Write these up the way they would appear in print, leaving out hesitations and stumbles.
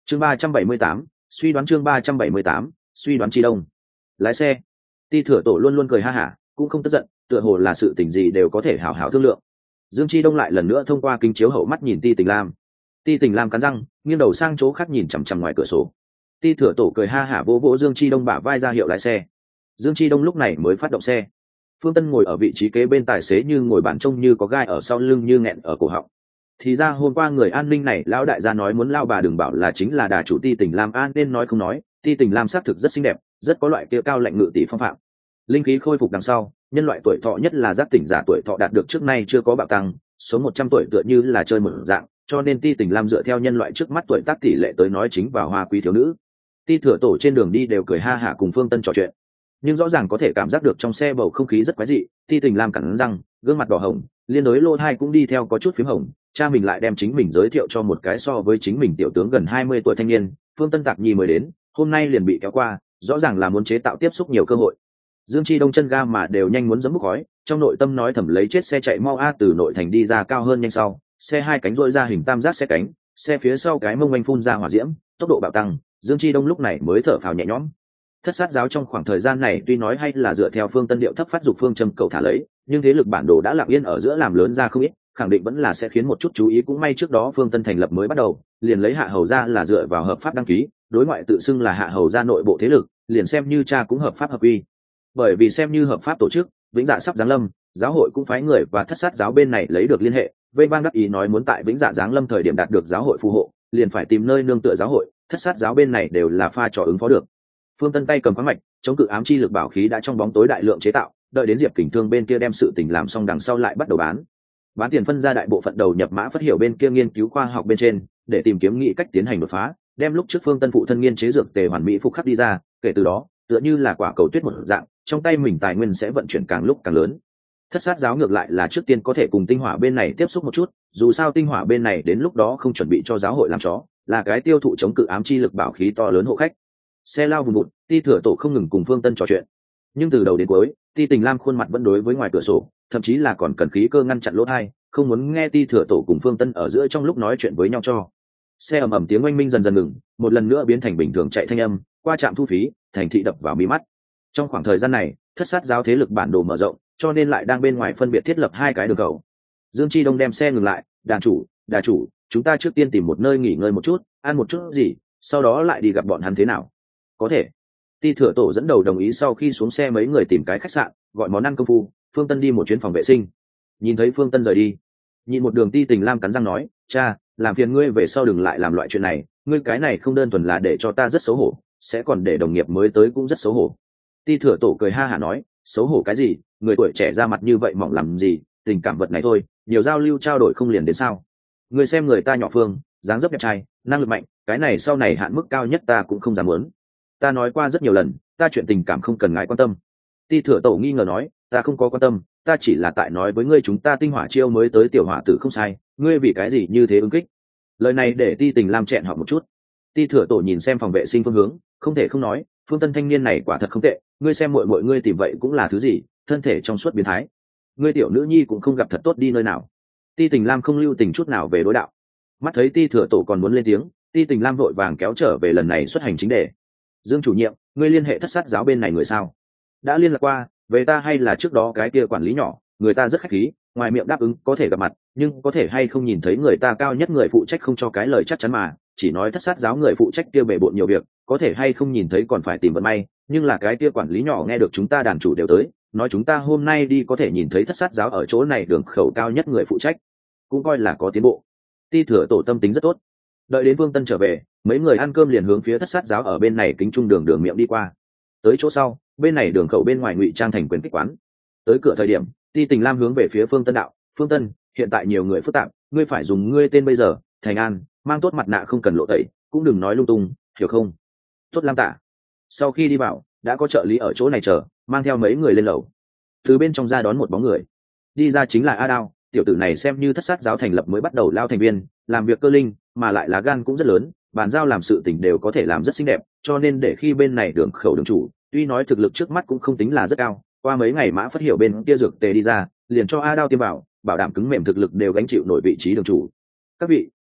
chương 378, suy đoán chương 378, suy đoán chi đông. Lái xe. Ti Thừa Tổ luôn luôn cười ha hả, cũng không tức giận, tựa hồ là sự tình gì đều có thể hảo hảo thương lượng. Dương Chi Đông lại lần nữa thông qua kính chiếu hậu mắt nhìn Ti Tình Lam. Ti Tình Lam cắn răng, nghiêng đầu sang chỗ khác nhìn chằm chằm ngoài cửa sổ. Ti Thừa Tổ cười ha hả vỗ vỗ Dương Chi Đông bả vai ra hiệu lái xe. Dương Chi Đông lúc này mới phát động xe. Phương Tân ngồi ở vị trí kế bên tài xế, như ngồi bàn trông như có gai ở sau lưng, như nghẹn ở cổ họng. Thì ra hôm qua người an ninh này lão đại gia nói muốn lao bà đừng bảo là chính là đà chủ Ti Tình Lam an, nên nói không nói, Ti Tình Lam xác thực rất xinh đẹp, rất có loại kia cao lạnh ngự tỷ phong phạm. Linh khí khôi phục đằng sau, nhân loại tuổi thọ nhất là giác tỉnh giả tuổi thọ đạt được trước nay chưa có bạo tăng, số 100 tuổi tựa như là chơi một dạng, cho nên Ti Tình Lam dựa theo nhân loại trước mắt tuổi tác tỷ lệ tới nói chính vào hoa quý thiếu nữ. Ti Thừa Tổ trên đường đi đều cười ha hả cùng Phương Tân trò chuyện, nhưng rõ ràng có thể cảm giác được trong xe bầu không khí rất quái dị. Ti Tình Lam cắn răng, gương mặt đỏ hồng, liên đối lô hai cũng đi theo có chút phím hồng. Cha mình lại đem chính mình giới thiệu cho một cái so với chính mình tiểu tướng gần 20 tuổi thanh niên. Phương Tân Tạp Nhi mới đến, hôm nay liền bị kéo qua, rõ ràng là muốn chế tạo tiếp xúc nhiều cơ hội. Dương Chi Đông chân ga mà đều nhanh muốn giấm bốc khói, trong nội tâm nói thầm lấy chết xe chạy mau a. Từ nội thành đi ra cao hơn nhanh sau, xe hai cánh rỗi ra hình tam giác xe cánh, xe phía sau cái mông anh phun ra hỏa diễm, tốc độ bạo tăng. Dương Chi Đông lúc này mới thở phào nhẹ nhõm. Thất sát giáo trong khoảng thời gian này tuy nói hay là dựa theo Phương Tân điệu thấp phát dục phương châm cầu thả lấy, nhưng thế lực bản đồ đã lặng yên ở giữa làm lớn ra không ít, khẳng định vẫn là sẽ khiến một chút chú ý. Cũng may trước đó Phương Tân thành lập mới bắt đầu, liền lấy hạ hầu ra là dựa vào hợp pháp đăng ký, đối ngoại tự xưng là hạ hầu ra nội bộ thế lực, liền xem như cha cũng hợp pháp hợp quy. Bởi vì xem như hợp pháp tổ chức, Vĩnh Dạ sắp giáng lâm, giáo hội cũng phái người và thất sát giáo bên này lấy được liên hệ, vây bang đắc ý nói muốn tại Vĩnh Dạ giáng lâm thời điểm đạt được giáo hội phù hộ, liền phải tìm nơi nương tựa giáo hội. Thất sát giáo bên này đều là pha trò ứng phó được. Phương Tân tay cầm khoáng mạch, chống cự ám chi lực bảo khí đã trong bóng tối đại lượng chế tạo, đợi đến Diệp Kình Thương bên kia đem sự tình làm xong đằng sau lại bắt đầu bán tiền phân ra đại bộ phận đầu nhập mã phát hiểu bên kia nghiên cứu khoa học bên trên, để tìm kiếm nghị cách tiến hành đột phá, đem lúc trước Phương Tân phụ thân nghiên chế dược tề hoàn mỹ phục khắc đi ra, kể từ đó tựa như là quả cầu tuyết một dạng, trong tay mình tài nguyên sẽ vận chuyển càng lúc càng lớn. Thất sát giáo ngược lại là trước tiên có thể cùng tinh hỏa bên này tiếp xúc một chút, dù sao tinh hỏa bên này đến lúc đó không chuẩn bị cho giáo hội làm chó, là cái tiêu thụ chống cự ám chi lực bảo khí to lớn hộ khách. Xe lao vùng vụt, Ti Thừa Tổ không ngừng cùng Phương Tân trò chuyện, nhưng từ đầu đến cuối Ti Tình Lam khuôn mặt vẫn đối với ngoài cửa sổ, thậm chí là còn cần khí cơ ngăn chặn lỗ tai, không muốn nghe Ti Thừa Tổ cùng Phương Tân ở giữa trong lúc nói chuyện với nhau cho. Xe ầm ầm tiếng oanh minh dần dần ngừng, một lần nữa biến thành bình thường chạy thanh âm, qua trạm thu phí, thành thị đập vào mí mắt. Trong khoảng thời gian này, thất sát giáo thế lực bản đồ mở rộng, cho nên lại đang bên ngoài phân biệt thiết lập hai cái đường khẩu. Dương Chi Đông đem xe ngừng lại, đà chủ, chúng ta trước tiên tìm một nơi nghỉ ngơi một chút, ăn một chút gì, sau đó lại đi gặp bọn hắn thế nào? Có thể. Ti Thừa Tổ dẫn đầu đồng ý. Sau khi xuống xe mấy người tìm cái khách sạn, gọi món ăn công phu. Phương Tân đi một chuyến phòng vệ sinh. Nhìn thấy Phương Tân rời đi, nhìn một đường Ti Tình Lam cắn răng nói, cha, làm phiền ngươi về sau đừng lại làm loại chuyện này, ngươi cái này không đơn thuần là để cho ta rất xấu hổ, sẽ còn để đồng nghiệp mới tới cũng rất xấu hổ. Ti Thừa Tổ cười ha hả nói, xấu hổ cái gì, người tuổi trẻ ra mặt như vậy mỏng làm gì, tình cảm vật này thôi, nhiều giao lưu trao đổi không liền đến sao? Ngươi xem người ta nhỏ Phương, dáng dấp đẹp trai, năng lực mạnh, cái này sau này hạn mức cao nhất ta cũng không dám muốn. Ta nói qua rất nhiều lần, ta chuyện tình cảm không cần ngại quan tâm. Ti Thừa Tổ nghi ngờ nói, ta không có quan tâm, ta chỉ là tại nói với ngươi chúng ta tinh hỏa chiêu mới tới tiểu hỏa tử không sai, ngươi vì cái gì như thế ứng kích? Lời này để Ti Tình Lam chẹn họ một chút. Ti Thừa Tổ nhìn xem phòng vệ sinh phương hướng, không thể không nói, Phương Tân thanh niên này quả thật không tệ, ngươi xem muội ngươi tìm vậy cũng là thứ gì, thân thể trong suốt biến thái. Ngươi tiểu nữ nhi cũng không gặp thật tốt đi nơi nào. Ti Tình Lam không lưu tình chút nào về đối đạo. Mắt thấy Ti Thừa Tổ còn muốn lên tiếng, Ti Tình Lam vội vàng kéo trở về lần này xuất hành chính đề. Dương chủ nhiệm, ngươi liên hệ thất sát giáo bên này người sao? Đã liên lạc qua, về ta hay là trước đó cái kia quản lý nhỏ, người ta rất khách khí, ngoài miệng đáp ứng có thể gặp mặt, nhưng có thể hay không nhìn thấy người ta cao nhất người phụ trách không cho cái lời chắc chắn mà, chỉ nói thất sát giáo người phụ trách kia bề bộn nhiều việc, có thể hay không nhìn thấy còn phải tìm vận may, nhưng là cái kia quản lý nhỏ nghe được chúng ta đàn chủ đều tới, nói chúng ta hôm nay đi có thể nhìn thấy thất sát giáo ở chỗ này đường khẩu cao nhất người phụ trách, cũng coi là có tiến bộ. Ti Thừa Tổ tâm tính rất tốt. Đợi đến Vương Tân trở về, mấy người ăn cơm liền hướng phía thất sát giáo ở bên này kính trung đường miệng đi qua. Tới chỗ sau, bên này đường khẩu bên ngoài ngụy trang thành quyền kích quán. Tới cửa thời điểm, Ti Tình Lam hướng về phía Phương Tân đạo, Phương Tân, hiện tại nhiều người phức tạp, ngươi phải dùng ngươi tên bây giờ, Thành An, mang tốt mặt nạ không cần lộ tẩy, cũng đừng nói lung tung, hiểu không? Tốt Lam tạ. Sau khi đi vào, đã có trợ lý ở chỗ này chờ, mang theo mấy người lên lầu. Từ bên trong ra đón một bóng người, đi ra chính là A Đao. Tiểu tử này xem như thất sát giáo thành lập mới bắt đầu lao thành viên, làm việc cơ linh, mà lại lá gan cũng rất lớn, bàn giao làm sự tình đều có thể làm rất xinh đẹp, cho nên để khi bên này đường khẩu đường chủ, tuy nói thực lực trước mắt cũng không tính là rất cao, qua mấy ngày mã phát hiểu bên kia dược tề đi ra, liền cho A Đao tiêm vào, bảo đảm cứng mềm thực lực đều gánh chịu nổi vị trí đường chủ. Các vị,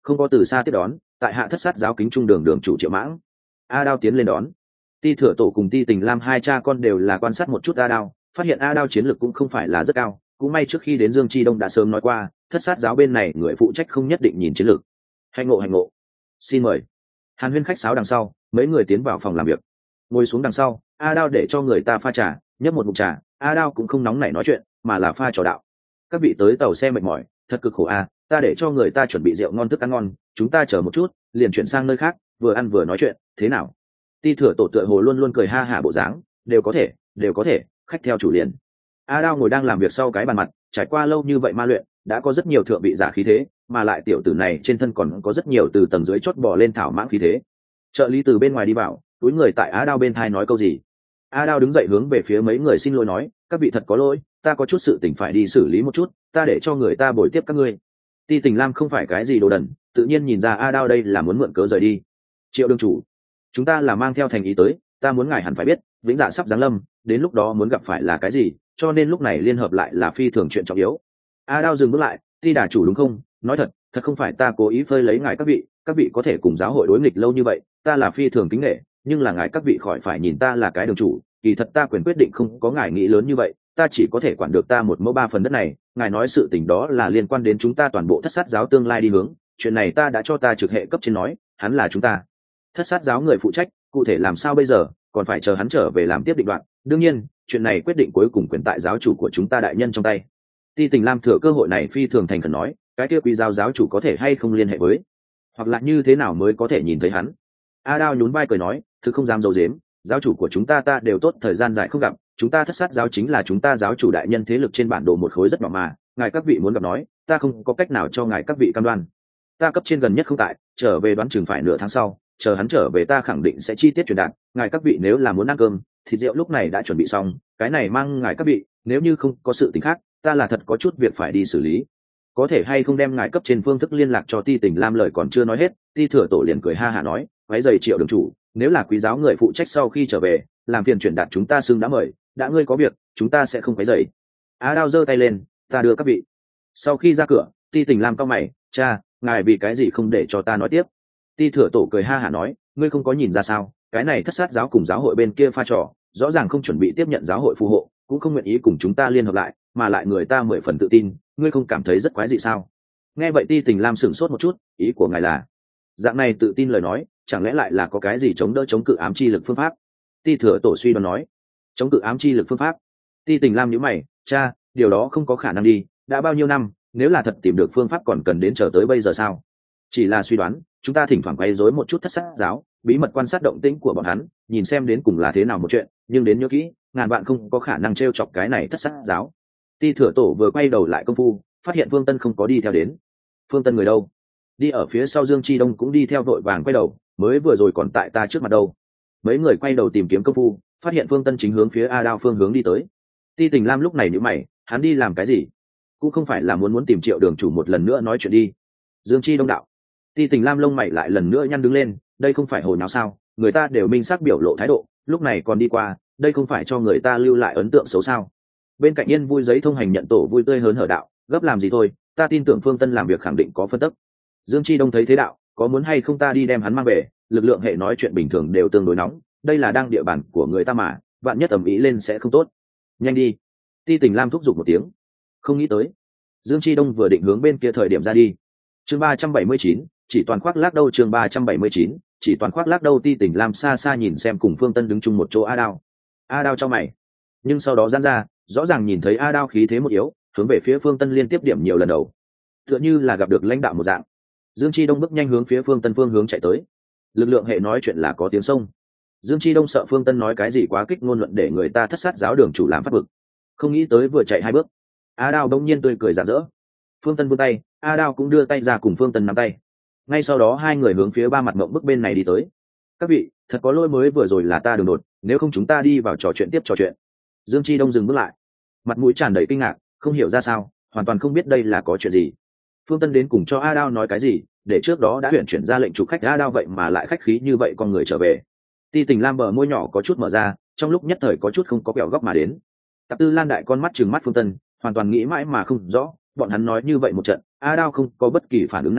không có từ xa tiếp đón, tại hạ thất sát giáo kính trung đường chủ Triệu Mãng. A Đao tiến lên đón. Ti Thừa Tổ cùng Ti Tình Lam hai cha con đều là quan sát một chút A Đao, phát hiện A Đao chiến lược cũng không phải là rất cao, cũng may trước khi đến Dương Chi Đông đã sớm nói qua, thất sát giáo bên này người phụ trách không nhất định nhìn chiến lược. Hành ngộ. Xin mời. Hàn Huyên khách sáo đằng sau, mấy người tiến vào phòng làm việc. Ngồi xuống đằng sau, A Đao để cho người ta pha trà, nhấp một ngụm trà, A Đao cũng không nóng nảy nói chuyện, mà là pha trò đạo. Các vị tới tàu xe mệt mỏi, thật cực khổ a, ta để cho người ta chuẩn bị rượu ngon thức ăn ngon, chúng ta chờ một chút, liền chuyển sang nơi khác, vừa ăn vừa nói chuyện, thế nào? Ti Thừa Tổ tựa hồ luôn luôn cười ha hả bộ dáng, đều có thể, khách theo chủ liền. A Đao ngồi đang làm việc sau cái bàn mặt, trải qua lâu như vậy ma luyện, đã có rất nhiều thượng vị giả khí thế, mà lại tiểu tử này trên thân còn có rất nhiều từ tầng dưới chót bò lên thảo mãng khí thế. Trợ lý từ bên ngoài đi vào, túi người tại A Đao bên thai nói câu gì. A Đao đứng dậy hướng về phía mấy người xin lỗi nói, các vị thật có lỗi, ta có chút sự tình phải đi xử lý một chút, ta để cho người ta bồi tiếp các ngươi. Ti Tình Lam không phải cái gì đồ đần, tự nhiên nhìn ra A Đao đây là muốn mượn cớ rời đi. Triệu đương chủ, chúng ta là mang theo thành ý tới, ta muốn ngài hẳn phải biết, vĩnh dạ sắp giáng lâm, đến lúc đó muốn gặp phải là cái gì, cho nên lúc này liên hợp lại là phi thường chuyện trọng yếu. A Đao dừng bước lại, Ti đà chủ đúng không? Nói thật không phải ta cố ý phơi lấy ngài các vị có thể cùng giáo hội đối nghịch lâu như vậy, ta là phi thường kính nể, nhưng là ngài các vị khỏi phải nhìn ta là cái đường chủ, kỳ thật ta quyền quyết định không có ngài nghĩ lớn như vậy, ta chỉ có thể quản được ta 1/3 phần đất này, ngài nói sự tình đó là liên quan đến chúng ta toàn bộ thất sát giáo tương lai đi hướng, chuyện này ta đã cho ta trực hệ cấp trên nói, hắn là chúng ta thất sát giáo người phụ trách, cụ thể làm sao bây giờ còn phải chờ hắn trở về làm tiếp định đoạn, đương nhiên chuyện này quyết định cuối cùng quyền tại giáo chủ của chúng ta đại nhân trong tay. Ti Tình Lam thừa cơ hội này phi thường thành khẩn nói, cái kia quý giáo chủ có thể hay không liên hệ với, hoặc là như thế nào mới có thể nhìn thấy hắn. A Đao nhún vai cười nói, thực không dám giấu giếm, giáo chủ của chúng ta đều tốt thời gian dài không gặp, chúng ta thất sát giáo chính là chúng ta giáo chủ đại nhân thế lực trên bản đồ một khối rất mỏng mà, ngài các vị muốn gặp nói, ta không có cách nào cho ngài các vị cam đoan. Ta cấp trên gần nhất không tại, trở về đoán chừng phải nửa tháng sau, chờ hắn trở về ta khẳng định sẽ chi tiết truyền đạt, ngài các vị nếu là muốn ăn cơm, thịt rượu lúc này đã chuẩn bị xong, cái này mang ngài các vị, nếu như không có sự tình khác, ta là thật có chút việc phải đi xử lý. Có thể hay không đem ngài cấp trên phương thức liên lạc cho Ti Tình Lam lời còn chưa nói hết, Ti Thừa Tổ liền cười ha hả nói, váy giày Triệu đường chủ, nếu là quý giáo người phụ trách sau khi trở về, làm phiền chuyển đạt chúng ta xưng đã mời, đã ngươi có việc, chúng ta sẽ không váy giày. Á Đao giơ tay lên, ta đưa các vị. Sau khi ra cửa, Ti Tình Lam cau mày, cha, ngài vì cái gì không để cho ta nói tiếp? Ti Thừa Tổ cười ha hả nói, ngươi không có nhìn ra sao, cái này thất sát giáo cùng giáo hội bên kia pha trò, rõ ràng không chuẩn bị tiếp nhận giáo hội phù hộ, cũng không nguyện ý cùng chúng ta liên hợp lại, mà lại người ta 10 phần tự tin, ngươi không cảm thấy rất quái dị sao? Nghe vậy Ti Tình Lam sửng sốt một chút, ý của ngài là, dạng này tự tin lời nói, chẳng lẽ lại là có cái gì chống đỡ chống cự ám chi lực phương pháp? Ti Thừa Tổ suy đoán nói, chống cự ám chi lực phương pháp. Ti Tình Lam nhíu mày, cha, điều đó không có khả năng đi, đã bao nhiêu năm, nếu là thật tìm được phương pháp còn cần đến chờ tới bây giờ sao? Chỉ là suy đoán, chúng ta thỉnh thoảng quấy rối một chút thất sát giáo, bí mật quan sát động tĩnh của bọn hắn, nhìn xem đến cùng là thế nào một chuyện, nhưng đến nhớ kỹ, ngàn bạn không có khả năng trêu chọc cái này thất sát giáo. Ti Thừa Tổ vừa quay đầu lại công phu, phát hiện Phương Tân không có đi theo đến. Phương Tân người đâu? Đi ở phía sau Dương Chi Đông cũng đi theo vội vàng quay đầu, mới vừa rồi còn tại ta trước mặt đâu. Mấy người quay đầu tìm kiếm công phu, phát hiện Phương Tân chính hướng phía A Đao phương hướng đi tới. Ti Tình Lam lúc này nhíu mày, hắn đi làm cái gì? Cũng không phải là muốn tìm Triệu đường chủ một lần nữa nói chuyện đi. Dương Chi Đông đạo. Ti Tình Lam lông mày lại lần nữa nhăn đứng lên, đây không phải hồi nháo sao, người ta đều minh xác biểu lộ thái độ, lúc này còn đi qua, đây không phải cho người ta lưu lại ấn tượng xấu sao? Bên cạnh Yên Vui giấy thông hành nhận tổ vui tươi hớn hở đạo, gấp làm gì thôi, ta tin tưởng Phương Tân làm việc khẳng định có phân tích. Dương Chi Đông thấy thế đạo, có muốn hay không ta đi đem hắn mang về, lực lượng hệ nói chuyện bình thường đều tương đối nóng, đây là đang địa bàn của người ta mà, vạn nhất ầm ĩ lên sẽ không tốt. Nhanh đi. Ti Tình Lam thúc giục một tiếng. Không nghĩ tới, Dương Chi Đông vừa định hướng bên kia thời điểm ra đi. Chương 379, chỉ toàn khoác lác đâu, chương 379, chỉ toàn khoác lác đâu. Ti Tình Lam xa xa nhìn xem cùng Phương Tân đứng chung một chỗ A Đao. A Đao cho mày, nhưng sau đó giãn ra, rõ ràng nhìn thấy A Đao khí thế một yếu, hướng về phía Phương Tân liên tiếp điểm nhiều lần đầu, tựa như là gặp được lãnh đạo một dạng. Dương Chi Đông bước nhanh hướng phía Phương Tân phương hướng chạy tới. Lực lượng hệ nói chuyện là có tiếng sông. Dương Chi Đông sợ Phương Tân nói cái gì quá kích ngôn luận để người ta thất sát giáo đường chủ làm phát bực, không nghĩ tới vừa chạy 2 bước, A Đao đông nhiên tươi cười rạng rỡ. Phương Tân vươn tay, A Đao cũng đưa tay ra cùng Phương Tân nắm tay. Ngay sau đó hai người hướng phía ba mặt ngậm bức bên này đi tới. Các vị, thật có lỗi mới vừa rồi là ta đường đột, nếu không chúng ta đi vào trò chuyện tiếp trò chuyện. Dương Chi Đông dừng bước lại, mặt mũi tràn đầy kinh ngạc, không hiểu ra sao, hoàn toàn không biết đây là có chuyện gì. Phương Tân đến cùng cho A Đao nói cái gì, để trước đó đã chuyển chuyển ra lệnh chủ khách A Đao vậy mà lại khách khí như vậy con người trở về. Ti Tình Lam bờ môi nhỏ có chút mở ra, trong lúc nhất thời có chút không có kẹo góc mà đến. Tạp Tư Lan đại con mắt trừng mắt Phương Tân, hoàn toàn nghĩ mãi mà không rõ, bọn hắn nói như vậy một trận, A Đao không có bất kỳ phản ứng nào,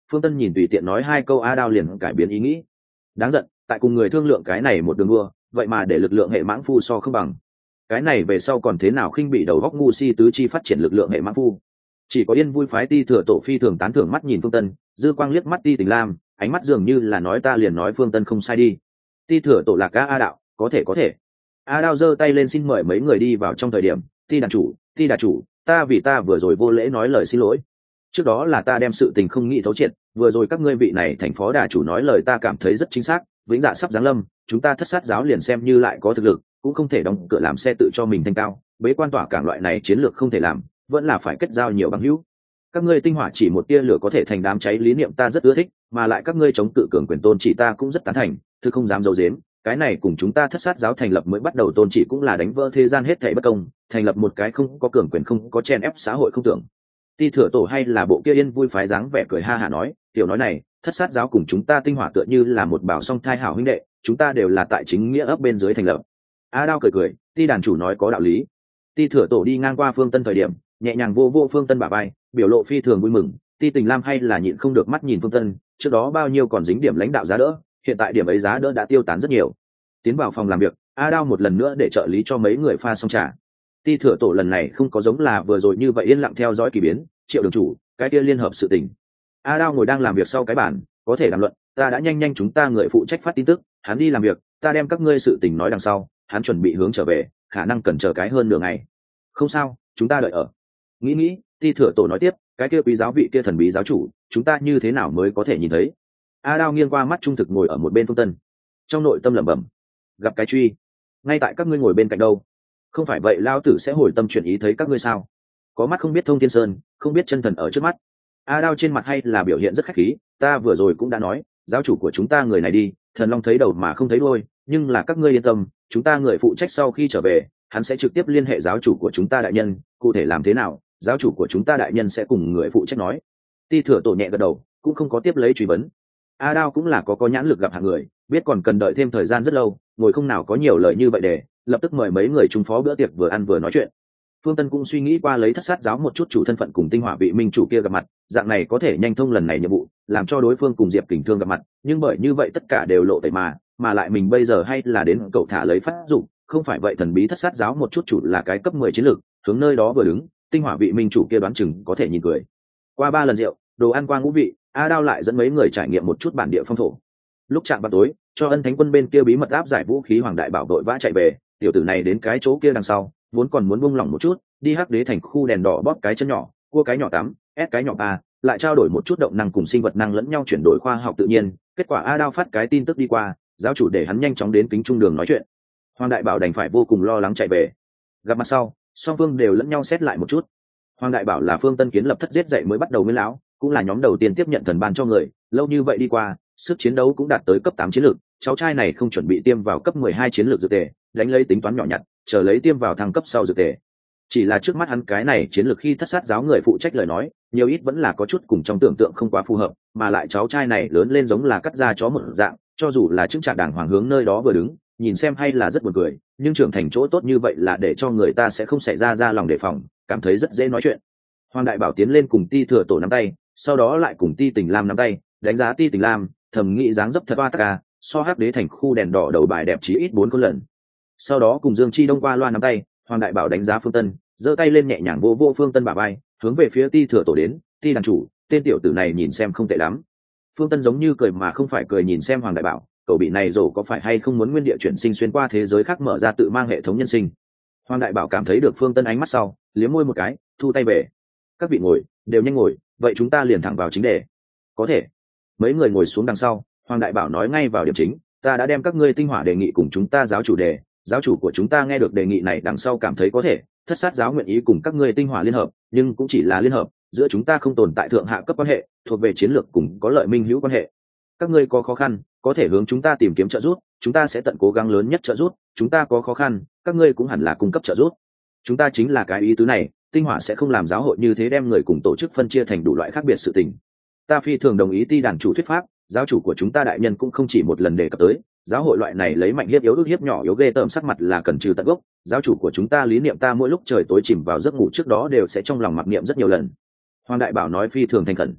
Phương Tân nhìn tùy tiện nói hai câu A Đao liền cải biến ý nghĩ. Đáng giận, tại cùng người thương lượng cái này một đường đua, vậy mà để lực lượng hệ mãng phu so không bằng. Cái này về sau còn thế nào khinh bị đầu góc ngu si tứ chi phát triển lực lượng hệ mãng phu. Chỉ có Yên Vui phái Ti Thừa Tổ phi thường tán thưởng mắt nhìn Phương Tân, dư quang liếc mắt Ti Tình Lam, ánh mắt dường như là nói ta liền nói Phương Tân không sai đi. Ti Thừa Tổ là A đạo, có thể. A Đao giơ tay lên xin mời mấy người đi vào trong thời điểm, Ti đà chủ, ta vừa rồi vô lễ nói lời xin lỗi. Trước đó là ta đem sự tình không nghĩ thấu triệt, vừa rồi các ngươi vị này thành phó đà chủ nói lời ta cảm thấy rất chính xác, vĩnh dạ sắp giáng lâm, chúng ta thất sát giáo liền xem như lại có thực lực, cũng không thể đóng cửa làm xe tự cho mình thanh cao, bế quan tỏa cảng loại này chiến lược không thể làm, vẫn là phải kết giao nhiều bằng hữu. Các ngươi tinh hỏa chỉ một tia lửa có thể thành đám cháy lý niệm ta rất ưa thích, mà lại các ngươi chống cự cường quyền tôn chỉ ta cũng rất tán thành, thứ không dám giấu giếm, cái này cùng chúng ta thất sát giáo thành lập mới bắt đầu tôn chỉ cũng là đánh vỡ thế gian hết thảy bất công, thành lập một cái không có cường quyền không có chen ép xã hội không tưởng. Ti Thừa Tổ hay là bộ kia Yên Vui phái dáng vẻ cười ha hả nói, tiểu nói này, thất sát giáo cùng chúng ta tinh hỏa tựa như là một bảo song thai hảo huynh đệ, chúng ta đều là tại chính nghĩa ấp bên dưới thành lập. A Đao cười, Ti đàn chủ nói có đạo lý. Ti Thừa Tổ đi ngang qua Phương Tân thời điểm, nhẹ nhàng vô Phương Tân bả vai, biểu lộ phi thường vui mừng. Ti Tình Lam hay là nhịn không được mắt nhìn Phương Tân, trước đó bao nhiêu còn dính điểm lãnh đạo giá đỡ, hiện tại điểm ấy giá đỡ đã tiêu tán rất nhiều. Tiến vào phòng làm việc, A Đao một lần nữa để trợ lý cho mấy người pha xong trà. Ti Thừa Tổ lần này không có giống là vừa rồi như vậy yên lặng theo dõi kỳ biến, Triệu đường chủ, cái kia liên hợp sự tình. A Đao ngồi đang làm việc sau cái bàn, có thể đàm luận, ta đã nhanh chúng ta người phụ trách phát tin tức, hắn đi làm việc, ta đem các ngươi sự tình nói đằng sau, hắn chuẩn bị hướng trở về, khả năng cần chờ cái hơn nửa ngày. Không sao, chúng ta đợi ở. Nghĩ, Ti Thừa Tổ nói tiếp, cái kia quý giáo vị kia thần bí giáo chủ, chúng ta như thế nào mới có thể nhìn thấy? A Đao nghiêng qua mắt trung thực ngồi ở một bên Phương Tân, trong nội tâm lẩm bẩm, gặp cái truy, ngay tại các ngươi ngồi bên cạnh đâu, không phải vậy lao tử sẽ hồi tâm chuyển ý thấy các ngươi sao? Có mắt không biết thông thiên sơn, không biết chân thần ở trước mắt. A Đao trên mặt hay là biểu hiện rất khách khí, ta vừa rồi cũng đã nói, giáo chủ của chúng ta người này đi, thần long thấy đầu mà không thấy đuôi, nhưng là các ngươi yên tâm, chúng ta người phụ trách sau khi trở về, hắn sẽ trực tiếp liên hệ giáo chủ của chúng ta đại nhân, cụ thể làm thế nào, giáo chủ của chúng ta đại nhân sẽ cùng người phụ trách nói. Ti Thừa Tổ nhẹ gật đầu, cũng không có tiếp lấy truy vấn. A Đao cũng là có nhãn lực gặp hạng người, biết còn cần đợi thêm thời gian rất lâu, ngồi không nào có nhiều lời như vậy để lập tức mời mấy người trung phó bữa tiệc vừa ăn vừa nói chuyện. Phương Tân cũng suy nghĩ qua lấy thất sát giáo một chút chủ thân phận cùng tinh hỏa vị minh chủ kia gặp mặt, dạng này có thể nhanh thông lần này nhiệm vụ, làm cho đối phương cùng Diệp Kình Thương gặp mặt, nhưng bởi như vậy tất cả đều lộ tẩy mà lại mình bây giờ hay là đến cậu thả lấy phát dụng, không phải vậy thần bí thất sát giáo một chút chủ là cái cấp 10 chiến lược, hướng nơi đó vừa đứng, tinh hỏa vị minh chủ kia đoán chừng có thể nhìn cười. Qua 3 lần rượu, đồ ăn qua ngũ vị, A Đao lại dẫn mấy người trải nghiệm một chút bản địa phong thổ. Lúc chạm vào tối, cho Ân Thánh quân bên kia bí mật áp giải vũ khí Hoàng Đại Bảo đội vã chạy về, tiểu tử này đến cái chỗ kia đằng sau, vốn còn muốn buông lỏng một chút, đi Hắc Đế thành khu đèn đỏ bóp cái chân nhỏ, cua cái nhỏ tắm, ép cái nhỏ ba, lại trao đổi một chút động năng cùng sinh vật năng lẫn nhau chuyển đổi khoa học tự nhiên. Kết quả A Đao phát cái tin tức đi qua, giáo chủ để hắn nhanh chóng đến kính trung đường nói chuyện. Hoàng Đại Bảo đành phải vô cùng lo lắng chạy về. Gặp mặt sau, song phương đều lẫn nhau xét lại một chút. Hoàng Đại Bảo là Phương Tân kiến lập thất giết dậy mới bắt đầu nguyên lão, cũng là nhóm đầu tiên tiếp nhận thần ban cho người, lâu như vậy đi qua, sức chiến đấu cũng đạt tới cấp 8 chiến lược, cháu trai này không chuẩn bị tiêm vào cấp 12 chiến lược dược tề, đánh lấy tính toán nhỏ nhặt, chờ lấy tiêm vào thăng cấp sau dược tề. Chỉ là trước mắt hắn cái này chiến lược khi thất sát giáo người phụ trách lời nói, nhiều ít vẫn là có chút cùng trong tưởng tượng không quá phù hợp, mà lại cháu trai này lớn lên giống là cắt da chó một dạng, cho dù là chứng trạng đàng hoàng hướng nơi đó vừa đứng, nhìn xem hay là rất buồn cười, nhưng trưởng thành chỗ tốt như vậy là để cho người ta sẽ không xảy ra lòng đề phòng, cảm thấy rất dễ nói chuyện. Hoàng Đại Bảo tiến lên cùng Ti Thừa Tổ nắm tay, sau đó lại cùng Ti Tình Lam nắm tay, đánh giá Ti Tình Lam, thầm nghĩ dáng dấp thật oa tắc, so Hắc Đế thành khu đèn đỏ đầu bài đẹp chí ít 4 lần. Sau đó cùng Dương Chi Đông qua loa nắm tay, Hoàng Đại Bảo đánh giá Phương Tân, giơ tay lên nhẹ nhàng vô Phương Tân bả vai, hướng về phía Ti Thừa Tổ đến, Ti đàn chủ, tên tiểu tử này nhìn xem không tệ lắm. Phương Tân giống như cười mà không phải cười nhìn xem Hoàng Đại Bảo, cậu bị này rồ có phải hay không muốn nguyên địa chuyển sinh xuyên qua thế giới khác mở ra tự mang hệ thống nhân sinh. Hoàng Đại Bảo cảm thấy được Phương Tân ánh mắt sau, liếm môi một cái, thu tay về. Các vị ngồi, đều nhanh ngồi, vậy chúng ta liền thẳng vào chính đề. Có thể. Mấy người ngồi xuống đằng sau, Hoàng Đại Bảo nói ngay vào điểm chính, ta đã đem các ngươi tinh hỏa đề nghị cùng chúng ta giáo chủ đề, giáo chủ của chúng ta nghe được đề nghị này đằng sau cảm thấy có thể, thất sát giáo nguyện ý cùng các ngươi tinh hỏa liên hợp, nhưng cũng chỉ là liên hợp, giữa chúng ta không tồn tại thượng hạ cấp quan hệ, thuộc về chiến lược cùng có lợi minh hữu quan hệ. Các ngươi có khó khăn, có thể hướng chúng ta tìm kiếm trợ giúp, chúng ta sẽ tận cố gắng lớn nhất trợ giúp, chúng ta có khó khăn, các ngươi cũng hẳn là cung cấp trợ giúp. Chúng ta chính là cái ý tứ này, tinh hỏa sẽ không làm giáo hội như thế đem người cùng tổ chức phân chia thành đủ loại khác biệt sự tình. Ta phi thường đồng ý Ti đàn chủ thuyết pháp, giáo chủ của chúng ta đại nhân cũng không chỉ một lần đề cập tới, giáo hội loại này lấy mạnh hiếp yếu ức hiếp nhỏ yếu ghê tởm sắc mặt là cần trừ tận gốc. Giáo chủ của chúng ta lý niệm ta mỗi lúc trời tối chìm vào giấc ngủ trước đó đều sẽ trong lòng mặc niệm rất nhiều lần. Hoàng Đại Bảo nói phi thường thành khẩn.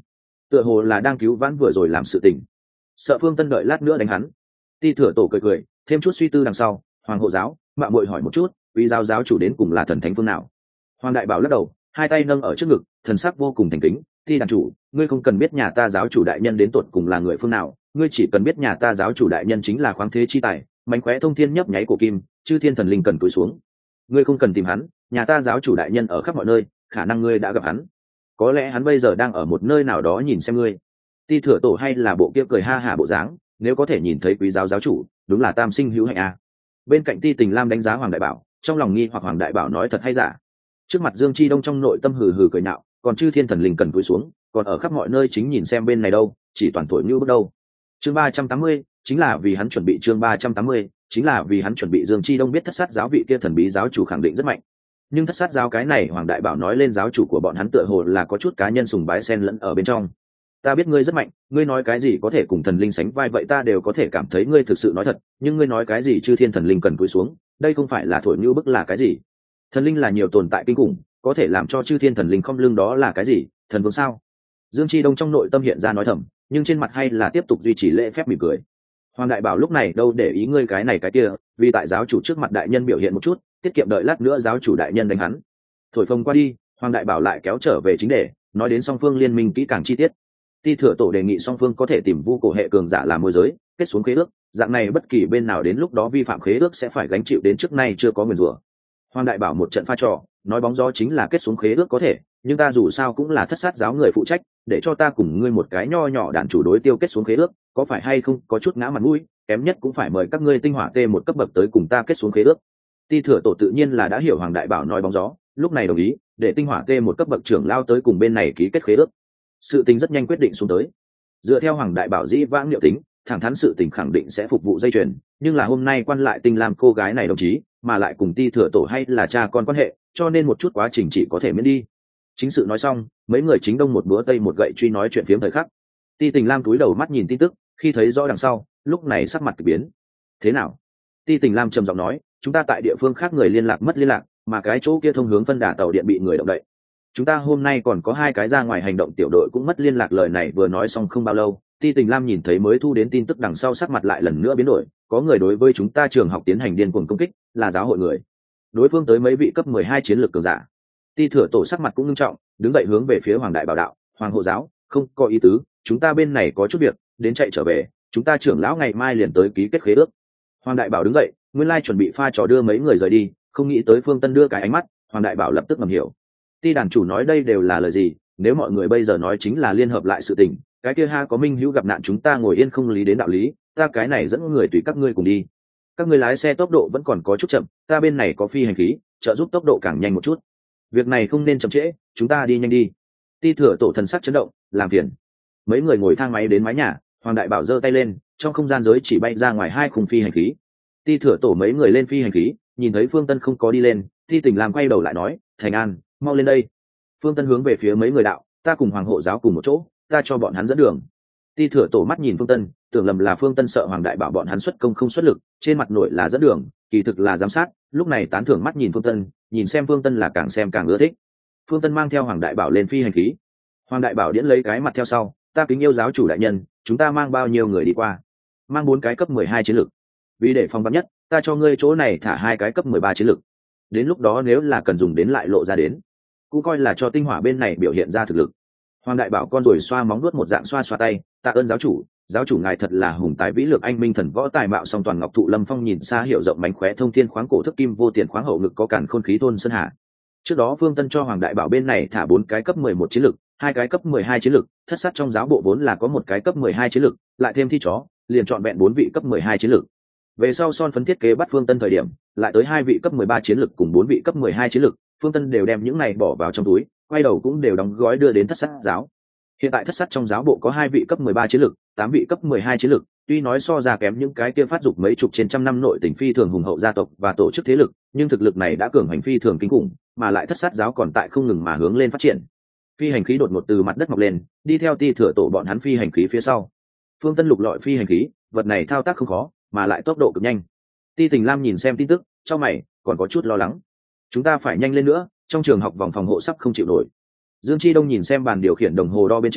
tựa hồ là đang cứu vãn vừa rồi làm sự tình, sợ Phương Tân đợi lát nữa đánh hắn. Ti Thừa Tổ cười cười, thêm chút suy tư đằng sau, Hoàng hộ giáo mạng muội hỏi một chút, quý giáo giáo chủ đến cùng là thần thánh phương nào? Hoàng đại bảo lắc đầu, hai tay nâng ở trước ngực, thần sắc vô cùng thành kính. Ti đàn chủ, ngươi không cần biết nhà ta giáo chủ đại nhân đến tột cùng là người phương nào, ngươi chỉ cần biết nhà ta giáo chủ đại nhân chính là khoáng thế chi tài, mánh khóe thông thiên nhấp nháy của kim, chư thiên thần linh cần cúi xuống. Ngươi không cần tìm hắn, nhà ta giáo chủ đại nhân ở khắp mọi nơi, khả năng ngươi đã gặp hắn. Có lẽ hắn bây giờ đang ở một nơi nào đó nhìn xem ngươi. Ti Thừa Tổ hay là bộ kia cười ha hả bộ dáng, nếu có thể nhìn thấy quý giáo giáo chủ, đúng là tam sinh hữu hạnh a. Bên cạnh Ti Tình Lam đánh giá Hoàng đại bảo, trong lòng nghi hoặc Hoàng đại bảo nói thật hay giả. Trước mặt Dương Chi Đông trong nội tâm hừ hừ cười nạo, còn chư thiên thần linh cần cúi xuống, còn ở khắp mọi nơi chính nhìn xem bên này đâu, chỉ toàn thổi như bước đâu. Chương 380, chính là vì hắn chuẩn bị chương 380, chính là vì hắn chuẩn bị. Dương Chi Đông biết Thất Sát giáo vị kia thần bí giáo chủ khẳng định rất mạnh, nhưng Thất Sát giáo cái này Hoàng đại bảo nói lên giáo chủ của bọn hắn tựa hồ là có chút cá nhân sùng bái xen lẫn ở bên trong. Ta biết ngươi rất mạnh, ngươi nói cái gì có thể cùng thần linh sánh vai vậy ta đều có thể cảm thấy ngươi thực sự nói thật, nhưng ngươi nói cái gì chư thiên thần linh cần cúi xuống, đây không phải là thổi như bức là cái gì? Thần linh là nhiều tồn tại kinh khủng, có thể làm cho chư thiên thần linh không lưng đó là cái gì? Thần vương sao? Dương Chi Đông trong nội tâm hiện ra nói thầm, nhưng trên mặt hay là tiếp tục duy trì lễ phép mỉm cười. Hoàng đại bảo lúc này đâu để ý ngươi cái này cái kia, vì tại giáo chủ trước mặt đại nhân biểu hiện một chút, tiết kiệm đợi lát nữa giáo chủ đại nhân đánh hắn. Thổi phồng qua đi, Hoàng đại bảo lại kéo trở về chính đề, nói đến song phương liên minh kỹ càng chi tiết. Ti Thừa Tổ đề nghị song phương có thể tìm vu cổ hệ cường giả làm môi giới, kết xuống khế ước, dạng này bất kỳ bên nào đến lúc đó vi phạm khế ước sẽ phải gánh chịu đến trước nay chưa có nguyền rủa. Hoàng đại bảo một trận pha trò, nói bóng gió chính là kết xuống khế ước có thể, nhưng ta dù sao cũng là Thất Sát giáo người phụ trách, để cho ta cùng ngươi một cái nho nhỏ đàn chủ đối tiêu kết xuống khế ước, có phải hay không có chút ngã mặt mũi, kém nhất cũng phải mời các ngươi tinh hỏa T1 cấp bậc tới cùng ta kết xuống khế ước. Ti Thừa Tổ tự nhiên là đã hiểu Hoàng đại bảo nói bóng gió, lúc này đồng ý, để tinh hỏa T1 cấp bậc trưởng lao tới cùng bên này ký kết khế ước. Sự tình rất nhanh quyết định xuống tới. Dựa theo Hoàng đại bảo dĩ vãng liệu tính, thẳng thắn sự tình khẳng định sẽ phục vụ dây chuyền, nhưng là hôm nay quan lại Tinh Lam cô gái này đồng chí, mà lại cùng Ti Thừa Tổ hay là cha con quan hệ, cho nên một chút quá trình chỉ có thể miễn đi. Chính sự nói xong, mấy người chính đông một búa tây một gậy truy nói chuyện phiếm thời khắc. Ti Tình Lam túi đầu mắt nhìn tin tức, khi thấy rõ đằng sau, lúc này sắc mặt kỳ biến. Thế nào? Ti Tình Lam trầm giọng nói, chúng ta tại địa phương khác người liên lạc mất liên lạc, mà cái chỗ kia thông hướng phân đà tàu điện bị người động đậy. Chúng ta hôm nay còn có 2 cái ra ngoài hành động tiểu đội cũng mất liên lạc. Lời này vừa nói xong không bao lâu, Ti Tình Lam nhìn thấy mới thu đến tin tức đằng sau sắc mặt lại lần nữa biến đổi, có người đối với chúng ta trường học tiến hành điên cuồng công kích, là giáo hội người. Đối phương tới mấy vị cấp 12 chiến lược cường giả. Ti Thừa Tổ sắc mặt cũng nghiêm trọng, đứng dậy hướng về phía Hoàng đại bảo đạo, Hoàng hộ giáo, không có ý tứ, chúng ta bên này có chút việc, đến chạy trở về, chúng ta trưởng lão ngày mai liền tới ký kết khế ước. Hoàng đại bảo đứng dậy, nguyên lai chuẩn bị pha trò đưa mấy người rời đi, không nghĩ tới Phương Tân đưa cái ánh mắt, Hoàng đại bảo lập tức ngầm hiểu. Ti đàn chủ nói đây đều là lời gì, nếu mọi người bây giờ nói chính là liên hợp lại sự tình, cái kia ha có minh hữu gặp nạn chúng ta ngồi yên không lý đến đạo lý, ta cái này dẫn người tùy các ngươi cùng đi. Các ngươi lái xe tốc độ vẫn còn có chút chậm, ta bên này có phi hành khí, trợ giúp tốc độ càng nhanh một chút. Việc này không nên chậm trễ, chúng ta đi nhanh đi. Ti Thừa Tổ thần sắc chấn động, làm phiền. Mấy người ngồi thang máy đến mái nhà, Hoàng đại bảo giơ tay lên, trong không gian giới chỉ bay ra ngoài 2 khung phi hành khí. Ti Thừa Tổ mấy người lên phi hành khí, nhìn thấy Phương Tân không có đi lên, Ti Tình Lam quay đầu lại nói, Thành An, mau lên đây. Phương Tân hướng về phía mấy người đạo, ta cùng Hoàng hộ giáo cùng một chỗ, ta cho bọn hắn dẫn đường. Ti Thừa Tổ mắt nhìn Phương Tân, tưởng lầm là Phương Tân sợ Hoàng đại bảo bọn hắn xuất công không xuất lực, trên mặt nội là dẫn đường, kỳ thực là giám sát. Lúc này tán thưởng mắt nhìn Phương Tân, nhìn xem Phương Tân là càng xem càng ưa thích. Phương Tân mang theo Hoàng đại bảo lên phi hành khí. Hoàng đại bảo điễn lấy cái mặt theo sau, ta kính yêu giáo chủ đại nhân, chúng ta mang bao nhiêu người đi qua? Mang 4 cái cấp 12 chiến lực. Vì để phòng vắn nhất, ta cho ngươi chỗ này thả 2 cái cấp 13 chiến lực. Đến lúc đó nếu là cần dùng đến lại lộ ra đến, cũng coi là cho tinh hỏa bên này biểu hiện ra thực lực. Hoàng đại bảo con rồi xoa móng nuốt một dạng xoa xoa tay, tạ ơn giáo chủ ngài thật là hùng tài vĩ lược anh minh thần võ tài mạo song toàn ngọc thụ lâm phong nhìn xa hiểu rộng mánh khóe thông thiên khoáng cổ thức kim vô tiền khoáng hậu ngực có cản khôn khí thôn sơn hà. Trước đó Phương Tân cho Hoàng đại bảo bên này thả 4 cái cấp 11 chiến lực, 2 cái cấp 12 chiến lực, Thất Sát trong giáo bộ vốn là có 1 cái cấp 12 chiến lực, lại thêm thi chó, liền chọn vẹn 4 vị cấp 12 chiến lực. Về sau son phấn thiết kế bắt Phương Tân thời điểm, lại tới 2 vị cấp 13 chiến lực cùng 4 vị cấp 12 chiến lực, Phương Tân đều đem những này bỏ vào trong túi, quay đầu cũng đều đóng gói đưa đến Thất Sát giáo. Hiện tại Thất Sát trong giáo bộ có 2 vị cấp 13 chiến lực, 8 vị cấp 12 chiến lực, tuy nói so ra kém những cái kia phát dục mấy chục trên trăm năm nội tình phi thường hùng hậu gia tộc và tổ chức thế lực, nhưng thực lực này đã cường hành phi thường kinh khủng, mà lại Thất Sát giáo còn tại không ngừng mà hướng lên phát triển. Phi hành khí đột ngột từ mặt đất mọc lên, đi theo Ti Thừa Tổ bọn hắn phi hành khí phía sau. Phương Tân lục lọi phi hành khí, vật này thao tác không khó, mà lại tốc độ cực nhanh. Ti Tình Lam nhìn xem tin tức, trong mày còn có chút lo lắng. Chúng ta phải nhanh lên nữa, trong trường học vòng phòng hộ sắp không chịu nổi. Dương Chi Đông nhìn xem bàn điều khiển đồng hồ đo bên trên,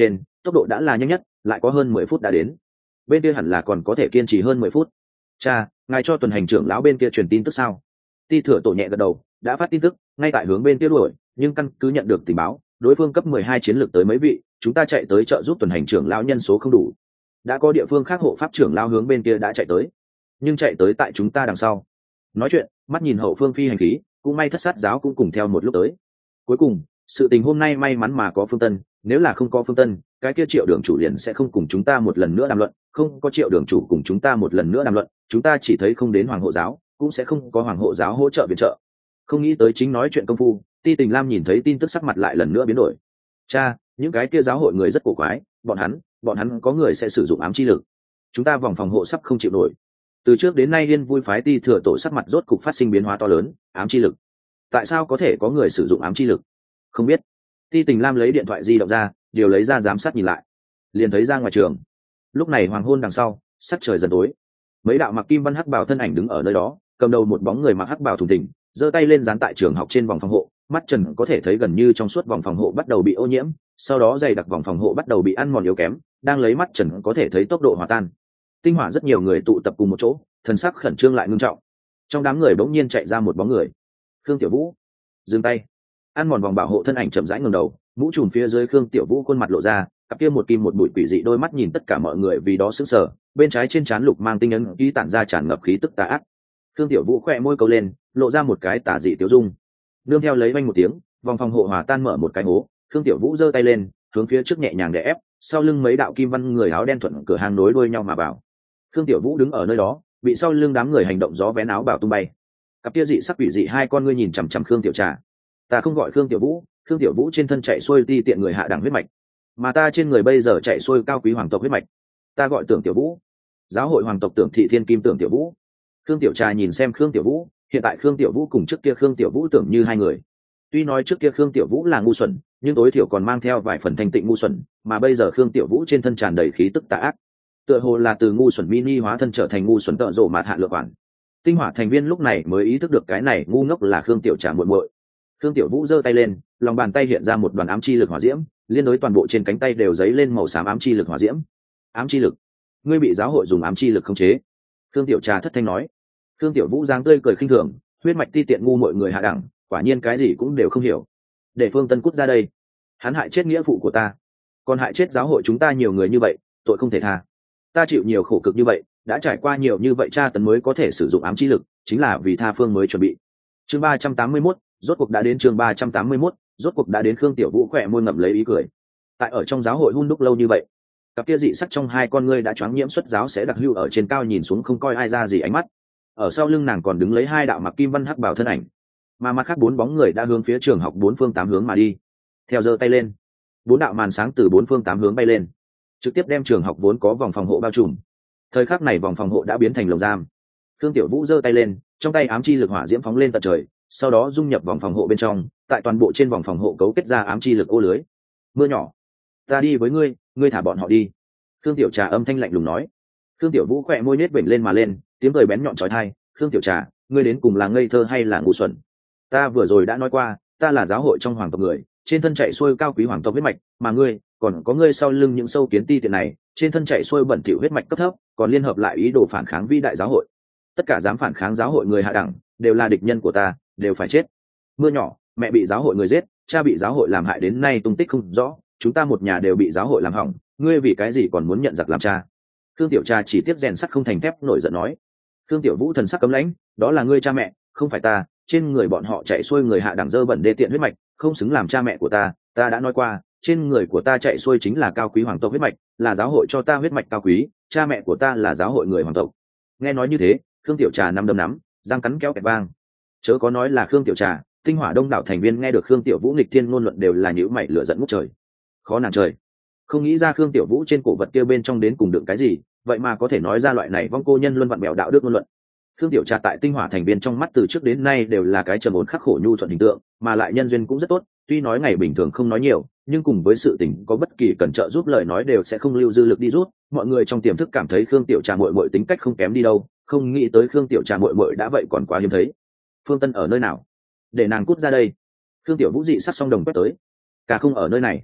tốc độ đã là nhanh nhất, lại có hơn 10 phút đã đến. Bên kia hẳn là còn có thể kiên trì hơn 10 phút. Cha, ngài cho tuần hành trưởng lão bên kia truyền tin tức sao? Ti Thừa Tổ nhẹ gật đầu, đã phát tin tức, ngay tại hướng bên kia đuổi, nhưng căn cứ nhận được tình báo, đối phương cấp 12 chiến lược tới mấy vị, chúng ta chạy tới trợ giúp tuần hành trưởng lão nhân số không đủ. Đã có địa phương khác hộ pháp trưởng lão hướng bên kia đã chạy tới, nhưng chạy tới tại chúng ta đằng sau. Nói chuyện, mắt nhìn hậu phương phi hành khí, cũng may Thất Sát giáo cũng cùng theo một lúc tới. Cuối cùng, sự tình hôm nay may mắn mà có Phương Tân, nếu là không có Phương Tân, cái kia Triệu đường chủ liền sẽ không cùng chúng ta một lần nữa đàm luận, không có Triệu đường chủ cùng chúng ta một lần nữa đàm luận, chúng ta chỉ thấy không đến Hoàng hộ giáo, cũng sẽ không có Hoàng hộ giáo hỗ trợ viện trợ. Không nghĩ tới chính nói chuyện công phu, Ti Tình Lam nhìn thấy tin tức sắc mặt lại lần nữa biến đổi. Cha, những cái kia giáo hội người rất cổ quái, bọn hắn có người sẽ sử dụng ám chi lực. Chúng ta vòng phòng hộ sắp không chịu nổi. Từ trước đến nay Liên Vui phái Ti Thừa Tổ sắc mặt rốt cục phát sinh biến hóa to lớn, ám chi lực. Tại sao có thể có người sử dụng ám chi lực? Không biết. Ti Tình Lam lấy điện thoại di động ra, điều lấy ra giám sát nhìn lại, liền thấy ra ngoài trường. Lúc này hoàng hôn đằng sau, sắc trời dần tối. Mấy đạo mặc kim văn hắc bào thân ảnh đứng ở nơi đó, cầm đầu một bóng người mặc hắc bào thùng thình, giơ tay lên dán tại trường học trên vòng phòng hộ, mắt trần có thể thấy gần như trong suốt vòng phòng hộ bắt đầu bị ô nhiễm, sau đó dày đặc vòng phòng hộ bắt đầu bị ăn mòn yếu kém, đang lấy mắt trần có thể thấy tốc độ hòa tan. Tinh hỏa rất nhiều người tụ tập cùng một chỗ, thần sắc khẩn trương lại ngưng trọng. Trong đám người bỗng nhiên chạy ra một bóng người. Khương Tiểu Vũ. Dừng tay. Ăn mòn vòng bảo hộ thân ảnh chậm rãi ngẩng đầu, mũ trùm phía dưới Khương Tiểu Vũ khuôn mặt lộ ra, cặp kia một kim một bụi quỷ dị đôi mắt nhìn tất cả mọi người vì đó sững sờ, bên trái trên trán lục mang tinh ấn ký tản ra tràn ngập khí tức tà ác. Khương Tiểu Vũ khẽ môi câu lên, lộ ra một cái tà dị tiêu dung. Nương theo lấy vang một tiếng, vòng phòng hộ hòa tan mở một cái hố, Khương Tiểu Vũ giơ tay lên, hướng phía trước nhẹ nhàng đè ép, sau lưng mấy đạo kim văn người áo đen thuận cửa hàng nối đuôi nhau mà vào. Khương Tiểu Vũ đứng ở nơi đó, bị sau lưng đám người hành động gió vén áo bảo tung bay. Cặp kia dị sắc quỷ dị hai con ngươi nhìn chằm chằm Khương Tiểu Trà. Ta không gọi Khương Tiểu Vũ, Khương Tiểu Vũ trên thân chạy xuôi ti tiện người hạ đẳng huyết mạch, mà ta trên người bây giờ chạy xuôi cao quý hoàng tộc huyết mạch. Ta gọi Tưởng Tiểu Vũ, giáo hội hoàng tộc Tưởng Thị Thiên Kim Tưởng Tiểu Vũ. Khương Tiểu Trà nhìn xem Khương Tiểu Vũ, hiện tại Khương Tiểu Vũ cùng trước kia Khương Tiểu Vũ tưởng như hai người. Tuy nói trước kia Khương Tiểu Vũ là ngu xuẩn, nhưng tối thiểu còn mang theo vài phần thanh tịnh ngu xuẩn, mà bây giờ Khương Tiểu Vũ trên thân tràn đầy khí tức tà ác, tựa hồ là từ ngu xuẩn mini hóa thân trở thành ngu xuẩn tợ rộ mạt hạ lựa quản. Tinh hỏa thành viên lúc này mới ý thức được cái này ngu ngốc là Khương Tiểu Trà muội muội. Khương Tiểu Vũ giơ tay lên, lòng bàn tay hiện ra một đoàn ám chi lực hỏa diễm, liên đối toàn bộ trên cánh tay đều dấy lên màu xám ám chi lực hỏa diễm. Ám chi lực? Ngươi bị giáo hội dùng ám chi lực khống chế? Khương Tiểu Trà thất thanh nói. Khương Tiểu Vũ giáng tươi cười khinh thường, huyết mạch ti tiện ngu mọi người hạ đẳng, quả nhiên cái gì cũng đều không hiểu. Để Phương Tân cút ra đây, hắn hại chết nghĩa phụ của ta, còn hại chết giáo hội chúng ta nhiều người như vậy, tội không thể tha. Ta chịu nhiều khổ cực như vậy, đã trải qua nhiều như vậy tra tấn mới có thể sử dụng ám chi lực, chính là vì tha phương mới chuẩn bị. Chương 381, rốt cuộc đã đến chương 381, rốt cuộc đã đến. Khương Tiểu Vũ khỏe môi ngậm lấy ý cười. Tại ở trong giáo hội hun đúc lâu như vậy, cặp kia dị sắc trong hai con ngươi đã choáng nhiễm xuất giáo sẽ đặc hưu ở trên cao nhìn xuống không coi ai ra gì ánh mắt. Ở sau lưng nàng còn đứng lấy hai đạo mặc kim văn hắc bảo thân ảnh, mà mặt khác bốn bóng người đã hướng phía trường học bốn phương tám hướng mà đi. Theo giơ tay lên, bốn đạo màn sáng từ bốn phương tám hướng bay lên, trực tiếp đem trường học vốn có vòng phòng hộ bao trùm. Thời khắc này vòng phòng hộ đã biến thành lồng giam. Khương Tiểu Vũ giơ tay lên, trong tay ám chi lực hỏa diễm phóng lên tận trời, sau đó dung nhập vòng phòng hộ bên trong, tại toàn bộ trên vòng phòng hộ cấu kết ra ám chi lực ô lưới. Mưa nhỏ, ta đi với ngươi, ngươi thả bọn họ đi. Khương Tiểu Trà âm thanh lạnh lùng nói. Khương Tiểu Vũ khỏe môi nết vểnh lên mà lên, tiếng cười bén nhọn chói tai. Khương Tiểu Trà, ngươi đến cùng là ngây thơ hay là ngu xuẩn? Ta vừa rồi đã nói qua, ta là giáo hội trong hoàng tộc người, trên thân chạy xuôi cao quý hoàng tộc huyết mạch, mà ngươi, còn có ngươi sau lưng những sâu kiến ti tiện này, trên thân chạy xuôi bẩn thỉu huyết mạch cấp thấp, còn liên hợp lại ý đồ phản kháng vĩ đại giáo hội. Tất cả dám phản kháng giáo hội người hạ đẳng, đều là địch nhân của ta, đều phải chết. Mưa nhỏ, mẹ bị giáo hội người giết, cha bị giáo hội làm hại đến nay tung tích không rõ, chúng ta một nhà đều bị giáo hội làm hỏng, ngươi vì cái gì còn muốn nhận giặc làm cha? Khương Tiểu Trà chỉ tiếp rèn sắt không thành thép, nổi giận nói. Khương Tiểu Vũ thần sắc cấm lãnh, đó là ngươi cha mẹ, không phải ta, trên người bọn họ chạy xuôi người hạ đẳng dơ bẩn đê tiện huyết mạch, không xứng làm cha mẹ của ta, ta đã nói qua, trên người của ta chạy xuôi chính là cao quý hoàng tộc huyết mạch, là giáo hội cho ta huyết mạch cao quý, cha mẹ của ta là giáo hội người hoàng tộc. Nghe nói như thế, Khương Tiểu Trà nắm đấm nắm, răng cắn kéo kẹt vang. Chớ có nói là Khương Tiểu Trà, Tinh Hỏa đông đảo thành viên nghe được Khương Tiểu Vũ nghịch thiên ngôn luận đều là nhíu mày lửa giận ngút trời. Khó nàng trời, không nghĩ ra Khương Tiểu Vũ trên cổ vật kia bên trong đến cùng đựng cái gì, vậy mà có thể nói ra loại này vong cô nhân luân vặn bèo đạo đức ngôn luận. Khương Tiểu Trà tại Tinh Hỏa thành viên trong mắt từ trước đến nay đều là cái trầm ổn khắc khổ nhu thuận hình tượng, mà lại nhân duyên cũng rất tốt, tuy nói ngày bình thường không nói nhiều, nhưng cùng với sự tình có bất kỳ cần trợ giúp lời nói đều sẽ không lưu dư lực đi rút. Mọi người trong tiềm thức cảm thấy Khương Tiểu Trà muội muội tính cách không kém đi đâu, không nghĩ tới Khương Tiểu Trà muội muội đã vậy còn quá hiếm thấy. Phương Tân ở nơi nào? Để nàng cút ra đây. Khương Tiểu Vũ dị sát song đồng quét tới. Cả không ở nơi này.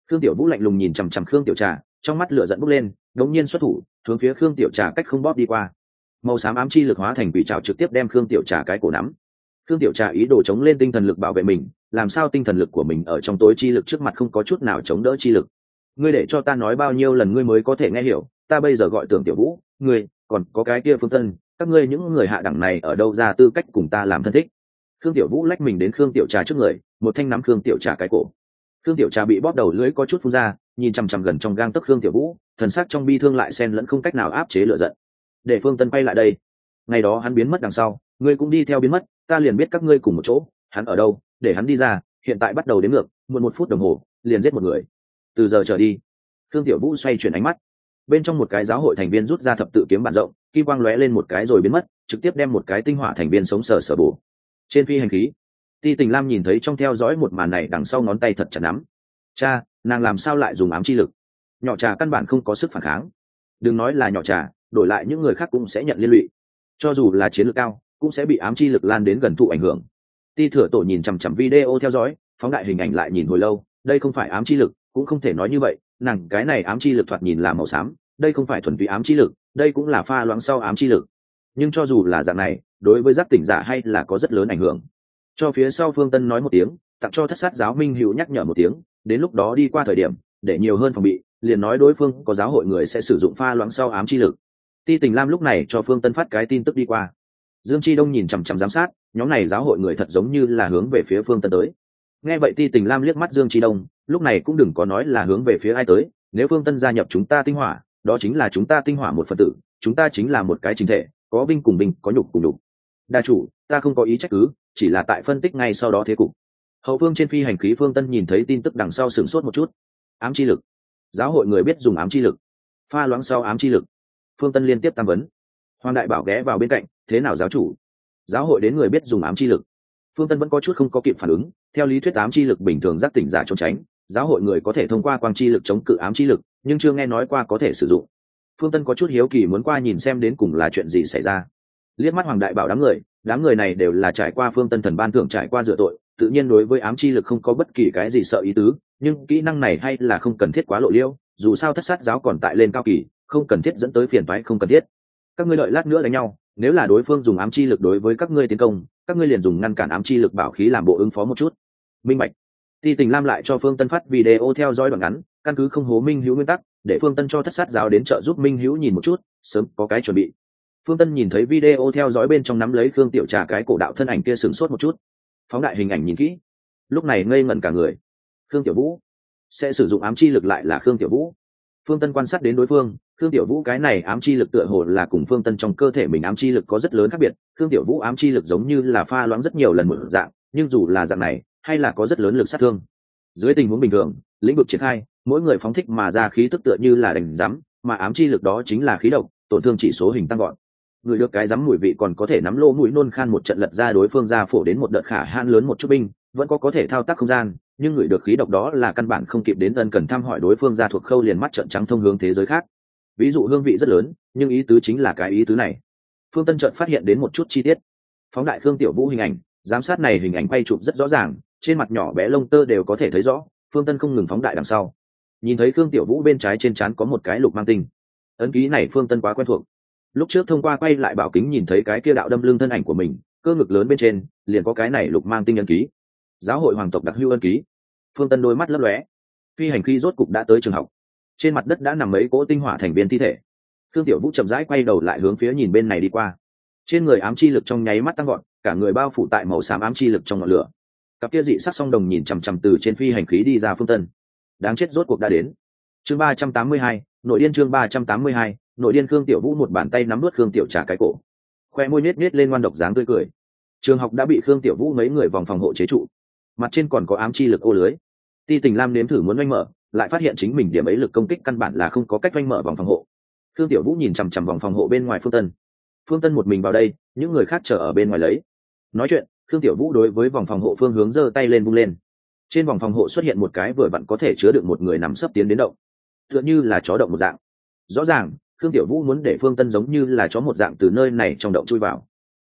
Khương Tiểu Vũ lạnh lùng nhìn chằm chằm Khương Tiểu Trà, trong mắt lửa giận bốc lên, đống nhiên xuất thủ hướng phía Khương Tiểu Trà cách không bóp đi qua. Màu xám ám chi lực hóa thành quỷ trảo trực tiếp đem Khương Tiểu Trà cái cổ nắm. Khương Tiểu Trà ý đồ chống lên tinh thần lực bảo vệ mình, làm sao tinh thần lực của mình ở trong tối chi lực trước mặt không có chút nào chống đỡ chi lực. Ngươi để cho ta nói bao nhiêu lần ngươi mới có thể nghe hiểu, ta bây giờ gọi Tưởng Tiểu Vũ, ngươi, còn có cái kia Phương Tân, các ngươi những người hạ đẳng này ở đâu ra tư cách cùng ta làm thân thích. Khương Tiểu Vũ lách mình đến Khương Tiểu Trà trước người, một thanh nắm Khương Tiểu Trà cái cổ. Khương Tiểu Trà bị bóp đầu lưỡi có chút phun ra, nhìn chằm chằm gần trong gang tấc Khương Tiểu Vũ, thần sắc trong bi thương lại xen lẫn không cách nào áp chế lửa giận. Để Phương Tân quay lại đây. Ngày đó hắn biến mất đằng sau, ngươi cũng đi theo biến mất, ta liền biết các ngươi cùng một chỗ, hắn ở đâu, để hắn đi ra, hiện tại bắt đầu đếm ngược, muộn 1 phút đồng hồ, liền giết một người. Từ giờ trở đi. Khương Tiểu Vũ xoay chuyển ánh mắt. Bên trong một cái giáo hội thành viên rút ra thập tự kiếm bản rộng, kim quang lóe lên một cái rồi biến mất, trực tiếp đem một cái tinh hỏa thành viên sống sờ bổ. Trên phi hành khí, Ti Tình Lam nhìn thấy trong theo dõi một màn này đằng sau ngón tay thật chặt nắm. Cha, nàng làm sao lại dùng ám chi lực? Nhỏ Trà căn bản không có sức phản kháng. Đừng nói là Nhỏ Trà, đổi lại những người khác cũng sẽ nhận liên lụy. Cho dù là chiến lược cao, cũng sẽ bị ám chi lực lan đến gần thụ ảnh hưởng. Ti Thừa Tổ nhìn chằm chằm video theo dõi, phóng đại hình ảnh lại nhìn hồi lâu, đây không phải ám chi lực, cũng không thể nói như vậy, nàng cái này ám chi lực thoạt nhìn là màu xám, đây không phải thuần túy ám chi lực, đây cũng là pha loãng sau ám chi lực. Nhưng cho dù là dạng này, đối với giác tỉnh giả hay là có rất lớn ảnh hưởng. Cho phía sau Phương Tân nói một tiếng, tặng cho Thất Sát giáo Minh Hữu nhắc nhở một tiếng, đến lúc đó đi qua thời điểm, để nhiều hơn phòng bị, liền nói đối phương có giáo hội người sẽ sử dụng pha loãng sau ám chi lực. Ti Tình Lam lúc này cho Phương Tân phát cái tin tức đi qua. Dương Chi Đông nhìn chằm chằm giám sát, nhóm này giáo hội người thật giống như là hướng về phía Phương Tân tới. Nghe vậy Ti Tình Lam liếc mắt Dương Chi Đông, lúc này cũng đừng có nói là hướng về phía ai tới, nếu Phương Tân gia nhập chúng ta tinh hỏa, đó chính là chúng ta tinh hỏa một phần tử, chúng ta chính là một cái chính thể, có vinh cùng vinh, có nhục cùng nhục. Đa chủ, ta không có ý trách cứ, chỉ là tại phân tích ngay sau đó thế cục. Hậu phương trên phi hành khí Phương Tân nhìn thấy tin tức đằng sau sửng sốt một chút. Ám chi lực, giáo hội người biết dùng ám chi lực, pha loãng sau ám chi lực. Phương Tân liên tiếp tam vấn. Hoàng Đại Bảo ghé vào bên cạnh, thế nào giáo chủ? Giáo hội đến người biết dùng ám chi lực. Phương Tân vẫn có chút không có kịp phản ứng, theo lý thuyết ám chi lực bình thường giác tỉnh giả trốn tránh, giáo hội người có thể thông qua quang chi lực chống cự ám chi lực, nhưng chưa nghe nói qua có thể sử dụng. Phương Tân có chút hiếu kỳ muốn qua nhìn xem đến cùng là chuyện gì xảy ra. Liếc mắt Hoàng Đại Bảo đám người này đều là trải qua Phương Tân thần ban thưởng trải qua dựa tội, tự nhiên đối với ám chi lực không có bất kỳ cái gì sợ ý tứ, nhưng kỹ năng này hay là không cần thiết quá lộ liễu, dù sao Thất Sát giáo còn tại lên cao kỳ, không cần thiết dẫn tới phiền toái không cần thiết. Các ngươi đợi lát nữa đánh nhau, nếu là đối phương dùng ám chi lực đối với các ngươi tiến công, các ngươi liền dùng ngăn cản ám chi lực bảo khí làm bộ ứng phó một chút. Minh bạch. Ti Tình Lam lại cho Phương Tân phát video theo dõi đoạn ngắn, căn cứ không hố Minh Hữu nguyên tắc, để Phương Tân cho Thất Sát giáo đến trợ giúp Minh Hữu nhìn một chút, sớm có cái chuẩn bị. Phương Tân nhìn thấy video theo dõi bên trong nắm lấy Khương Tiểu Trà cái cổ đạo thân ảnh kia sửng sốt một chút, phóng đại hình ảnh nhìn kỹ, lúc này ngây ngẩn cả người. Khương Tiểu Vũ sẽ sử dụng ám chi lực, lại là Khương Tiểu Vũ. Phương Tân quan sát đến đối phương, Khương Tiểu Vũ cái này ám chi lực tựa hồ là cùng Phương Tân trong cơ thể mình ám chi lực có rất lớn khác biệt. Khương Tiểu Vũ ám chi lực giống như là pha loãng rất nhiều lần một dạng, nhưng dù là dạng này, hay là có rất lớn lực sát thương. Dưới tình huống bình thường, lĩnh vực triển khai, mỗi người phóng thích mà ra khí tức tựa như là đánh rắm, mà ám chi lực đó chính là khí độc, tổn thương chỉ số hình tăng gọn. Người được cái rắm mùi vị còn có thể nắm lỗ mũi nôn khan một trận lật ra đối phương ra phổ đến một đợt khả han lớn một chút binh, vẫn có thể thao tác không gian, nhưng người được khí độc đó là căn bản không kịp đến ân cần thăm hỏi đối phương ra thuộc khâu liền mắt trợn trắng thông hướng thế giới khác. Ví dụ hương vị rất lớn, nhưng ý tứ chính là cái ý tứ này. Phương Tân chợt phát hiện đến một chút chi tiết. Phóng đại Khương Tiểu Vũ hình ảnh, giám sát này hình ảnh quay chụp rất rõ ràng, trên mặt nhỏ bé lông tơ đều có thể thấy rõ. Phương Tân không ngừng phóng đại đằng sau, nhìn thấy Khương Tiểu Vũ bên trái trên trán có một cái lục mang tinh. Ấn ký này Phương Tân quá quen thuộc. Lúc trước thông qua quay lại bảo kính nhìn thấy cái kia đạo đâm lưng thân ảnh của mình, cơ ngực lớn bên trên liền có cái này lục mang tinh ấn ký. Giáo hội hoàng tộc đặc hữu ấn ký. Phương Tân đôi mắt lấp lóe. Phi hành khí rốt cục đã tới trường học. Trên mặt đất đã nằm mấy cỗ tinh hỏa thành viên thi thể. Khương Tiểu Vũ chậm rãi quay đầu lại hướng phía nhìn bên này đi qua. Trên người ám chi lực trong nháy mắt tăng gọn, cả người bao phủ tại màu xám ám chi lực trong ngọn lửa. Cặp kia dị sắc song đồng nhìn chằm chằm từ trên phi hành khí đi ra Phương Tân. Đáng chết rốt cuộc đã đến. Chương 382, nội điên chương 382, nội điên. Khương Tiểu Vũ một bàn tay nắm nuốt Khương Tiểu Trà cái cổ. Khoe môi nhếch lên ngoan độc dáng tươi cười. Trường học đã bị Khương Tiểu Vũ mấy người vòng phòng hộ chế trụ. Mặt trên còn có ám chi lực ô lưới. Ti Tình Lam nếm thử muốn oanh mở, lại phát hiện chính mình điểm ấy lực công kích căn bản là không có cách oanh mở vòng phòng hộ. Khương Tiểu Vũ nhìn chằm chằm vòng phòng hộ bên ngoài Phương Tân. Phương Tân một mình vào đây, những người khác chờ ở bên ngoài lấy. Nói chuyện, Khương Tiểu Vũ đối với vòng phòng hộ phương hướng giơ tay lên vung lên. Trên vòng phòng hộ xuất hiện một cái vừa vặn có thể chứa được một người nằm sấp tiến đến động, tựa như là chó động một dạng. Rõ ràng, Khương Tiểu Vũ muốn để Phương Tân giống như là chó một dạng từ nơi này trong động chui vào.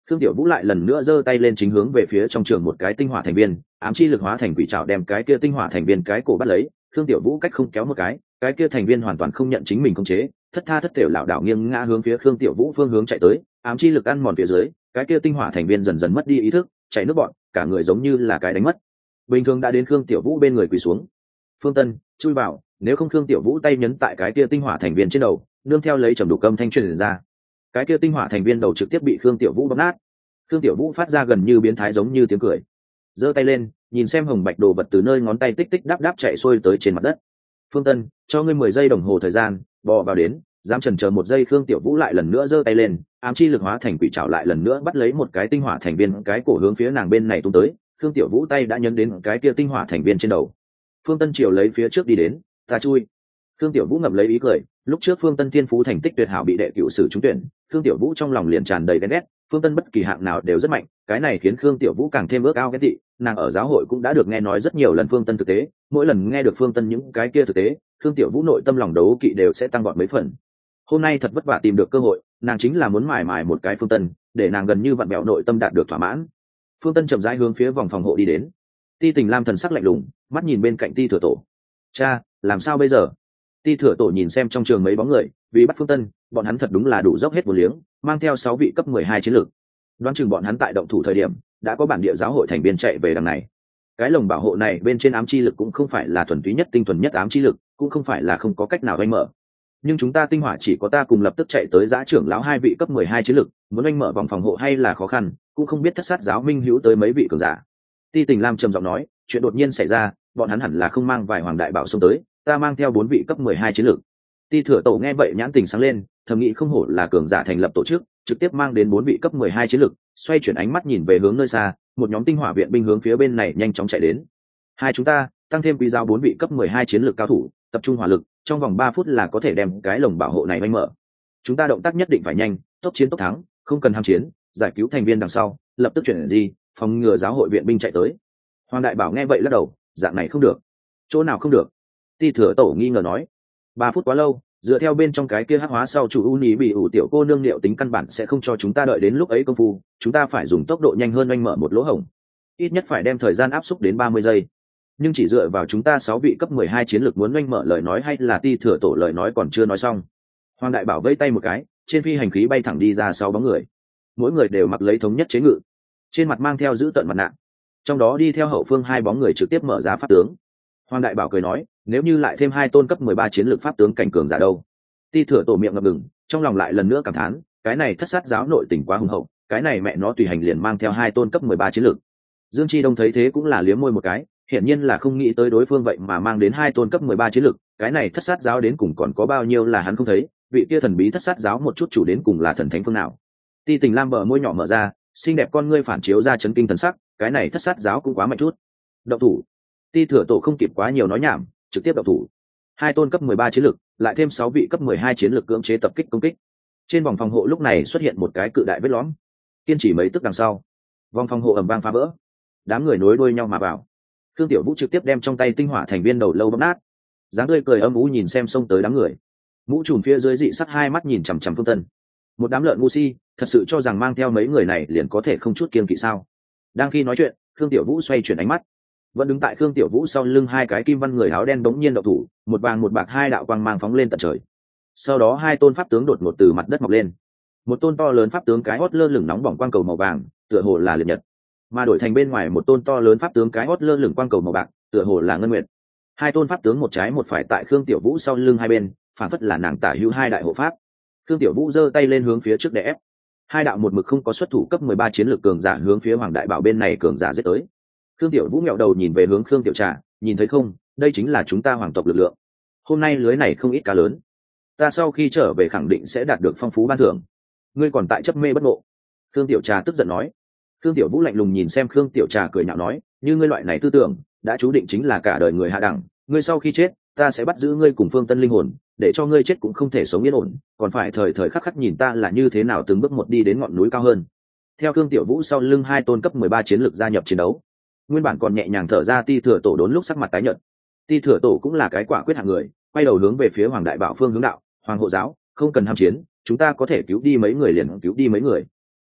Khương Tiểu Vũ lại lần nữa giơ tay lên chính hướng về phía trong trường một cái tinh hỏa thành viên, ám chi lực hóa thành quỷ trảo đem cái kia tinh hỏa thành viên cái cổ bắt lấy. Khương Tiểu Vũ cách không kéo một cái kia thành viên hoàn toàn không nhận chính mình khống chế, thất tha thất thểu lảo đảo nghiêng ngã hướng phía Khương Tiểu Vũ phương hướng chạy tới, ám chi lực ăn mòn phía dưới, cái kia tinh hỏa thành viên dần dần mất đi ý thức, chảy nước bọt, cả người giống như là cái đánh mất. Bình thường đã đến Khương Tiểu Vũ bên người quỳ xuống. Phương Tân, chui vào, nếu không Khương Tiểu Vũ tay nhấn tại cái kia tinh hỏa thành viên trên đầu, nương theo lấy trầm đục âm thanh truyền ra. Cái kia tinh hỏa thành viên đầu trực tiếp bị Khương Tiểu Vũ bóp nát. Khương Tiểu Vũ phát ra gần như biến thái giống như tiếng cười, giơ tay lên nhìn xem hồng bạch đồ vật từ nơi ngón tay tích tích đáp đáp chạy xuôi tới trên mặt đất. Phương Tân, cho ngươi 10 giây đồng hồ thời gian, bò vào đến. Dám chần chờ một giây, Khương Tiểu Vũ lại lần nữa giơ tay lên, ám chi lực hóa thành quỷ trảo lại lần nữa bắt lấy một cái tinh hỏa thành viên, cái cổ hướng phía nàng bên này tung tới. Khương Tiểu Vũ tay đã nhấn đến cái kia tinh hỏa thành viên trên đầu. Phương Tân chiều lấy phía trước đi đến, ta chui. Khương Tiểu Vũ ngậm lấy ý cười, lúc trước Phương Tân thiên phú thành tích tuyệt hảo bị đệ cửu sử trúng tuyển, Khương Tiểu Vũ trong lòng liền tràn đầy ghen ghét. Phương Tân bất kỳ hạng nào đều rất mạnh, cái này khiến Khương Tiểu Vũ càng thêm ước ao ghen tị. Nàng ở giáo hội cũng đã được nghe nói rất nhiều lần Phương Tân thực tế, mỗi lần nghe được Phương Tân những cái kia thực tế, Khương Tiểu Vũ nội tâm lòng đấu kỵ đều sẽ tăng vọt mấy phần. Hôm nay thật vất vả tìm được cơ hội, nàng chính là muốn mài mài một cái Phương Tân, để nàng gần như vặn bẹo nội tâm đạt được thỏa mãn. Phương Tân chậm rãi hướng phía vòng phòng hộ đi đến. Ti Tình Lam thần sắc lạnh lùng, mắt nhìn bên cạnh Ti Thừa Tổ. Cha, làm sao bây giờ? Ti Thừa Tổ nhìn xem trong trường mấy bóng người, vì bắt Phương Tân, bọn hắn thật đúng là đủ dốc hết một liếng, mang theo 6 vị cấp 12 chiến lược. Đoán chừng bọn hắn tại động thủ thời điểm, đã có bản địa giáo hội thành viên chạy về đằng này. Cái lồng bảo hộ này bên trên ám chi lực cũng không phải là thuần túy nhất tinh thuần nhất ám chi lực, cũng không phải là không có cách nào anh mở. Nhưng chúng ta tinh hỏa chỉ có ta cùng lập tức chạy tới giã trưởng lão 2 vị cấp 12 chiến lực, muốn anh mở vòng phòng hộ hay là khó khăn, cũng không biết thất sát giáo minh hữu tới mấy vị cường giả. Ti Tình Lam trầm giọng nói, chuyện đột nhiên xảy ra, bọn hắn hẳn là không mang vài hoàng đại bảo xông tới, ta mang theo 4 vị cấp 12 chiến lực. Ti Thừa Tổ nghe vậy nhãn tình sáng lên, thầm nghĩ không hổ là cường giả thành lập tổ chức, trực tiếp mang đến 4 vị cấp 12 chiến lực, xoay chuyển ánh mắt nhìn về hướng nơi xa, một nhóm tinh hỏa viện binh hướng phía bên này nhanh chóng chạy đến. Hai chúng ta tăng thêm quý giao 4 vị cấp 12 chiến lược cao thủ, tập trung hỏa lực, trong vòng 3 phút là có thể đem cái lồng bảo hộ này đánh mở. Chúng ta động tác nhất định phải nhanh, tốc chiến tốc thắng, không cần ham chiến, giải cứu thành viên đằng sau, lập tức chuyển gì, phòng ngừa giáo hội viện binh chạy tới. Hoàng đại bảo nghe vậy lắc đầu, dạng này không được. Chỗ nào không được? Ti Thừa Tổ nghi ngờ nói. 3 phút quá lâu, dựa theo bên trong cái kia hắc hóa sau chủ uni bị ủ tiểu cô nương liệu tính căn bản sẽ không cho chúng ta đợi đến lúc ấy công phu, chúng ta phải dùng tốc độ nhanh hơn anh mở một lỗ hổng, ít nhất phải đem thời gian áp xúc đến 30 giây. Nhưng chỉ dựa vào chúng ta 6 vị cấp 12 chiến lược muốn anh mở lời nói hay là Ti Thừa Tổ lời nói còn chưa nói xong. Hoàng đại bảo vây tay một cái, trên phi hành khí bay thẳng đi ra 6 bóng người, mỗi người đều mặc lấy thống nhất chế ngự, trên mặt mang theo giữ tận mặt nạ, trong đó đi theo hậu phương 2 bóng người trực tiếp mở ra pháp tướng. Hoàng đại bảo cười nói, nếu như lại thêm 2 tôn cấp 13 chiến lược pháp tướng cảnh cường giả đâu? Ti Thừa Tổ miệng ngập ngừng, trong lòng lại lần nữa cảm thán, cái này thất sát giáo nội tình quá hùng hậu, cái này mẹ nó tùy hành liền mang theo 2 tôn cấp 13 chiến lược. Dương Chi Đông thấy thế cũng là liếm môi một cái, hiển nhiên là không nghĩ tới đối phương vậy mà mang đến 2 tôn cấp 13 chiến lược, cái này thất sát giáo đến cùng còn có bao nhiêu là hắn không thấy, vị kia thần bí thất sát giáo một chút chủ đến cùng là thần thánh phương nào. Ti Tình Lam bờ môi nhỏ mở ra, xinh đẹp con ngươi phản chiếu ra chấn kinh thần sắc, cái này thất sát giáo cũng quá mạnh chút. Động thủ. Ti Thừa Tổ không kịp quá nhiều nói nhảm, trực tiếp động thủ. 2 tôn cấp 13 chiến lực, lại thêm 6 vị cấp 12 chiến lực cưỡng chế tập kích công kích. Trên vòng phòng hộ lúc này xuất hiện một cái cự đại vết lõm. Kiên trì mấy tức đằng sau, vòng phòng hộ ầm vang phá vỡ. Đám người nối đuôi nhau mà vào. Khương Tiểu Vũ trực tiếp đem trong tay tinh hỏa thành viên đầu lâu bóp nát. Dáng tươi cười âm u nhìn xem xông tới đám người. Mũ trùm phía dưới dị sắc 2 mắt nhìn chằm chằm Phương Tân. Một đám lợn ngu si, thật sự cho rằng mang theo mấy người này liền có thể không chút kiêng kỵ sao? Đang khi nói chuyện, Khương Tiểu Vũ xoay chuyển ánh mắt, vẫn đứng tại Khương Tiểu Vũ sau lưng 2 cái kim văn người áo đen bỗng nhiên động thủ, một vàng một bạc 2 đạo quang mang phóng lên tận trời. Sau đó 2 tôn pháp tướng đột ngột từ mặt đất mọc lên. Một tôn to lớn pháp tướng cái hót lơ lửng nóng bỏng quang cầu màu vàng, tựa hồ là liệt nhật, mà đổi thành bên ngoài một tôn to lớn pháp tướng cái hót lơ lửng quang cầu màu bạc, tựa hồ là ngân nguyệt. 2 tôn pháp tướng một trái một phải tại Khương Tiểu Vũ sau lưng hai bên, phản phất là nàng tả hữu 2 đại hộ pháp. Khương Tiểu Vũ giơ tay lên hướng phía trước để ép. 2 đạo một mực không có xuất thủ cấp 13 chiến lược cường giả hướng phía Hoàng đại bảo bên này cường giả giết tới. Khương Tiểu Vũ ngẹo đầu nhìn về hướng Khương Tiểu Trà, nhìn thấy không, đây chính là chúng ta hoàng tộc lực lượng. Hôm nay lưới này không ít cá lớn, ta sau khi trở về khẳng định sẽ đạt được phong phú ban thưởng. Ngươi còn tại chấp mê bất ngộ. Khương Tiểu Trà tức giận nói. Khương Tiểu Vũ lạnh lùng nhìn xem Khương Tiểu Trà cười nhạo nói, như ngươi loại này tư tưởng đã chú định chính là cả đời người hạ đẳng, ngươi sau khi chết ta sẽ bắt giữ ngươi cùng Phương Tân linh hồn, để cho ngươi chết cũng không thể sống yên ổn, còn phải thời thời khắc khắc nhìn ta là như thế nào từng bước một đi đến ngọn núi cao hơn. Theo Khương Tiểu Vũ sau lưng 2 tôn cấp 13 chiến lược gia nhập chiến đấu. Nguyên bản còn nhẹ nhàng thở ra Ti Thừa Tổ đốn lúc sắc mặt tái nhợt. Ti Thừa Tổ cũng là cái quả quyết hạng người, quay đầu hướng về phía Hoàng đại bảo phương hướng đạo, Hoàng hộ giáo, không cần ham chiến, chúng ta có thể cứu đi mấy người liền cứu đi mấy người.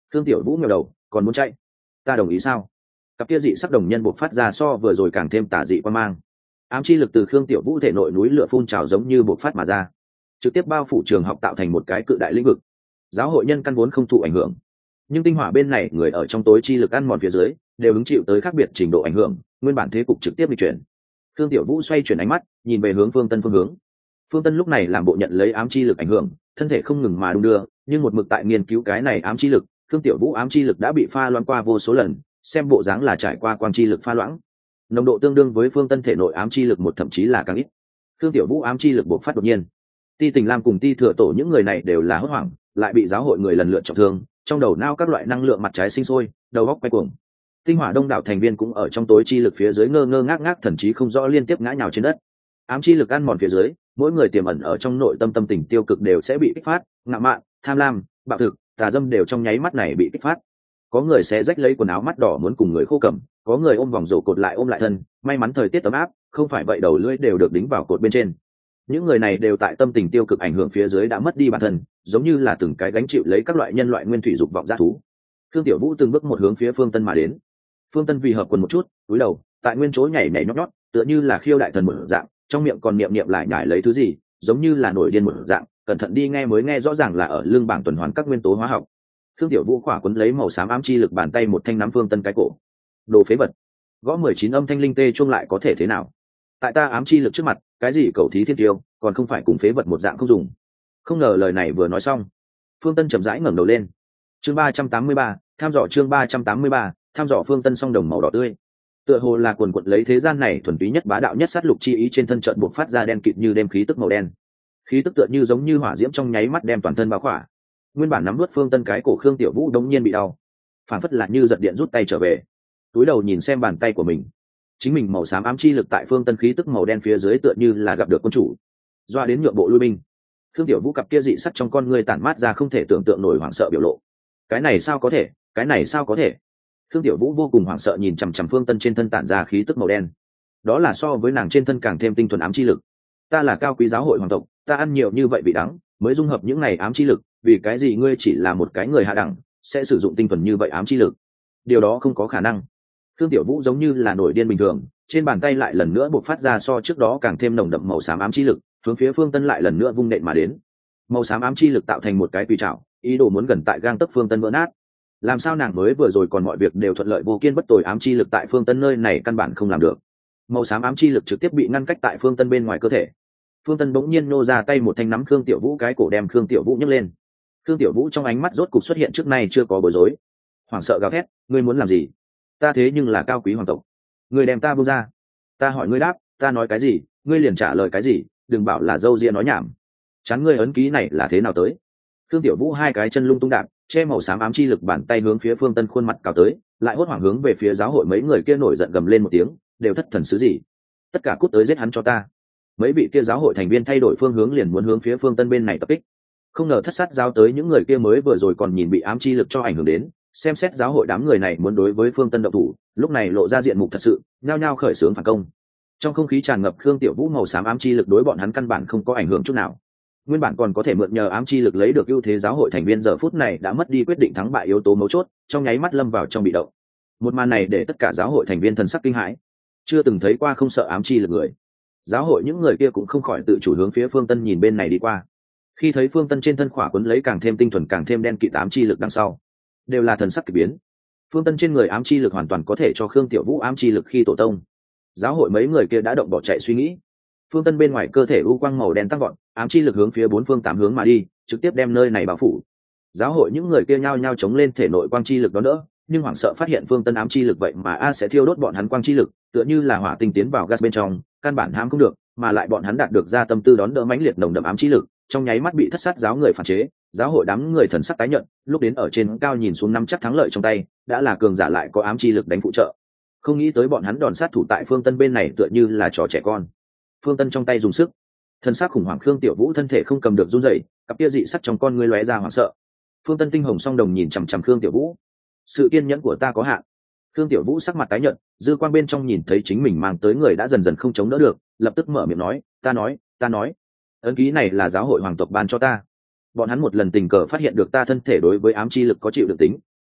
Khương Tiểu Vũ nghèo đầu, còn muốn chạy? Ta đồng ý sao? Cặp kia dị sắc đồng nhân buộc phát ra so vừa rồi càng thêm tà dị quan mang. Ám chi lực từ Khương Tiểu Vũ thể nội núi lửa phun trào giống như buộc phát mà ra, trực tiếp bao phủ trường học tạo thành một cái cự đại lĩnh vực. Giáo hội nhân căn vốn không thụ ảnh hưởng, nhưng tinh hỏa bên này người ở trong tối chi lực ăn mòn phía dưới đều hứng chịu tới khác biệt trình độ ảnh hưởng, nguyên bản thế cục trực tiếp bị chuyển. Khương Tiểu Vũ xoay chuyển ánh mắt, nhìn về hướng Phương Tân phương hướng. Phương Tân lúc này làm bộ nhận lấy ám chi lực ảnh hưởng, thân thể không ngừng mà đung đưa, nhưng một mực tại nghiên cứu cái này ám chi lực. Khương Tiểu Vũ ám chi lực đã bị pha loãng qua vô số lần, xem bộ dáng là trải qua quang chi lực pha loãng, nồng độ tương đương với Phương Tân thể nội ám chi lực một, thậm chí là càng ít. Khương Tiểu Vũ ám chi lực bộc phát đột nhiên, Ti Tình Lam cùng Ti Thừa Tổ những người này đều là hốt hoảng, lại bị giáo hội người lần lượt trọng thương, trong đầu não các loại năng lượng mặt trái sinh sôi, đầu óc quay cuồng. Tinh hỏa đông đảo thành viên cũng ở trong tối chi lực phía dưới ngơ ngơ ngác ngác, thậm chí không rõ liên tiếp ngã nhào trên đất. Ám chi lực ăn mòn phía dưới, mỗi người tiềm ẩn ở trong nội tâm tâm tình tiêu cực đều sẽ bị kích phát, ngạo mạn, tham lam, bạo thực, tà dâm đều trong nháy mắt này bị kích phát. Có người sẽ rách lấy quần áo mắt đỏ muốn cùng người khô cẩm, có người ôm vòng rổ cột lại ôm lại thân, may mắn thời tiết ấm áp, không phải vậy đầu lưỡi đều được đính vào cột bên trên. Những người này đều tại tâm tình tiêu cực ảnh hưởng phía dưới đã mất đi bản thân, giống như là từng cái gánh chịu lấy các loại nhân loại nguyên thủy dục vọng dã thú. Khương Tiểu Vũ từng bước một hướng phía Phương Tân mà đến. Phương Tân vì hợp quần một chút, cúi đầu, tại nguyên chỗ nhảy nhảy nhót nhót, tựa như là khiêu đại thần một dạng, trong miệng còn niệm niệm lại nhải lấy thứ gì, giống như là nổi điên một dạng, cẩn thận đi nghe mới nghe rõ ràng là ở lưng bảng tuần hoàn các nguyên tố hóa học. Khương Tiểu Vũ khỏa quấn lấy màu xám ám chi lực bàn tay một thanh nắm Phương Tân cái cổ. Đồ phế vật, gõ 19 âm thanh linh tê chuông lại có thể thế nào? Tại ta ám chi lực trước mặt, cái gì cầu thí thiên tiêu, còn không phải cùng phế vật một dạng không dùng. Không ngờ lời này vừa nói xong, Phương Tân chậm rãi ngẩng đầu lên. Chương 383, tham dò chương 383, tham dò Phương Tân song đồng màu đỏ tươi. Tựa hồ là quần quật lấy thế gian này thuần túy nhất bá đạo nhất sát lục chi ý trên thân trận buộc phát ra đen kịt như đêm khí tức màu đen. Khí tức tựa như giống như hỏa diễm trong nháy mắt đem toàn thân bao khỏa. Nguyên bản nắm nuốt Phương Tân cái cổ Khương Tiểu Vũ đống nhiên bị đau, phản phất là như giật điện rút tay trở về. Túi đầu nhìn xem bàn tay của mình, chính mình màu xám ám chi lực tại Phương Tân khí tức màu đen phía dưới tựa như là gặp được quân chủ, doa đến nhượng bộ lui binh. Khương Tiểu Vũ cặp kia dị sắc trong con người tản mát ra không thể tưởng tượng nổi hoảng sợ biểu lộ. Cái này sao có thể, cái này sao có thể? Khương Tiểu Vũ vô cùng hoảng sợ nhìn chằm chằm Phương Tân trên thân tản ra khí tức màu đen. Đó là so với nàng trên thân càng thêm tinh thuần ám chi lực. Ta là cao quý giáo hội hoàng tộc, ta ăn nhiều như vậy bị đắng, mới dung hợp những này ám chi lực, vì cái gì ngươi chỉ là một cái người hạ đẳng, sẽ sử dụng tinh thuần như vậy ám chi lực? Điều đó không có khả năng. Khương Tiểu Vũ giống như là nổi điên bình thường, trên bàn tay lại lần nữa bộc phát ra so trước đó càng thêm nồng đậm màu xám ám chi lực, hướng phía Phương Tân lại lần nữa vung nện mà đến. Màu xám ám chi lực tạo thành một cái tùy trảo, ý đồ muốn gần tại gang tấc Phương Tân vỡ nát. Làm sao nàng mới vừa rồi còn mọi việc đều thuận lợi vô kiên bất tồi, ám chi lực tại Phương Tân nơi này căn bản không làm được. Màu xám ám chi lực trực tiếp bị ngăn cách tại Phương Tân bên ngoài cơ thể. Phương Tân bỗng nhiên nô ra tay một thanh nắm Khương Tiểu Vũ cái cổ, đem Khương Tiểu Vũ nhấc lên. Khương Tiểu Vũ trong ánh mắt rốt cục xuất hiện trước nay chưa có bối rối, hoảng sợ gào thét, ngươi muốn làm gì? Ta thế nhưng là cao quý hoàng tộc, ngươi đem ta buông ra. Ta hỏi ngươi đáp, ta nói cái gì ngươi liền trả lời cái gì, đừng bảo là dâu ria nói nhảm. Chán ngươi ấn ký này là thế nào tới? Khương Tiểu Vũ hai cái chân lung tung đạp, che màu xám ám chi lực bàn tay hướng phía Phương Tân khuôn mặt cào tới, lại hốt hoảng hướng về phía giáo hội mấy người kia nổi giận gầm lên một tiếng, đều thất thần xứ gì? Tất cả cút tới giết hắn cho ta! Mấy vị kia giáo hội thành viên thay đổi phương hướng liền muốn hướng phía Phương Tân bên này tập kích. Không ngờ thất sát giáo tới những người kia mới vừa rồi còn nhìn bị ám chi lực cho ảnh hưởng đến, xem xét giáo hội đám người này muốn đối với Phương Tân động thủ, lúc này lộ ra diện mục thật sự, nhao nhao khởi xướng phản công. Trong không khí tràn ngập Khương Tiểu Vũ màu xám ám chi lực đối bọn hắn căn bản không có ảnh hưởng chút nào. Nguyên bản còn có thể mượn nhờ ám chi lực lấy được ưu thế giáo hội thành viên giờ phút này đã mất đi quyết định thắng bại yếu tố mấu chốt, trong nháy mắt lâm vào trong bị động. Một màn này để tất cả giáo hội thành viên thần sắc kinh hãi, chưa từng thấy qua không sợ ám chi lực người. Giáo hội những người kia cũng không khỏi tự chủ hướng phía Phương Tân nhìn bên này đi qua. Khi thấy Phương Tân trên thân khỏa quấn lấy càng thêm tinh thuần càng thêm đen kịt ám chi lực đằng sau, đều là thần sắc kỳ biến. Phương Tân trên người ám chi lực hoàn toàn có thể cho Khương Tiểu Vũ ám chi lực khi tổ tông. Giáo hội mấy người kia đã động bỏ chạy suy nghĩ. Phương Tân bên ngoài cơ thể u quang màu đen tăng gọn, ám chi lực hướng phía bốn phương tám hướng mà đi, trực tiếp đem nơi này bao phủ. Giáo hội những người kia nhao nhao chống lên thể nội quang chi lực đó nữa, nhưng hoảng sợ phát hiện Phương Tân ám chi lực vậy mà sẽ thiêu đốt bọn hắn quang chi lực, tựa như là hỏa tinh tiến vào gas bên trong, căn bản hãm không được, mà lại bọn hắn đạt được ra tâm tư đón đỡ mãnh liệt nồng đậm ám chi lực, trong nháy mắt bị thất sát giáo người phản chế. Giáo hội đám người thần sắc tái nhợt, lúc đến ở trên cao nhìn xuống nắm chắc thắng lợi trong tay, đã là cường giả lại có ám chi lực đánh phụ trợ. Không nghĩ tới bọn hắn đòn sát thủ tại Phương Tân bên này tựa như là trò trẻ con. Phương Tân trong tay dùng sức, thần sắc khủng hoảng. Khương Tiểu Vũ thân thể không cầm được run rẩy, cặp kia dị sắc trong con ngươi lóe ra hoảng sợ. Phương Tân tinh hồng song đồng nhìn chằm chằm Khương Tiểu Vũ, sự kiên nhẫn của ta có hạn. Khương Tiểu Vũ sắc mặt tái nhợt, dư quang bên trong nhìn thấy chính mình mang tới người đã dần dần không chống đỡ được, lập tức mở miệng nói, ta nói, ấn ký này là giáo hội hoàng tộc ban cho ta. Bọn hắn một lần tình cờ phát hiện được ta thân thể đối với ám chi lực có chịu được tính,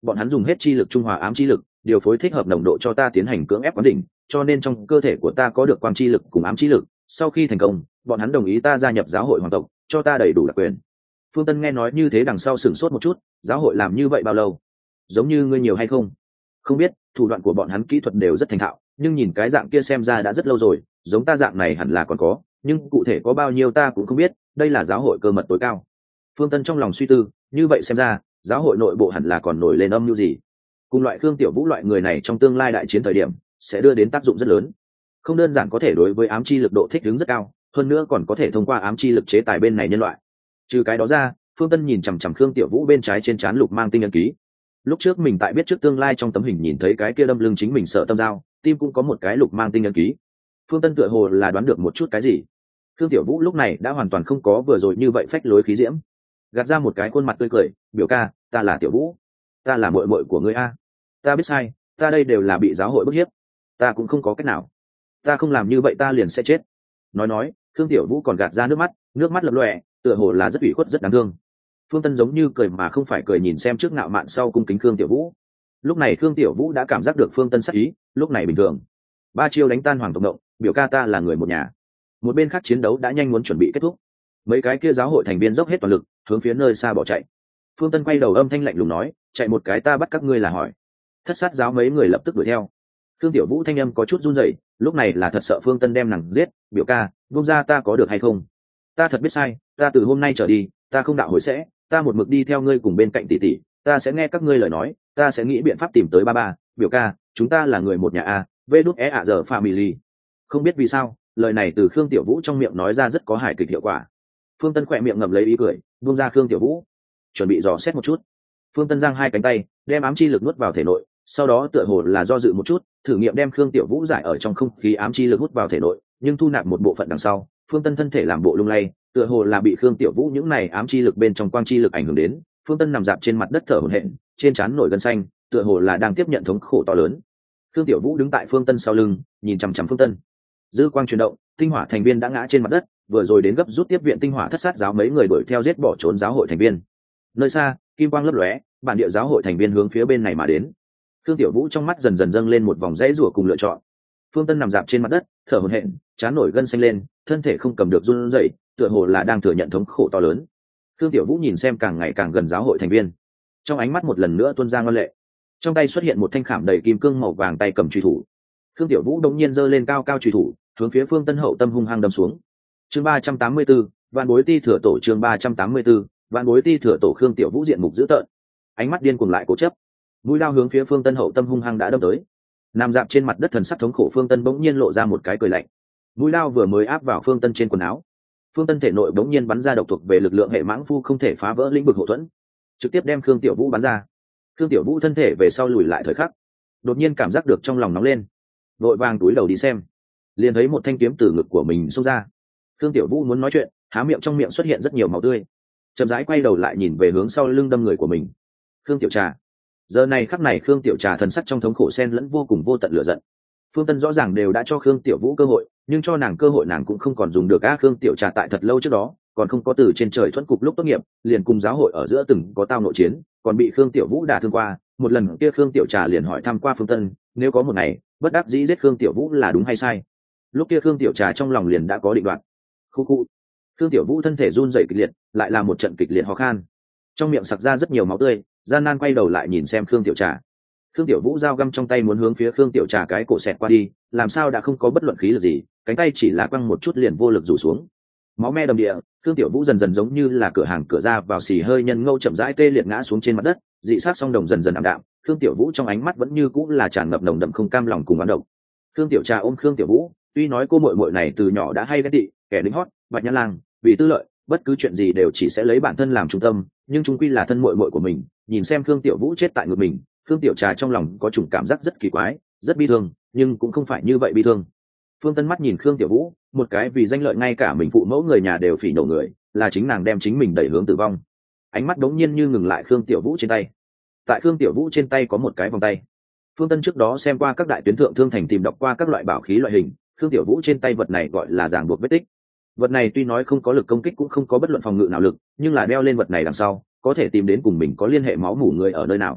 bọn hắn dùng hết chi lực trung hòa ám chi lực, điều phối thích hợp nồng độ cho ta tiến hành cưỡng ép quán đỉnh, cho nên trong cơ thể của ta có được quang chi lực cùng ám chi lực. Sau khi thành công, bọn hắn đồng ý ta gia nhập giáo hội hoàng tộc, cho ta đầy đủ đặc quyền. Phương Tân nghe nói như thế đằng sau sửng sốt một chút, giáo hội làm như vậy bao lâu? Giống như ngươi nhiều hay không? Không biết, thủ đoạn của bọn hắn kỹ thuật đều rất thành thạo, nhưng nhìn cái dạng kia xem ra đã rất lâu rồi, giống ta dạng này hẳn là còn có, nhưng cụ thể có bao nhiêu ta cũng không biết, đây là giáo hội cơ mật tối cao. Phương Tân trong lòng suy tư, như vậy xem ra, giáo hội nội bộ hẳn là còn nổi lên âm mưu gì. Cùng loại Khương Tiểu Vũ loại người này trong tương lai đại chiến thời điểm, sẽ đưa đến tác dụng rất lớn. Không đơn giản có thể đối với ám chi lực độ thích ứng rất cao, hơn nữa còn có thể thông qua ám chi lực chế tài bên này nhân loại. Trừ cái đó ra, Phương Tân nhìn chằm chằm Khương Tiểu Vũ bên trái trên trán lục mang tinh ấn ký. Lúc trước mình tại biết trước tương lai trong tấm hình nhìn thấy cái kia đâm lưng chính mình sợ tâm dao, tim cũng có một cái lục mang tinh ấn ký. Phương Tân tựa hồ là đoán được một chút cái gì. Khương Tiểu Vũ lúc này đã hoàn toàn không có vừa rồi như vậy phách lối khí diễm, gạt ra một cái khuôn mặt tươi cười, biểu ca, ta là Tiểu Vũ, ta là muội muội của ngươi a. Ta biết sai, ta đây đều là bị giáo hội bức hiếp, ta cũng không có cách nào, ta không làm như vậy ta liền sẽ chết. Nói, Khương Tiểu Vũ còn gạt ra nước mắt lập lòe, tựa hồ là rất ủy khuất rất đáng thương. Phương Tân giống như cười mà không phải cười nhìn xem trước ngạo mạn sau cung kính Khương Tiểu Vũ. Lúc này Khương Tiểu Vũ đã cảm giác được Phương Tân sắc ý, lúc này bình thường. Ba chiêu đánh tan hoàng tộc động, biểu ca ta là người một nhà. Một bên khác chiến đấu đã nhanh muốn chuẩn bị kết thúc. Mấy cái kia giáo hội thành viên dốc hết toàn lực, hướng phía nơi xa bỏ chạy. Phương Tân quay đầu âm thanh lạnh lùng nói, chạy một cái ta bắt các ngươi là hỏi. Thất sát giáo mấy người lập tức đuổi theo. Khương Tiểu Vũ thanh âm có chút run rẩy, lúc này là thật sợ Phương Tân đem nàng giết, biểu ca, buông ra ta có được hay không? Ta thật biết sai, ta từ hôm nay trở đi, ta không đạo hối sẽ, ta một mực đi theo ngươi cùng bên cạnh tỷ tỷ, ta sẽ nghe các ngươi lời nói, ta sẽ nghĩ biện pháp tìm tới ba, biểu ca, chúng ta là người một nhà a, giờ family. Không biết vì sao, lời này từ Khương Tiểu Vũ trong miệng nói ra rất có hài kịch hiệu quả. Phương Tân khỏe miệng ngậm lấy ý cười, buông ra Khương Tiểu Vũ, chuẩn bị dò xét một chút. Phương Tân giang hai cánh tay, đem ám chi lực nuốt vào thể nội, sau đó tựa hồ là do dự một chút, thử nghiệm đem Khương Tiểu Vũ giải ở trong không khí ám chi lực hút vào thể nội, nhưng thu nạp một bộ phận đằng sau, Phương Tân thân thể làm bộ lung lay, tựa hồ là bị Khương Tiểu Vũ những này ám chi lực bên trong quang chi lực ảnh hưởng đến. Phương Tân nằm dạp trên mặt đất thở hổn hển, trên trán nổi gân xanh, tựa hồ là đang tiếp nhận thống khổ to lớn. Khương Tiểu Vũ đứng tại Phương Tân sau lưng, nhìn chằm chằm Phương Tân. Dư quang chuyển động, tinh hỏa thành viên đã ngã trên mặt đất, vừa rồi đến gấp rút tiếp viện tinh hỏa thất sát giáo mấy người đuổi theo giết bỏ trốn giáo hội thành viên. Nơi xa, kim quang lấp lóe, bản địa giáo hội thành viên hướng phía bên này mà đến. Khương Tiểu Vũ trong mắt dần dần dâng lên một vòng dãy rủa cùng lựa chọn. Phương Tân nằm dạp trên mặt đất, thở hổn hển, trán nổi gân xanh lên, thân thể không cầm được run rẩy, tựa hồ là đang thừa nhận thống khổ to lớn. Khương Tiểu Vũ nhìn xem càng ngày càng gần giáo hội thành viên, trong ánh mắt một lần nữa tuôn ra ngoan lệ. Trong tay xuất hiện một thanh khảm đầy kim cương màu vàng, tay cầm truy thủ. Khương Tiểu Vũ đống nhiên giơ lên cao cao truy thủ, hướng phía Phương Tân hậu tâm hung hăng đâm xuống. Chương 384, Vạn Bối Ti Thừa Tổ. Chương 384, Vạn Bối Ti Thừa Tổ. Khương Tiểu Vũ diện mục dữ tợn, ánh mắt điên cuồng lại cố chấp, mũi lao hướng phía Phương Tân hậu tâm hung hăng đã đâm tới. Nằm dạp trên mặt đất thần sắc thống khổ Phương Tân bỗng nhiên lộ ra một cái cười lạnh. Mũi lao vừa mới áp vào Phương Tân trên quần áo, Phương Tân thể nội bỗng nhiên bắn ra độc thuộc về lực lượng hệ mãng phu không thể phá vỡ lĩnh vực hậu thuẫn, trực tiếp đem Khương Tiểu Vũ bắn ra. Khương Tiểu Vũ thân thể về sau lùi lại thời khắc, đột nhiên cảm giác được trong lòng nóng lên, vội vàng túi đầu đi xem, liền thấy một thanh kiếm từ ngực của mình xông ra. Khương Tiểu Vũ muốn nói chuyện, há miệng, trong miệng xuất hiện rất nhiều máu tươi, chậm rãi quay đầu lại nhìn về hướng sau lưng đâm người của mình. Khương Tiểu Trà. Giờ này khắc này Khương Tiểu Trà thần sắc trong thống khổ xen lẫn vô cùng vô tận lửa giận. Phương Tân rõ ràng đều đã cho Khương Tiểu Vũ cơ hội, nhưng cho nàng cơ hội nàng cũng không còn dùng được. Khương Tiểu Trà tại thật lâu trước đó còn không có từ trên trời thuẫn cục lúc tốt nghiệp, liền cùng giáo hội ở giữa từng có tao nội chiến, còn bị Khương Tiểu Vũ đả thương qua. Một lần kia Khương Tiểu Trà liền hỏi thăm qua Phương Tân, nếu có một ngày bất đắc dĩ giết Khương Tiểu Vũ là đúng hay sai. Lúc kia Khương Tiểu Trà trong lòng liền đã có định đoạt. Khu. Khương Tiểu Vũ thân thể run rẩy kịch liệt, lại là một trận kịch liệt ho khan, trong miệng sặc ra rất nhiều máu tươi, gian nan quay đầu lại nhìn xem Khương Tiểu Trà. Khương Tiểu Vũ dao găm trong tay muốn hướng phía Khương Tiểu Trà cái cổ xẹt qua đi, làm sao đã không có bất luận khí lực gì, cánh tay chỉ là quăng một chút liền vô lực rủ xuống. Máu me đầm địa, Khương Tiểu Vũ dần dần giống như là cửa hàng cửa ra vào xì hơi nhân ngâu chậm rãi tê liệt ngã xuống trên mặt đất, dị sát song đồng dần dần ảm đạm. Khương Tiểu Vũ trong ánh mắt vẫn như cũng là tràn ngập nồng đậm không cam lòng cùng oán độc. Khương Tiểu Trà ôm Khương Tiểu Vũ, tuy nói cô muội muội này từ nhỏ đã hay ghét tị, kẻ lính hót, bạch nhã lang, vì tư lợi, bất cứ chuyện gì đều chỉ sẽ lấy bản thân làm trung tâm, nhưng chung quy là thân muội muội của mình, nhìn xem Khương Tiểu Vũ chết tại ngực mình, Khương Tiểu Trà trong lòng có chủng cảm giác rất kỳ quái, rất bi thương, nhưng cũng không phải như vậy bi thương. Phương Tân mắt nhìn Khương Tiểu Vũ, một cái vì danh lợi ngay cả mình phụ mẫu người nhà đều phỉ nhổ người, là chính nàng đem chính mình đẩy hướng tử vong. Ánh mắt đống nhiên như ngừng lại Khương Tiểu Vũ trên tay. Tại Khương Tiểu Vũ trên tay có một cái vòng tay. Phương Tân trước đó xem qua các đại tuyến thượng thương thành tìm đọc qua các loại bảo khí loại hình, Khương Tiểu Vũ trên tay vật này gọi là ràng buộc vết tích. Vật này tuy nói không có lực công kích cũng không có bất luận phòng ngự nào lực, nhưng là đeo lên vật này đằng sau, có thể tìm đến cùng mình có liên hệ máu mủ người ở nơi nào.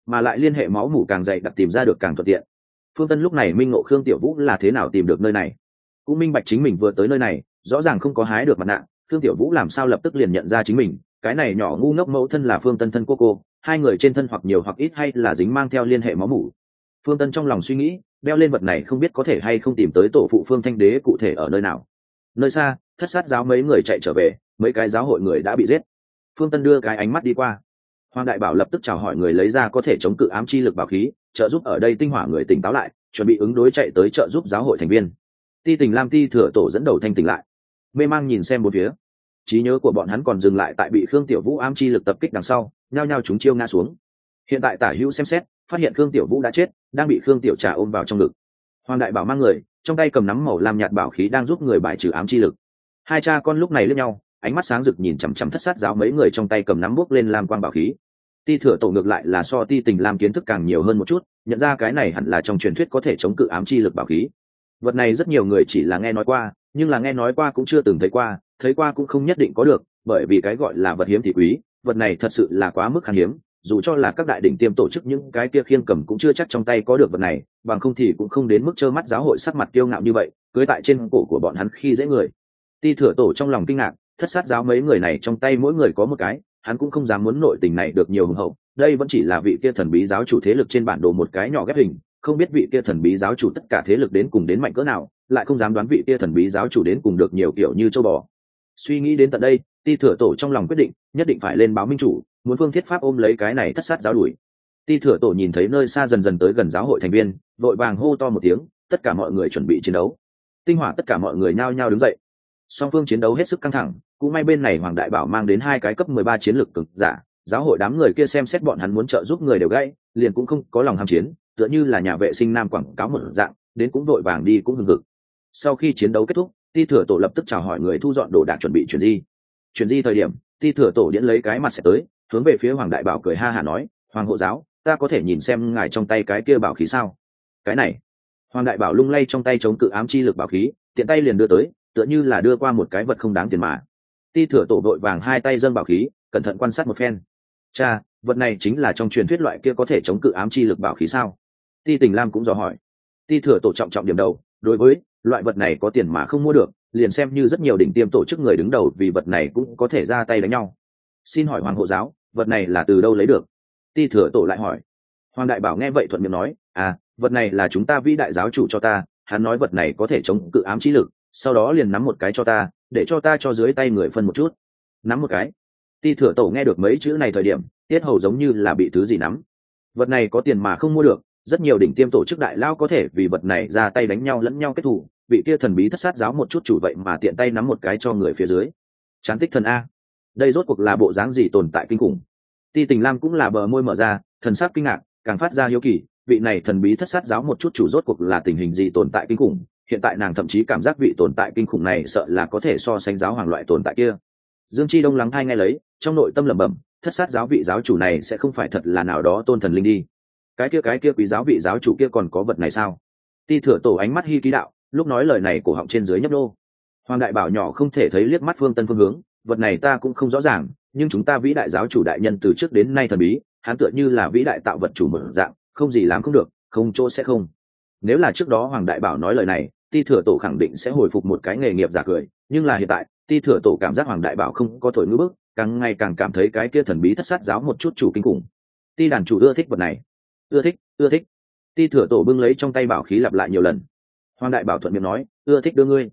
mà lại liên hệ máu mủ càng dày đặc tìm ra được càng thuận tiện. Phương Tân lúc này minh ngộ Khương Tiểu Vũ là thế nào tìm được nơi này, cũng minh bạch chính mình vừa tới nơi này rõ ràng không có hái được mặt nạ, Khương Tiểu Vũ làm sao lập tức liền nhận ra chính mình cái này nhỏ ngu ngốc mẫu thân là Phương Tân thân cô, hai người trên thân hoặc nhiều hoặc ít hay là dính mang theo liên hệ máu mủ. Phương Tân trong lòng suy nghĩ, đeo lên vật này không biết có thể hay không tìm tới tổ phụ Phương Thanh Đế cụ thể ở nơi nào. Nơi xa, Thất Sát giáo mấy người chạy trở về, mấy cái giáo hội người đã bị giết. Phương Tân đưa cái ánh mắt đi qua, Hoàng Đại Bảo lập tức chào hỏi người lấy ra có thể chống cự ám chi lực bảo khí, trợ giúp ở đây tinh hỏa người tỉnh táo lại, chuẩn bị ứng đối chạy tới trợ giúp giáo hội thành viên. Ti Tình Lam Ti Thừa Tổ dẫn đầu thanh tỉnh lại, mê mang nhìn xem bốn phía. Trí nhớ của bọn hắn còn dừng lại tại bị Khương Tiểu Vũ ám chi lực tập kích đằng sau, nhao nhao chúng chiêu ngã xuống. Hiện tại tả hữu xem xét, phát hiện Khương Tiểu Vũ đã chết, đang bị Khương Tiểu Trà ôm vào trong ngực. Hoàng Đại Bảo mang người, trong tay cầm nắm màu lam nhạt bảo khí đang giúp người bài trừ ám chi lực. Hai cha con lúc này liếc nhau, ánh mắt sáng rực nhìn chằm chằm Thất Sát giáo mấy người trong tay cầm nắm bước lên lam quang bảo khí. Ti Thừa Tổ ngược lại là so Ti Tình Lam kiến thức càng nhiều hơn một chút, nhận ra cái này hẳn là trong truyền thuyết có thể chống cự ám chi lực bảo khí. Vật này rất nhiều người chỉ là nghe nói qua, nhưng là nghe nói qua cũng chưa từng thấy qua cũng không nhất định có được, bởi vì cái gọi là vật hiếm thì quý, vật này thật sự là quá mức khan hiếm, dù cho là các đại đỉnh tiêm tổ chức những cái kia khiêng cầm cũng chưa chắc trong tay có được vật này, bằng không thì cũng không đến mức trơ mắt giáo hội sắc mặt kiêu ngạo như vậy, cưới tại trên cổ của bọn hắn khi dễ người. Ti Thừa Tổ trong lòng kinh ngạc, Thất Sát giáo mấy người này trong tay mỗi người có một cái, hắn cũng không dám muốn nội tình này được nhiều hùng hậu, đây vẫn chỉ là vị kia thần bí giáo chủ thế lực trên bản đồ một cái nhỏ ghép hình, không biết vị kia thần bí giáo chủ tất cả thế lực đến cùng đến mạnh cỡ nào, lại không dám đoán vị kia thần bí giáo chủ đến cùng được nhiều kiểu như châu bò. Suy nghĩ đến tận đây, Ti Thừa Tổ trong lòng quyết định, nhất định phải lên báo minh chủ, muốn phương thiết pháp ôm lấy cái này Thất Sát giáo đuổi. Ti Thừa Tổ nhìn thấy nơi xa dần dần tới gần giáo hội thành viên, vội vàng hô to một tiếng, tất cả mọi người chuẩn bị chiến đấu. Tinh hỏa tất cả mọi người nhao nhao đứng dậy. Song phương chiến đấu hết sức căng thẳng, cũng may bên này Hoàng Đại Bảo mang đến hai cái cấp 13 chiến lực cực giả, giáo hội đám người kia xem xét bọn hắn muốn trợ giúp người đều gãy, liền cũng không có lòng ham chiến, tựa như là nhà vệ sinh nam quảng cáo một dạng, đến cũng vội vàng đi cũng hừng hực. Sau khi chiến đấu kết thúc, Ti Thừa Tổ lập tức chào hỏi người thu dọn đồ đạc chuẩn bị chuyển di. Chuyển di thời điểm, Ti Thừa Tổ điễn lấy cái mặt sẽ tới, hướng về phía Hoàng Đại Bảo cười ha hả nói, Hoàng hộ giáo, ta có thể nhìn xem ngài trong tay cái kia bảo khí sao? Cái này. Hoàng Đại Bảo lung lay trong tay chống cự ám chi lực bảo khí, tiện tay liền đưa tới, tựa như là đưa qua một cái vật không đáng tiền mà. Ti Thừa Tổ vội vàng hai tay dâng bảo khí, cẩn thận quan sát một phen. Cha, vật này chính là trong truyền thuyết loại kia có thể chống cự ám chi lực bảo khí sao? Ti Tình Lam cũng dò hỏi. Ti Thừa Tổ trọng trọng điểm đầu, đối với loại vật này có tiền mà không mua được, liền xem như rất nhiều đỉnh tiêm tổ chức người đứng đầu vì vật này cũng có thể ra tay đánh nhau. Xin hỏi Hoàng hộ giáo, vật này là từ đâu lấy được? Ti Thừa Tổ lại hỏi. Hoàng Đại Bảo nghe vậy thuận miệng nói, vật này là chúng ta vĩ đại giáo chủ cho ta, hắn nói vật này có thể chống cự ám chi lực, sau đó liền nắm một cái cho ta, để cho ta cho dưới tay người phân một chút. Nắm một cái. Ti Thừa Tổ nghe được mấy chữ này thời điểm, tiết hầu giống như là bị thứ gì nắm. Vật này có tiền mà không mua được, rất nhiều đỉnh tiêm tổ chức đại lao có thể vì vật này ra tay đánh nhau lẫn nhau kết thù, vị kia thần bí Thất Sát giáo một chút chủ vậy mà tiện tay nắm một cái cho người phía dưới. Chán tích thần a, đây rốt cuộc là bộ dáng gì tồn tại kinh khủng. Ti Tình Lam cũng là bờ môi mở ra, thần sắc kinh ngạc, càng phát ra hiếu kỳ, vị này thần bí Thất Sát giáo một chút chủ rốt cuộc là tình hình gì tồn tại kinh khủng. Hiện tại nàng thậm chí cảm giác vị tồn tại kinh khủng này sợ là có thể so sánh giáo hoàng loại tồn tại kia. Dương Chi Đông lắng thai nghe lấy, trong nội tâm lẩm bẩm, Thất Sát giáo vị giáo chủ này sẽ không phải thật là nào đó tôn thần linh đi. Cái kia quý giáo vị giáo chủ kia còn có vật này sao? Ti Thừa Tổ ánh mắt hi ký đạo, lúc nói lời này cổ họng trên dưới nhấp đô. Hoàng Đại Bảo nhỏ không thể thấy liếc mắt Phương Tân phương hướng, vật này ta cũng không rõ ràng, nhưng chúng ta vĩ đại giáo chủ đại nhân từ trước đến nay thần bí, hắn tựa như là vĩ đại tạo vật chủ một dạng, không gì làm không được, không chỗ sẽ không. Nếu là trước đó Hoàng Đại Bảo nói lời này, Ti Thừa Tổ khẳng định sẽ hồi phục một cái nghề nghiệp giả cười, nhưng là hiện tại, Ti Thừa Tổ cảm giác Hoàng Đại Bảo không có thổi ngữ bức, càng ngày càng cảm thấy cái kia thần bí Thất Sát giáo một chút chủ kinh khủng. Ti đàn chủ ưa thích vật này. Ưa thích. Ti Thừa Tổ bưng lấy trong tay bảo khí lặp lại nhiều lần. Hoàng Đại Bảo thuận miệng nói, ưa thích đưa ngươi.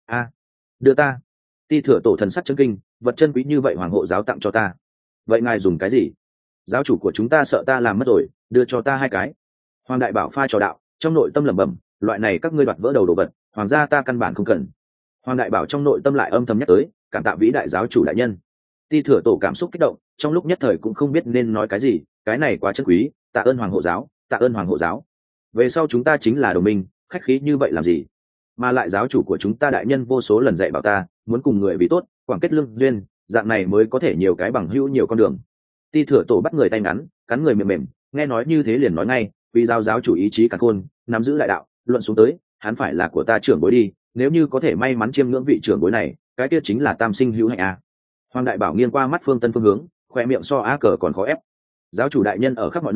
Đưa ta. Ti Thừa Tổ thần sắc chấn kinh, vật chân quý như vậy Hoàng hộ giáo tặng cho ta. Vậy ngài dùng cái gì? Giáo chủ của chúng ta sợ ta làm mất rồi, đưa cho ta hai cái. Hoàng Đại Bảo pha trò đạo, trong nội tâm lẩm bẩm, loại này các ngươi đoạt vỡ đầu đồ vật, hoàng gia ta căn bản không cần. Hoàng Đại Bảo trong nội tâm lại âm thầm nhắc tới, cảm tạ vĩ đại giáo chủ đại nhân. Ti Thừa Tổ cảm xúc kích động, trong lúc nhất thời cũng không biết nên nói cái gì, cái này quá chân quý, tạ ơn Hoàng hộ giáo, tạ ơn Hoàng hộ giáo. Về sau chúng ta chính là đồng minh, khách khí như vậy làm gì? Mà lại giáo chủ của chúng ta đại nhân vô số lần dạy bảo ta, muốn cùng người vì tốt, quảng kết lương duyên, dạng này mới có thể nhiều cái bằng hữu nhiều con đường. Ti Thừa Tổ bắt người tay ngắn, cắn người mềm mềm, nghe nói như thế liền nói ngay, vì giáo chủ ý chí càn khôn, nắm giữ đại đạo, luận xuống tới, hắn phải là của ta trưởng bối đi, nếu như có thể may mắn chiêm ngưỡng vị trưởng bối này, cái kia chính là tam sinh hữu hạnh a. Hoàng Đại Bảo nghiêng qua mắt Phương Tân phương hướng, khoe miệng so á cờ còn khó ép. Giáo chủ đại nhân ở khắp mọi nơi,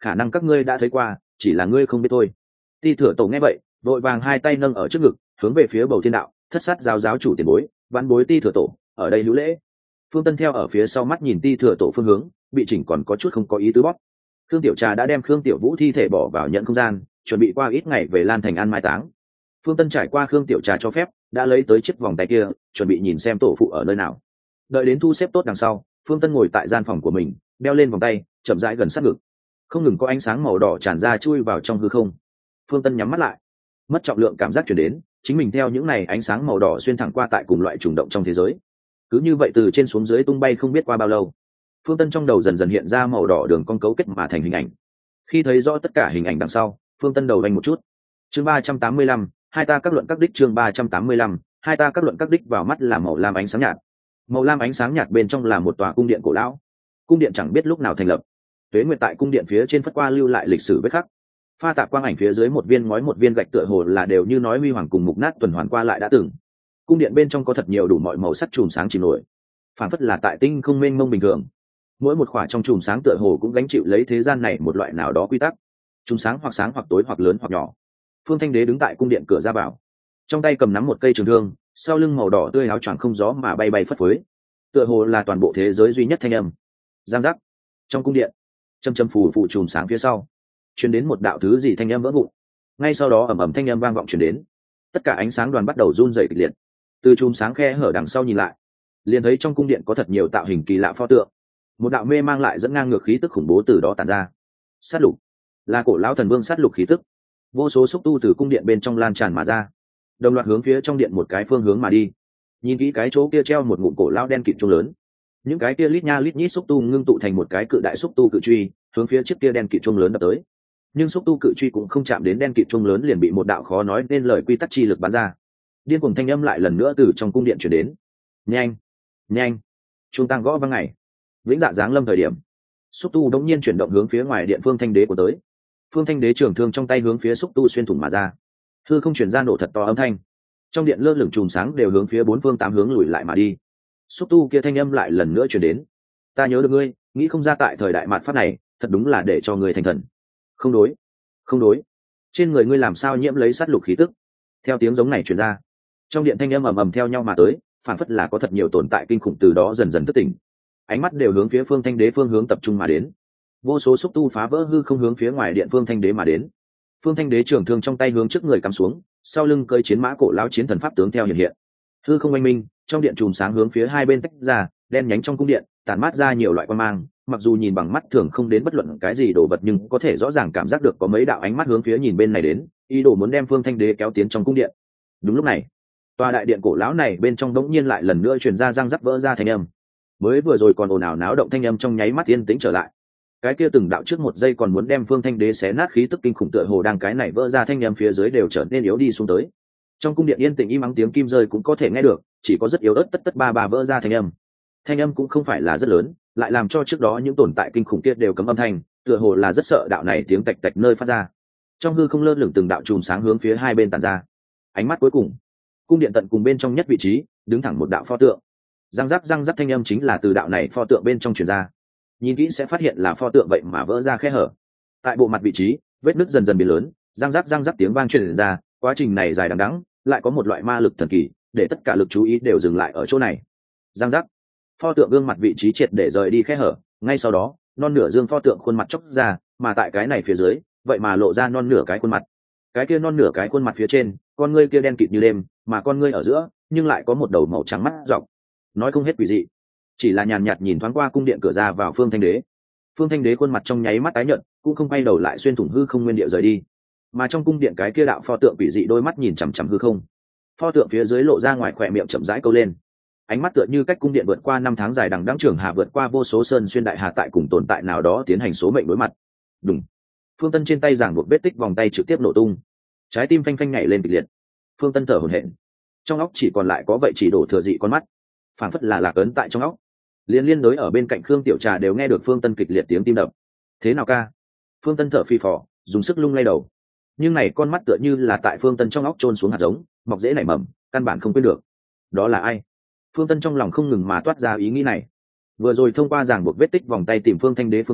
khả năng các ngươi đã thấy qua, chỉ là ngươi không biết thôi. Ti Thừa Tổ nghe vậy, vội vàng hai tay nâng ở trước ngực, hướng về phía Bầu Thiên Đạo, thất sát giáo chủ tiền bối, vãn bối Ti Thừa Tổ, ở đây hữu lễ. Phương Tân theo ở phía sau mắt nhìn Ti Thừa Tổ phương hướng, bị chỉnh còn có chút không có ý tứ bóp. Khương Tiểu Trà đã đem Khương Tiểu Vũ thi thể bỏ vào nhận không gian, chuẩn bị qua ít ngày về Lan Thành an mai táng. Phương Tân trải qua Khương Tiểu Trà cho phép, đã lấy tới chiếc vòng tay kia, chuẩn bị nhìn xem tổ phụ ở nơi nào. Đợi đến thu xếp tốt đằng sau, Phương Tân ngồi tại gian phòng của mình, đeo lên vòng tay, chậm rãi gần sát ngực. Không ngừng có ánh sáng màu đỏ tràn ra chui vào trong hư không. Phương Tân nhắm mắt lại, mất trọng lượng cảm giác chuyển đến, chính mình theo những này ánh sáng màu đỏ xuyên thẳng qua tại cùng loại trùng động trong thế giới. Cứ như vậy từ trên xuống dưới tung bay không biết qua bao lâu. Phương Tân trong đầu dần dần hiện ra màu đỏ đường cong cấu kết mà thành hình ảnh. Khi thấy rõ tất cả hình ảnh đằng sau, Phương Tân đầu vành một chút. Chương 385, hai ta các luận các đích. Chương 385, hai ta các luận các đích. Vào mắt là màu lam ánh sáng nhạt. Màu lam ánh sáng nhạt bên trong là một tòa cung điện cổ lão. Cung điện chẳng biết lúc nào thành lập. Tuế nguyệt tại cung điện phía trên phất qua lưu lại lịch sử vết khắc. Pha tạp quang ảnh phía dưới một viên ngói một viên gạch tựa hồ là đều như nói huy hoàng cùng mục nát tuần hoàn qua lại đã từng. Cung điện bên trong có thật nhiều đủ mọi màu sắc chùm sáng chìm nổi, phản phất là tại tinh không mênh mông bình thường. Mỗi một khỏa trong chùm sáng tựa hồ cũng gánh chịu lấy thế gian này một loại nào đó quy tắc. Chùm sáng hoặc tối hoặc lớn hoặc nhỏ. Phương Thanh Đế đứng tại cung điện cửa ra vào, trong tay cầm nắm một cây trường thương, sau lưng màu đỏ tươi áo choàng không gió mà bay bay phất phới, tựa hồ là toàn bộ thế giới duy nhất thanh âm. Giang giác. Trong cung điện, châm châm phù phù chùm sáng phía sau, truyền đến một đạo thứ gì thanh âm vỡ vụn. Ngay sau đó ầm ầm thanh âm vang vọng truyền đến. Tất cả ánh sáng đoàn bắt đầu run rẩy kịch liệt. Từ chùm sáng khe hở đằng sau nhìn lại, liền thấy trong cung điện có thật nhiều tạo hình kỳ lạ pho tượng. Một đạo mê mang lại dẫn ngang ngược khí tức khủng bố từ đó tản ra. Sát lục, là cổ lão thần vương sát lục khí tức. Vô số xúc tu từ cung điện bên trong lan tràn mà ra, đồng loạt hướng phía trong điện một cái phương hướng mà đi. Nhìn kỹ cái chỗ kia treo một ngụm cổ lão đen kịt trung lớn, những cái kia lít nha lít nhít xúc tu ngưng tụ thành một cái cự đại xúc tu cự truy, hướng phía chiếc kia đen kịt trung lớn đập tới. Nhưng xúc tu cự truy cũng không chạm đến đen kịt trung lớn liền bị một đạo khó nói nên lời quy tắc chi lực bắn ra. Điên cuồng thanh âm lại lần nữa từ trong cung điện truyền đến. Nhanh, nhanh, trung tăng gõ vang ngày. Vĩnh Dạ giáng lâm thời điểm, xúc tu đống nhiên chuyển động hướng phía ngoài điện Phương Thanh Đế của tới. Phương Thanh Đế trường thương trong tay hướng phía xúc tu xuyên thủng mà ra, hư không chuyển ra nổ thật to âm thanh. Trong điện lơ lửng chùm sáng đều hướng phía bốn phương tám hướng lùi lại mà đi. Xúc tu kia thanh âm lại lần nữa truyền đến. Ta nhớ được ngươi, nghĩ không ra tại thời đại mạt pháp này, thật đúng là để cho người thành thần. Không đối, không đối, trên người ngươi làm sao nhiễm lấy sát lục khí tức? Theo tiếng giống này truyền ra, trong điện thanh âm ầm ầm theo nhau mà tới, phản phất là có thật nhiều tồn tại kinh khủng từ đó dần dần thức tỉnh. Ánh mắt đều hướng phía Phương Thanh Đế phương hướng tập trung mà đến. Vô số xúc tu phá vỡ hư không hướng phía ngoài điện Phương Thanh Đế mà đến. Phương Thanh Đế trường thương trong tay hướng trước người cắm xuống, sau lưng cơi chiến mã cổ lão chiến thần pháp tướng theo hiện hiện. Hư không oanh minh, trong điện chùm sáng hướng phía hai bên tách ra, đen nhánh trong cung điện tản mát ra nhiều loại quang mang, mặc dù nhìn bằng mắt thường không đến bất luận cái gì đồ vật nhưng có thể rõ ràng cảm giác được có mấy đạo ánh mắt hướng phía nhìn bên này đến, ý đồ muốn đem Phương Thanh Đế kéo tiến trong cung điện. Đúng lúc này, tòa đại điện cổ lão này bên trong đống nhiên lại lần nữa truyền ra răng rắc vỡ ra thanh âm. Mới vừa rồi còn ồn ào náo động thanh âm trong nháy mắt yên tĩnh trở lại. Cái kia từng đạo trước một giây còn muốn đem Phương Thanh Đế xé nát khí tức kinh khủng tựa hồ đang cái này vỡ ra thanh âm phía dưới đều trở nên yếu đi xuống tới. Trong cung điện yên tĩnh im ắng tiếng kim rơi cũng có thể nghe được, chỉ có rất yếu ớt tất ba vỡ ra thanh âm. Thanh âm cũng không phải là rất lớn, lại làm cho trước đó những tồn tại kinh khủng kia đều cấm âm thanh, tựa hồ là rất sợ đạo này tiếng tạch tạch nơi phát ra. Trong hư không lơ lửng từng đạo chùm sáng hướng phía hai bên tản ra. Ánh mắt cuối cùng, cung điện tận cùng bên trong nhất vị trí, đứng thẳng một đạo pho tượng. Răng rắc thanh âm chính là từ đạo này pho tượng bên trong truyền ra. Nhìn kỹ sẽ phát hiện là pho tượng vậy mà vỡ ra khe hở. Tại bộ mặt vị trí, vết nứt dần dần biến lớn, răng rắc tiếng vang truyền ra, quá trình này dài đằng đẵng, lại có một loại ma lực thần kỳ, để tất cả lực chú ý đều dừng lại ở chỗ này. Răng rắc, pho tượng gương mặt vị trí triệt để rời đi khe hở, ngay sau đó, non nửa dương pho tượng khuôn mặt chốc ra, mà tại cái này phía dưới, vậy mà lộ ra non nửa cái khuôn mặt. Cái kia non nửa cái khuôn mặt phía trên, con ngươi kia đen kịt như đêm, mà con ngươi ở giữa, nhưng lại có một đầu màu trắng mắt rộng. Nói không hết quỷ dị, chỉ là nhàn nhạt nhìn thoáng qua cung điện cửa ra vào Phương Thanh Đế. Phương Thanh Đế khuôn mặt trong nháy mắt tái nhợt, cũng không quay đầu lại xuyên thủng hư không nguyên địa rời đi. Mà trong cung điện cái kia đạo pho tượng quỷ dị đôi mắt nhìn chằm chằm hư không. Pho tượng phía dưới lộ ra ngoài khỏe miệng chậm rãi câu lên. Ánh mắt tựa như cách cung điện vượt qua năm tháng dài đằng đẵng trường hà vượt qua vô số sơn xuyên đại hà tại cùng tồn tại nào đó tiến hành số mệnh đối mặt. Đùng. Phương Tân trên tay giảng buộc vết tích vòng tay trực tiếp nổ tung. Trái tim phanh phanh nhảy lên kịch liệt. Phương Tân thở hổn hển. Trong óc chỉ còn lại có vậy chỉ đổ thừa dị con mắt. Phảng phất là lạc ấn tại trong óc. Liên đối ở bên cạnh Khương Tiểu Trà đều nghe được Phương Tân kịch liệt tiếng tim đập. Thế nào ca? Phương Tân thở phì phò, dùng sức lung lay đầu. Nhưng này con mắt tựa như là tại Phương Tân trong óc chôn xuống hạt giống, mọc dễ nảy mầm, căn bản không quên được. Đó là ai? Phương Tân trong lòng không ngừng mà toát ra ý nghĩ này. Vừa rồi thông qua giảng buộc vết tích vòng tay tìm Phương Thanh Đế phương hướng,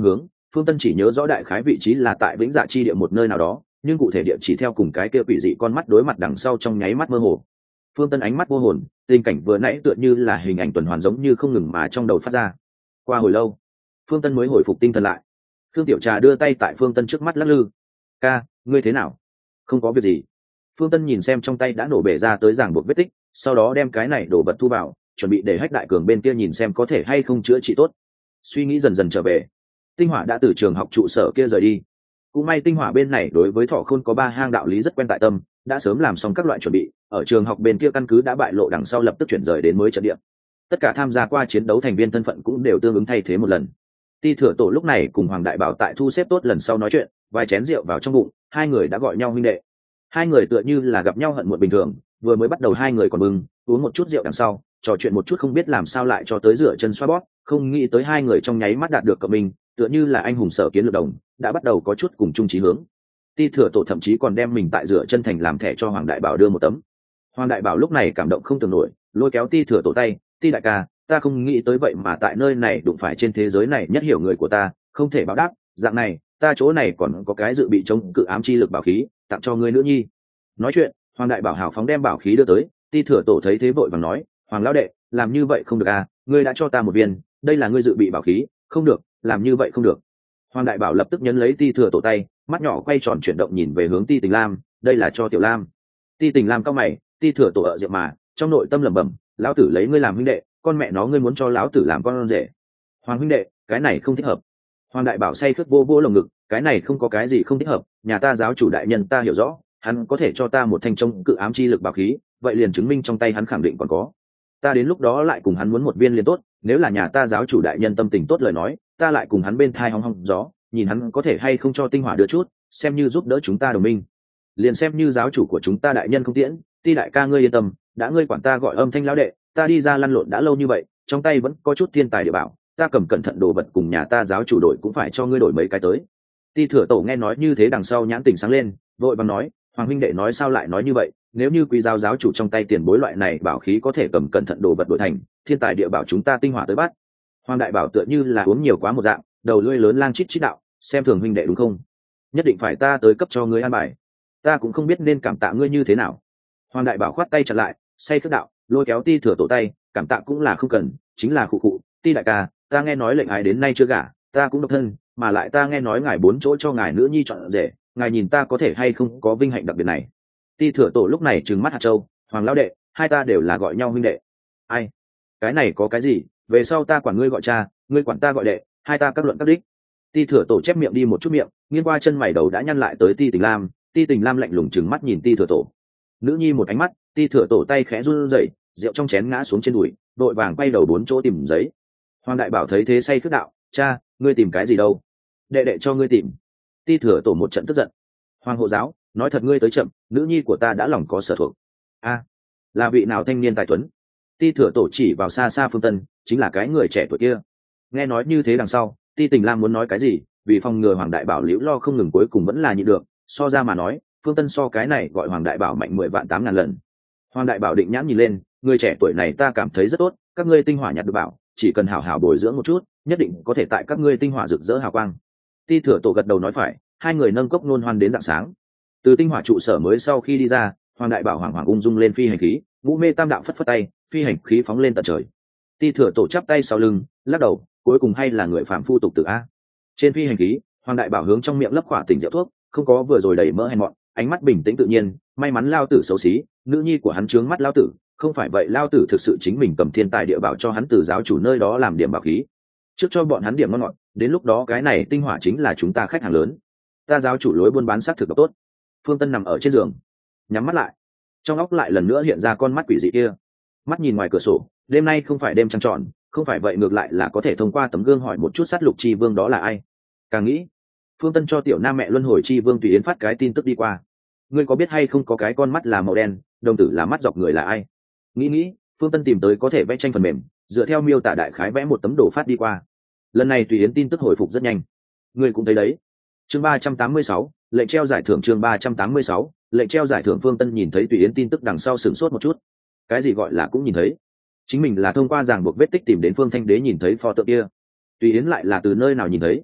Phương Tân chỉ nhớ rõ đại khái vị trí là tại Vĩnh Dạ chi địa một nơi nào đó, nhưng cụ thể địa chỉ theo cùng cái kia quỷ dị con mắt đối mặt đằng sau trong nháy mắt mơ hồ. Phương Tân ánh mắt vô hồn, tình cảnh vừa nãy tựa như là hình ảnh tuần hoàn giống như không ngừng mà trong đầu phát ra. Qua hồi lâu, Phương Tân mới hồi phục tinh thần lại. Khương Tiểu Trà đưa tay tại Phương Tân trước mắt lắc lư. Ca, ngươi thế nào? Không có việc gì. Phương Tân nhìn xem trong tay đã nổ bể ra tới ràng buộc vết tích, sau đó đem cái này đổ vật thu vào, chuẩn bị để Hách Đại Cường bên kia nhìn xem có thể hay không chữa trị tốt. Suy nghĩ dần dần trở về. Tinh Hỏa đã từ trường học trụ sở kia rời đi. Cũng may Tinh Hỏa bên này đối với Thọ Khôn có 3 hang đạo lý rất quen tại tâm, đã sớm làm xong các loại chuẩn bị, ở trường học bên kia căn cứ đã bại lộ đằng sau lập tức chuyển rời đến mới trận địa. Tất cả tham gia qua chiến đấu thành viên thân phận cũng đều tương ứng thay thế một lần. Ti Thừa Tổ lúc này cùng Hoàng Đại Bảo tại thu xếp tốt lần sau nói chuyện, vài chén rượu vào trong bụng, hai người đã gọi nhau huynh đệ. Hai người tựa như là gặp nhau hận muộn bình thường, vừa mới bắt đầu hai người còn mừng, uống một chút rượu đằng sau, trò chuyện một chút không biết làm sao lại cho tới rửa chân xoa bóp, không nghĩ tới hai người trong nháy mắt đạt được cộng minh, tựa như là anh hùng sở kiến lược đồng, đã bắt đầu có chút cùng chung chí hướng. Ti Thừa Tổ thậm chí còn đem mình tại rửa chân thành làm thẻ cho Hoàng Đại Bảo đưa một tấm. Hoàng Đại Bảo lúc này cảm động không tưởng nổi, lôi kéo Ti Thừa Tổ tay, Ti đại ca, ta không nghĩ tới vậy mà tại nơi này đụng phải trên thế giới này nhất hiểu người của ta, không thể báo đáp, dạng này, ta chỗ này còn có cái dự bị chống cự ám chi lực bảo khí, tặng cho ngươi nữ nhi. Nói chuyện, Hoàng Đại Bảo hào phóng đem bảo khí đưa tới, Ti Thừa Tổ thấy thế vội vàng nói, Hoàng lão đệ, làm như vậy không được à, ngươi đã cho ta một viên, đây là ngươi dự bị bảo khí, không được, làm như vậy không được. Hoàng Đại Bảo lập tức nhấn lấy Ti Thừa Tổ tay, mắt nhỏ quay tròn chuyển động nhìn về hướng Ti Tình Lam, đây là cho Tiểu Lam. Ti Tình Lam cao mày, Ti Thừa Tổ ở rượu mà, trong nội tâm lẩm bẩm, lão tử lấy ngươi làm huynh đệ, con mẹ nó ngươi muốn cho lão tử làm con rể. Hoàng huynh đệ, cái này không thích hợp. Hoàng Đại Bảo say khướt vô vô lồng ngực, cái này không có cái gì không thích hợp, nhà ta giáo chủ đại nhân ta hiểu rõ, hắn có thể cho ta một thanh chống cự ám chi lực bảo khí, vậy liền chứng minh trong tay hắn khẳng định còn có. Ta đến lúc đó lại cùng hắn muốn một viên liền tốt, nếu là nhà ta giáo chủ đại nhân tâm tình tốt lời nói, ta lại cùng hắn bên thai hong hong gió, nhìn hắn có thể hay không cho Tinh Hỏa đưa chút, xem như giúp đỡ chúng ta đồng minh. Liền xem như giáo chủ của chúng ta đại nhân không tiễn, Ti đại ca ngươi yên tâm, đã ngươi quản ta gọi âm thanh lão đệ, ta đi ra lăn lộn đã lâu như vậy, trong tay vẫn có chút thiên tài địa bảo, ta cầm cẩn thận đồ vật cùng nhà ta giáo chủ đổi cũng phải cho ngươi đổi mấy cái tới. Ti Thừa Tổ nghe nói như thế đằng sau nhãn tình sáng lên, vội vàng nói, Hoàng huynh đệ nói sao lại nói như vậy, nếu như quý giáo giáo chủ trong tay tiền bối loại này bảo khí có thể cầm cẩn thận đồ vật đổi thành, thiên tài địa bảo chúng ta Tinh Hỏa tới bắt. Hoàng Đại Bảo tựa như là uống nhiều quá một dạng, đầu lưỡi lớn lang chít chít đạo, xem thường huynh đệ đúng không? Nhất định phải ta tới cấp cho ngươi an bài. Ta cũng không biết nên cảm tạ ngươi như thế nào. Hoàng Đại Bảo khoát tay chặn lại, say khước đạo, lôi kéo Ti Thừa Tổ tay, cảm tạ cũng là không cần, chính là khụ khụ, Ti đại ca, ta nghe nói lệnh ái đến nay chưa gả, ta cũng độc thân, mà lại ta nghe nói ngài 4 chỗ cho ngài nữ nhi chọn rể, ngài nhìn ta có thể hay không có vinh hạnh đặc biệt này. Ti Thừa Tổ lúc này trừng mắt hạt châu, Hoàng lão đệ, hai ta đều là gọi nhau huynh đệ. Ai? Cái này có cái gì, về sau ta quản ngươi gọi cha, ngươi quản ta gọi đệ, hai ta các luận các đích. Ti Thừa Tổ chép miệng đi một chút miệng, nghiêng qua chân mày đầu đã nhăn lại tới Ti Tình Lam, Ti Tình Lam lạnh lùng trừng mắt nhìn Ti Thừa Tổ. Nữ nhi một ánh mắt, Ti Thừa Tổ tay khẽ run rẩy, rượu trong chén ngã xuống trên đùi, đội vàng quay đầu 4 chỗ tìm giấy. Hoàng Đại Bảo thấy thế say khước đạo, cha, ngươi tìm cái gì đâu? Đệ đệ cho ngươi tìm. Ti Thừa Tổ một trận tức giận. Hoàng hộ giáo, nói thật ngươi tới chậm, nữ nhi của ta đã lòng có sở thuộc. A, là vị nào thanh niên tài tuấn? Ti Thừa Tổ chỉ vào xa xa Phương Tân, chính là cái người trẻ tuổi kia. Nghe nói như thế đằng sau, Ti Tình Lam muốn nói cái gì, vì phòng ngừa Hoàng Đại Bảo liễu lo không ngừng cuối cùng vẫn là nhịn được, so ra mà nói, Phương Tân so cái này gọi Hoàng Đại Bảo mạnh 10 vạn 8 ngàn lần. Hoàng Đại Bảo định nhãn nhìn lên, người trẻ tuổi này ta cảm thấy rất tốt, các ngươi Tinh Hỏa nhặt được bảo, chỉ cần hảo hảo bồi dưỡng một chút, nhất định có thể tại các ngươi Tinh Hỏa rực rỡ hào quang. Ti Thừa Tổ gật đầu nói phải, hai người nâng cốc nôn hoan đến rạng sáng. Từ Tinh Hỏa trụ sở mới sau khi đi ra, Hoàng Đại Bảo hoàng ung dung lên phi hành khí, Ngũ Mê Tam Đạo phất phất tay, phi hành khí phóng lên tận trời. Ti Thừa Tổ chắp tay sau lưng, lắc đầu, cuối cùng hay là người phàm phu tục tử a. Trên phi hành khí, Hoàng Đại Bảo hướng trong miệng lấp khỏa tỉnh rượu thuốc, không có vừa rồi đầy mỡ hèn mọn, ánh mắt bình tĩnh tự nhiên, may mắn lao tử xấu xí, nữ nhi của hắn trướng mắt lao tử, không phải vậy lao tử thực sự chính mình cầm thiên tài địa bảo cho hắn từ giáo chủ nơi đó làm điểm bảo khí, trước cho bọn hắn điểm ngon ngọt, đến lúc đó cái này Tinh Hỏa chính là chúng ta khách hàng lớn. Ta giáo chủ lối buôn bán xác thực tốt. Phương Tân nằm ở trên giường, nhắm mắt lại, trong óc lại lần nữa hiện ra con mắt quỷ dị kia. Mắt nhìn ngoài cửa sổ, đêm nay không phải đêm trăng tròn, không phải vậy ngược lại là có thể thông qua tấm gương hỏi một chút sát lục chi vương đó là ai. Càng nghĩ, Phương Tân cho tiểu nam mẹ luân hồi chi vương tùy yến phát cái tin tức đi qua. Ngươi có biết hay không có cái con mắt là màu đen, đồng tử là mắt dọc người là ai? Nghĩ, Phương Tân tìm tới có thể vẽ tranh phần mềm, dựa theo miêu tả đại khái vẽ một tấm đồ phát đi qua. Lần này tùy yến tin tức hồi phục rất nhanh. Ngươi cũng thấy đấy. Chương 386, lệnh treo giải thưởng. Chương 386, lệnh treo giải thưởng. Phương Tân nhìn thấy tùy yến tin tức đằng sau sửng sốt một chút. Cái gì gọi là cũng nhìn thấy? Chính mình là thông qua ràng buộc vết tích tìm đến Phương Thanh Đế nhìn thấy pho tượng kia. Tùy yến lại là từ nơi nào nhìn thấy?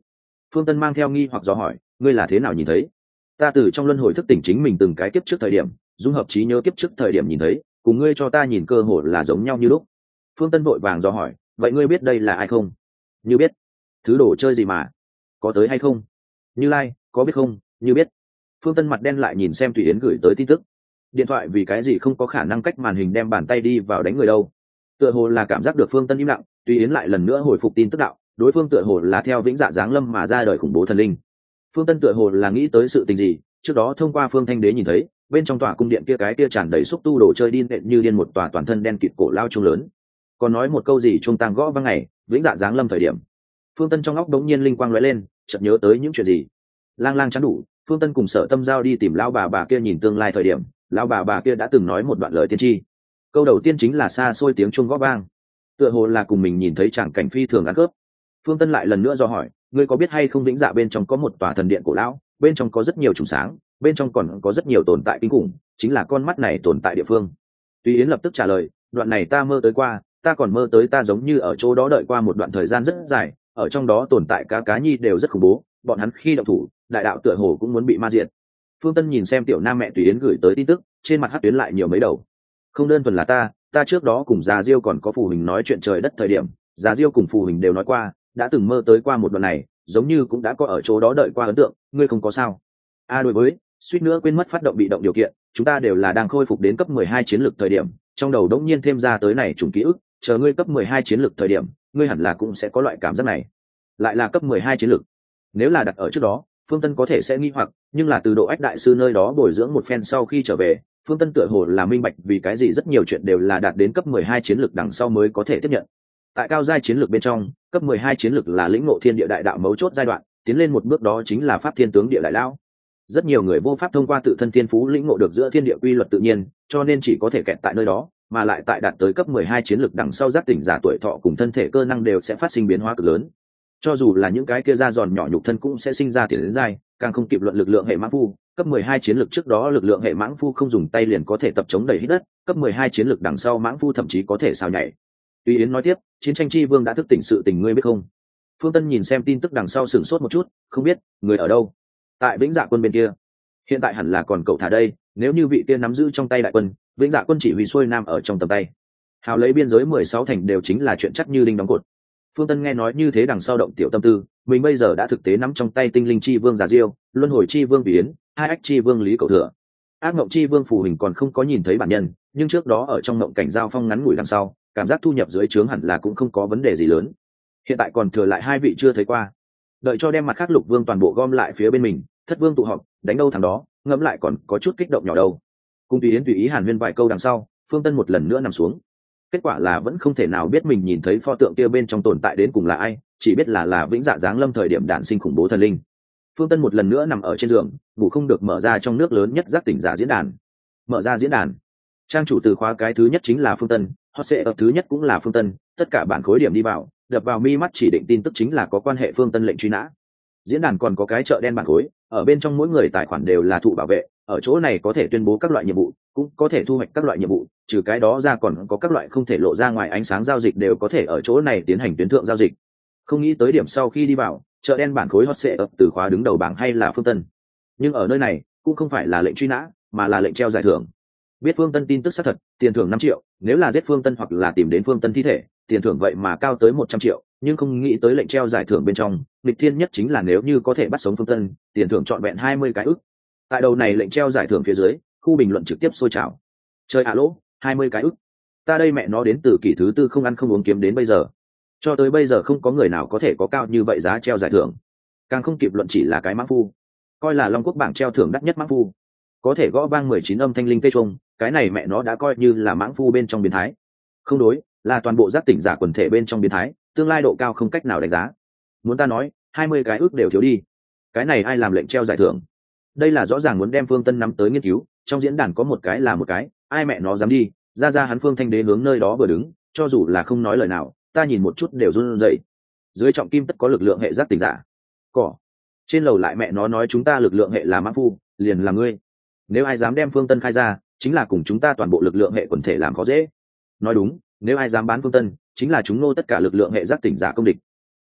Phương Tân mang theo nghi hoặc do hỏi, ngươi là thế nào nhìn thấy? Ta từ trong luân hồi thức tỉnh chính mình từng cái kiếp trước thời điểm, dung hợp trí nhớ kiếp trước thời điểm nhìn thấy, cùng ngươi cho ta nhìn cơ hội là giống nhau như lúc. Phương Tân vội vàng do hỏi, vậy ngươi biết đây là ai không? Như biết. Thứ đồ chơi gì mà? Có tới hay không? Như Lai, có biết không? Như biết. Phương Tân mặt đen lại nhìn xem Thủy Yến gửi tới tin tức. Điện thoại vì cái gì không có khả năng cách màn hình đem bàn tay đi vào đánh người đâu? Tựa hồ là cảm giác được Phương Tân im lặng, Thủy Yến lại lần nữa hồi phục tin tức đạo, đối phương tựa hồ là theo vĩnh dạ giáng lâm mà ra đời khủng bố thần linh. Phương Tân tựa hồ là nghĩ tới sự tình gì, trước đó thông qua Phương Thanh Đế nhìn thấy, bên trong tòa cung điện kia cái kia tràn đầy xúc tu đồ chơi điên nện như điên một tòa toàn thân đen kịt cổ lao trung lớn. Còn nói một câu gì trung tăng gõ vang ngày, vĩnh dạ giáng lâm thời điểm. Phương Tân trong óc đống nhiên linh quang lóe lên, chợt nhớ tới những chuyện gì. Lang lang chán đủ, Phương Tân cùng Sở Tâm Giao đi tìm lão bà kia nhìn tương lai thời điểm, lão bà kia đã từng nói một đoạn lời tiên tri. Câu đầu tiên chính là xa xôi tiếng chuông gõ vang, tựa hồ là cùng mình nhìn thấy tràng cảnh phi thường ăn cướp. Phương Tân lại lần nữa do hỏi, ngươi có biết hay không vĩnh dạ bên trong có một tòa thần điện cổ lão, bên trong có rất nhiều trùng sáng, bên trong còn có rất nhiều tồn tại kinh khủng, chính là con mắt này tồn tại địa phương. Tuy Yến lập tức trả lời, đoạn này ta mơ tới qua, ta còn mơ tới ta giống như ở chỗ đó đợi qua một đoạn thời gian rất dài, ở trong đó tồn tại cá nhi đều rất khủng bố, bọn hắn khi động thủ, đại đạo tựa hồ cũng muốn bị ma diệt. Phương Tân nhìn xem tiểu nam mẹ Tùy Yến gửi tới tin tức, trên mặt hắc tuyến lại nhiều mấy đầu. Không đơn thuần là ta trước đó cùng Già Diêu còn có Phù Hình nói chuyện trời đất thời điểm, Già Diêu cùng Phù Hình đều nói qua, đã từng mơ tới qua một đoạn này, giống như cũng đã có ở chỗ đó đợi qua ấn tượng, ngươi không có sao? Đối với, suýt nữa quên mất phát động bị động điều kiện, chúng ta đều là đang khôi phục đến cấp 12 chiến lược thời điểm, trong đầu đống nhiên thêm ra tới này trùng ký ức, chờ ngươi cấp 12 chiến lược thời điểm, ngươi hẳn là cũng sẽ có loại cảm giác này. Lại là cấp 12 chiến lược. Nếu là đặt ở trước đó, Phương Tân có thể sẽ nghi hoặc, nhưng là từ Độ Ách đại sư nơi đó bồi dưỡng một phen sau khi trở về, Phương Tân tựa hồ là minh bạch vì cái gì rất nhiều chuyện đều là đạt đến cấp 12 chiến lược đằng sau mới có thể tiếp nhận. Tại cao giai chiến lược bên trong, cấp 12 chiến lược là lĩnh ngộ thiên địa đại đạo mấu chốt giai đoạn, tiến lên một bước đó chính là pháp thiên tướng địa đại lão. Rất nhiều người vô pháp thông qua tự thân thiên phú lĩnh ngộ được giữa thiên địa quy luật tự nhiên, cho nên chỉ có thể kẹt tại nơi đó, mà lại tại đạt tới cấp 12 chiến lược đằng sau giác tỉnh giả tuổi thọ cùng thân thể cơ năng đều sẽ phát sinh biến hóa cực lớn. Cho dù là những cái kia da giòn nhỏ nhục thân cũng sẽ sinh ra tiền đến giai, càng không kịp luận lực lượng hệ mãng phu, cấp 12 chiến lược trước đó lực lượng hệ mãng phu không dùng tay liền có thể tập chống đẩy hít đất, cấp 12 chiến lược đằng sau mãng phu thậm chí có thể sao nhảy. Tuy Yến nói tiếp, chiến tranh chi vương đã thức tỉnh sự tình ngươi biết không? Phương Tân nhìn xem tin tức đằng sau sửng sốt một chút, không biết, người ở đâu? Tại Vĩnh Dạ quân bên kia. Hiện tại hẳn là còn cậu thả đây, nếu như vị kia nắm giữ trong tay đại quân, Vĩnh Dạ quân chỉ huy xuôi nam ở trong tầm tay. Hào lấy biên giới 16 thành đều chính là chuyện chắc như đinh đóng cột. Phương Tân nghe nói như thế đằng sau động tiểu tâm tư, mình bây giờ đã thực tế nắm trong tay tinh linh chi vương Già Diêu, luân hồi chi vương Vị Yến, hai ách chi vương Lý Cậu Thừa. Ác mộng chi vương Phù Hình còn không có nhìn thấy bản nhân, nhưng trước đó ở trong mộng cảnh giao phong ngắn ngủi đằng sau, cảm giác thu nhập dưới trướng hẳn là cũng không có vấn đề gì lớn. Hiện tại còn thừa lại hai vị chưa thấy qua, đợi cho đem mặt khác lục vương toàn bộ gom lại phía bên mình, thất vương tụ họp, đánh đâu thằng đó, ngẫm lại còn có chút kích động nhỏ đâu. Cùng Tùy Yến tùy ý hàn huyên vài câu đằng sau, Phương Tân một lần nữa nằm xuống. Kết quả là vẫn không thể nào biết mình nhìn thấy pho tượng kia bên trong tồn tại đến cùng là ai, chỉ biết là vĩnh dạ giáng lâm thời điểm đản sinh khủng bố thần linh. Phương Tân một lần nữa nằm ở trên giường, ngủ không được, mở ra trong nước lớn nhất giác tỉnh giả diễn đàn. Mở ra diễn đàn, trang chủ từ khóa cái thứ nhất chính là Phương Tân, hot sẽ ở thứ nhất cũng là Phương Tân, tất cả bản khối điểm đi vào, đập vào mi mắt chỉ định tin tức chính là có quan hệ Phương Tân lệnh truy nã. Diễn đàn còn có cái chợ đen bản khối, ở bên trong mỗi người tài khoản đều là thụ bảo vệ, ở chỗ này có thể tuyên bố các loại nhiệm vụ, cũng có thể thu hoạch các loại nhiệm vụ, trừ cái đó ra còn có các loại không thể lộ ra ngoài ánh sáng giao dịch đều có thể ở chỗ này tiến hành tuyến thượng giao dịch. Không nghĩ tới điểm sau khi đi vào, chợ đen bản khối hot sẽ ập từ khóa đứng đầu bảng hay là Phương Tân. Nhưng ở nơi này cũng không phải là lệnh truy nã, mà là lệnh treo giải thưởng. Biết Phương Tân tin tức xác thật, tiền thưởng 5 triệu, nếu là giết Phương Tân hoặc là tìm đến Phương Tân thi thể, tiền thưởng vậy mà cao tới 100 triệu, nhưng không nghĩ tới lệnh treo giải thưởng bên trong, nghịch thiên nhất chính là nếu như có thể bắt sống Phương Tân, tiền thưởng trọn vẹn 20 cái ức. Tại đầu này lệnh treo giải thưởng phía dưới, khu bình luận trực tiếp sôi trào. Chơi ạ lỗ, 20 cái ức. Ta đây mẹ nó đến từ kỷ thứ tư không ăn không uống kiếm đến bây giờ. Cho tới bây giờ không có người nào có thể có cao như vậy giá treo giải thưởng. Càng không kịp luận chỉ là cái mãng phu. Coi là Long Quốc bảng treo thưởng đắt nhất mãng phu. Có thể gõ vang 19 âm thanh linh tê trung, cái này mẹ nó đã coi như là mãng phu bên trong biến thái. Không đối, là toàn bộ giác tỉnh giả quần thể bên trong biến thái, tương lai độ cao không cách nào đánh giá. Muốn ta nói, 20 cái ước đều thiếu đi. Cái này ai làm lệnh treo giải thưởng? Đây là rõ ràng muốn đem Phương Tân nắm tới nghiên cứu, trong diễn đàn có một cái là một cái, ai mẹ nó dám đi, ra hắn Phương Thanh Đế hướng nơi đó vừa đứng, cho dù là không nói lời nào, ta nhìn một chút đều run rẩy. Dưới trọng kim tất có lực lượng hệ giác tỉnh giả. Cỏ. Trên lầu lại mẹ nó nói chúng ta lực lượng hệ là mãng phu, liền là ngươi. Nếu ai dám đem Phương Tân khai ra, chính là cùng chúng ta toàn bộ lực lượng hệ quần thể làm khó dễ. Nói đúng, nếu ai dám bán Phương Tân, chính là chúng nô tất cả lực lượng hệ giác tỉnh giả công địch.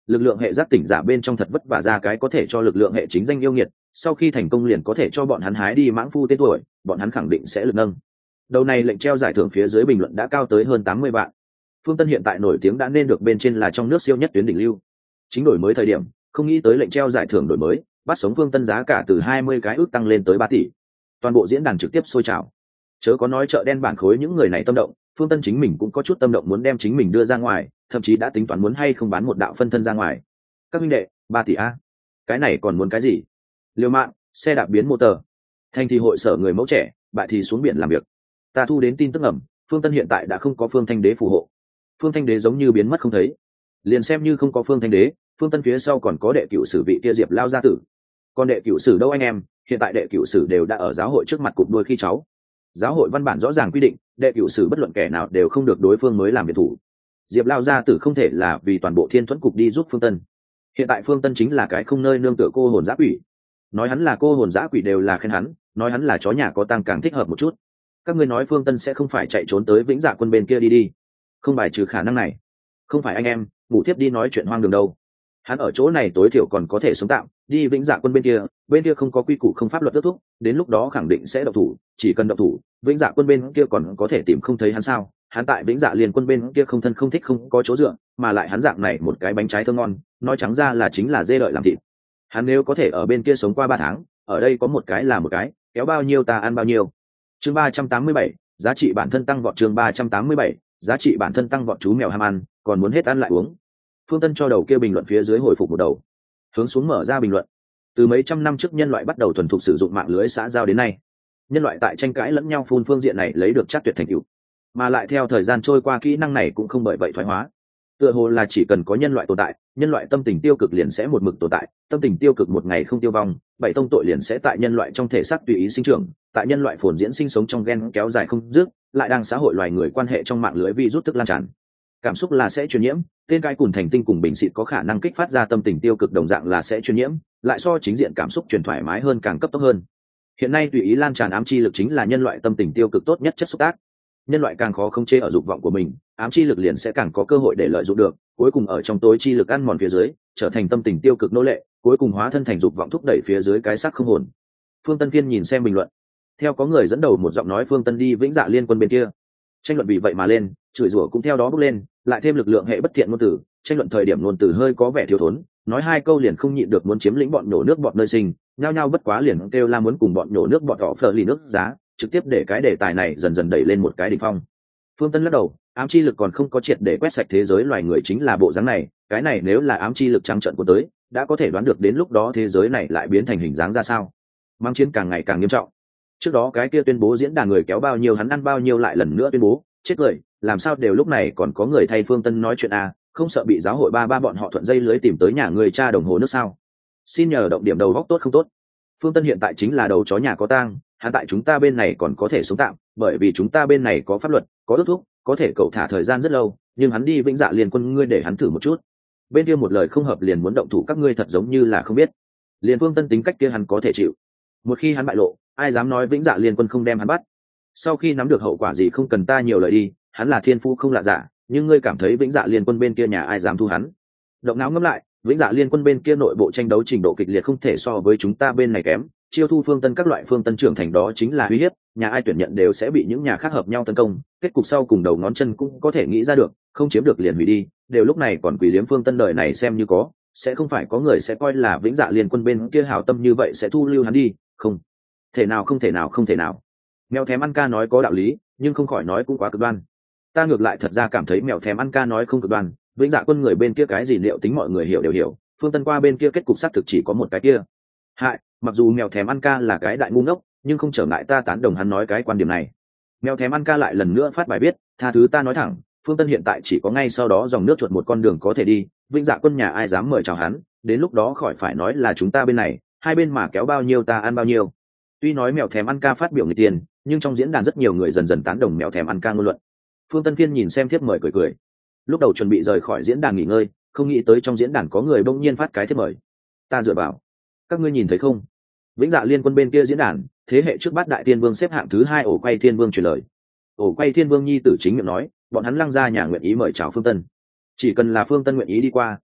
lực lượng hệ giác tỉnh giả bên trong thật vất vả ra cái có thể cho lực lượng hệ chính danh yêu nghiệt, sau khi thành công liền có thể cho bọn hắn hái đi mãng phu tên tuổi, bọn hắn khẳng định sẽ lực nâng. Đầu này lệnh treo giải thưởng phía dưới bình luận đã cao tới hơn 80 vạn. Phương Tân hiện tại nổi tiếng đã nên được bên trên là trong nước siêu nhất tuyến đỉnh lưu. Chính đổi mới thời điểm, không nghĩ tới lệnh treo giải thưởng đổi mới, bắt sống Phương Tân giá cả từ 20 cái ước tăng lên tới 3 tỷ. Toàn bộ diễn đàn trực tiếp sôi trào. Chớ có nói chợ đen bản khối những người này tâm động, Phương Tân chính mình cũng có chút tâm động muốn đem chính mình đưa ra ngoài, thậm chí đã tính toán muốn hay không bán một đạo phân thân ra ngoài. Các huynh đệ, 3 tỷ a. Cái này còn muốn cái gì? Liều mạng, xe đạp biến motor. Thành thì hội sở người mẫu trẻ, bại thì xuống biển làm việc. Ta thu đến tin tức ẩm, Phương Tân hiện tại đã không có Phương Thanh Đế phù hộ. Phương Thanh Đế giống như biến mất không thấy. Liền xem như không có Phương Thanh Đế, Phương Tân phía sau còn có đệ cửu sử vị kia Diệp Lao gia tử. Còn đệ cửu sử đâu anh em, hiện tại đệ cửu sử đều đã ở giáo hội trước mặt cụp đuôi khi cháu. Giáo hội văn bản rõ ràng quy định, đệ cửu sử bất luận kẻ nào đều không được đối phương mới làm biệt thủ. Diệp Lao gia tử không thể là vì toàn bộ Thiên Thuẫn cục đi giúp Phương Tân. Hiện tại Phương Tân chính là cái không nơi nương tựa cô hồn dã quỷ. Nói hắn là cô hồn dã quỷ đều là khen hắn, nói hắn là chó nhà có tang càng thích hợp một chút. Các ngươi nói Phương Tân sẽ không phải chạy trốn tới Vĩnh Dạ Quân bên kia đi, không bài trừ khả năng này. Không phải anh em ngủ tiếp đi nói chuyện hoang đường đâu, hắn ở chỗ này tối thiểu còn có thể sống tạm, đi Vĩnh Dạ Quân bên kia không có quy củ không pháp luật ước thúc, đến lúc đó khẳng định sẽ động thủ, chỉ cần động thủ Vĩnh Dạ Quân bên kia còn có thể tìm không thấy hắn sao? Hắn tại Vĩnh Dạ Liên Quân bên kia không thân không thích không có chỗ dựa, mà lại hắn dạng này một cái bánh trái thơm ngon, nói trắng ra là chính là dê đợi làm thịt. Hắn nếu có thể ở bên kia sống qua 3 tháng, ở đây có một cái là một cái, kéo bao nhiêu ta ăn bao nhiêu. Chương 387, giá trị bản thân tăng vọt. Chương 387, giá trị bản thân tăng vọt. Chú mèo ham ăn, còn muốn hết ăn lại uống. Phương Tân cho đầu kia bình luận phía dưới hồi phục một đầu, hướng xuống mở ra bình luận. Từ mấy trăm năm trước nhân loại bắt đầu thuần thục sử dụng mạng lưới xã giao đến nay, nhân loại tại tranh cãi lẫn nhau phun phương diện này lấy được chắc tuyệt thành tựu, mà lại theo thời gian trôi qua kỹ năng này cũng không bởi vậy thoái hóa. Tựa hồ là chỉ cần có nhân loại tồn tại, nhân loại tâm tình tiêu cực liền sẽ một mực tồn tại, tâm tình tiêu cực một ngày không tiêu vong, bảy tông tội liền sẽ tại nhân loại trong thể xác tùy ý sinh trưởng, tại nhân loại phồn diễn sinh sống trong gen kéo dài không dứt, lại đang xã hội loài người quan hệ trong mạng lưới virus tức lan tràn. Cảm xúc là sẽ truyền nhiễm, tên cái cùn thành tinh cùng bình xịt có khả năng kích phát ra tâm tình tiêu cực đồng dạng là sẽ truyền nhiễm, lại so chính diện cảm xúc truyền thoải mái hơn càng cấp tốc hơn. Hiện nay tùy ý lan tràn ám chi lực chính là nhân loại tâm tình tiêu cực tốt nhất chất xúc tác. Nhân loại càng khó khống chế ở dục vọng của mình, ám chi lực liền sẽ càng có cơ hội để lợi dụng được, cuối cùng ở trong tối chi lực ăn mòn phía dưới, trở thành tâm tình tiêu cực nô lệ, cuối cùng hóa thân thành dục vọng thúc đẩy phía dưới cái xác không hồn. Phương Tân Phiên nhìn xem bình luận, theo có người dẫn đầu một giọng nói Phương Tân đi Vĩnh Dạ Liên Quân bên kia, tranh luận vì vậy mà lên, chửi rủa cũng theo đó bốc lên, lại thêm lực lượng hệ bất thiện ngôn tử, tranh luận thời điểm ngôn tử hơi có vẻ thiếu thốn, nói 2 câu liền không nhịn được muốn chiếm lĩnh bọn nhổ nước bọt nơi sinh, nhao nhao bất quá liền kêu la muốn cùng bọn nhổ nước bọt đỏ phở lì nước giá, trực tiếp để cái đề tài này dần dần đẩy lên một cái đỉnh phong. Phương Tân lắc đầu, ám chi lực còn không có triệt để quét sạch thế giới loài người chính là bộ dáng này, cái này nếu là ám chi lực trắng trợn của tới, đã có thể đoán được đến lúc đó thế giới này lại biến thành hình dáng ra sao. Mang chiến càng ngày càng nghiêm trọng. Trước đó cái kia tuyên bố diễn đàn người kéo bao nhiêu hắn ăn bao nhiêu lại lần nữa tuyên bố, chết cười, làm sao đều lúc này còn có người thay Phương Tân nói chuyện à, không sợ bị giáo hội ba bọn họ thuận dây lưới tìm tới nhà người cha đồng hồ nước sao? Xin nhờ động điểm đầu góc tốt không tốt. Phương Tân hiện tại chính là đầu chó nhà có tang, hắn tại chúng ta bên này còn có thể sống tạm, bởi vì chúng ta bên này có pháp luật, có ước thúc, có thể cậu thả thời gian rất lâu, nhưng hắn đi Vĩnh Dạ Liên Quân ngươi để hắn thử một chút. Bên kia một lời không hợp liền muốn động thủ các ngươi thật giống như là không biết. Liên Phương Tân tính cách kia hắn có thể chịu. Một khi hắn bại lộ, ai dám nói Vĩnh Dạ Liên Quân không đem hắn bắt. Sau khi nắm được hậu quả gì không cần ta nhiều lời đi, hắn là thiên phú không lạ giả, nhưng ngươi cảm thấy Vĩnh Dạ Liên Quân bên kia nhà ai dám thu hắn? Động não ngẫm lại, Vĩnh Dạ Liên Quân bên kia nội bộ tranh đấu trình độ kịch liệt không thể so với chúng ta bên này kém, chiêu thu Phương Tân các loại Phương Tân trưởng thành đó chính là uy hiếp, nhà ai tuyển nhận đều sẽ bị những nhà khác hợp nhau tấn công, kết cục sau cùng đầu ngón chân cũng có thể nghĩ ra được, không chiếm được liền hủy đi, đều lúc này còn quỷ liếm Phương Tân đời này xem như có, sẽ không phải có người sẽ coi là Vĩnh Dạ Liên Quân bên kia hảo tâm như vậy sẽ thu lưu hắn đi, không thể nào không thể nào không thể nào. Mèo thèm ăn ca nói có đạo lý, nhưng không khỏi nói cũng quá cực đoan. Ta ngược lại thật ra cảm thấy mèo thèm ăn ca nói không cực đoan, Vĩnh Dạ Quân người bên kia cái gì liệu tính mọi người hiểu đều hiểu, Phương Tân qua bên kia kết cục xác thực chỉ có một cái kia. Hại, mặc dù mèo thèm ăn ca là cái đại ngu ngốc, nhưng không trở ngại ta tán đồng hắn nói cái quan điểm này. Mèo thèm ăn ca lại lần nữa phát bài viết, tha thứ ta nói thẳng, Phương Tân hiện tại chỉ có ngay sau đó dòng nước chuột một con đường có thể đi, Vĩnh Dạ Quân nhà ai dám mời chào hắn, đến lúc đó khỏi phải nói là chúng ta bên này, hai bên mà kéo bao nhiêu ta ăn bao nhiêu. Tuy nói mèo thèm ăn ca phát biểu người tiền, nhưng trong diễn đàn rất nhiều người dần dần tán đồng mèo thèm ăn ca ngôn luận. Phương Tân Phiên nhìn xem thiếp mời cười cười. Lúc đầu chuẩn bị rời khỏi diễn đàn nghỉ ngơi, không nghĩ tới trong diễn đàn có người bỗng nhiên phát cái thiếp mời. Ta dựa vào, các ngươi nhìn thấy không? Vĩnh Dạ Liên Quân bên kia diễn đàn, thế hệ trước bát đại tiên vương xếp hạng thứ 2 ổ quay thiên vương truyền lời. Ổ quay thiên vương nhi tử chính miệng nói, bọn hắn Lăng gia nhà nguyện ý mời chào Phương Tân. Chỉ cần là Phương Tân nguyện ý đi qua,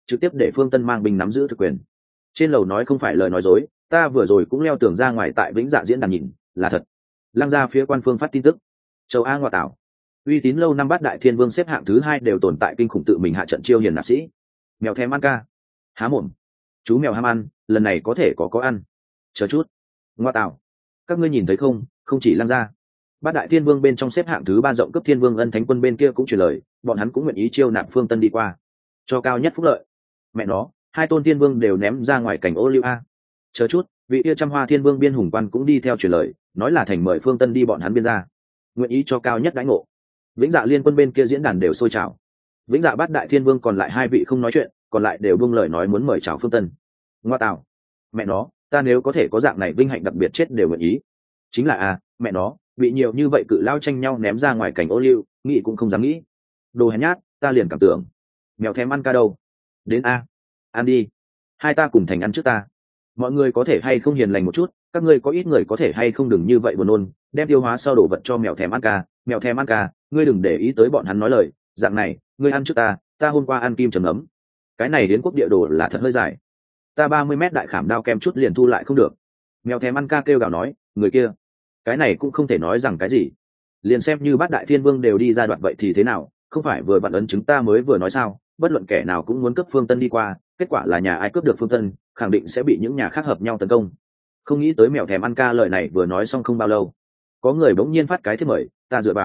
trực tiếp để Phương Tân mang binh nắm giữ thực quyền. Trên lầu nói không phải lời nói dối, ta vừa rồi cũng leo tường ra ngoài tại Vĩnh Dạ diễn đàn nhìn, là thật. Lăng ra phía quan phương phát tin tức. Châu A ngoại tảo. Uy tín lâu năm bát đại thiên vương xếp hạng thứ 2 đều tồn tại kinh khủng tự mình hạ trận chiêu hiền nạp sĩ. Mèo thèm ăn ca. Há mồm. Chú mèo ham ăn, lần này có thể có ăn. Chờ chút. Ngoại tảo. Các ngươi nhìn thấy không, không chỉ Lăng ra. Bát đại thiên vương bên trong xếp hạng thứ 3 rộng cấp thiên vương ân thánh quân bên kia cũng truyền lời, bọn hắn cũng nguyện ý chiêu nạp Phương Tân đi qua, cho cao nhất phúc lợi. Mẹ nó, hai tôn thiên vương đều ném ra ngoài cảnh ô liu a. Chờ chút, vị kia trăm hoa thiên vương biên hùng quan cũng đi theo truyền lời, nói là thành mời Phương Tân đi bọn hắn biên ra, nguyện ý cho cao nhất đãi ngộ. Vĩnh Dạ liên quân bên kia diễn đàn đều sôi trào. Vĩnh Dạ bát đại thiên vương còn lại 2 vị không nói chuyện, còn lại đều buông lời nói muốn mời chào Phương Tân. Ngoa tạo, mẹ nó, ta nếu có thể có dạng này vinh hạnh đặc biệt chết đều nguyện ý. Chính là mẹ nó, bị nhiều như vậy cự lao tranh nhau ném ra ngoài cảnh ô liu, nghĩ cũng không dám nghĩ. Đồ hèn nhát, ta liền cảm tưởng. Mèo thèm ăn ca đâu? Đến ăn đi. Hai ta cùng thành ăn trước ta. Mọi người có thể hay không hiền lành một chút, các ngươi có ít người có thể hay không đừng như vậy buồn nôn, đem tiêu hóa sau đồ vật cho mèo thèm ăn ca. Mèo thèm ăn ca, ngươi đừng để ý tới bọn hắn nói lời, dạng này, ngươi ăn trước ta hôm qua ăn kim chấm ấm. Cái này đến quốc địa đồ là thật hơi dài. Ta 30 mét đại khảm đao kem chút liền thu lại không được. Mèo thèm ăn ca kêu gào nói, người kia, cái này cũng không thể nói rằng cái gì. Liền xem như bát đại thiên vương đều đi ra đoạn vậy thì thế nào, không phải vừa vặn ấn chứng ta mới vừa nói sao, bất luận kẻ nào cũng muốn cướp Phương Tân đi qua, kết quả là nhà ai cướp được Phương Tân, khẳng định sẽ bị những nhà khác hợp nhau tấn công. Không nghĩ tới mèo thèm ăn ca lời này vừa nói xong không bao lâu, có người bỗng nhiên phát cái thiếp mời, ta dựa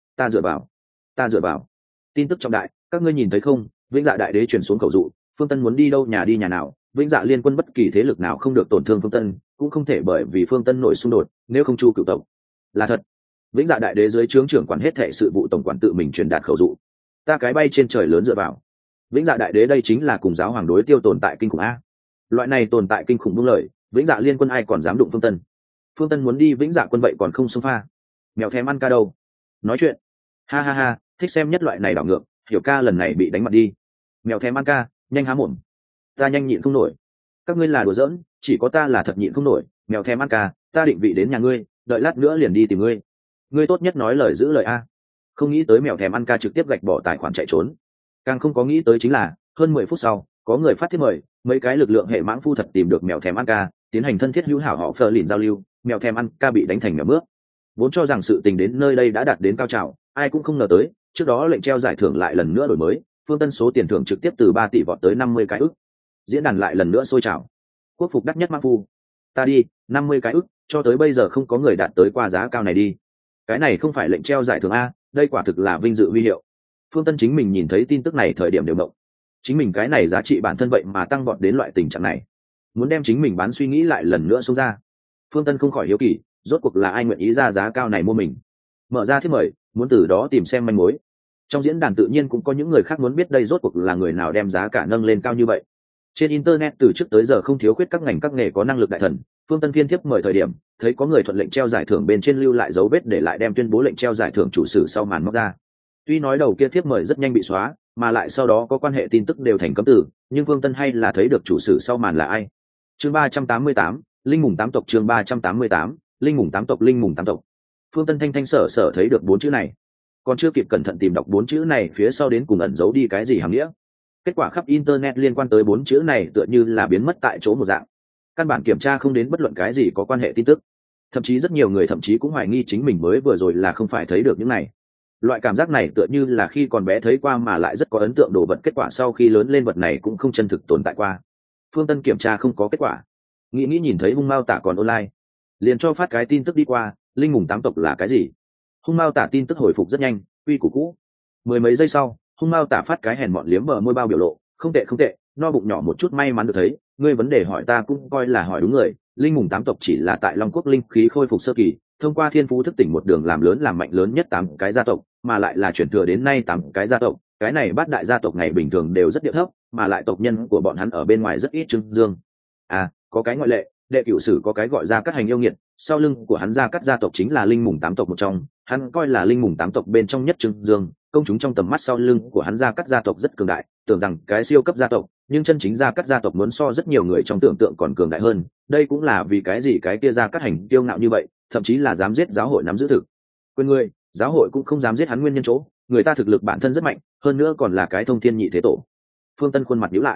vào. Tin tức trọng đại, các ngươi nhìn thấy không, Vĩnh Dạ đại đế truyền xuống khẩu dụ, Phương Tân muốn đi đâu nhà đi nhà nào, Vĩnh Dạ liên quân bất kỳ thế lực nào không được tổn thương Phương Tân, cũng không thể bởi vì Phương Tân nổi xung đột, nếu không chu cửu tộc. Là thật. Vĩnh Dạ đại đế dưới trướng trưởng quản hết thệ sự vụ tổng quản tự mình truyền đạt khẩu dụ. Ta cái bay trên trời lớn dựa vào. Vĩnh Dạ đại đế đây chính là cùng giáo hoàng đối tiêu tồn tại kinh khủng a. Loại này tồn tại kinh khủng buông lời, Vĩnh Dạ liên quân ai còn dám đụng Phương Tân. Phương Tân muốn đi Vĩnh Dạ quân vậy còn không xông pha. Mèo thèm ăn ca đâu? Nói chuyện. Ha ha ha, thích xem nhất loại này đảo ngược, hiểu ca lần này bị đánh mặt đi. Mèo thèm ăn ca, nhanh há mồm. Ta nhanh nhịn không nổi. Các ngươi là đùa giỡn, chỉ có ta là thật nhịn không nổi. Mèo thèm ăn ca, ta định vị đến nhà ngươi, đợi lát nữa liền đi tìm ngươi. Ngươi tốt nhất nói lời giữ lời a. Không nghĩ tới mèo thèm ăn ca trực tiếp gạch bỏ tài khoản chạy trốn. Càng không có nghĩ tới chính là hơn 10 phút sau có người phát thiếp mời, mấy cái lực lượng hệ mãng phu thật tìm được mèo thèm ăn ca, tiến hành thân thiết hữu hảo họ phờ lìn giao lưu. Mèo thèm ăn ca bị đánh thành mèo mướp. Vốn cho rằng sự tình đến nơi đây đã đạt đến cao trào, ai cũng không ngờ tới trước đó lệnh treo giải thưởng lại lần nữa đổi mới, Phương Tân số tiền thưởng trực tiếp từ 3 tỷ vọt tới 50 cái ức. Diễn đàn lại lần nữa sôi trào. Quốc phục đắt nhất mãng phu, ta đi 50 cái ức, cho tới bây giờ không có người đạt tới qua giá cao này đi. Cái này không phải lệnh treo giải thưởng a, đây quả thực là vinh dự huy hiệu. Phương Tân chính mình nhìn thấy tin tức này thời điểm đều mộng, chính mình cái này giá trị bản thân vậy mà tăng vọt đến loại tình trạng này, muốn đem chính mình bán suy nghĩ lại lần nữa xuống ra. Phương Tân không khỏi hiếu kỳ, rốt cuộc là ai nguyện ý ra giá cao này mua mình. Mở ra thiếp mời, muốn từ đó tìm xem manh mối. Trong diễn đàn tự nhiên cũng có những người khác muốn biết đây rốt cuộc là người nào đem giá cả nâng lên cao như vậy. Trên internet từ trước tới giờ không thiếu khuyết các ngành các nghề có năng lực đại thần. Phương Tân phiên thiếp mời thời điểm thấy có người thuận lệnh treo giải thưởng bên trên lưu lại dấu vết để lại đem tuyên bố lệnh treo giải thưởng chủ sử sau màn móc ra. Tuy nói đầu kia thiếp mời rất nhanh bị xóa, mà lại sau đó có quan hệ tin tức đều thành cấm từ, nhưng Phương Tân hay là thấy được chủ sử sau màn là ai. Chương 388, Linh mùng 8 tộc. Chương 388, Linh mùng 8 tộc. Linh mùng 8 tộc. Phương Tân thanh sở thấy được 4 chữ này, còn chưa kịp cẩn thận tìm đọc 4 chữ này phía sau đến cùng ẩn giấu đi cái gì hàm nghĩa. Kết quả khắp internet liên quan tới 4 chữ này tựa như là biến mất tại chỗ một dạng, căn bản kiểm tra không đến bất luận cái gì có quan hệ tin tức. Thậm chí rất nhiều người thậm chí cũng hoài nghi chính mình mới vừa rồi là không phải thấy được những này. Loại cảm giác này tựa như là khi còn bé thấy qua mà lại rất có ấn tượng đồ vật, kết quả sau khi lớn lên vật này cũng không chân thực tồn tại qua. Phương Tân kiểm tra không có kết quả, nghĩ nhìn thấy hung mao tả còn online, liền cho phát cái tin tức đi qua, Linh mùng 8 tộc là cái gì. Hung mao tả tin tức hồi phục rất nhanh, quy củ cũ. Mười mấy giây sau, hung mao tả phát cái hèn mọn liếm bờ môi bao biểu lộ, không tệ, no bụng nhỏ một chút may mắn được thấy, ngươi vấn đề hỏi ta cũng coi là hỏi đúng người. Linh mùng 8 tộc chỉ là tại Long Quốc linh khí khôi phục sơ kỳ, thông qua thiên phú thức tỉnh một đường làm lớn làm mạnh lớn nhất 8 cái gia tộc, mà lại là chuyển thừa đến nay 8 cái gia tộc. Cái này bát đại gia tộc ngày bình thường đều rất điệu thấp, mà lại tộc nhân của bọn hắn ở bên ngoài rất ít trưng dương. Có cái ngoại lệ, đệ cửu sử có cái gọi ra cắt hành yêu nghiệt, sau lưng của hắn ra cắt gia tộc chính là Linh mùng 8 tộc một trong, hắn coi là Linh mùng 8 tộc bên trong nhất trưng dương, công chúng trong tầm mắt sau lưng của hắn ra cắt gia tộc rất cường đại, tưởng rằng cái siêu cấp gia tộc, nhưng chân chính ra cắt gia tộc muốn so rất nhiều người trong tưởng tượng còn cường đại hơn. Đây cũng là vì cái gì cái kia ra cắt hành kiêu ngạo như vậy, thậm chí là dám giết giáo hội nắm giữ thực quyền người, giáo hội cũng không dám giết hắn nguyên nhân chỗ, người ta thực lực bản thân rất mạnh, hơn nữa còn là cái thông thiên nhị thế tổ. Phương Tân khuôn mặt nhíu lại,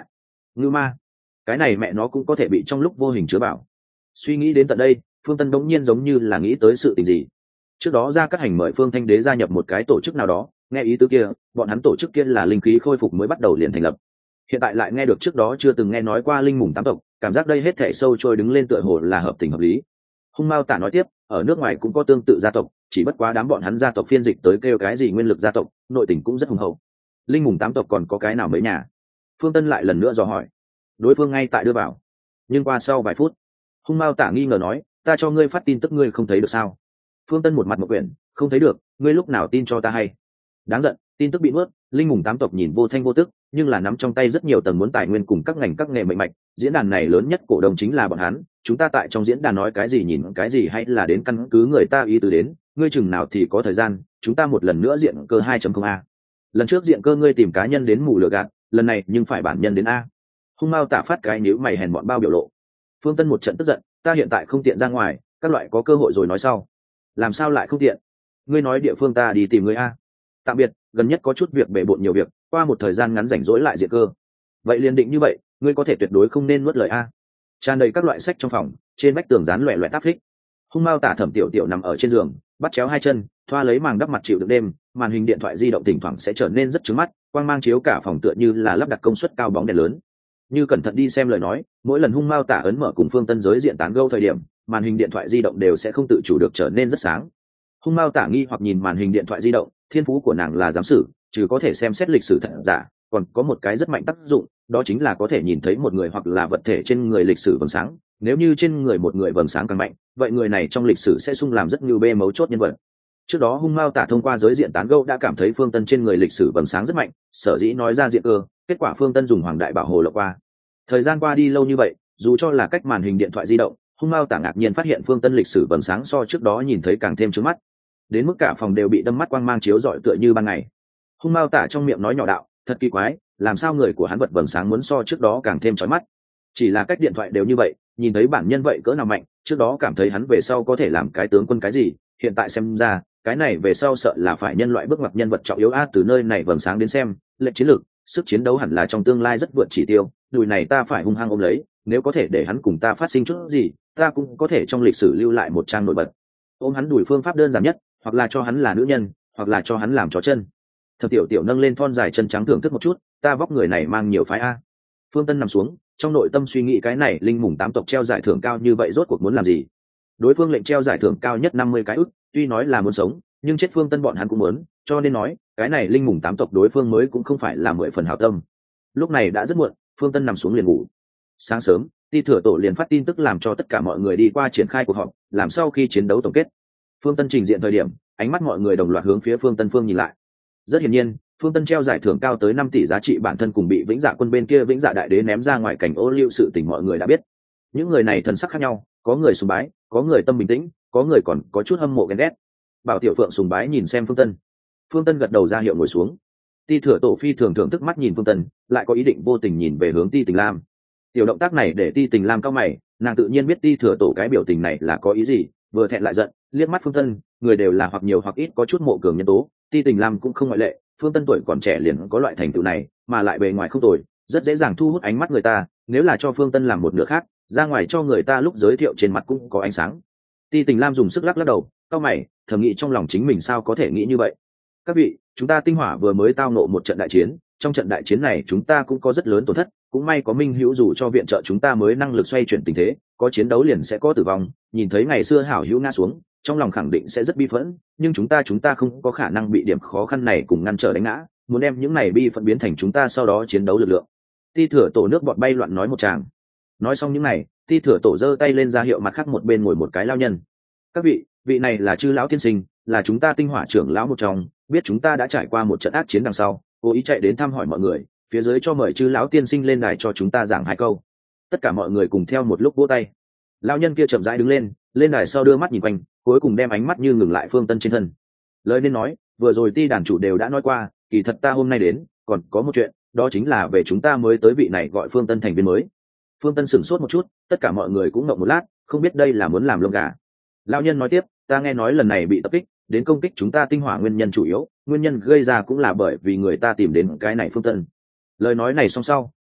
ngư ma, cái này mẹ nó cũng có thể bị trong lúc vô hình chứa vào. Suy nghĩ đến tận đây, Phương Tân đống nhiên giống như là nghĩ tới sự tình gì. Trước đó ra các hành mời Phương Thanh Đế gia nhập một cái tổ chức nào đó, nghe ý tứ kia, bọn hắn tổ chức kia là linh khí khôi phục mới bắt đầu liền thành lập. Hiện tại lại nghe được trước đó chưa từng nghe nói qua linh mùng tám tộc, cảm giác đây hết thảy sâu trôi đứng lên tựa hồ là hợp tình hợp lý. Hung Mao Tả nói tiếp, ở nước ngoài cũng có tương tự gia tộc, chỉ bất quá đám bọn hắn gia tộc phiên dịch tới kêu cái gì nguyên lực gia tộc, nội tình cũng rất hùng hậu. Linh mùng tám tộc còn có cái nào mấy nhà? Phương Tân lại lần nữa dò hỏi. Đối phương ngay tại đưa vào, nhưng qua sau vài phút, Hung Mao Tả nghi ngờ nói, ta cho ngươi phát tin tức ngươi không thấy được sao? Phương Tân một mặt một quyển, không thấy được, ngươi lúc nào tin cho ta hay? Đáng giận, tin tức bị nuốt. Linh mùng tám tộc nhìn vô thanh vô tức, nhưng là nắm trong tay rất nhiều tầng muốn tài nguyên cùng các ngành các nghề mạnh mạch. Diễn đàn này lớn nhất cổ đông chính là bọn hắn, chúng ta tại trong diễn đàn nói cái gì nhìn cái gì hay là đến căn cứ người ta ý tứ đến, ngươi chừng nào thì có thời gian, chúng ta một lần nữa diện cơ 2.0 a. Lần trước diện cơ ngươi tìm cá nhân đến mù lừa gạt, lần này nhưng phải bản nhân đến a. Hung Mao Tả phát cái níu mày hèn bọn bao biểu lộ. Phương Tân một trận tức giận, ta hiện tại không tiện ra ngoài, các loại có cơ hội rồi nói sau. Làm sao lại không tiện? Ngươi nói địa phương ta đi tìm ngươi a. Tạm biệt, gần nhất có chút việc bể bộn nhiều việc, qua một thời gian ngắn rảnh rỗi lại diện cơ. Vậy liền định như vậy, ngươi có thể tuyệt đối không nên nuốt lời a. Tràn đầy các loại sách trong phòng, trên vách tường dán loẻ loẻ táp phích. Hung Mao Tả Thẩm Tiểu Tiểu nằm ở trên giường, bắt chéo hai chân, thoa lấy màng đắp mặt chịu đựng đêm, màn hình điện thoại di động thỉnh thoảng sẽ trở nên rất chói mắt, quang mang chiếu cả phòng tựa như là lắp đặt công suất cao bóng đèn lớn. Như cẩn thận đi xem lời nói, mỗi lần Hung Mao Tả ấn mở cùng Phương Tân giới diện tán gẫu thời điểm, màn hình điện thoại di động đều sẽ không tự chủ được trở nên rất sáng. Hung Mao Tả nghi hoặc nhìn màn hình điện thoại di động, thiên phú của nàng là giám sử, trừ có thể xem xét lịch sử thật giả, còn có một cái rất mạnh tác dụng, đó chính là có thể nhìn thấy một người hoặc là vật thể trên người lịch sử vầng sáng. Nếu như trên người một người vầng sáng càng mạnh, vậy người này trong lịch sử sẽ sung làm rất như bê mấu chốt nhân vật. Trước đó Hung Mao Tả thông qua giới diện tán gẫu đã cảm thấy Phương Tân trên người lịch sử vầng sáng rất mạnh, sở dĩ nói ra diện cơ, kết quả Phương Tân dùng Hoàng Đại Bảo Hồ lộc qua. Thời gian qua đi lâu như vậy, dù cho là cách màn hình điện thoại di động, Hung Mao Tả ngạc nhiên phát hiện Phương Tân lịch sử vầng sáng so trước đó nhìn thấy càng thêm chói mắt, đến mức cả phòng đều bị đâm mắt quang mang chiếu rọi tựa như ban ngày. Hung Mao Tả trong miệng nói nhỏ đạo, thật kỳ quái, làm sao người của hắn vật vầng sáng muốn so trước đó càng thêm chói mắt? Chỉ là cách điện thoại đều như vậy, nhìn thấy bản nhân vậy cỡ nào mạnh, trước đó cảm thấy hắn về sau có thể làm cái tướng quân cái gì, hiện tại xem ra, cái này về sau sợ là phải nhân loại bước ngoặt nhân vật trọng yếu a. Từ nơi này vầng sáng đến xem, lệnh chiến lược, sức chiến đấu hẳn là trong tương lai rất vượt chỉ tiêu, đùi này ta phải hung hăng ôm lấy, nếu có thể để hắn cùng ta phát sinh chút gì, ta cũng có thể trong lịch sử lưu lại một trang nổi bật. Ôm hắn đùi phương pháp đơn giản nhất, hoặc là cho hắn là nữ nhân, hoặc là cho hắn làm chó chân. Thẩm Tiểu Tiểu nâng lên thon dài chân trắng thưởng thức một chút, ta vóc người này mang nhiều phái a. Phương Tân nằm xuống, trong nội tâm suy nghĩ cái này linh mùng tám tộc treo giải thưởng cao như vậy rốt cuộc muốn làm gì. Đối phương lệnh treo giải thưởng cao nhất 50 cái ức, tuy nói là muốn sống, nhưng chết Phương Tân bọn hắn cũng muốn, cho nên nói cái này linh mùng tám tộc đối phương mới cũng không phải là 10 phần hảo tâm. Lúc này đã rất muộn, Phương Tân nằm xuống liền ngủ. Sáng sớm, Ti Thừa Tổ liền phát tin tức làm cho tất cả mọi người đi qua triển khai cuộc họp, làm sau khi chiến đấu tổng kết. Phương Tân trình diện thời điểm, ánh mắt mọi người đồng loạt hướng phía Phương Tân phương nhìn lại. Rất hiển nhiên, Phương Tân treo giải thưởng cao tới 5 tỷ giá trị bản thân cùng bị Vĩnh Dạ quân bên kia Vĩnh Dạ đại đế ném ra ngoài cảnh ô liu sự tình mọi người đã biết. Những người này thần sắc khác nhau, có người sùng bái, có người tâm bình tĩnh, có người còn có chút hâm mộ ghen ghét. Bảo Tiểu Phượng sùng bái nhìn xem Phương Tân. Phương Tân gật đầu ra hiệu ngồi xuống. Ti Thừa Tổ phi thường thưởng thức mắt nhìn Phương Tân, lại có ý định vô tình nhìn về hướng Ti Tình Lam. Tiểu động tác này để Ti Tình Lam cau mày, nàng tự nhiên biết Ti Thừa Tổ cái biểu tình này là có ý gì, vừa thẹn lại giận, liếc mắt Phương Tân, người đều là hoặc nhiều hoặc ít có chút mộ cường nhân tố, Ti Tình Lam cũng không ngoại lệ. Phương Tân tuổi còn trẻ liền có loại thành tựu này, mà lại bề ngoài không tồi, rất dễ dàng thu hút ánh mắt người ta, nếu là cho Phương Tân làm một nửa khác, ra ngoài cho người ta lúc giới thiệu trên mặt cũng có ánh sáng. Ti Tình Lam dùng sức lắc đầu, cau mày, thầm nghĩ trong lòng chính mình sao có thể nghĩ như vậy. Các vị, chúng ta Tinh Hỏa vừa mới tao nộ một trận đại chiến, trong trận đại chiến này chúng ta cũng có rất lớn tổn thất, cũng may có Minh Hữu dù cho viện trợ chúng ta mới năng lực xoay chuyển tình thế, có chiến đấu liền sẽ có tử vong, nhìn thấy ngày xưa hảo hữu ngã xuống, trong lòng khẳng định sẽ rất bi phẫn, nhưng chúng ta không có khả năng bị điểm khó khăn này cùng ngăn trở đánh ngã, muốn đem những này bi phẫn biến thành chúng ta sau đó chiến đấu lực lượng. Ti Thừa Tổ nước bọt bay loạn nói một tràng. Nói xong những này, Ti Thừa Tổ giơ tay lên ra hiệu mặt khác một bên ngồi một cái lao nhân. Các vị, vị này là Chư lão tiên sinh, là chúng ta Tinh Hỏa trưởng lão một trong, biết chúng ta đã trải qua một trận ác chiến đằng sau, cố ý chạy đến thăm hỏi mọi người, phía dưới cho mời Chư lão tiên sinh lên đài cho chúng ta giảng hai câu. Tất cả mọi người cùng theo một lúc vỗ tay. Lão nhân kia chậm rãi đứng lên đài sau đưa mắt nhìn quanh, cuối cùng đem ánh mắt như ngừng lại Phương Tân trên thân. Lời nên nói, vừa rồi Ti đàn chủ đều đã nói qua, kỳ thật ta hôm nay đến, còn có một chuyện, đó chính là về chúng ta mới tới vị này gọi Phương Tân thành viên mới. Phương Tân sửng sốt một chút, tất cả mọi người cũng ngậm một lát, không biết đây là muốn làm lông gà. Lão nhân nói tiếp, ta nghe nói lần này bị tập kích, đến công kích chúng ta Tinh Hỏa nguyên nhân chủ yếu, nguyên nhân gây ra cũng là bởi vì người ta tìm đến cái này Phương Tân. Lời nói này xong sau,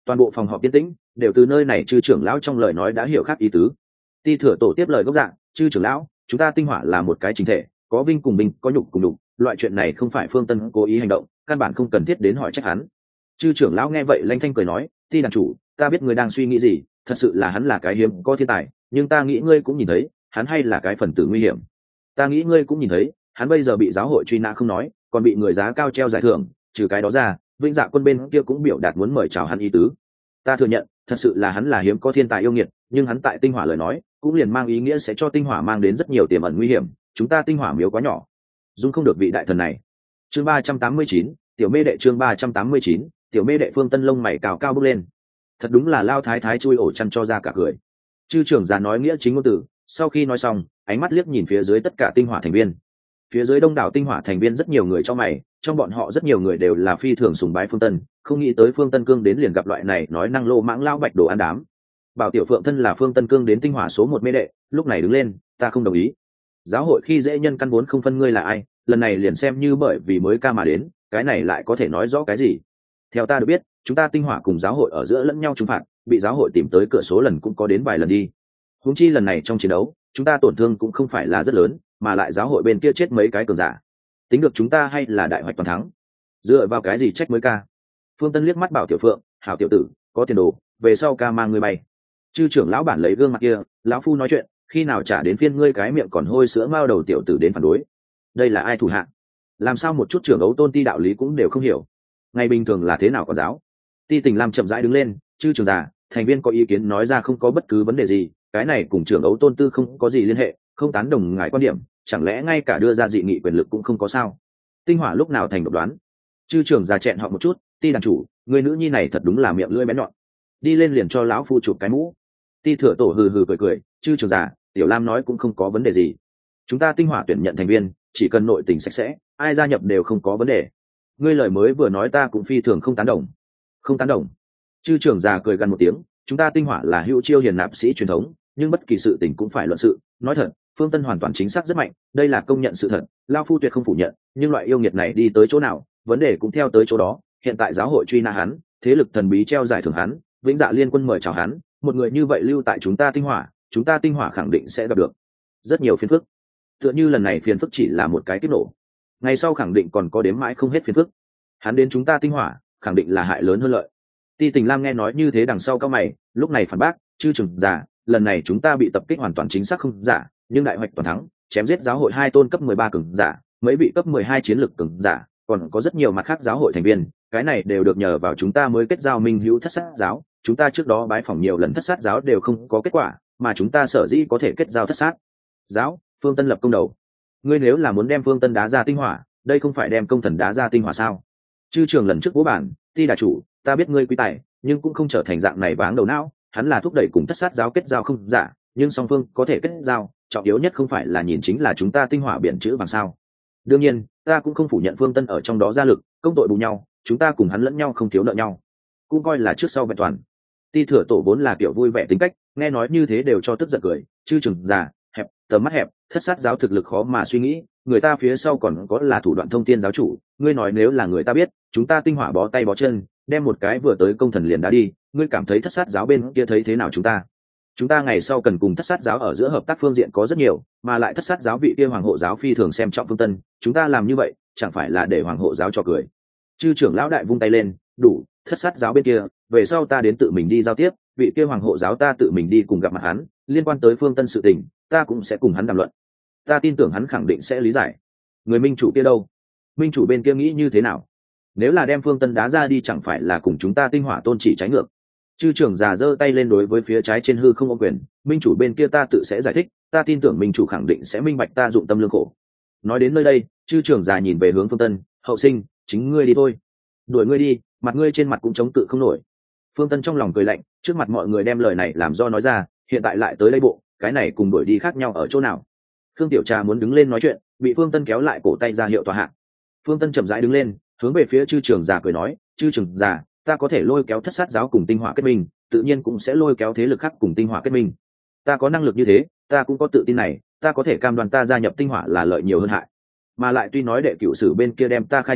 Toàn bộ phòng họp yên tĩnh, đều từ nơi này chư trưởng lão trong lời nói đã hiểu khác ý tứ. Ti Thừa Tổ tiếp lời gốc dạng, chư trưởng lão, chúng ta Tinh Hỏa là một cái chính thể, có vinh cùng binh, có nhục cùng nhục, loại chuyện này không phải Phương Tân cố ý hành động, căn bản không cần thiết đến hỏi trách hắn. Chư trưởng lão nghe vậy lanh thanh cười nói, Ti đàn chủ, ta biết ngươi đang suy nghĩ gì, thật sự là hắn là cái hiếm có thiên tài, nhưng ta nghĩ ngươi cũng nhìn thấy, hắn hay là cái phần tử nguy hiểm. Ta nghĩ ngươi cũng nhìn thấy, hắn bây giờ bị giáo hội truy nã không nói, còn bị người giá cao treo giải thưởng, trừ cái đó ra, Vĩnh Dạ quân bên kia cũng biểu đạt muốn mời chào hắn ý tứ. Ta thừa nhận, thật sự là hắn là hiếm có thiên tài yêu nghiệt, nhưng hắn tại Tinh Hỏa lời nói, cũng liền mang ý nghĩa sẽ cho Tinh Hỏa mang đến rất nhiều tiềm ẩn nguy hiểm, chúng ta Tinh Hỏa miếu quá nhỏ, dung không được vị đại thần này. Chương 389, tiểu mê đệ chương 389, tiểu mê đệ Phương Tân lông mày cào cao bước lên. Thật đúng là lao thái thái chui ổ chăn cho ra cả cười. Chư trưởng già nói nghĩa chính ngôn từ, sau khi nói xong, ánh mắt liếc nhìn phía dưới tất cả Tinh Hỏa thành viên. Phía dưới đông đảo Tinh Hỏa thành viên rất nhiều người cho mày, trong bọn họ rất nhiều người đều là phi thường sùng bái Phương Tân, không nghĩ tới Phương Tân cương đến liền gặp loại này nói năng lô mãng lao bạch đồ ăn đám. Bảo Tiểu Phượng thân là Phương Tân cương đến Tinh Hỏa số 1 mê đệ, lúc này đứng lên, ta không đồng ý. Giáo hội khi dễ nhân căn vốn không phân ngươi là ai, lần này liền xem như bởi vì mới ca mà đến, cái này lại có thể nói rõ cái gì? Theo ta được biết, chúng ta Tinh Hỏa cùng giáo hội ở giữa lẫn nhau trừng phạt, bị giáo hội tìm tới cửa số lần cũng có đến vài lần đi. Huống chi lần này trong chiến đấu, chúng ta tổn thương cũng không phải là rất lớn, mà lại giáo hội bên kia chết mấy cái cường giả. Tính được chúng ta hay là đại hoạch toàn thắng? Dựa vào cái gì trách mới ca? Phương Tân liếc mắt Bảo Tiểu Phượng, hảo tiểu tử, có tiền đồ, về sau ca mang ngươi bay. Chư trưởng lão bản lấy gương mặt kia, lão phu nói chuyện, khi nào trả đến phiên ngươi cái miệng còn hôi sữa mao đầu tiểu tử đến phản đối? Đây là ai thủ hạ? Làm sao một chút trưởng ấu tôn ti đạo lý cũng đều không hiểu? Ngày bình thường là thế nào còn giáo? Ti Tình Lam chậm rãi đứng lên, chư trưởng già, thành viên có ý kiến nói ra không có bất cứ vấn đề gì, cái này cùng trưởng ấu tôn tư không có gì liên hệ, không tán đồng ngài quan điểm, chẳng lẽ ngay cả đưa ra dị nghị quyền lực cũng không có sao? Tinh Hỏa lúc nào thành độc đoán? Chư trưởng già chẹn họ một chút, Ti đàn chủ, người nữ nhi này thật đúng là miệng lưỡi bén nhọn, đi lên liền cho lão phu chụp cái mũ. Ti Thừa Tổ hừ hừ cười cười, chư trưởng già, Tiểu Lam nói cũng không có vấn đề gì, chúng ta Tinh Hỏa tuyển nhận thành viên, chỉ cần nội tình sạch sẽ, ai gia nhập đều không có vấn đề. Ngươi lời mới vừa nói ta cũng phi thường không tán đồng. Không tán đồng? Chư trưởng già cười gần một tiếng, chúng ta Tinh Hỏa là hữu chiêu hiền nạp sĩ truyền thống, nhưng bất kỳ sự tình cũng phải luận sự. Nói thật, Phương Tân hoàn toàn chính xác rất mạnh, đây là công nhận sự thật, lao phu tuyệt không phủ nhận, nhưng loại yêu nghiệt này đi tới chỗ nào, vấn đề cũng theo tới chỗ đó. Hiện tại giáo hội truy nã hắn, thế lực thần bí treo giải thưởng hắn, Vĩnh Dạ liên quân mời chào hắn, một người như vậy lưu tại chúng ta Tinh Hỏa khẳng định sẽ gặp được rất nhiều phiền phức. Tựa như lần này phiền phức chỉ là một cái kích nổ, ngày sau khẳng định còn có đếm mãi không hết phiền phức. Hắn đến chúng ta Tinh Hỏa khẳng định là hại lớn hơn lợi. Ti Tình Lam nghe nói như thế đằng sau cao mày, lúc này phản bác, chư trưởng giả, lần này chúng ta bị tập kích hoàn toàn chính xác không giả, nhưng đại hoạch toàn thắng, chém giết giáo hội 2 tôn cấp 13 cường giả, mấy vị cấp 12 chiến lực cường giả, còn có rất nhiều mặt khác giáo hội thành viên, cái này đều được nhờ vào chúng ta mới kết giao minh hữu Thất Sát giáo, chúng ta trước đó bái phỏng nhiều lần Thất Sát giáo đều không có kết quả, mà chúng ta sở dĩ có thể kết giao Thất Sát giáo. Phương Tân lập công đầu. Ngươi nếu là muốn đem Phương Tân đá ra Tinh Hỏa, đây không phải đem công thần đá ra Tinh Hỏa sao? Chư trưởng lần trước bố bản, Ti đà chủ, ta biết ngươi quý tài, nhưng cũng không trở thành dạng này váng đầu não. Hắn là thúc đẩy cùng Thất Sát giáo kết giao không giả, nhưng song phương có thể kết giao, trọng yếu nhất không phải là nhìn chính là chúng ta Tinh Hỏa biển chữ bằng sao? Đương nhiên, ta cũng không phủ nhận Phương Tân ở trong đó ra lực, công tội bù nhau, chúng ta cùng hắn lẫn nhau không thiếu nợ nhau, cũng coi là trước sau vẹn toàn. Ti Thừa Tổ vốn là kiểu vui vẻ tính cách, nghe nói như thế đều cho tức giận cười, chư trưởng già, hẹp, tầm mắt hẹp, Thất Sát giáo thực lực khó mà suy nghĩ, người ta phía sau còn có là thủ đoạn thông thiên giáo chủ, ngươi nói nếu là người ta biết, chúng ta Tinh Hỏa bó tay bó chân, đem một cái vừa tới công thần liền đá đi, ngươi cảm thấy Thất Sát giáo bên kia thấy thế nào chúng ta? Chúng ta ngày sau cần cùng Thất Sát giáo ở giữa hợp tác phương diện có rất nhiều, mà lại Thất Sát giáo vị kia hoàng hộ giáo phi thường xem trọng Phương Tân, chúng ta làm như vậy chẳng phải là để hoàng hộ giáo cho cười? Chư trưởng lão đại vung tay lên, đủ, Thất Sát giáo bên kia, về sau ta đến tự mình đi giao tiếp, vị kia hoàng hộ giáo ta tự mình đi cùng gặp mặt hắn, liên quan tới Phương Tân sự tình, ta cũng sẽ cùng hắn đàm luận. Ta tin tưởng hắn khẳng định sẽ lý giải. Người minh chủ kia đâu? Minh chủ bên kia nghĩ như thế nào? Nếu là đem Phương Tân đá ra đi chẳng phải là cùng chúng ta Tinh Hỏa tôn chỉ trái ngược? Chư trưởng già giơ tay lên đối với phía trái trên hư không ô quyền, minh chủ bên kia ta tự sẽ giải thích, ta tin tưởng minh chủ khẳng định sẽ minh bạch ta dụng tâm lương khổ. Nói đến nơi đây, chư trưởng già nhìn về hướng Phương Tân, hậu sinh, chính ngươi đi thôi, đuổi ngươi đi, mặt ngươi trên mặt cũng chống cự không nổi. Phương Tân trong lòng cười lạnh, trước mặt mọi người đem lời này làm do nói ra, hiện tại lại tới đây bộ, cái này cùng đuổi đi khác nhau ở chỗ nào? Khương Tiểu Trà muốn đứng lên nói chuyện, bị Phương Tân kéo lại cổ tay ra hiệu tòa hạ. Phương Tân chậm rãi đứng lên, hướng về phía chư trưởng già cười nói, chư trưởng già, ta có thể lôi kéo Thất Sát giáo cùng Tinh Hỏa kết minh, tự nhiên cũng sẽ lôi kéo thế lực khác cùng Tinh Hỏa kết minh. Ta có năng lực như thế, ta cũng có tự tin này, ta có thể cam đoan ta gia nhập Tinh Hỏa là lợi nhiều hơn hại. Mà lại tuy nói đệ cửu sử bên kia đem ta khai trừ,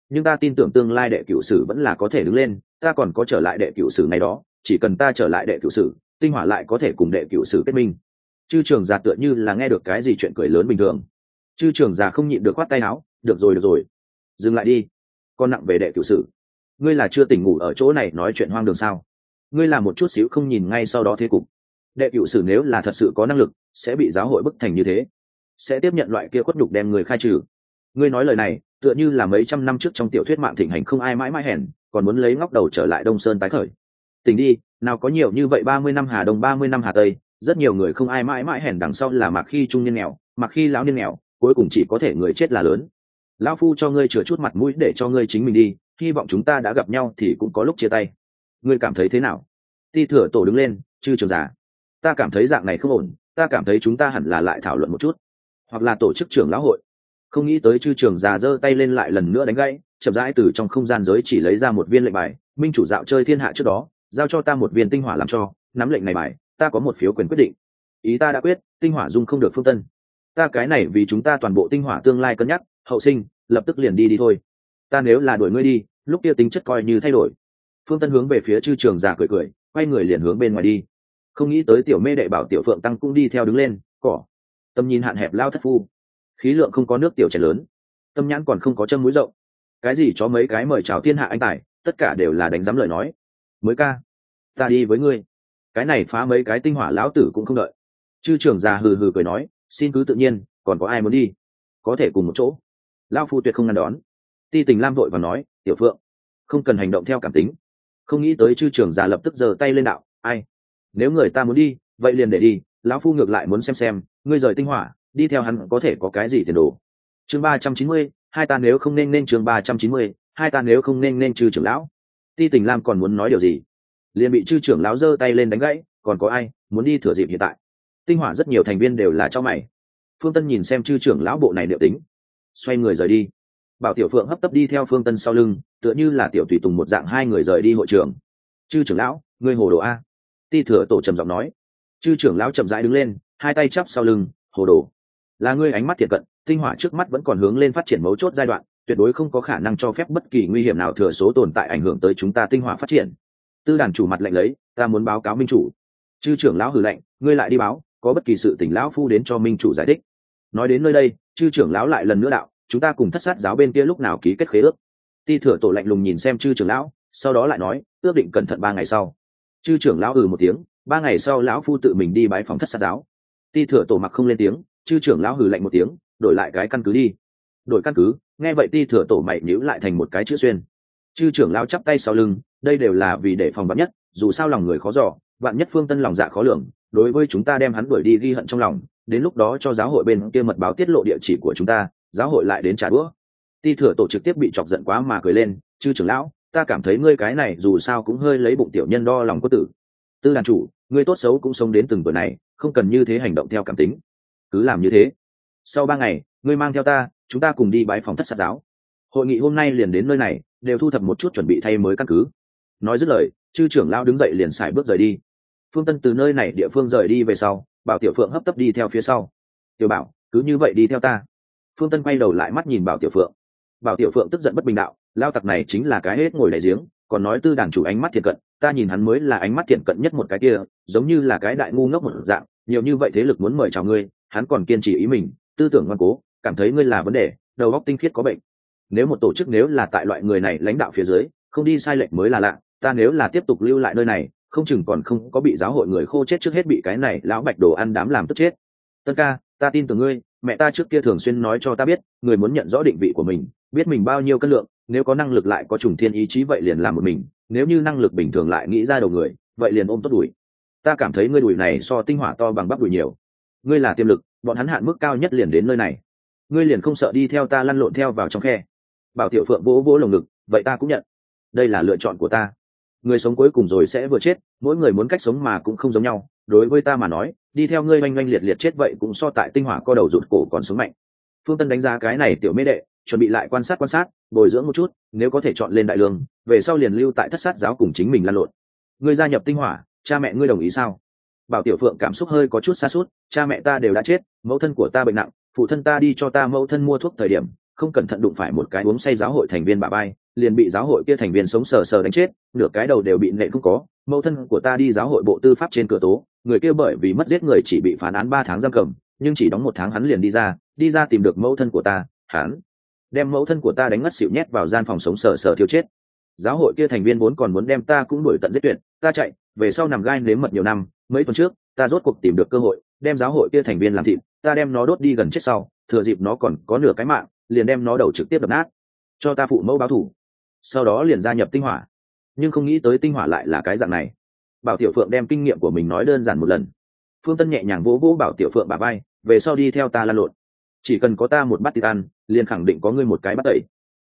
nhưng ta tin tưởng tương lai đệ cửu sử vẫn là có thể đứng lên, ta còn có trở lại đệ cửu sử ngày đó, chỉ cần ta trở lại đệ cửu sử, tinh hỏa lại có thể cùng đệ cửu sử kết minh. Chư trưởng già tựa như là nghe được cái gì chuyện cười lớn bình thường. Chư trưởng già không nhịn được khoát tay áo, được rồi, dừng lại đi, con nặng về đệ cửu sử, ngươi là chưa tỉnh ngủ ở chỗ này nói chuyện hoang đường sao? Ngươi làm một chút xíu không nhìn ngay sau đó thế cục. Đệ cửu sử nếu là thật sự có năng lực, sẽ bị giáo hội bức thành như thế, sẽ tiếp nhận loại kia khuất nhục đem người khai trừ. Ngươi nói lời này tựa như là mấy trăm năm trước trong tiểu thuyết mạng thịnh hành không ai mãi mãi hèn, còn muốn lấy ngóc đầu trở lại Đông Sơn tái khởi. Tỉnh đi, nào có nhiều như vậy 30 năm Hà Đông 30 năm Hà Tây, rất nhiều người không ai mãi mãi hèn đằng sau là mặc khi trung niên nghèo, mặc khi lão niên nghèo, cuối cùng chỉ có thể người chết là lớn. Lão phu cho ngươi chừa chút mặt mũi để cho ngươi chính mình đi, hy vọng chúng ta đã gặp nhau thì cũng có lúc chia tay. Ngươi cảm thấy thế nào? Ti Thừa Tổ đứng lên, chư trưởng giả, ta cảm thấy dạng này không ổn, ta cảm thấy chúng ta hẳn là lại thảo luận một chút, hoặc là tổ chức trưởng lão hội. Không nghĩ tới chư trưởng già giơ tay lên lại lần nữa đánh gãy, chậm rãi từ trong không gian giới chỉ lấy ra một viên lệnh bài. Minh chủ dạo chơi thiên hạ trước đó giao cho ta một viên tinh hỏa làm cho, nắm lệnh này bài, ta có một phiếu quyền quyết định. Ý ta đã quyết, tinh hỏa dung không được Phương Tân. Ta cái này vì chúng ta toàn bộ tinh hỏa tương lai cân nhắc, hậu sinh lập tức liền đi thôi. Ta nếu là đuổi ngươi đi, lúc kia tính chất coi như thay đổi. Phương Tân hướng về phía chư trưởng già cười, quay người liền hướng bên ngoài đi. Không nghĩ tới tiểu mê đệ bảo tiểu phượng tăng cũng đi theo đứng lên, cỏ tầm nhìn hạn hẹp lao thất phu, khí lượng không có nước tiểu chén lớn, tâm nhãn còn không có chân mũi rộng, cái gì cho mấy cái mời chào thiên hạ anh tài, tất cả đều là đánh giám lời nói. Mới ca, ta đi với ngươi, cái này phá mấy cái tinh hỏa lão tử cũng không đợi. Chư trưởng già hừ hừ cười nói, xin cứ tự nhiên, còn có ai muốn đi có thể cùng một chỗ, lão phu tuyệt không ngăn đón. Ti Tình Lam vội và nói, tiểu phượng không cần hành động theo cảm tính. Không nghĩ tới chư trưởng già lập tức giơ tay lên đạo, ai, nếu người ta muốn đi vậy liền để đi, lão phu ngược lại muốn xem ngươi rời tinh hỏa đi theo hắn có thể có cái gì tiền đồ. Chương 390, hai ta nếu không nên chương 390, hai ta nếu không nên chư trưởng lão. Ti Tình Lam còn muốn nói điều gì, liền bị chư trưởng lão giơ tay lên đánh gãy, còn có ai muốn đi thừa dịp hiện tại? Tinh hỏa rất nhiều thành viên đều là cho mày. Phương Tân nhìn xem chư trưởng lão bộ này điệu tính, xoay người rời đi. Bảo Tiểu Phượng hấp tấp đi theo Phương Tân sau lưng, tựa như là tiểu tùy tùng một dạng, hai người rời đi hội trường. Chư trưởng lão, ngươi hồ đồ a? Ti Thừa Tổ trầm giọng nói. Chư trưởng lão chậm rãi đứng lên, hai tay chắp sau lưng, hồ đồ là ngươi ánh mắt thiệt cận, tinh hỏa trước mắt vẫn còn hướng lên phát triển mấu chốt giai đoạn, tuyệt đối không có khả năng cho phép bất kỳ nguy hiểm nào thừa số tồn tại ảnh hưởng tới chúng ta tinh hỏa phát triển. Tư đàn chủ mặt lạnh lấy, ta muốn báo cáo minh chủ. Chư trưởng lão hừ lạnh, ngươi lại đi báo, có bất kỳ sự tình lão phu đến cho minh chủ giải thích. Nói đến nơi đây, chư trưởng lão lại lần nữa đạo, chúng ta cùng Thất Sát giáo bên kia lúc nào ký kết khế ước. Ti Thừa Tổ lạnh lùng nhìn xem chư trưởng lão, sau đó lại nói, ước định cẩn thận 3 ngày sau. Chư trưởng lão một tiếng, 3 ngày sau lão phu tự mình đi bái phòng Thất Sát giáo. Ti Thừa Tổ mặc không lên tiếng, chư trưởng lão hừ lạnh một tiếng, đổi lại cái căn cứ đi. Đổi căn cứ? Nghe vậy Ti Thừa Tổ mày nhíu lại thành một cái chữ xuyên. Chư trưởng lão chắp tay sau lưng, đây đều là vì để phòng vạn nhất, dù sao lòng người khó dò, vạn nhất Phương Tân lòng dạ khó lường, đối với chúng ta đem hắn đuổi đi ghi hận trong lòng, đến lúc đó cho giáo hội bên kia mật báo tiết lộ địa chỉ của chúng ta, giáo hội lại đến trả đũa. Ti Thừa Tổ trực tiếp bị chọc giận quá mà cười lên, chư trưởng lão, ta cảm thấy ngươi cái này dù sao cũng hơi lấy bụng tiểu nhân đo lòng có tử. Tư đàn chủ, ngươi tốt xấu cũng sống đến từng tuổi này, không cần như thế hành động theo cảm tính, cứ làm như thế. Sau 3 ngày, ngươi mang theo ta, chúng ta cùng đi bái phòng Thất Sát giáo. Hội nghị hôm nay liền đến nơi này, đều thu thập một chút chuẩn bị thay mới căn cứ. Nói dứt lời, chư trưởng lão đứng dậy liền xài bước rời đi. Phương Tân từ nơi này địa phương rời đi về sau, Bảo Tiểu Phượng hấp tấp đi theo phía sau. Tiểu Bảo, cứ như vậy đi theo ta. Phương Tân quay đầu lại mắt nhìn Bảo Tiểu Phượng. Bảo Tiểu Phượng tức giận bất bình đạo, lao tặc này chính là cái hết ngồi đáy giếng, còn nói Tư đàn chủ ánh mắt thiện cận, ta nhìn hắn mới là ánh mắt thiện cận nhất một cái kia, giống như là cái đại ngu ngốc một dạng, nhiều như vậy thế lực muốn mời chào ngươi, hắn còn kiên trì ý mình, tư tưởng ngoan cố, cảm thấy ngươi là vấn đề, đầu óc tinh khiết có bệnh. Nếu một tổ chức nếu là tại loại người này lãnh đạo phía dưới, không đi sai lệch mới là lạ, ta nếu là tiếp tục lưu lại nơi này, không chừng còn không có bị giáo hội người khô chết trước hết bị cái này lão bạch đồ ăn đám làm tức chết. Tân ca, ta tin tưởng ngươi, mẹ ta trước kia thường xuyên nói cho ta biết, người muốn nhận rõ định vị của mình, biết mình bao nhiêu cân lượng, nếu có năng lực lại có trùng thiên ý chí vậy liền làm một mình, nếu như năng lực bình thường lại nghĩ ra đầu người, vậy liền ôm tốt đùi. Ta cảm thấy ngươi đùi này so tinh hỏa to bằng bắp đùi nhiều. Ngươi là tiềm lực, bọn hắn hạn mức cao nhất liền đến nơi này, ngươi liền không sợ đi theo ta lăn lộn theo vào trong khe. Bảo Tiểu Phượng vỗ vỗ lồng ngực, vậy ta cũng nhận, đây là lựa chọn của ta. Người sống cuối cùng rồi sẽ vừa chết, mỗi người muốn cách sống mà cũng không giống nhau, đối với ta mà nói, đi theo ngươi oanh oanh liệt liệt chết vậy cũng so tại tinh hỏa co đầu rụt cổ còn sống mạnh. Phương Tân đánh giá cái này tiểu mê đệ, chuẩn bị lại quan sát, bồi dưỡng một chút, nếu có thể chọn lên đại lương, về sau liền lưu tại Thất Sát giáo cùng chính mình lăn lộn. Ngươi gia nhập tinh hỏa, cha mẹ ngươi đồng ý sao? Bảo Tiểu Phượng cảm xúc hơi có chút sa sút, cha mẹ ta đều đã chết, mẫu thân của ta bệnh nặng, phụ thân ta đi cho ta mẫu thân mua thuốc thời điểm, không cẩn thận đụng phải một cái uống say giáo hội thành viên bả bay, liền bị giáo hội kia thành viên sống sờ sờ đánh chết, nửa cái đầu đều bị nện không có. Mẫu thân của ta đi giáo hội bộ tư pháp trên cửa tố, người kia bởi vì mất giết người chỉ bị phán án 3 tháng giam cầm, nhưng chỉ đóng 1 tháng hắn liền đi ra tìm được mẫu thân của ta, hắn đem mẫu thân của ta đánh ngất xỉu nhét vào gian phòng sống sờ sờ thiêu chết. Giáo hội kia thành viên vốn còn muốn đem ta cũng đuổi tận giết tuyệt, ta chạy về sau nằm gai nếm mật nhiều năm, mấy tuần trước ta rốt cuộc tìm được cơ hội đem giáo hội kia thành viên làm thịt, ta đem nó đốt đi gần chết sau, thừa dịp nó còn có nửa cái mạng liền đem nó đầu trực tiếp đập nát cho ta phụ mẫu báo thù, sau đó liền gia nhập tinh hỏa. Nhưng không nghĩ tới tinh hỏa lại là cái dạng này. Bảo Tiểu Phượng đem kinh nghiệm của mình nói đơn giản một lần. Phương Tân nhẹ nhàng vỗ vỗ Bảo Tiểu Phượng bả vai, về sau đi theo ta lan lộn, chỉ cần có ta một bát thịt ăn liền khẳng định có ngươi một cái bát tẩy.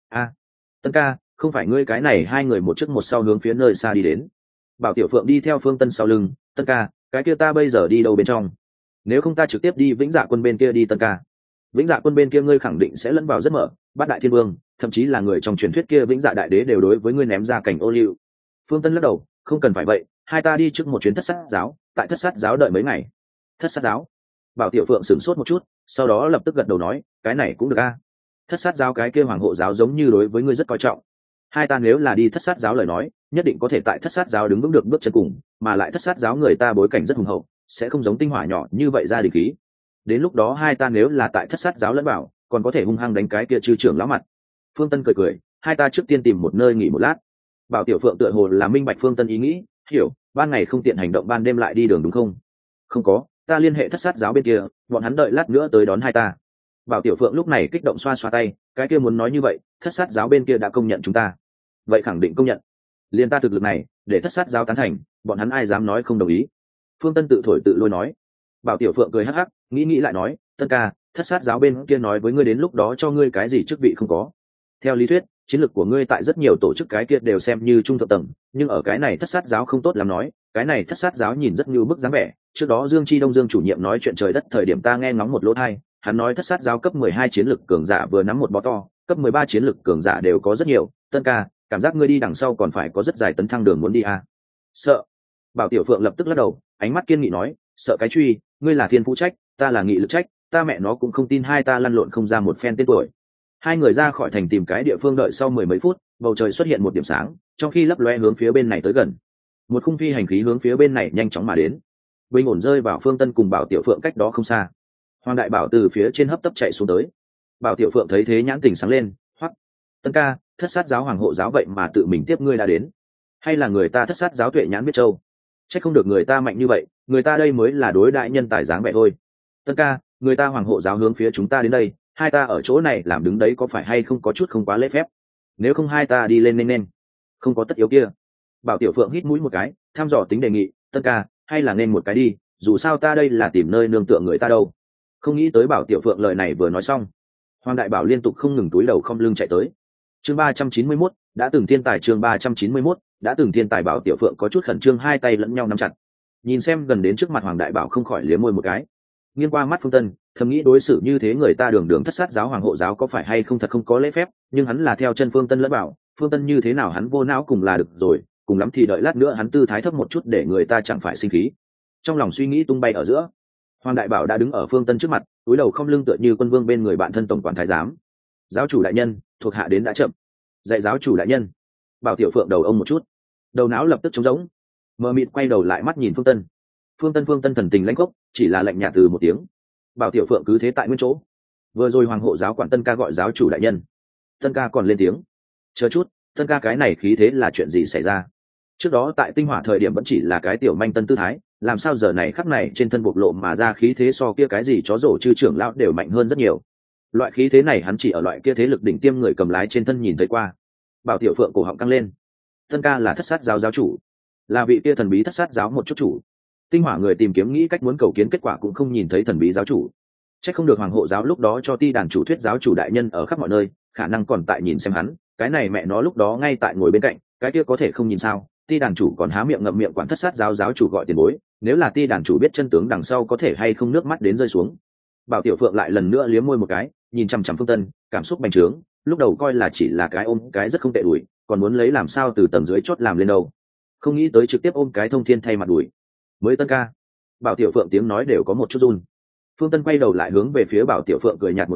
Tân ca, không phải ngươi cái này hai người một trước một sau hướng phía nơi xa đi đến. Bảo Tiểu Phượng đi theo Phương Tân sau lưng. Tân ca, cái kia ta bây giờ đi đâu bên trong? Nếu không ta trực tiếp đi Vĩnh Dạ quân bên kia đi. Tân ca, Vĩnh Dạ quân bên kia ngươi khẳng định sẽ lẫn vào rất mở, Bát Đại Thiên Vương thậm chí là người trong truyền thuyết kia Vĩnh Dạ đại đế đều đối với ngươi ném ra cảnh ô liu. Phương Tân lắc đầu, không cần phải vậy, hai ta đi trước một chuyến thất sát giáo, tại thất sát giáo đợi mấy ngày. Thất sát giáo? Bảo Tiểu Phượng sửng sốt một chút, sau đó lập tức gật đầu nói, cái này cũng được a. Thất sát giáo cái kia hoàng hộ giáo giống như đối với ngươi rất coi trọng, hai ta nếu là đi thất sát giáo lời nói, nhất định có thể tại thất sát giáo đứng vững được bước chân cùng, mà lại thất sát giáo người ta bối cảnh rất hùng hậu, sẽ không giống tinh hỏa nhỏ như vậy ra địch khí. Đến lúc đó hai ta nếu là tại thất sát giáo lẫn bảo, còn có thể hung hăng đánh cái kia chư trưởng lão mặt. Phương Tân cười cười, hai ta trước tiên tìm một nơi nghỉ một lát. Bảo Tiểu Phượng tựa hồ là minh bạch Phương Tân ý nghĩ, hiểu, ban ngày không tiện hành động, ban đêm lại đi đường đúng không? Không có, ta liên hệ thất sát giáo bên kia, bọn hắn đợi lát nữa tới đón hai ta. Bảo Tiểu Phượng lúc này kích động xoa xoa tay, cái kia muốn nói như vậy, thất sát giáo bên kia đã công nhận chúng ta. Vậy khẳng định công nhận, liền ta thực lực này để thất sát giáo tán thành, bọn hắn ai dám nói không đồng ý. Phương Tân tự thổi tự lôi nói. Bảo Tiểu Phượng cười hắc hắc, nghĩ lại nói, Tân ca, thất sát giáo bên kia nói với ngươi đến lúc đó cho ngươi cái gì chức vị không có. Theo lý thuyết, chiến lược của ngươi tại rất nhiều tổ chức cái kia đều xem như trung thượng tầng, nhưng ở cái này thất sát giáo không tốt lắm nói, cái này thất sát giáo nhìn rất như bức dáng vẻ. Trước đó Dương Chi Đông Dương chủ nhiệm nói chuyện trời đất thời điểm ta nghe ngóng một lỗ tai, hắn nói thất sát giáo cấp 12 chiến lược cường giả vừa nắm một bó to, cấp 13 chiến lược cường giả đều có rất nhiều. Tân ca, cảm giác ngươi đi đằng sau còn phải có rất dài tấn thăng đường muốn đi à? Sợ? Bảo Tiểu Phượng lập tức lắc đầu, ánh mắt kiên nghị nói, sợ cái truy, ngươi là thiên phú trách, ta là nghị lực trách, ta mẹ nó cũng không tin hai ta lăn lộn không ra một phen tên tuổi. Hai người ra khỏi thành tìm cái địa phương đợi sau 10 mấy phút, bầu trời xuất hiện một điểm sáng, trong khi lấp loe hướng phía bên này tới gần. Một khung phi hành khí hướng phía bên này nhanh chóng mà đến, bình ổn rơi vào Phương Tân cùng Bảo Tiểu Phượng cách đó không xa. Hoàng Đại Bảo từ phía trên hấp tấp chạy xuống tới. Bảo Tiểu Phượng thấy thế nhãn tình sáng lên, hoắc, Tân ca, thất sát giáo hoàng hộ giáo vậy mà tự mình tiếp ngươi đã đến, hay là người ta thất sát giáo tuệ nhãn biết châu, chắc không được người ta mạnh như vậy, người ta đây mới là đối đại nhân tài dáng vẻ thôi. Tân ca, người ta hoàng hộ giáo hướng phía chúng ta đến đây, hai ta ở chỗ này làm đứng đấy có phải hay không có chút không quá lễ phép, nếu không hai ta đi lên nên không có tất yếu kia. Bảo Tiểu Phượng hít mũi một cái, thăm dò tính đề nghị, Tân ca, hay là nên một cái đi, dù sao ta đây là tìm nơi nương tựa người ta đâu. Không nghĩ tới Bảo Tiểu Phượng lời này vừa nói xong, Hoàng Đại Bảo liên tục không ngừng túi đầu không lưng chạy tới. Chương 391, đã từng thiên tài. Chương 391, đã từng thiên tài. Bảo Tiểu Phượng có chút khẩn trương, hai tay lẫn nhau nắm chặt, nhìn xem gần đến trước mặt Hoàng Đại Bảo không khỏi liếm môi một cái. Nghiêng qua mắt Phương Tân, thầm nghĩ đối xử như thế người ta đường đường thất sát giáo hoàng hộ giáo có phải hay không thật không có lễ phép, nhưng hắn là theo chân Phương Tân lẫn bảo, Phương Tân như thế nào hắn vô não cùng là được rồi, cùng lắm thì đợi lát nữa hắn tư thái thấp một chút để người ta chẳng phải sinh khí. Trong lòng suy nghĩ tung bay ở giữa, Hoàng Đại Bảo đã đứng ở Phương Tân trước mặt, cúi đầu không lưng tựa như quân vương bên người bạn thân tổng quản thái giám. Giáo chủ đại nhân, thuộc hạ đến đã chậm. Dạy giáo chủ đại nhân. Bảo Tiểu Phượng đầu ông một chút, đầu não lập tức trống rỗng, mờ mịt quay đầu lại mắt nhìn Phương Tân. Phương Tân thần tình lãnh khốc, chỉ là lạnh nhạt từ một tiếng. Bảo Tiểu Phượng cứ thế tại nguyên chỗ. Vừa rồi hoàng hộ giáo quản Tân ca gọi giáo chủ đại nhân, Tân ca còn lên tiếng. Chờ chút, Tân ca cái này khí thế là chuyện gì xảy ra? Trước đó tại tinh hỏa thời điểm vẫn chỉ là cái tiểu manh tân tư thái, làm sao giờ này khắc này trên thân bộc lộ mà ra khí thế so kia cái gì chó rổ chư trưởng lão đều mạnh hơn rất nhiều. Loại khí thế này hắn chỉ ở loại kia thế lực đỉnh tiêm người cầm lái trên thân nhìn thấy qua. Bảo Tiểu Phượng cổ họng căng lên. Tân ca là thất sát giáo giáo chủ, là vị kia thần bí thất sát giáo một chút chủ. Tinh hỏa người tìm kiếm nghĩ cách muốn cầu kiến kết quả cũng không nhìn thấy thần bí giáo chủ. Chắc không được hoàng hộ giáo lúc đó cho ti đàn chủ thuyết giáo chủ đại nhân ở khắp mọi nơi, khả năng còn tại nhìn xem hắn, cái này mẹ nó lúc đó ngay tại ngồi bên cạnh, cái kia có thể không nhìn sao? Ti đàn chủ còn há miệng ngậm miệng quản thất sát giáo giáo chủ gọi tiền bối, nếu là ti đàn chủ biết chân tướng đằng sau có thể hay không nước mắt đến rơi xuống. Bảo Tiểu Phượng lại lần nữa liếm môi một cái, nhìn chằm chằm Phương Tân, cảm xúc bành trướng, lúc đầu coi là chỉ là cái ôm cái rất không tệ đuổi, còn muốn lấy làm sao từ tầng dưới chót làm lên đâu, không nghĩ tới trực tiếp ôm cái thông thiên thay mặt đuổi. Mới Tân ca. Bảo Tiểu Phượng tiếng nói đều có một chút run. Phương Tân quay đầu lại hướng về phía Bảo Tiểu Phượng cười nhạt một tiếng,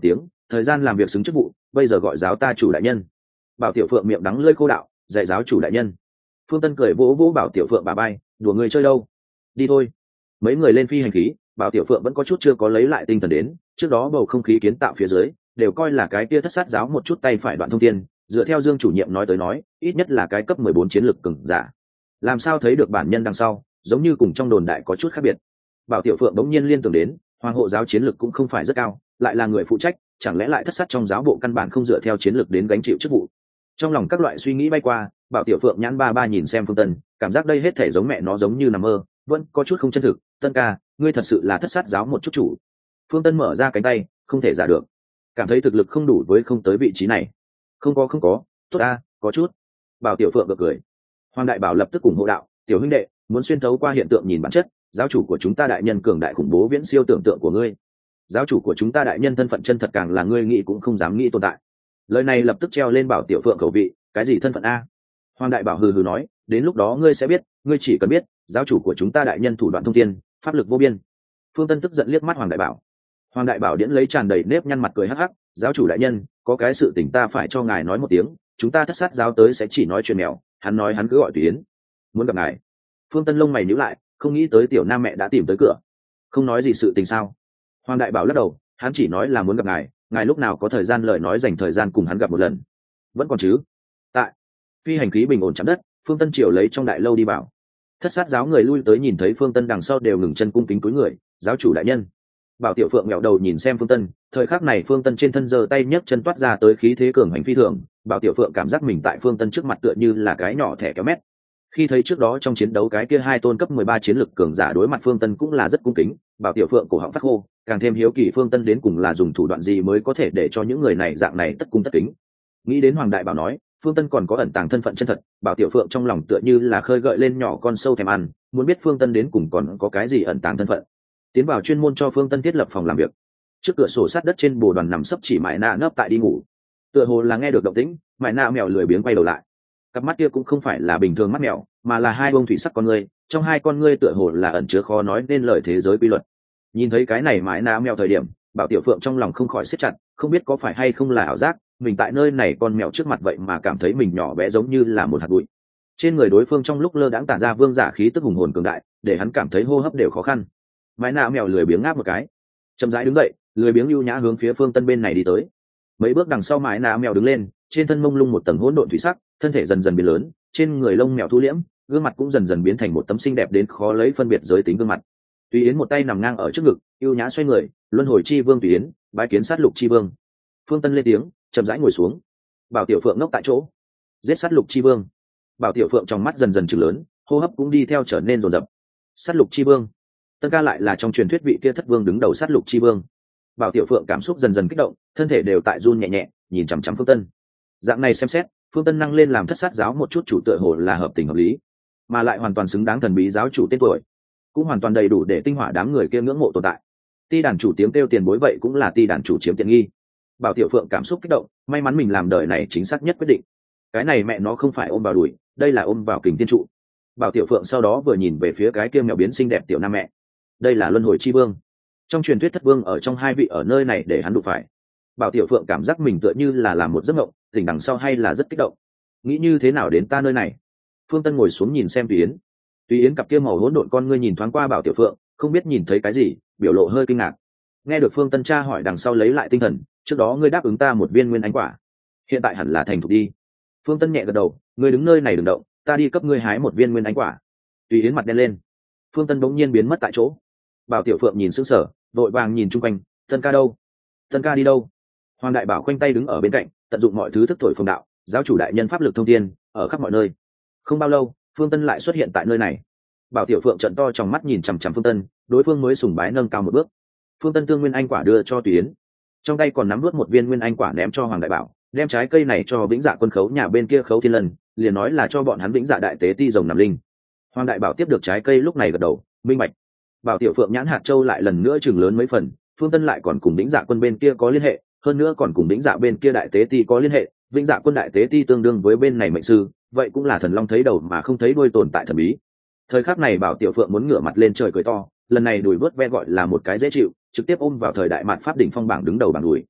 thời gian làm việc xứng chức vụ, bây giờ gọi giáo ta chủ đại nhân. Bảo Tiểu Phượng miệng đắng lưỡi khô đạo, dạy giáo chủ đại nhân. Phương Tân cười vỗ vỗ Bảo Tiểu Phượng bà bay, đùa người chơi đâu, đi thôi. Mấy người lên phi hành khí. Bảo Tiểu Phượng vẫn có chút chưa có lấy lại tinh thần đến, trước đó bầu không khí kiến tạo phía dưới đều coi là cái kia thất sát giáo một chút tay phải đoạn thông thiên, dựa theo Dương chủ nhiệm nói tới nói, ít nhất là cái cấp 14 chiến lực cường giả. Làm sao thấy được bản nhân đằng sau, giống như cùng trong đồn đại có chút khác biệt. Bảo Tiểu Phượng đống nhiên liên tưởng đến, Hoàng hộ giáo chiến lực cũng không phải rất cao, lại là người phụ trách, chẳng lẽ lại thất sát trong giáo bộ căn bản không dựa theo chiến lực đến gánh chịu chức vụ. Trong lòng các loại suy nghĩ bay qua, Bảo Tiểu Phượng nhãn ba ba nhìn xem Phương Tân, cảm giác đây hết thể giống mẹ nó giống như nằm mơ, vẫn có chút không chân thực. Tân ca, ngươi thật sự là thất sát giáo một chút chủ. Phương Tân mở ra cánh tay, không thể giả được, cảm thấy thực lực không đủ với không tới vị trí này. Không có, tốt a, có chút. Bảo Tiểu Phượng gật cười. Hoàng đại bảo lập tức ủng hộ đạo, tiểu huynh đệ, muốn xuyên thấu qua hiện tượng nhìn bản chất, giáo chủ của chúng ta đại nhân cường đại khủng bố viễn siêu tưởng tượng của ngươi. Giáo chủ của chúng ta đại nhân thân phận chân thật càng là ngươi nghĩ cũng không dám nghĩ tồn tại. Lời này lập tức treo lên Bảo Tiểu Phượng khẩu vị, cái gì thân phận a? Hoàng đại bảo hừ hừ nói, đến lúc đó ngươi sẽ biết, ngươi chỉ cần biết, giáo chủ của chúng ta đại nhân thủ đoạn thông thiên, pháp lực vô biên. Phương Tân tức giận liếc mắt Hoàng đại bảo. Hoàng đại bảo điễn lấy tràn đầy nếp nhăn mặt cười hắc hắc, giáo chủ đại nhân, có cái sự tình ta phải cho ngài nói một tiếng, chúng ta thất sát giáo tới sẽ chỉ nói chuyện mèo, hắn nói hắn cứ gọi Tùy Yến, muốn gặp ngài. Phương Tân lông mày nhíu lại, không nghĩ tới tiểu nam mẹ đã tìm tới cửa. Không nói gì sự tình sao? Hoàng đại bảo lắc đầu, hắn chỉ nói là muốn gặp ngài, ngài lúc nào có thời gian lời nói dành thời gian cùng hắn gặp một lần. Vẫn còn chứ? Tại. Phi hành khí bình ổn chạm đất, Phương Tân triều lấy trong đại lâu đi vào. Thất sát giáo người lui tới nhìn thấy Phương Tân đằng sau đều ngừng chân cung kính cúi người, giáo chủ đại nhân. Bảo Tiểu Phượng nghẹo đầu nhìn xem Phương Tân, thời khắc này Phương Tân trên thân giơ tay nhấc chân toát ra tới khí thế cường hành phi thường. Bảo Tiểu Phượng cảm giác mình tại Phương Tân trước mặt tựa như là cái nhỏ thẻ kéo mét. Khi thấy trước đó trong chiến đấu cái kia hai tôn cấp 13 chiến lực cường giả đối mặt Phương Tân cũng là rất cung kính, Bảo Tiểu Phượng cổ họng phát khô, càng thêm hiếu kỳ Phương Tân đến cùng là dùng thủ đoạn gì mới có thể để cho những người này dạng này tất cung tất kính. Nghĩ đến Hoàng đại bảo nói, Phương Tân còn có ẩn tàng thân phận chân thật, Bảo Tiểu Phượng trong lòng tựa như là khơi gợi lên nhỏ con sâu thèm ăn, muốn biết Phương Tân đến cùng còn có cái gì ẩn tàng thân phận. Tiến vào chuyên môn cho Phương Tân thiết lập phòng làm việc. Trước cửa sổ sát đất trên bồ đoàn nằm sấp chỉ Mại Na nấp tại đi ngủ. Tựa hồ là nghe được động tĩnh, Mại Na mèo lười biếng quay đầu lại. Cặp mắt kia cũng không phải là bình thường mắt mèo, mà là hai bông thủy sắc con ngươi, trong hai con ngươi tựa hồ là ẩn chứa khó nói nên lời thế giới quy luật. Nhìn thấy cái này Mại Na mèo thời điểm, Bảo Tiểu Phượng trong lòng không khỏi siết chặt, không biết có phải hay không là ảo giác, mình tại nơi này con mèo trước mặt vậy mà cảm thấy mình nhỏ bé giống như là một hạt bụi. Trên người đối phương trong lúc lơ đãng tản ra vương giả khí tức hùng hồn cường đại, để hắn cảm thấy hô hấp đều khó khăn. Mãi nạ mèo lười biếng ngáp một cái, chậm rãi đứng dậy, lười biếng ưu nhã hướng phía Phương Tân bên này đi tới. Mấy bước đằng sau mãi nạ mèo đứng lên, trên thân mông lung một tầng hỗn độn thủy sắc, thân thể dần dần biến lớn, trên người lông mèo thu liễm, gương mặt cũng dần dần biến thành một tấm xinh đẹp đến khó lấy phân biệt giới tính gương mặt. Tùy Yến một tay nằm ngang ở trước ngực, ưu nhã xoay người, luân hồi chi vương Tùy Yến, bái kiến sát lục chi vương. Phương Tân lên tiếng, chậm rãi ngồi xuống. Bảo Tiểu Phượng ngốc tại chỗ. Giết sát lục chi vương. Bảo Tiểu Phượng trong mắt dần dần trừng lớn, hô hấp cũng đi theo trở nên rồn rập. Sát lục chi vương. Tân ca lại là trong truyền thuyết vị kia thất vương đứng đầu sát lục chi vương. Bảo Tiểu Phượng cảm xúc dần dần kích động, thân thể đều tại run nhẹ nhẹ, nhìn chằm chằm Phương Tân. Dạng này xem xét, Phương Tân năng lên làm thất sát giáo một chút chủ tựa hồ là hợp tình hợp lý, mà lại hoàn toàn xứng đáng thần bí giáo chủ tên tuổi, cũng hoàn toàn đầy đủ để tinh hỏa đám người kia ngưỡng mộ tồn tại. Ti đàn chủ tiếng kêu tiền bối vậy cũng là ti đàn chủ chiếm tiện nghi. Bảo Tiểu Phượng cảm xúc kích động, may mắn mình làm đời này chính xác nhất quyết định. Cái này mẹ nó không phải ôm vào đùi, đây là ôm vào kình tiên trụ. Bảo Tiểu Phượng sau đó vừa nhìn về phía cái kia mèo biến xinh đẹp tiểu nam mẹ. Đây là luân hồi chi vương. Trong truyền thuyết thất vương ở trong hai vị ở nơi này để hắn đụng phải. Bảo Tiểu Phượng cảm giác mình tựa như là làm một giấc mộng, tỉnh đằng sau hay là rất kích động. Nghĩ như thế nào đến ta nơi này? Phương Tân ngồi xuống nhìn xem Tùy Yến. Tùy Yến cặp kia màu hỗn độn con ngươi nhìn thoáng qua Bảo Tiểu Phượng, không biết nhìn thấy cái gì, biểu lộ hơi kinh ngạc. Nghe được Phương Tân tra hỏi đằng sau lấy lại tinh thần, trước đó ngươi đáp ứng ta một viên nguyên anh quả, hiện tại hẳn là thành thục đi. Phương Tân nhẹ gật đầu, ngươi đứng nơi này đừng động, ta đi cấp ngươi hái một viên nguyên anh quả. Tùy Yến mặt đen lên. Phương Tân bỗng nhiên biến mất tại chỗ. Bảo Tiểu Phượng nhìn sững sờ, vội vàng nhìn chung quanh, Tân ca đâu? Tân ca đi đâu? Hoàng đại bảo khoanh tay đứng ở bên cạnh, tận dụng mọi thứ thức thổi phồng đạo, giáo chủ đại nhân pháp lực thông thiên, ở khắp mọi nơi. Không bao lâu, Phương Tân lại xuất hiện tại nơi này. Bảo Tiểu Phượng trợn to trong mắt nhìn chằm chằm Phương Tân, đối phương mới sùng bái nâng cao một bước. Phương Tân tương nguyên anh quả đưa cho Tùy Yến, trong tay còn nắm nuốt một viên nguyên anh quả ném cho Hoàng đại bảo, đem trái cây này cho Vĩnh Dạ quân khấu nhà bên kia Khấu Thiên Lân, liền nói là cho bọn hắn Vĩnh Dạ đại tế ti rồng nằm linh. Hoàng đại bảo tiếp được trái cây lúc này gật đầu, minh bạch. Bảo Tiểu Phượng nhãn hạt châu lại lần nữa chừng lớn mấy phần, Phương Tân lại còn cùng Vĩnh Dạ quân bên kia có liên hệ, hơn nữa còn cùng Vĩnh Dạ bên kia đại tế ti có liên hệ. Vĩnh Dạ quân đại tế ti tương đương với bên này mệnh sư, vậy cũng là thần long thấy đầu mà không thấy đuôi tồn tại thần bí. Thời khắc này Bảo Tiểu Phượng muốn ngửa mặt lên trời cười to, lần này đùi vớt ve gọi là một cái dễ chịu, trực tiếp ôm vào thời đại mạt pháp đỉnh phong bảng đứng đầu bảng đùi.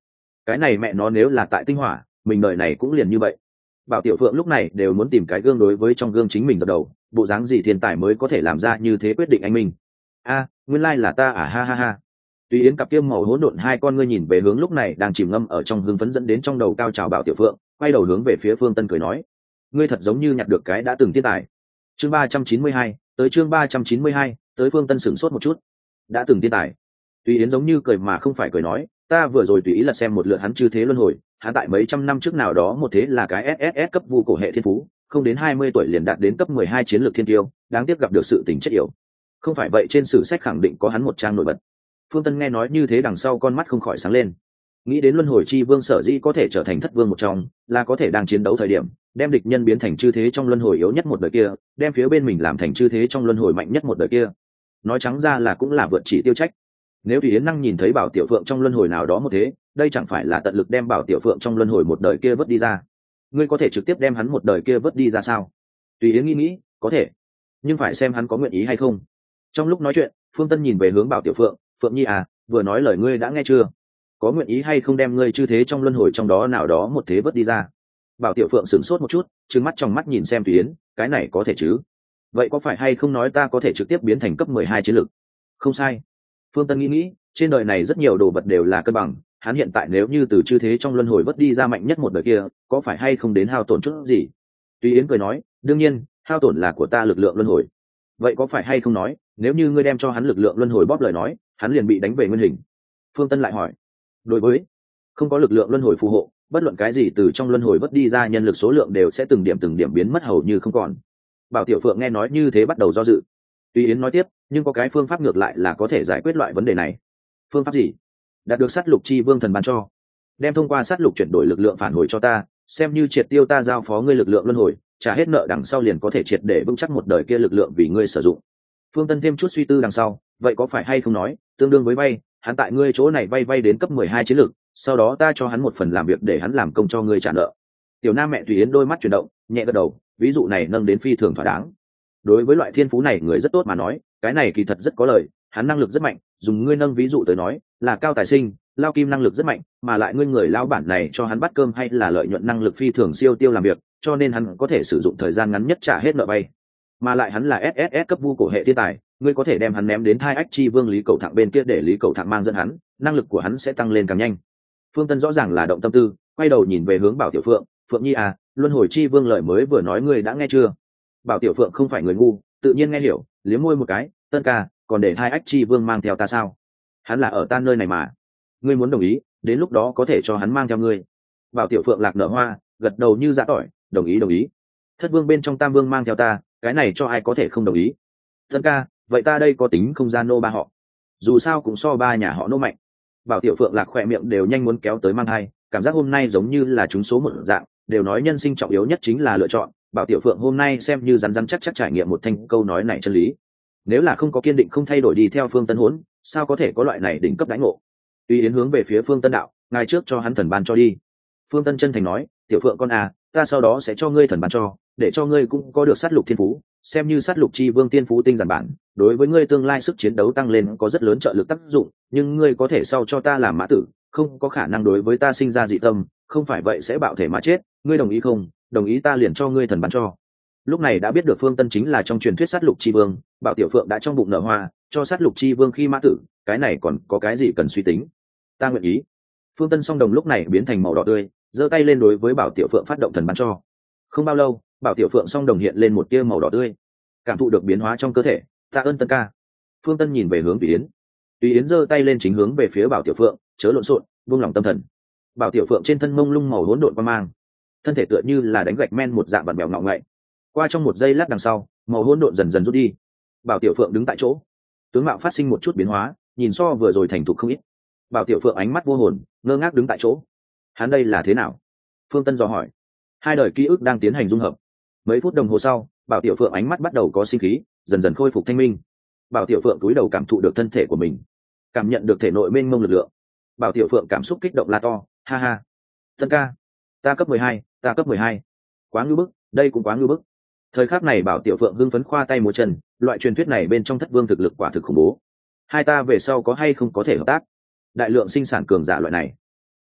cái này mẹ nó nếu là tại tinh hỏa mình đời này cũng liền như vậy. Bảo Tiểu Phượng lúc này đều muốn tìm cái gương đối với trong gương chính mình dập đầu, bộ dáng gì thiên tài mới có thể làm ra như thế quyết định anh minh. Nguyên lai là ta à, ha ha ha. Tùy Yến cặp kiêm màu hỗn độn hai con ngươi nhìn về hướng lúc này đang chìm ngâm ở trong hưng phấn dẫn đến trong đầu cao trào Bảo Tiểu Phượng, quay đầu hướng về phía Phương Tân cười nói: ngươi thật giống như nhặt được cái đã từng thiên tài. Chương 392, tới chương 392, tới. Phương Tân sửng sốt một chút. Đã từng thiên tài? Tùy Yến giống như cười mà không phải cười nói: ta vừa rồi tùy ý là xem một lượt hắn chư thế luân hồi, hắn tại mấy trăm năm trước nào đó một thế là cái SSS cấp vu cổ hệ thiên phú, không đến 20 tuổi liền đạt đến cấp 12 chiến lược thiên tiêu, đáng tiếc gặp được sự tình chết yểu. Không phải vậy trên sử sách khẳng định có hắn một trang nổi bật. Phương Tân nghe nói như thế đằng sau con mắt không khỏi sáng lên. Nghĩ đến luân hồi chi vương sở dĩ có thể trở thành thất vương một trong, là có thể đang chiến đấu thời điểm đem địch nhân biến thành chư thế trong luân hồi yếu nhất một đời kia, đem phía bên mình làm thành chư thế trong luân hồi mạnh nhất một đời kia. Nói trắng ra là cũng là vượt chỉ tiêu trách. Nếu Thủy Yến năng nhìn thấy Bảo Tiểu Phượng trong luân hồi nào đó một thế, đây chẳng phải là tận lực đem Bảo Tiểu Phượng trong luân hồi một đời kia vớt đi ra. Ngươi có thể trực tiếp đem hắn một đời kia vớt đi ra sao? Thủy Yến nghĩ, có thể, nhưng phải xem hắn có nguyện ý hay không. Trong lúc nói chuyện, Phương Tân nhìn về hướng Bảo Tiểu Phượng: Phượng Nhi à, vừa nói lời ngươi đã nghe chưa? Có nguyện ý hay không đem ngươi chư thế trong luân hồi trong đó nào đó một thế vớt đi ra? Bảo Tiểu Phượng sửng sốt một chút, trừng mắt trong mắt nhìn xem Thủy Yến: cái này có thể chứ? Vậy có phải hay không nói ta có thể trực tiếp biến thành cấp 12 chiến lực? Không sai. Phương Tân nghĩ, trên đời này rất nhiều đồ vật đều là cân bằng, hắn hiện tại nếu như từ chư thế trong luân hồi vớt đi ra mạnh nhất một đời kia, có phải hay không đến hao tổn chút gì? Tùy Yến cười nói: đương nhiên, hao tổn là của ta lực lượng luân hồi. Vậy có phải hay không nói, nếu như ngươi đem cho hắn lực lượng luân hồi bóp lời nói, hắn liền bị đánh về nguyên hình? Phương Tân lại hỏi. Đối với không có lực lượng luân hồi phù hộ, bất luận cái gì từ trong luân hồi vớt đi ra nhân lực số lượng đều sẽ từng điểm biến mất hầu như không còn. Bảo Tiểu Phượng nghe nói như thế bắt đầu do dự. Tùy Yến nói tiếp: nhưng có cái phương pháp ngược lại là có thể giải quyết loại vấn đề này. Phương pháp gì? Đạt được sát lục chi vương thần ban cho, đem thông qua sát lục chuyển đổi lực lượng phản hồi cho ta, xem như triệt tiêu ta giao phó ngươi lực lượng luân hồi, trả hết nợ đằng sau liền có thể triệt để vững chắc một đời kia lực lượng vì ngươi sử dụng. Phương Tân thêm chút suy tư đằng sau: vậy có phải hay không nói tương đương với vay, hắn tại ngươi chỗ này vay đến cấp 12 chiến lực, sau đó ta cho hắn một phần làm việc để hắn làm công cho ngươi trả nợ. Tiểu Nam mẹ Tùy Yến đôi mắt chuyển động, nhẹ gật đầu, ví dụ này nâng đến phi thường thỏa đáng. Đối với loại thiên phú này người rất tốt mà nói, cái này kỳ thật rất có lợi, hắn năng lực rất mạnh, dùng ngươi nâng ví dụ tới nói, là cao tài sinh, lao kim năng lực rất mạnh, mà lại ngươi người lao bản này cho hắn bắt cơm hay là lợi nhuận năng lực phi thường siêu tiêu làm việc, cho nên hắn có thể sử dụng thời gian ngắn nhất trả hết nợ vay. Mà lại hắn là SSS cấp vu cổ hệ thiên tài, ngươi có thể đem hắn ném đến Thai Ách Chi Vương Lý Cầu Thạng bên kia để Lý Cầu Thạng mang dẫn hắn, năng lực của hắn sẽ tăng lên càng nhanh. Phương Tân rõ ràng là động tâm tư, quay đầu nhìn về hướng Bảo Tiểu Phượng: Phượng Nhi à, luân hồi chi vương lời mới vừa nói ngươi đã nghe chưa? Bảo Tiểu Phượng không phải người ngu, tự nhiên nghe hiểu, liếm môi một cái: Tân ca, còn để Thai Ách Chi Vương mang theo ta sao? Hắn là ở ta nơi này mà. Ngươi muốn đồng ý, đến lúc đó có thể cho hắn mang theo ngươi. Bảo Tiểu Phượng lạc nở hoa, gật đầu như giã tỏi: đồng ý. Thất vương bên trong Tam vương mang theo ta, cái này cho ai có thể không đồng ý? Tân ca, vậy ta đây có tính không gian nô ba họ? Dù sao cũng so ba nhà họ nô mạnh. Bảo Tiểu Phượng lạc khỏe miệng đều nhanh muốn kéo tới mang hai, cảm giác hôm nay giống như là trúng số một dạng, đều nói nhân sinh trọng yếu nhất chính là lựa chọn. Bảo Tiểu Phượng hôm nay xem như rắn chắc trải nghiệm một thanh câu nói này chân lý. Nếu là không có kiên định không thay đổi đi theo Phương Tân huấn, sao có thể có loại này đỉnh cấp đánh ngộ? Tuy Yến hướng về phía Phương Tân đạo: ngài trước cho hắn thần ban cho đi. Phương Tân chân thành nói: Tiểu Phượng con à, ta sau đó sẽ cho ngươi thần ban cho, để cho ngươi cũng có được sát lục thiên phú, xem như sát lục chi vương tiên phú tinh giản bản, đối với ngươi tương lai sức chiến đấu tăng lên có rất lớn trợ lực tác dụng, nhưng ngươi có thể sau cho ta làm mã tử, không có khả năng đối với ta sinh ra dị tâm, không phải vậy sẽ bạo thể mà chết, ngươi đồng ý không? Đồng ý, ta liền cho ngươi thần ban cho. Lúc này đã biết được Phương Tân chính là trong truyền thuyết sát lục chi vương, Bảo Tiểu Phượng đã trong bụng nở hoa, cho sát lục chi vương khi mã tử, cái này còn có cái gì cần suy tính? Ta nguyện ý. Phương Tân song đồng lúc này biến thành màu đỏ tươi, giơ tay lên đối với Bảo Tiểu Phượng phát động thần ban cho. Không bao lâu, Bảo Tiểu Phượng song đồng hiện lên một tia màu đỏ tươi, cảm thụ được biến hóa trong cơ thể. Tạ ơn Tân ca. Phương Tân nhìn về hướng Tùy Yến. Tùy Yến giơ tay lên chính hướng về phía Bảo Tiểu Phượng: chớ lộn xộn, buông lòng tâm thần. Bảo Tiểu Phượng trên thân mông lung màu hỗn độn quang mang, thân thể tựa như là đánh gạch men một dạng vặn vẹo ngọ ngậy. Qua trong một giây lát đằng sau, màu hỗn độn dần dần rút đi. Bảo Tiểu Phượng đứng tại chỗ, tướng mạo phát sinh một chút biến hóa, nhìn so vừa rồi thành thục không ít. Bảo Tiểu Phượng ánh mắt vô hồn, ngơ ngác đứng tại chỗ. Hắn đây là thế nào? Phương Tân dò hỏi. Hai đời ký ức đang tiến hành dung hợp. Mấy phút đồng hồ sau, Bảo Tiểu Phượng ánh mắt bắt đầu có sinh khí, dần dần khôi phục thanh minh. Bảo Tiểu Phượng cúi đầu cảm thụ được thân thể của mình, cảm nhận được thể nội mênh mông lực lượng. Bảo Tiểu Phượng cảm xúc kích động la to: ha ha, Tân ca, ta cấp 12, ta cấp 12. Quá ngưu bức, đây cũng quá ngưu bức. Thời khắc này Bảo Tiểu Phượng hưng phấn khoa tay múa chân, loại truyền thuyết này bên trong thất vương thực lực quả thực khủng bố. Hai ta về sau có hay không có thể hợp tác? Đại lượng sinh sản cường giả loại này.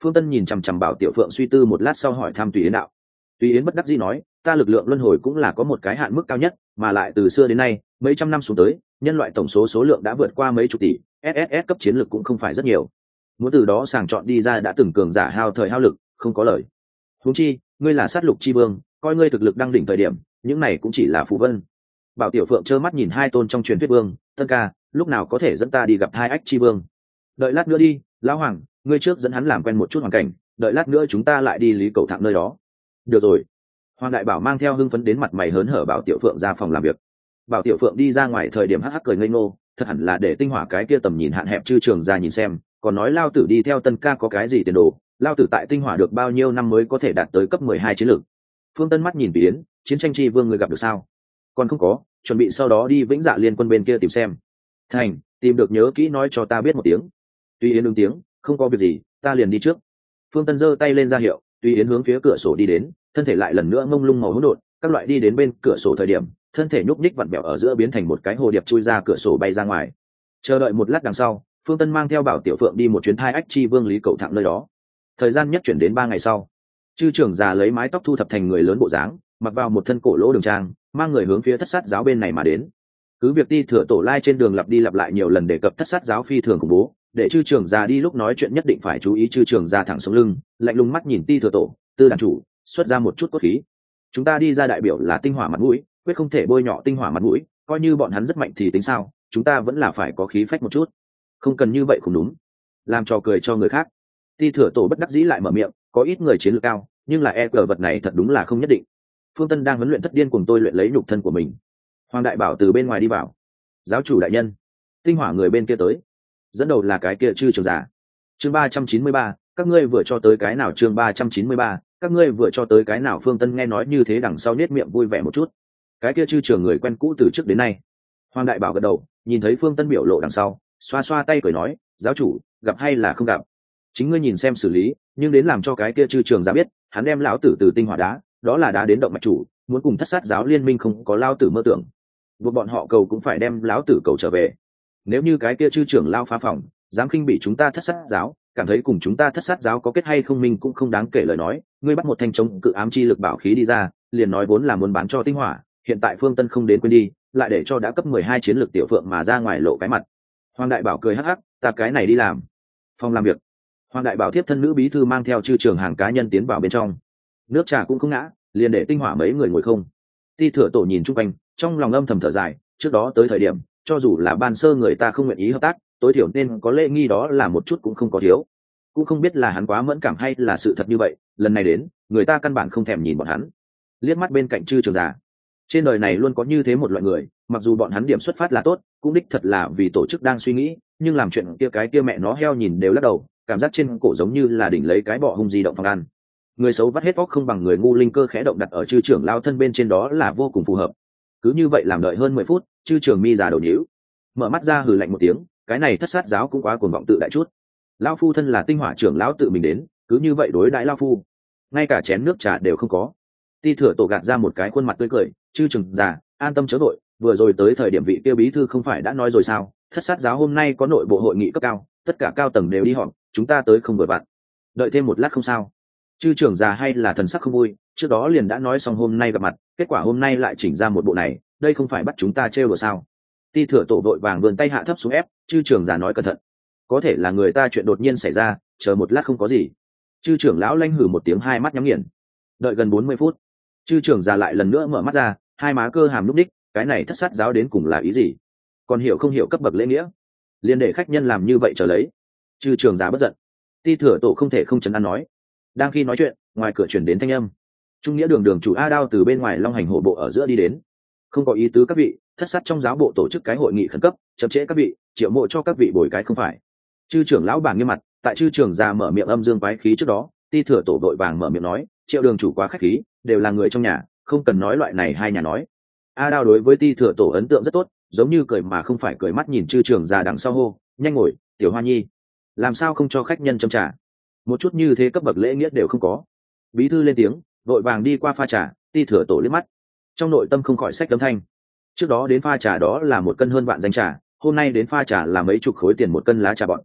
Phương Tân nhìn chằm chằm Bảo Tiểu Phượng suy tư một lát sau hỏi thăm Tùy Yến đạo. Tùy Yến bất đắc dĩ nói, ta lực lượng luân hồi cũng là có một cái hạn mức cao nhất, mà lại từ xưa đến nay mấy trăm năm xuống tới, nhân loại tổng số lượng đã vượt qua mấy chục tỷ, SSS cấp chiến lực cũng không phải rất nhiều. Muốn từ đó sàng chọn đi ra đã từng cường giả hao thời hao lực, không có lời. Huống chi, ngươi là sát lục chi vương, coi ngươi thực lực đang đỉnh thời điểm, những này cũng chỉ là phù vân. Bảo Tiểu Phượng trơ mắt nhìn hai tôn trong truyền thuyết vương, Tân ca, lúc nào có thể dẫn ta đi gặp hai ách chi vương? Đợi lát nữa đi, lão hoàng, ngươi trước dẫn hắn làm quen một chút hoàn cảnh, đợi lát nữa chúng ta lại đi Lý Cầu Thạng nơi đó. Được rồi. Hoàng đại bảo mang theo hưng phấn đến mặt mày hớn hở Bảo Tiểu Phượng ra phòng làm việc. Bảo Tiểu Phượng đi ra ngoài thời điểm hắc hắc cười ngây ngô, thật hẳn là để tinh hỏa cái kia tầm nhìn hạn hẹp chư trường ra nhìn xem, còn nói lao tử đi theo Tân ca có cái gì tiền đồ, lao tử tại tinh hỏa được bao nhiêu năm mới có thể đạt tới cấp 12 chiến lược. Phương Tân mắt nhìn Tùy Yến, chiến tranh chi vương người gặp được sao? Còn không có, chuẩn bị sau đó đi Vĩnh Dạ Liên Quân bên kia tìm xem. Thành, tìm được nhớ kỹ nói cho ta biết một tiếng. Tùy Yến ứng tiếng, không có việc gì, ta liền đi trước. Phương Tân giơ tay lên ra hiệu, Tùy Yến hướng phía cửa sổ đi đến, thân thể lại lần nữa ngông lung màu hỗn độn, các loại đi đến bên cửa sổ thời điểm, thân thể nhúc nhích vặn vẹo ở giữa biến thành một cái hồ điệp chui ra cửa sổ bay ra ngoài. Chờ đợi một lát đằng sau, Phương Tân mang theo Bảo Tiểu Phượng đi một chuyến thai ách chi vương Lý Cầu Thạng nơi đó. Thời gian nhất chuyển đến 3 ngày sau, chư trưởng già lấy mái tóc thu thập thành người lớn bộ dáng, mặc vào một thân cổ lỗ đường trang, mang người hướng phía thất sát giáo bên này mà đến. Cứ việc Ti Thừa Tổ lai trên đường lặp đi lặp lại nhiều lần đề cập thất sát giáo phi thường khủng bố, để chư trưởng già đi lúc nói chuyện nhất định phải chú ý. Chư trưởng già thẳng sống lưng, lạnh lùng mắt nhìn Ti Thừa Tổ, Tư đàn chủ, xuất ra một chút cốt khí. Chúng ta đi ra đại biểu là tinh hỏa mặt mũi, quyết không thể bôi nhọ tinh hỏa mặt mũi, coi như bọn hắn rất mạnh thì tính sao, chúng ta vẫn là phải có khí phách một chút. Không cần như vậy không đúng, làm trò cười cho người khác. Ti Thừa Tổ bất đắc dĩ lại mở miệng, có ít người chiến lược cao, nhưng là cờ vật này thật đúng là không nhất định. Phương Tân đang huấn luyện thất điên cùng tôi luyện lấy nhục thân của mình. Hoàng đại bảo từ bên ngoài đi vào. Giáo chủ đại nhân, tinh hỏa người bên kia tới, dẫn đầu là cái kia chư trường giả. Chương 393, các ngươi vừa cho tới cái nào? Chương 393, các ngươi vừa cho tới cái nào? Phương Tân nghe nói như thế đằng sau nết miệng vui vẻ một chút. Cái kia chư trường người quen cũ từ trước đến nay. Hoàng đại bảo gật đầu, nhìn thấy Phương Tân biểu lộ đằng sau, xoa xoa tay cười nói, giáo chủ, gặp hay là không gặp, chính ngươi nhìn xem xử lý, nhưng đến làm cho cái kia chư trường giả biết, hắn đem lão tử từ tinh hỏa đá, đó là đá đến động mạch chủ, muốn cùng thất sát giáo liên minh không có lao tử mơ tưởng, buộc bọn họ cầu cũng phải đem lão tử cầu trở về. Nếu như cái kia chư trưởng lao phá phòng, dám khinh bị chúng ta thất sát giáo, cảm thấy cùng chúng ta thất sát giáo có kết hay không mình cũng không đáng kể lời nói, ngươi bắt một thanh chống cự ám chi lực bảo khí đi ra, liền nói vốn là muốn bán cho tinh hỏa, hiện tại Phương Tân không đến quên đi, lại để cho đã cấp 12 chiến lược tiểu phượng mà ra ngoài lộ cái mặt. Hoàng đại bảo cười hắc hắc, ta cái này đi làm. Phòng làm việc. Hoàng đại bảo tiếp thân nữ bí thư mang theo chư trường hàng cá nhân tiến vào bên trong. Nước trà cũng không ngã, liền để tinh hỏa mấy người ngồi không. Ti Thừa Tổ nhìn chung quanh, trong lòng âm thầm thở dài, trước đó tới thời điểm, cho dù là ban sơ người ta không nguyện ý hợp tác, tối thiểu nên có lễ nghi đó là một chút cũng không có thiếu. Cũng không biết là hắn quá mẫn cảm hay là sự thật như vậy, lần này đến, người ta căn bản không thèm nhìn bọn hắn. Liếc mắt bên cạnh chư trường già. Trên đời này luôn có như thế một loại người, mặc dù bọn hắn điểm xuất phát là tốt, cũng đích thật là vì tổ chức đang suy nghĩ, nhưng làm chuyện kia cái kia mẹ nó heo nhìn đều lắc đầu, cảm giác trên cổ giống như là đỉnh lấy cái bọ hung di động phòng ăn. Người xấu vắt hết óc không bằng người ngu, linh cơ khẽ động đặt ở chư trưởng lao thân bên trên đó là vô cùng phù hợp. Cứ như vậy làm đợi hơn 10 phút, chư trưởng mi già đầu nhíu, mở mắt ra hừ lạnh một tiếng, cái này thất sát giáo cũng quá cuồng vọng tự đại chút. Lão phu thân là tinh hỏa trưởng lão tự mình đến, cứ như vậy đối đãi lão phu, ngay cả chén nước trà đều không có. Ti Thừa Tổ gạt ra một cái khuôn mặt tươi cười, chư trưởng già, an tâm chớ vội, vừa rồi tới thời điểm vị tiêu bí thư không phải đã nói rồi sao, thất sát giáo hôm nay có nội bộ hội nghị cấp cao, tất cả cao tầng đều đi họp, chúng ta tới không vừa vặn, đợi thêm một lát không sao. Chư trưởng già hay là thần sắc không vui, trước đó liền đã nói xong hôm nay gặp mặt, kết quả hôm nay lại chỉnh ra một bộ này, đây không phải bắt chúng ta trêu đùa sao? Ti Thừa Tổ vội vàng vươn tay hạ thấp xuống ép, chư trưởng già nói cẩn thận, có thể là người ta chuyện đột nhiên xảy ra, chờ một lát không có gì. Chư trưởng lão lanh hử một tiếng, hai mắt nhắm nghiền. Đợi gần 40 phút, chư trưởng già lại lần nữa mở mắt ra, hai má cơ hàm núp đích, cái này thất sát giáo đến cùng là ý gì? Còn hiểu không hiểu cấp bậc lễ nghĩa, liền để khách nhân làm như vậy chờ lấy. Chư trưởng già bất giận. Ti Thừa Tổ không thể không chấn an nói. Đang khi nói chuyện, ngoài cửa chuyển đến thanh âm. Trung nghĩa đường đường chủ A Đao từ bên ngoài long hành hổ bộ ở giữa đi đến. Không có ý tứ các vị, thất sát trong giáo bộ tổ chức cái hội nghị khẩn cấp, chậm trễ các vị, triệu mộ cho các vị bồi cái không phải. Chư trưởng lão bảng nghiêm mặt, tại chư trưởng già mở miệng âm dương quái khí trước đó, Ti Thừa Tổ đội vàng mở miệng nói, triệu đường chủ quá khách khí, đều là người trong nhà, không cần nói loại này hai nhà nói. A Đao đối với Ti Thừa Tổ ấn tượng rất tốt, giống như cười mà không phải cười, mắt nhìn chư trưởng già đằng sau hô, nhanh ngồi, tiểu hoa nhi, làm sao không cho khách nhân châm trà, một chút như thế cấp bậc lễ nghĩa đều không có. Bí thư lên tiếng, vội vàng đi qua pha trà. Ti Thừa Tổ liếc mắt, trong nội tâm không khỏi sách tấm thanh. Trước đó đến pha trà đó là 1 cân hơn vạn danh trà, hôm nay đến pha trà là mấy chục khối tiền 1 cân lá trà bọn.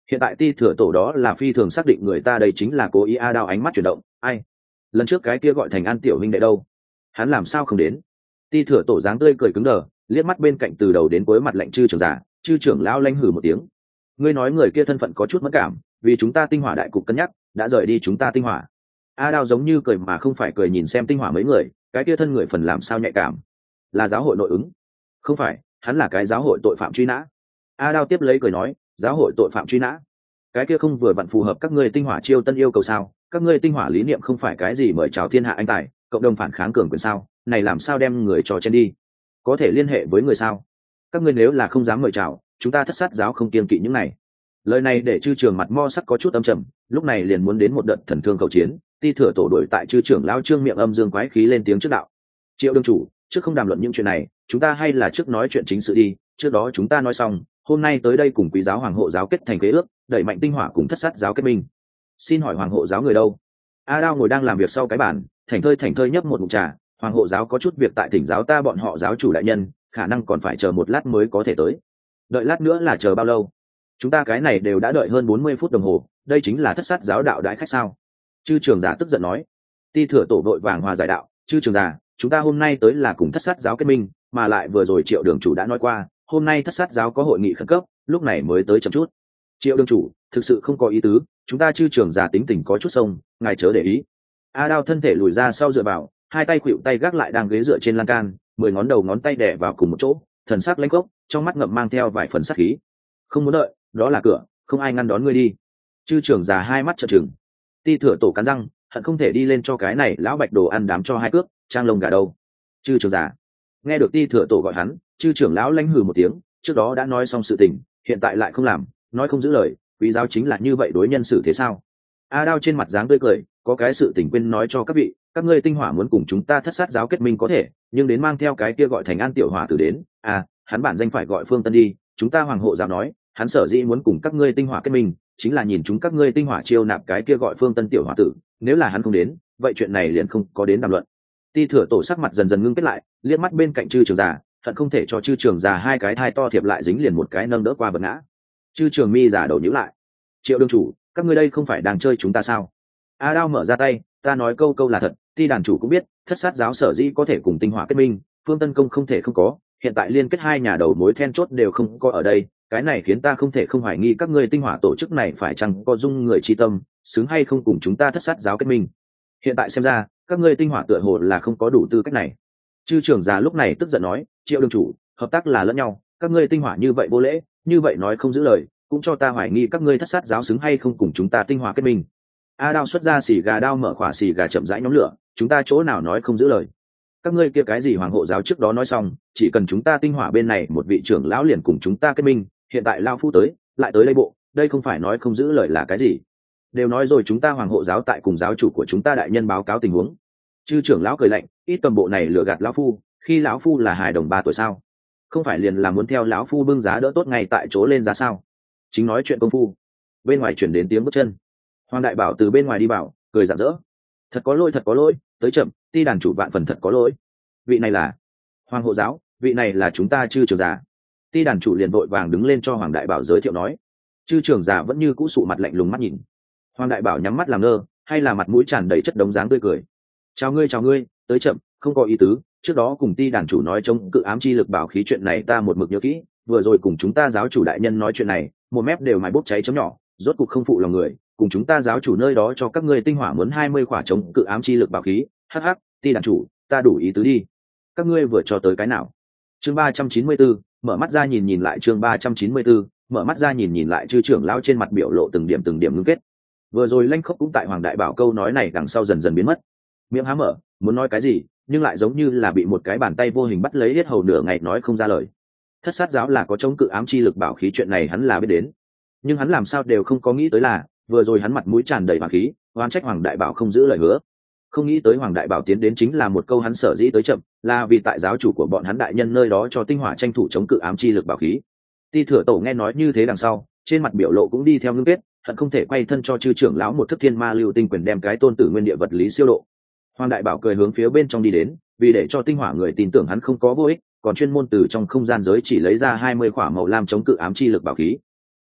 hiện tại ti thừa tổ đó là phi thường xác định người ta đây chính là cố ý. A Đao ánh mắt chuyển động, ai, lần trước cái kia gọi thành An tiểu huynh đệ đâu, hắn làm sao không đến? Ti thừa tổ dáng tươi cười cứng đờ, liếc mắt bên cạnh từ đầu đến cuối mặt lạnh chư trưởng giả. Chư trưởng lão lanh hừ một tiếng, ngươi nói người kia thân phận có chút mất cảm, vì chúng ta tinh hỏa đại cục cân nhắc đã rời đi chúng ta tinh hỏa. A Đao giống như cười mà không phải cười nhìn xem tinh hỏa mấy người, cái kia thân người phần làm sao nhạy cảm, là giáo hội nội ứng? Không phải, hắn là cái giáo hội tội phạm truy nã. A Đao tiếp lấy cười nói, giáo hội tội phạm truy nã, cái kia không vừa vặn phù hợp các ngươi tinh hỏa chiêu tân yêu cầu sao? Các ngươi tinh hỏa lý niệm không phải cái gì mời chào thiên hạ anh tài, cộng đồng phản kháng cường quyền sao? Này làm sao đem người cho chen đi? Có thể liên hệ với người sao? Các ngươi nếu là không dám mời chào, chúng ta thất sát giáo không kiêng kỵ những này. Lời này để chư trường mặt mo sắc có chút âm trầm, lúc này liền muốn đến một đợt thần thương cầu chiến. Ti thừa tổ đuổi tại chư trưởng lao trương miệng âm dương quái khí lên tiếng trước đạo. Triệu đương chủ, trước không đàm luận những chuyện này, chúng ta hay là trước nói chuyện chính sự đi. Trước đó chúng ta nói xong, hôm nay tới đây cùng quý giáo hoàng hộ giáo kết thành khế ước, đẩy mạnh tinh hỏa cùng thất sát giáo kết minh. Xin hỏi hoàng hộ giáo người đâu? A Đao ngồi đang làm việc sau cái bàn, thảnh thơi nhấp một ngụm trà. Hoàng hộ giáo có chút việc tại thỉnh giáo ta bọn họ giáo chủ đại nhân, khả năng còn phải chờ một lát mới có thể tới. Đợi lát nữa là chờ bao lâu? Chúng ta cái này đều đã đợi hơn 40 phút đồng hồ, đây chính là thất sát giáo đạo đãi khách sao? Chư trưởng giả tức giận nói. Ti thừa tổ đội vàng hòa giải đạo, chư trưởng giả, chúng ta hôm nay tới là cùng thất sát giáo kết minh, mà lại vừa rồi Triệu đường chủ đã nói qua, hôm nay thất sát giáo có hội nghị khẩn cấp, lúc này mới tới chậm chút. Triệu đường chủ, thực sự không có ý tứ, chúng ta chư trưởng giả tính tình có chút sông, ngài chớ để ý. A Đao thân thể lùi ra sau dựa vào, hai tay khuỵu tay gác lại đang ghế dựa trên lan can, 10 ngón đầu ngón tay đè vào cùng một chỗ, thần sắc lãnh cốc, trong mắt ngậm mang theo vài phần sát khí. Không muốn đợi, đó là cửa, không ai ngăn đón ngươi đi. Chư trưởng già hai mắt trợn trừng. Ti thừa tổ cắn răng, hận không thể đi lên cho cái này lão bạch đồ ăn đám cho hai cước, trang lông gà đâu. Chư trưởng già nghe được ti thừa tổ gọi hắn, chư trưởng lão lãnh hừ một tiếng, trước đó đã nói xong sự tình, hiện tại lại không làm, nói không giữ lời, quý giáo chính là như vậy đối nhân xử thế sao? A Đao trên mặt dáng tươi cười, có cái sự tình quên nói cho các vị, các ngươi tinh hỏa muốn cùng chúng ta thất sát giáo kết minh có thể, nhưng đến mang theo cái kia gọi thành An tiểu hỏa tử đến. Hắn bản danh phải gọi Phương Tân đi, chúng ta hoàng hộ giáo nói, hắn sở dĩ muốn cùng các ngươi tinh hỏa kết minh, chính là nhìn chúng các ngươi tinh hỏa chiêu nạp cái kia gọi Phương Tân tiểu hỏa tử, nếu là hắn không đến, vậy chuyện này liền không có đến đàm luận. Ti thừa tổ sắc mặt dần dần ngưng kết lại, liếc mắt bên cạnh chư trường già, hận không thể cho chư trường già hai cái thai to thiệp lại dính liền một cái nâng đỡ qua bật ngã. Chư trường mi giả đầu nhíu lại, Triệu đương chủ, các ngươi đây không phải đang chơi chúng ta sao? A Đao mở ra tay, ta nói câu là thật, Ti đàn chủ cũng biết, thất sát giáo sở dĩ có thể cùng tinh hỏa kết minh, Phương Tân công không thể không có, hiện tại liên kết hai nhà đầu mối then chốt đều không có ở đây, cái này khiến ta không thể không hoài nghi các ngươi tinh hỏa tổ chức này phải chăng có dung người chi tâm, xứng hay không cùng chúng ta thất sát giáo kết minh. Hiện tại xem ra, các ngươi tinh hỏa tựa hồ là không có đủ tư cách này. Chư trưởng già lúc này tức giận nói, Triệu đương chủ, hợp tác là lẫn nhau, các ngươi tinh hỏa như vậy vô lễ, như vậy nói không giữ lời, cũng cho ta hoài nghi các ngươi thất sát giáo xứng hay không cùng chúng ta tinh hỏa kết minh. A Đao xuất ra xì gà đao mở khỏa xì gà chậm rãi nhóm lửa, chúng ta chỗ nào nói không giữ lời? Các ngươi kia cái gì hoàng hộ giáo trước đó nói xong, chỉ cần chúng ta tinh hỏa bên này một vị trưởng lão liền cùng chúng ta kết minh, hiện tại lao phu tới, lại tới đây bộ, đây không phải nói không giữ lời là cái gì? Đều nói rồi chúng ta hoàng hộ giáo tại cùng giáo chủ của chúng ta đại nhân báo cáo tình huống. Chư trưởng lão cười lạnh, ít cầm bộ này lừa gạt lão phu, khi lão phu là hài đồng 3 tuổi sao? Không phải liền là muốn theo lão phu bưng giá đỡ tốt ngay tại chỗ lên giá sao? Chính nói chuyện công phu, bên ngoài chuyển đến tiếng bước chân. Hoàng đại bảo từ bên ngoài đi bảo, cười rạng rỡ, thật có lỗi, tới chậm, Ti đàn chủ vạn phần thật có lỗi. Vị này là hoàng hộ giáo, vị này là chúng ta chư trưởng già. Ti đàn chủ liền vội vàng đứng lên cho hoàng đại bảo giới thiệu nói. Chư trưởng già vẫn như cũ sụ mặt lạnh lùng mắt nhìn. Hoàng đại bảo nhắm mắt làm ngơ, hay là mặt mũi tràn đầy chất đống dáng tươi cười. Chào ngươi, tới chậm, không có ý tứ, trước đó cùng Ti đàn chủ nói chống cự ám chi lực bảo khí chuyện này ta một mực nhớ kỹ, vừa rồi cùng chúng ta giáo chủ đại nhân nói chuyện này, một mép đều mài bốc cháy chấm nhỏ, rốt cục không phụ lòng người, cùng chúng ta giáo chủ nơi đó cho các ngươi tinh hỏa muốn 20 khỏa chống cự ám chi lực bảo khí. Hắc, Ti đàn chủ, ta đủ ý tứ đi. Các ngươi vừa cho tới cái nào? Chương 394, mở mắt ra nhìn lại, chương 394, mở mắt ra nhìn lại, chư trưởng lão trên mặt biểu lộ từng điểm ngưng kết. Vừa rồi lanh khốc cũng tại hoàng đại bảo câu nói này đằng sau dần dần biến mất. Miệng há mở, muốn nói cái gì, nhưng lại giống như là bị một cái bàn tay vô hình bắt lấy hết hầu nửa ngày nói không ra lời. Thất sát giáo là có chống cự ám chi lực bảo khí chuyện này hắn là biết đến, nhưng hắn làm sao đều không có nghĩ tới là vừa rồi hắn mặt mũi tràn đầy bảo khí, oán trách hoàng đại bảo không giữ lời hứa. Không nghĩ tới hoàng đại bảo tiến đến chính là một câu hắn sở dĩ tới chậm, là vì tại giáo chủ của bọn hắn đại nhân nơi đó cho tinh hỏa tranh thủ chống cự ám chi lực bảo khí. Ti thừa tổ nghe nói như thế đằng sau, trên mặt biểu lộ cũng đi theo ngưng kết, hận không thể quay thân cho chư trưởng lão một thức thiên ma lưu tinh quyền đem cái tôn tử nguyên địa vật lý siêu độ. Hoàng đại bảo cười hướng phía bên trong đi đến, vì để cho tinh hỏa người tin tưởng hắn không có vô ích, còn chuyên môn từ trong không gian giới chỉ lấy ra 20 khỏa màu lam chống cự ám chi lực bảo khí.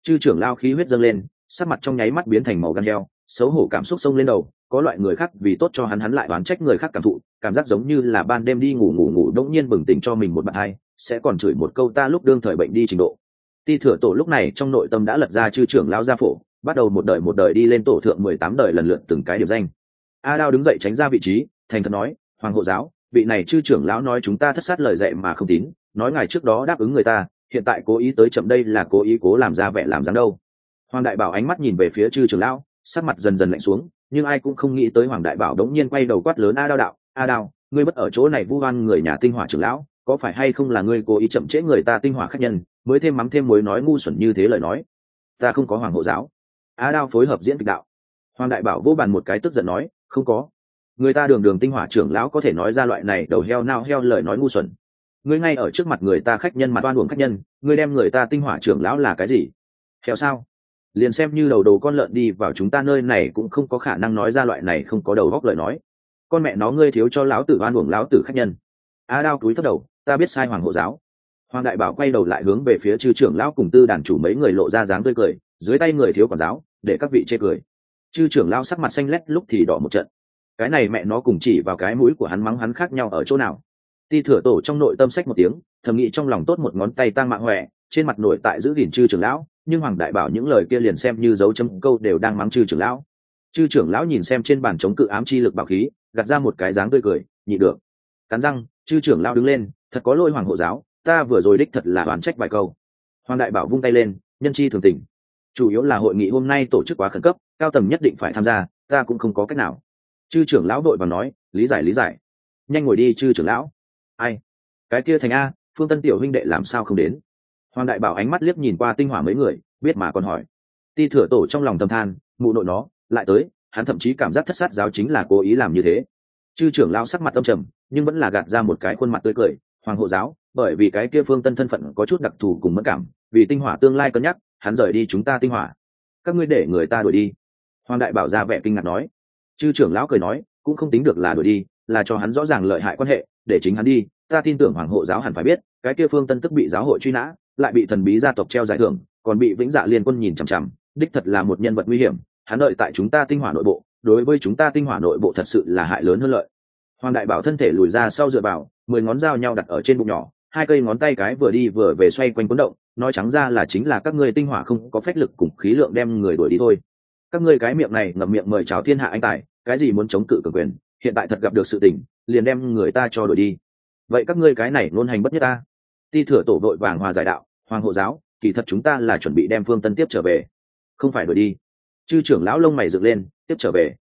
Chư trưởng lao khí huyết dâng lên, sắc mặt trong nháy mắt biến thành màu gan heo, xấu hổ cảm xúc xông lên đầu. Có loại người khác vì tốt cho hắn lại oán trách người khác cảm thụ, cảm giác giống như là ban đêm đi ngủ đống nhiên bừng tỉnh cho mình một bạn hai, sẽ còn chửi một câu ta lúc đương thời bệnh đi trình độ. Ti Thừa Tổ lúc này trong nội tâm đã lật ra chư trưởng lao gia phổ, bắt đầu một đời đi lên tổ thượng 18 đời lần lượt từng cái điểm danh. A Đao đứng dậy tránh ra vị trí, thành thật nói, hoàng hộ giáo, vị này chư trưởng lão nói chúng ta thất sát lời dạy mà không tín, nói ngài trước đó đáp ứng người ta, hiện tại cố ý tới chậm đây là cố ý cố làm ra vẻ làm dáng đâu. Hoàng đại bảo ánh mắt nhìn về phía chư trưởng lão, sắc mặt dần dần lạnh xuống, nhưng ai cũng không nghĩ tới hoàng đại bảo đống nhiên quay đầu quát lớn A Đao, ngươi bất ở chỗ này vu oan người nhà tinh hỏa trưởng lão, có phải hay không là ngươi cố ý chậm trễ người ta tinh hỏa khách nhân, mới thêm mắm thêm muối nói ngu xuẩn như thế lời nói. Ta không có hoàng hộ giáo. A Đao phối hợp diễn kịch đạo. Hoàng đại bảo vô bàn một cái tức giận nói, không có. Người ta đường tinh hỏa trưởng lão có thể nói ra loại này đầu heo nao heo lời nói ngu xuẩn. Ngươi ngay ở trước mặt người ta khách nhân mà oan uổng khách nhân, ngươi đem người ta tinh hỏa trưởng lão là cái gì? Heo sao? Liền xem như đầu con lợn đi vào chúng ta nơi này cũng không có khả năng nói ra loại này không có đầu góc lời nói. Con mẹ nó ngươi thiếu cho lão tử oan uổng lão tử khách nhân. A Đao cúi thấp đầu, ta biết sai hoàng hộ giáo. Hoàng đại bảo quay đầu lại hướng về phía chư trưởng lão cùng tư đàn chủ mấy người lộ ra dáng tươi cười, dưới tay người thiếu quản giáo, để các vị chê cười. Chư trưởng lão sắc mặt xanh lét lúc thì đỏ một trận. Cái này mẹ nó cùng chỉ vào cái mũi của hắn mắng hắn khác nhau ở chỗ nào? Ti Thừa Tổ trong nội tâm sách một tiếng, thầm nghĩ trong lòng tốt một ngón tay tang mạng hoẹ, trên mặt nổi tại giữ gìn chư trưởng lão, nhưng hoàng đại bảo những lời kia liền xem như dấu chấm câu đều đang mắng chư trưởng lão. Chư trưởng lão nhìn xem trên bàn chống cự ám chi lực bảo khí, gạt ra một cái dáng tươi cười, nhịn được. Cắn răng, chư trưởng lão đứng lên, thật có lỗi hoàng hộ giáo, ta vừa rồi đích thật là oán trách vài câu. Hoàng đại bảo vung tay lên, nhân chi thường tình. Chủ yếu là hội nghị hôm nay tổ chức quá khẩn cấp, cao tầng nhất định phải tham gia, ta cũng không có cách nào. Chư trưởng lão đội vào nói, lý giải. Nhanh ngồi đi chư trưởng lão. Ai? Cái kia thành a, Phương Tân tiểu huynh đệ làm sao không đến? Hoàng đại bảo ánh mắt liếc nhìn qua tinh hỏa mấy người, biết mà còn hỏi. Ti Thừa Tổ trong lòng thầm than, mụ nội nó, lại tới, hắn thậm chí cảm giác thất sát giáo chính là cố ý làm như thế. Chư trưởng lão sắc mặt âm trầm, nhưng vẫn là gạt ra một cái khuôn mặt tươi cười, hoàng hộ giáo, bởi vì cái kia Phương Tân thân phận có chút đặc thù cùng mẫn cảm, vì tinh hỏa tương lai cân nhắc, hắn rời đi chúng ta tinh hỏa. Các ngươi để người ta đuổi đi. Hoàng đại bảo ra vẻ kinh ngạc nói. Chư trưởng lão cười nói, cũng không tính được là đuổi đi, là cho hắn rõ ràng lợi hại quan hệ, để chính hắn đi. Ta tin tưởng hoàng hộ giáo hẳn phải biết, cái kia Phương Tân tức bị giáo hội truy nã, lại bị thần bí gia tộc treo giải thưởng, còn bị Vĩnh Dạ Liên Quân nhìn chằm chằm, đích thật là một nhân vật nguy hiểm. Hắn đợi tại chúng ta tinh hỏa nội bộ, đối với chúng ta tinh hỏa nội bộ thật sự là hại lớn hơn lợi. Hoàng đại bảo thân thể lùi ra sau dựa vào, 10 ngón dao nhau đặt ở trên bụng nhỏ, 2 cây ngón tay cái vừa đi vừa về xoay quanh cuốn động, nói trắng ra là chính là các ngươi tinh hỏa không có phách lực cùng khí lượng đem người đuổi đi thôi. Các ngươi cái miệng này ngậm miệng mời chào thiên hạ anh tài, cái gì muốn chống cự cường quyền, hiện tại thật gặp được sự tình, liền đem người ta cho đuổi đi. Vậy các ngươi cái này luôn hành bất nhất ta. Ti Thừa Tổ vội vàng hòa giải đạo, hoàng hộ giáo, kỳ thật chúng ta là chuẩn bị đem Phương Tân tiếp trở về, không phải đuổi đi. Chư trưởng lão lông mày dựng lên, tiếp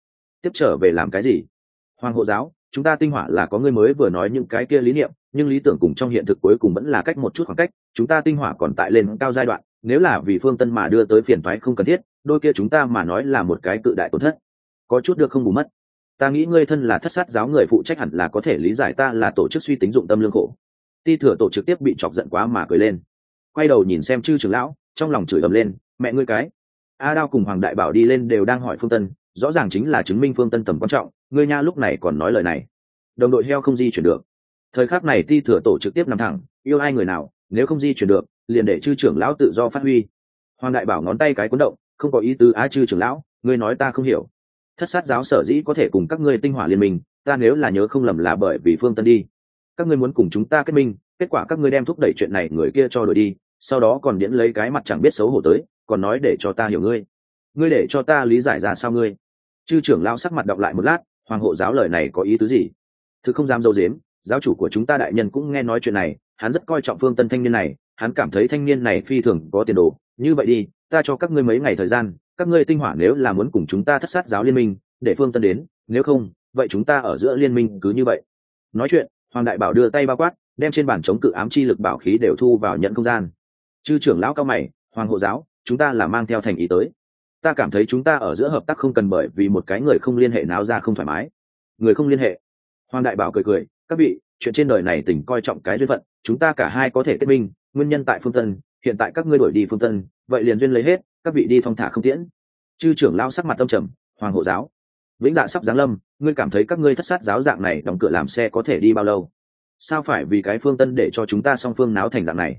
trở về làm cái gì? Hoàng hộ giáo, chúng ta tinh hỏa là có ngươi mới vừa nói những cái kia lý niệm, nhưng lý tưởng cùng trong hiện thực cuối cùng vẫn là cách một chút khoảng cách, chúng ta tinh hỏa còn tại lên cao giai đoạn, nếu là vì Phương Tân mà đưa tới phiền toái không cần thiết, đôi kia chúng ta mà nói là một cái cự đại tổn thất. Có chút được không bù mất. Ta nghĩ ngươi thân là thất sát giáo người phụ trách hẳn là có thể lý giải ta là tổ chức suy tính dụng tâm lương khổ. Ti Thừa Tổ trực tiếp bị chọc giận quá mà cười lên, quay đầu nhìn xem chư trưởng lão, trong lòng chửi ầm lên, mẹ ngươi cái. A Đao cùng Hoàng đại bảo đi lên đều đang hỏi Phương Tân, rõ ràng chính là chứng minh Phương Tân tầm quan trọng, ngươi nha lúc này còn nói lời này. Đồng đội heo không di chuyển được. Thời khắc này Ti Thừa Tổ trực tiếp nằm thẳng, yêu ai người nào, nếu không di chuyển được, liền để chư trưởng lão tự do phát huy. Hoàng đại bảo ngón tay cái cuốn động, không có ý tứ á chư trưởng lão, ngươi nói ta không hiểu. Thất sát giáo sở dĩ có thể cùng các ngươi tinh hỏa liên minh, ta nếu là nhớ không lầm là bởi vì Phương Tân đi. Các ngươi muốn cùng chúng ta kết minh, kết quả các ngươi đem thúc đẩy chuyện này người kia cho đuổi đi, sau đó còn điễn lấy cái mặt chẳng biết xấu hổ tới, còn nói để cho ta hiểu ngươi để cho ta lý giải ra sao ngươi. Chư trưởng lão sắc mặt đọc lại một lát, hoàng hộ giáo lời này có ý tứ gì? Thứ không dám dâu dếm, giáo chủ của chúng ta đại nhân cũng nghe nói chuyện này, hắn rất coi trọng Phương Tân thanh niên này, hắn cảm thấy thanh niên này phi thường có tiền đồ. Như vậy đi, ta cho các ngươi mấy ngày thời gian, các ngươi tinh hỏa nếu là muốn cùng chúng ta thất sát giáo liên minh, để Phương Tân đến, nếu không, vậy chúng ta ở giữa liên minh cứ như vậy. Nói chuyện, Hoàng đại bảo đưa tay bao quát, đem trên bàn chống cự ám chi lực bảo khí đều thu vào nhận không gian. Chư trưởng lão cao mày, hoàng hộ giáo, chúng ta là mang theo thành ý tới. Ta cảm thấy chúng ta ở giữa hợp tác không cần bởi vì một cái người không liên hệ náo ra không thoải mái. Người không liên hệ. Hoàng đại bảo cười, các vị, chuyện trên đời này tình coi trọng cái duyên phận, chúng ta cả hai có thể kết minh, nguyên nhân tại Phương Tân, hiện tại các ngươi đuổi đi Phương Tân, vậy liền duyên lấy hết, các vị đi thong thả không tiễn. Chư trưởng lão sắc mặt âm trầm, hoàng hộ giáo, Vĩnh Dạ sắp giáng lâm, ngươi cảm thấy các ngươi thất sát giáo dạng này đóng cửa làm xe có thể đi bao lâu? Sao phải vì cái Phương Tân để cho chúng ta song phương náo thành dạng này?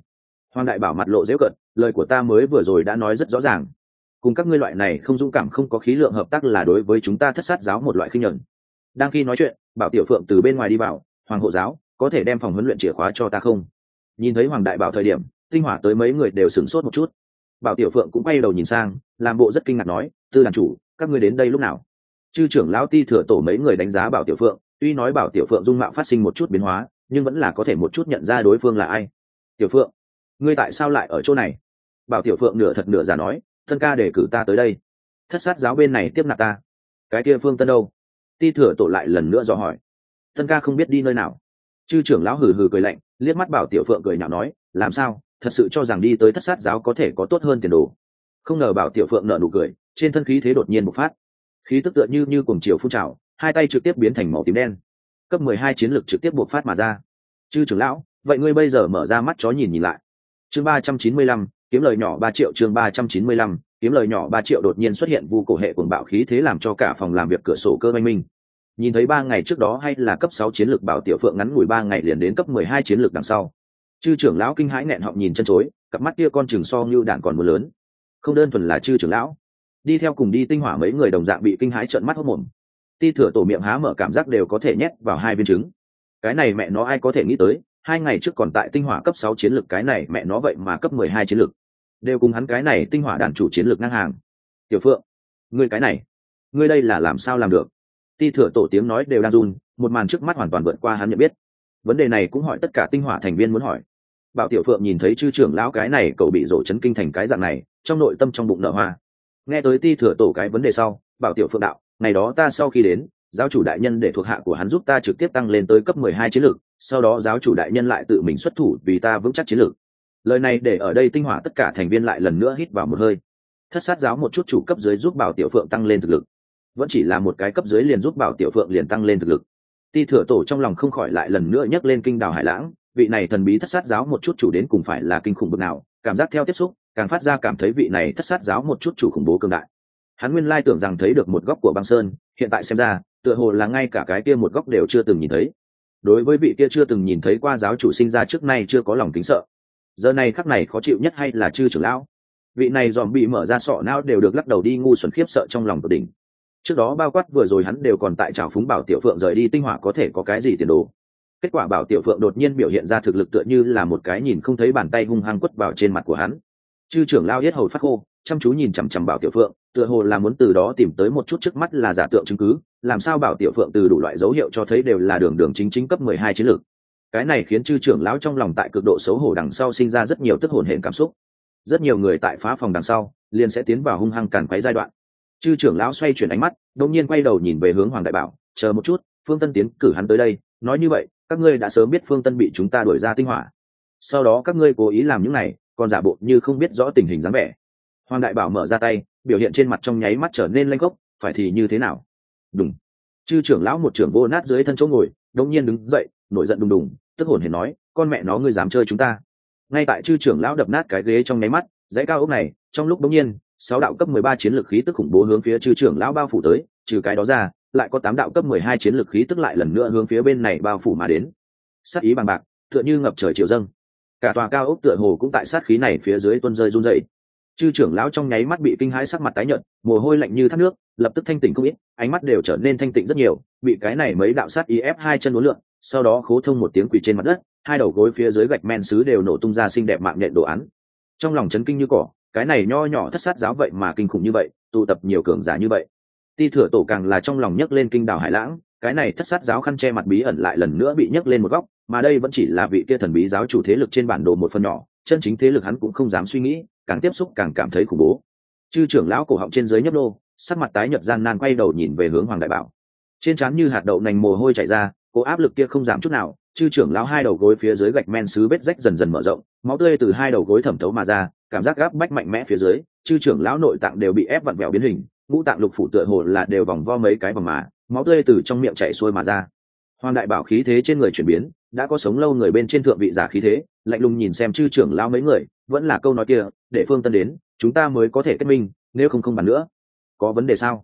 Hoàng đại bảo mặt lộ dễu cận, lời của ta mới vừa rồi đã nói rất rõ ràng, cùng các ngươi loại này không dũng cảm không có khí lượng hợp tác là đối với chúng ta thất sát giáo một loại khinh nhẫn. Đang khi nói chuyện, Bảo Tiểu Phượng từ bên ngoài đi vào. Hoàng hộ giáo, có thể đem phòng huấn luyện chìa khóa cho ta không? Nhìn thấy Hoàng đại bảo thời điểm, tinh hỏa tới mấy người đều sửng sốt một chút. Bảo Tiểu Phượng cũng quay đầu nhìn sang, làm bộ rất kinh ngạc nói, tư đàn chủ, các ngươi đến đây lúc nào? Chư trưởng lão Ti Thừa tổ mấy người đánh giá Bảo Tiểu Phượng, tuy nói Bảo Tiểu Phượng dung mạo phát sinh một chút biến hóa, nhưng vẫn là có thể một chút nhận ra đối phương là ai. Tiểu Phượng, ngươi tại sao lại ở chỗ này? Bảo Tiểu Phượng nửa thật nửa giả nói, thân ca để cử ta tới đây, thất sát giáo bên này tiếp nạp ta. Cái kia Phương Tân đâu? Ti Thừa tổ lại lần nữa dò hỏi. Thân ca không biết đi nơi nào. Chư trưởng lão hừ hừ cười lạnh, liếc mắt Bảo Tiểu Phượng cười nhạo nói, làm sao, thật sự cho rằng đi tới thất sát giáo có thể có tốt hơn tiền đồ? Không ngờ Bảo Tiểu Phượng nở nụ cười, trên thân khí thế đột nhiên bộc phát, khí tức tựa như cuồng chiều phun trào, hai tay trực tiếp biến thành màu tím đen, cấp 12 chiến lực trực tiếp bộc phát mà ra. Chư trưởng lão, vậy ngươi bây giờ mở ra mắt chó nhìn lại. Chương 395, kiếm lời nhỏ 3 triệu. Chương 395, kiếm lời nhỏ 3 triệu. Đột nhiên xuất hiện vu cổ hệ cuồng bạo khí thế làm cho cả phòng làm việc cửa sổ cơ oanh minh. Nhìn thấy 3 ngày trước đó hay là cấp 6 chiến lực Bảo Tiểu Phượng ngắn ngủi 3 ngày liền đến cấp 12 chiến lực đằng sau. Chư trưởng lão kinh hãi nghẹn họng nhìn chân chối, cặp mắt kia con chừng so như đạn còn mưa lớn. Không đơn thuần là chư trưởng lão, đi theo cùng đi tinh hỏa mấy người đồng dạng bị kinh hãi trợn mắt hốt mồm. Ti Thừa tổ miệng há mở cảm giác đều có thể nhét vào 2 viên trứng. Cái này mẹ nó ai có thể nghĩ tới, 2 ngày trước còn tại tinh hỏa cấp 6 chiến lực, cái này mẹ nó vậy mà cấp 12 chiến lực, đều cùng hắn cái này tinh hỏa đàn chủ chiến lực ngang hàng. Tiểu Phượng, ngươi cái này, ngươi đây là làm sao làm được? Ti Thừa tổ tiếng nói đều đang run, một màn trước mắt hoàn toàn vượt qua hắn nhận biết. Vấn đề này cũng hỏi tất cả tinh hỏa thành viên muốn hỏi. Bảo Tiểu Phượng nhìn thấy chư trưởng lão cái này cậu bị rổ chấn kinh thành cái dạng này, trong nội tâm trong bụng nở hoa. Nghe tới Ti Thừa tổ cái vấn đề sau, Bảo Tiểu Phượng đạo, ngày đó ta sau khi đến, giáo chủ đại nhân để thuộc hạ của hắn giúp ta trực tiếp tăng lên tới cấp 12 chiến lược, sau đó giáo chủ đại nhân lại tự mình xuất thủ vì ta vững chắc chiến lược. Lời này để ở đây tinh hỏa tất cả thành viên lại lần nữa hít vào một hơi. Thất sát giáo một chút chủ cấp dưới giúp Bảo Tiểu Phượng tăng lên thực lực, vẫn chỉ là một cái cấp dưới liền giúp Bảo Tiểu Phượng liền tăng lên thực lực. Ti Thừa tổ trong lòng không khỏi lại lần nữa nhấc lên kinh đào hải lãng, vị này thần bí thất sát giáo một chút chủ đến cùng phải là kinh khủng bực nào, cảm giác theo tiếp xúc càng phát ra cảm thấy vị này thất sát giáo một chút chủ khủng bố cường đại. Hắn nguyên lai tưởng rằng thấy được một góc của băng sơn, hiện tại xem ra tựa hồ là ngay cả cái kia một góc đều chưa từng nhìn thấy. Đối với vị kia chưa từng nhìn thấy qua giáo chủ sinh ra trước nay chưa có lòng kính sợ, giờ này khắc này khó chịu nhất hay là chư trưởng lão. Vị này dòm bị mở ra sọ não đều được lắc đầu đi ngu xuẩn khiếp sợ trong lòng tột đỉnh. Trước đó bao quát vừa rồi hắn đều còn tại trào phúng Bảo Tiểu Phượng rời đi tinh hỏa có thể có cái gì tiền đồ. Kết quả Bảo Tiểu Phượng đột nhiên biểu hiện ra thực lực tựa như là một cái nhìn không thấy bàn tay hung hăng quất vào trên mặt của hắn. Chư trưởng lao yết hầu phát khô, chăm chú nhìn chằm chằm Bảo Tiểu Phượng, tựa hồ là muốn từ đó tìm tới một chút trước mắt là giả tượng chứng cứ, làm sao Bảo Tiểu Phượng từ đủ loại dấu hiệu cho thấy đều là đường đường chính chính cấp 12 chiến lược. Cái này khiến chư trưởng lão trong lòng tại cực độ xấu hổ đằng sau sinh ra rất nhiều tức hồn hển cảm xúc. Rất nhiều người tại phá phòng đằng sau liền sẽ tiến vào hung hăng càn quấy giai đoạn. Chư trưởng lão xoay chuyển ánh mắt, đột nhiên quay đầu nhìn về hướng Hoàng đại bảo, chờ một chút, Phương Tân tiến cử hắn tới đây, nói như vậy các ngươi đã sớm biết Phương Tân bị chúng ta đuổi ra tinh hỏa, sau đó các ngươi cố ý làm những này còn giả bộ như không biết rõ tình hình dáng vẻ. Hoàng đại bảo mở ra tay, biểu hiện trên mặt trong nháy mắt trở nên lanh gốc, phải thì như thế nào? Đùng. Chư trưởng lão một trưởng vô nát dưới thân chỗ ngồi, đột nhiên đứng dậy, nổi giận đùng đùng, tức hồn hển nói, con mẹ nó ngươi dám chơi chúng ta? Ngay tại chư trưởng lão đập nát cái ghế trong nháy mắt, dãy cao ốc này trong lúc đột nhiên 6 đạo cấp 13 chiến lực khí tức khủng bố hướng phía chư trưởng lão bao phủ tới, trừ cái đó ra, lại có 8 đạo cấp 12 chiến lực khí tức lại lần nữa hướng phía bên này bao phủ mà đến. Sát ý bằng bạc, tựa như ngập trời triều dâng. Cả tòa cao ốc tựa hồ cũng tại sát khí này phía dưới tuôn rơi run rẩy. Chư trưởng lão trong nháy mắt bị kinh hãi sắc mặt tái nhợt, mồ hôi lạnh như thác nước, lập tức thanh tỉnh không ít, ánh mắt đều trở nên thanh tịnh rất nhiều, bị cái này mấy đạo sát ý ép hai chân uốn lượn, sau đó khố thông một tiếng quỳ trên mặt đất, hai đầu gối phía dưới gạch men sứ đều nổ tung ra xinh đẹp mạng nhện đồ án. Trong lòng chấn kinh như cỏ, cái này nho nhỏ thất sát giáo vậy mà kinh khủng như vậy, tụ tập nhiều cường giả như vậy. Ti Thừa tổ càng là trong lòng nhấc lên kinh đảo hải lãng, cái này thất sát giáo khăn che mặt bí ẩn lại lần nữa bị nhấc lên một góc, mà đây vẫn chỉ là vị kia thần bí giáo chủ thế lực trên bản đồ một phần nhỏ, chân chính thế lực hắn cũng không dám suy nghĩ, càng tiếp xúc càng cảm thấy khủng bố. Chư trưởng lão cổ họng trên dưới nhấp nô, sắc mặt tái nhợt gian nan quay đầu nhìn về hướng Hoàng đại bảo, trên trán như hạt đậu nành mồ hôi chảy ra, cố áp lực kia không giảm chút nào. Chư trưởng lão hai đầu gối phía dưới gạch men sứ vết rách dần dần mở rộng, máu tươi từ hai đầu gối thẩm thấu mà ra, cảm giác gáp bách mạnh mẽ phía dưới, chư trưởng lão nội tạng đều bị ép vặn vẹo biến hình, ngũ tạng lục phủ tựa hồ là đều vòng vo mấy cái vòng mà, máu tươi từ trong miệng chảy xuôi mà ra. Hoàng đại bảo khí thế trên người chuyển biến, đã có sống lâu người bên trên thượng vị giả khí thế, lạnh lùng nhìn xem chư trưởng lão mấy người, vẫn là câu nói kia, để Phương Tân đến, chúng ta mới có thể kết minh, nếu không bàn nữa. Có vấn đề sao?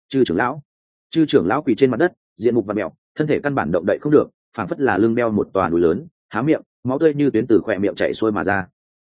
Chư trưởng lão quỳ trên mặt đất, diện mục vặn mẹo, thân thể căn bản động đậy không được, phảng phất là lưng đeo một tòa núi lớn, há miệng, máu tươi như tuyến từ khỏe miệng chảy xuôi mà ra.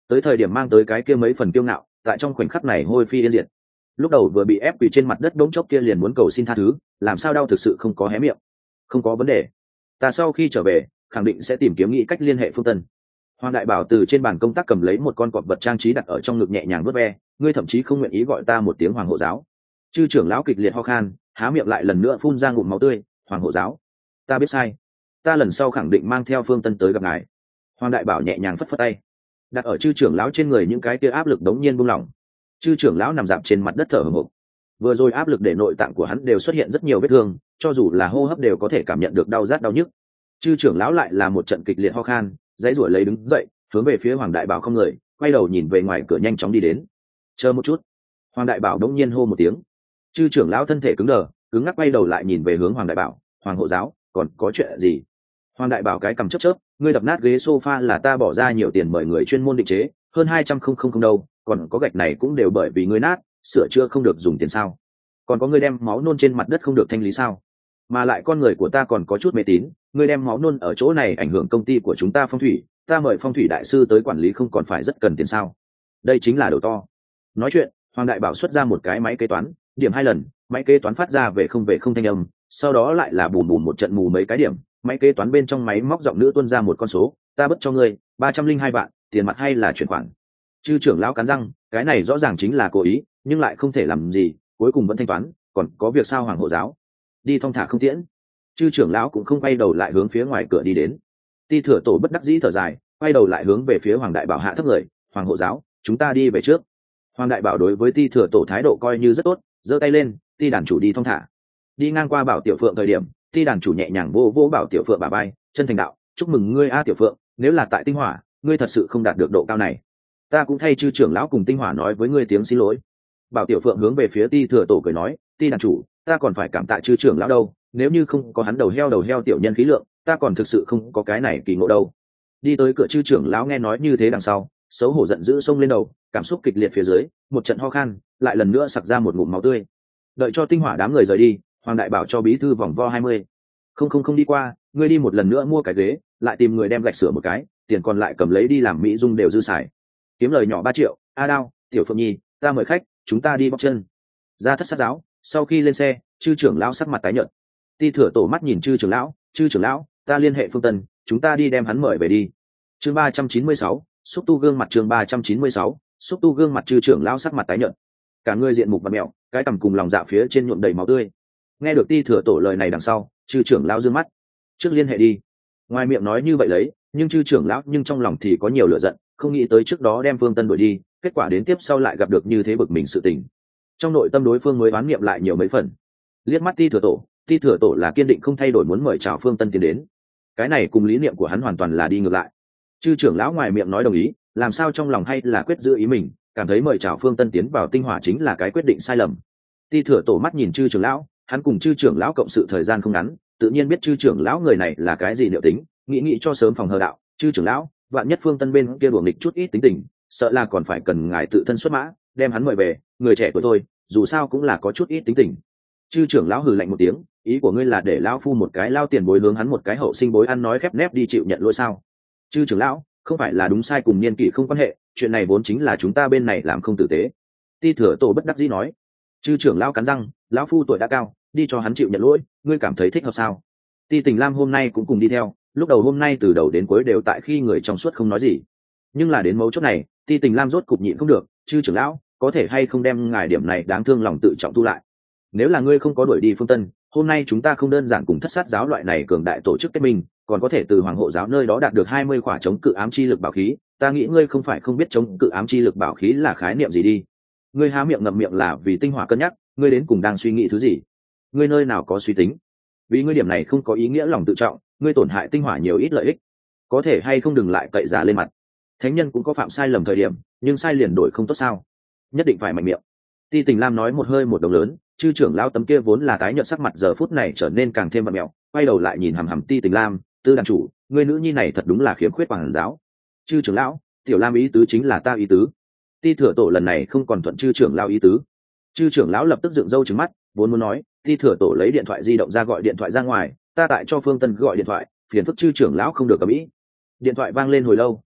tới thời điểm mang tới cái kia mấy phần kiêu ngạo tại trong khoảnh khắc này hôi phi yên diệt. Lúc đầu vừa bị ép quỳ trên mặt đất đống chốc kia liền muốn cầu xin tha thứ, làm sao đau thực sự không có hé miệng. Không có vấn đề, ta sau khi trở về khẳng định sẽ tìm kiếm nghĩ cách liên hệ Phương Tân. Hoàng đại bảo từ trên bàn công tác cầm lấy một con cọp vật trang trí đặt ở trong ngực nhẹ nhàng vớt ve, ngươi thậm chí không nguyện ý gọi ta một tiếng hoàng hộ giáo. Chư trưởng lão kịch liệt ho khan, há miệng lại lần nữa phun ra ngụm máu tươi. Hoàng hộ giáo, ta biết sai, ta lần sau khẳng định mang theo Phương Tân tới gặp ngài. Hoàng đại bảo nhẹ nhàng phất phất tay, đặt ở chư trưởng lão trên người những cái kia áp lực đống nhiên buông lỏng. Chư trưởng lão nằm dạp trên mặt đất thở hổn hộc, vừa rồi áp lực để nội tạng của hắn đều xuất hiện rất nhiều vết thương, cho dù là hô hấp đều có thể cảm nhận được đau rát đau nhức. Chư trưởng lão lại là một trận kịch liệt ho khan, dãy ruổi lấy đứng dậy, hướng về phía Hoàng đại bảo không người, quay đầu nhìn về ngoài cửa nhanh chóng đi đến. Chờ một chút. Hoàng đại bảo đống nhiên hô một tiếng. Chư trưởng lão thân thể cứng đờ, cứng ngắc quay đầu lại nhìn về hướng Hoàng đại bảo. Hoàng hộ giáo, còn có chuyện gì? Hoàng đại bảo cái cầm chớp chớp, ngươi đập nát ghế sofa là ta bỏ ra nhiều tiền mời người chuyên môn định chế, hơn 200 đâu, còn có gạch này cũng đều bởi vì ngươi nát, sửa chữa không được dùng tiền sao? Còn có ngươi đem máu nôn trên mặt đất không được thanh lý sao? Mà lại con người của ta còn có chút mê tín, ngươi đem máu nôn ở chỗ này ảnh hưởng công ty của chúng ta phong thủy, ta mời phong thủy đại sư tới quản lý không còn phải rất cần tiền sao? Đây chính là đầu to. Nói chuyện, Hoàng đại bảo xuất ra một cái máy kế toán, điểm 2 lần, máy kế toán phát ra về không thanh âm, sau đó lại là bùm bùm một trận mù mấy cái điểm, máy kế toán bên trong máy móc giọng nữ tuôn ra một con số, ta bớt cho ngươi 302 vạn, tiền mặt hay là chuyển khoản? Chư trưởng lão cắn răng, cái này rõ ràng chính là cố ý, nhưng lại không thể làm gì, cuối cùng vẫn thanh toán, còn có việc sao Hoàng hộ giáo? Đi thong thả không tiễn. Chư trưởng lão cũng không quay đầu lại hướng phía ngoài cửa đi đến. Ti thừa tổ bất đắc dĩ thở dài, quay đầu lại hướng về phía Hoàng đại bảo hạ thấp người, Hoàng hộ giáo, chúng ta đi về trước. Hoàng đại bảo đối với Ti thừa tổ thái độ coi như rất tốt, giơ tay lên, Ti đàn chủ đi thong thả. Đi ngang qua Bảo Tiểu Phượng thời điểm, Ti đàn chủ nhẹ nhàng vô vô Bảo Tiểu Phượng bả vai, chân thành đạo, chúc mừng ngươi a Tiểu Phượng, nếu là tại Tinh Hỏa, ngươi thật sự không đạt được độ cao này, ta cũng thay chư trưởng lão cùng Tinh Hỏa nói với ngươi tiếng xin lỗi. Bảo Tiểu Phượng hướng về phía Ti thừa tổ cười nói, Ti đàn chủ, ta còn phải cảm tạ chư trưởng lão đâu, nếu như không có hắn đầu heo tiểu nhân khí lượng, ta còn thực sự không có cái này kỳ ngộ đâu. Đi tới cửa chư trưởng lão nghe nói như thế đằng sau, xấu hổ giận dữ xông lên đầu, cảm xúc kịch liệt phía dưới, một trận ho khan, lại lần nữa sặc ra một ngụm máu tươi. Đợi cho Tinh Hỏa đám người rời đi, Hoàng đại bảo cho bí thư vòng vo 20. Không đi qua, ngươi đi một lần nữa mua cái ghế, lại tìm người đem gạch sửa một cái, tiền còn lại cầm lấy đi làm mỹ dung đều dư xài. Kiếm lời nhỏ 3 triệu, a đao, Tiểu Phượng Nhi, ta mời khách, chúng ta đi bóc chân. Ra thất sát giáo, sau khi lên xe, chư trưởng lão sắc mặt tái nhợt. Ti thừa tổ mắt nhìn chư trưởng lão, ta liên hệ Phương Tân, chúng ta đi đem hắn mời về đi. Chương 396, xúc tu gương mặt. Chương 396, xúc tu gương mặt. Chư trưởng lão sắc mặt tái nhợt, cả người diện mục bặm mẹo, cái cằm cùng lòng dạ phía trên nhuộm đầy máu tươi. Nghe được Ti thừa tổ lời này đằng sau, chư trưởng lão dương mắt, trước liên hệ đi. Ngoài miệng nói như vậy lấy, nhưng chư trưởng lão nhưng trong lòng thì có nhiều lửa giận, không nghĩ tới trước đó đem Phương Tân đuổi đi, kết quả đến tiếp sau lại gặp được như thế bực mình sự tình. Trong nội tâm đối phương mới oán niệm lại nhiều mấy phần. Liếc mắt Ti thừa tổ là kiên định không thay đổi muốn mời chào Phương Tân tiến đến. Cái này cùng lý niệm của hắn hoàn toàn là đi ngược lại. Chư trưởng lão ngoài miệng nói đồng ý, làm sao trong lòng hay là quyết giữ ý mình, cảm thấy mời chào Phương Tân tiến vào Tinh Hỏa chính là cái quyết định sai lầm. Ti thừa tổ mắt nhìn chư trưởng lão, hắn cùng chư trưởng lão cộng sự thời gian không ngắn, tự nhiên biết chư trưởng lão người này là cái gì liệu tính, nghĩ cho sớm phòng hờ đạo, chư trưởng lão, vạn nhất Phương Tân bên kia đùa nghịch chút ít tính tình, sợ là còn phải cần ngài tự thân xuất mã, đem hắn mời về, người trẻ tuổi thôi, dù sao cũng là có chút ít tính tình. Chư trưởng lão hừ lạnh một tiếng, ý của ngươi là để lão phu một cái lao tiền bối hướng hắn một cái hậu sinh bối ăn nói khép nép đi chịu nhận lỗi sao? Chư trưởng lão, không phải là đúng sai cùng niên kỷ không quan hệ, chuyện này vốn chính là chúng ta bên này làm không tử tế. Ti thừa tổ bất đắc dĩ nói. Chư trưởng lão cắn răng, lão phu tuổi đã cao, đi cho hắn chịu nhận lỗi, ngươi cảm thấy thích hợp sao? Ti Tình Lam hôm nay cũng cùng đi theo, lúc đầu hôm nay từ đầu đến cuối đều tại khi người trong suốt không nói gì, nhưng là đến mấu chốt này, Ti Tình Lam rốt cục nhịn không được, chư trưởng lão, có thể hay không đem ngài điểm này đáng thương lòng tự trọng thu lại? Nếu là ngươi không có đuổi đi Phương Tân, hôm nay chúng ta không đơn giản cùng thất sát giáo loại này cường đại tổ chức kết minh, còn có thể từ Hoàng hộ giáo nơi đó đạt được 20 khỏa chống cự ám chi lực bảo khí. Ta nghĩ ngươi không phải không biết chống cự ám chi lực bảo khí là khái niệm gì đi. Ngươi há miệng ngậm miệng là vì Tinh Hỏa cân nhắc, ngươi đến cùng đang suy nghĩ thứ gì? Ngươi nơi nào có suy tính? Vì ngươi điểm này không có ý nghĩa lòng tự trọng, ngươi tổn hại Tinh Hỏa nhiều ít lợi ích. Có thể hay không đừng lại cậy giả lên mặt. Thánh nhân cũng có phạm sai lầm thời điểm, nhưng sai liền đổi không tốt sao? Nhất định phải mạnh miệng. Ti Tình Lam nói một hơi một đồng lớn, chư trưởng lão tấm kia vốn là tái nhợt sắc mặt giờ phút này trở nên càng thêm bặm mẹo, quay đầu lại nhìn hằm hằm Ti Tình Lam, tư đàn chủ, ngươi nữ nhi này thật đúng là khiếm khuyết quảng giáo. Chư trưởng lão, tiểu Lam ý tứ chính là ta ý tứ. Ti thừa tổ lần này không còn thuận chư trưởng lão ý tứ. Chư trưởng lão lập tức dựng râu trừng mắt, vốn muốn nói, Ti thừa tổ lấy điện thoại di động ra gọi điện thoại ra ngoài, ta tại cho Phương Tân gọi điện thoại, phiền phức chư trưởng lão không được cầm ý. Điện thoại vang lên hồi lâu,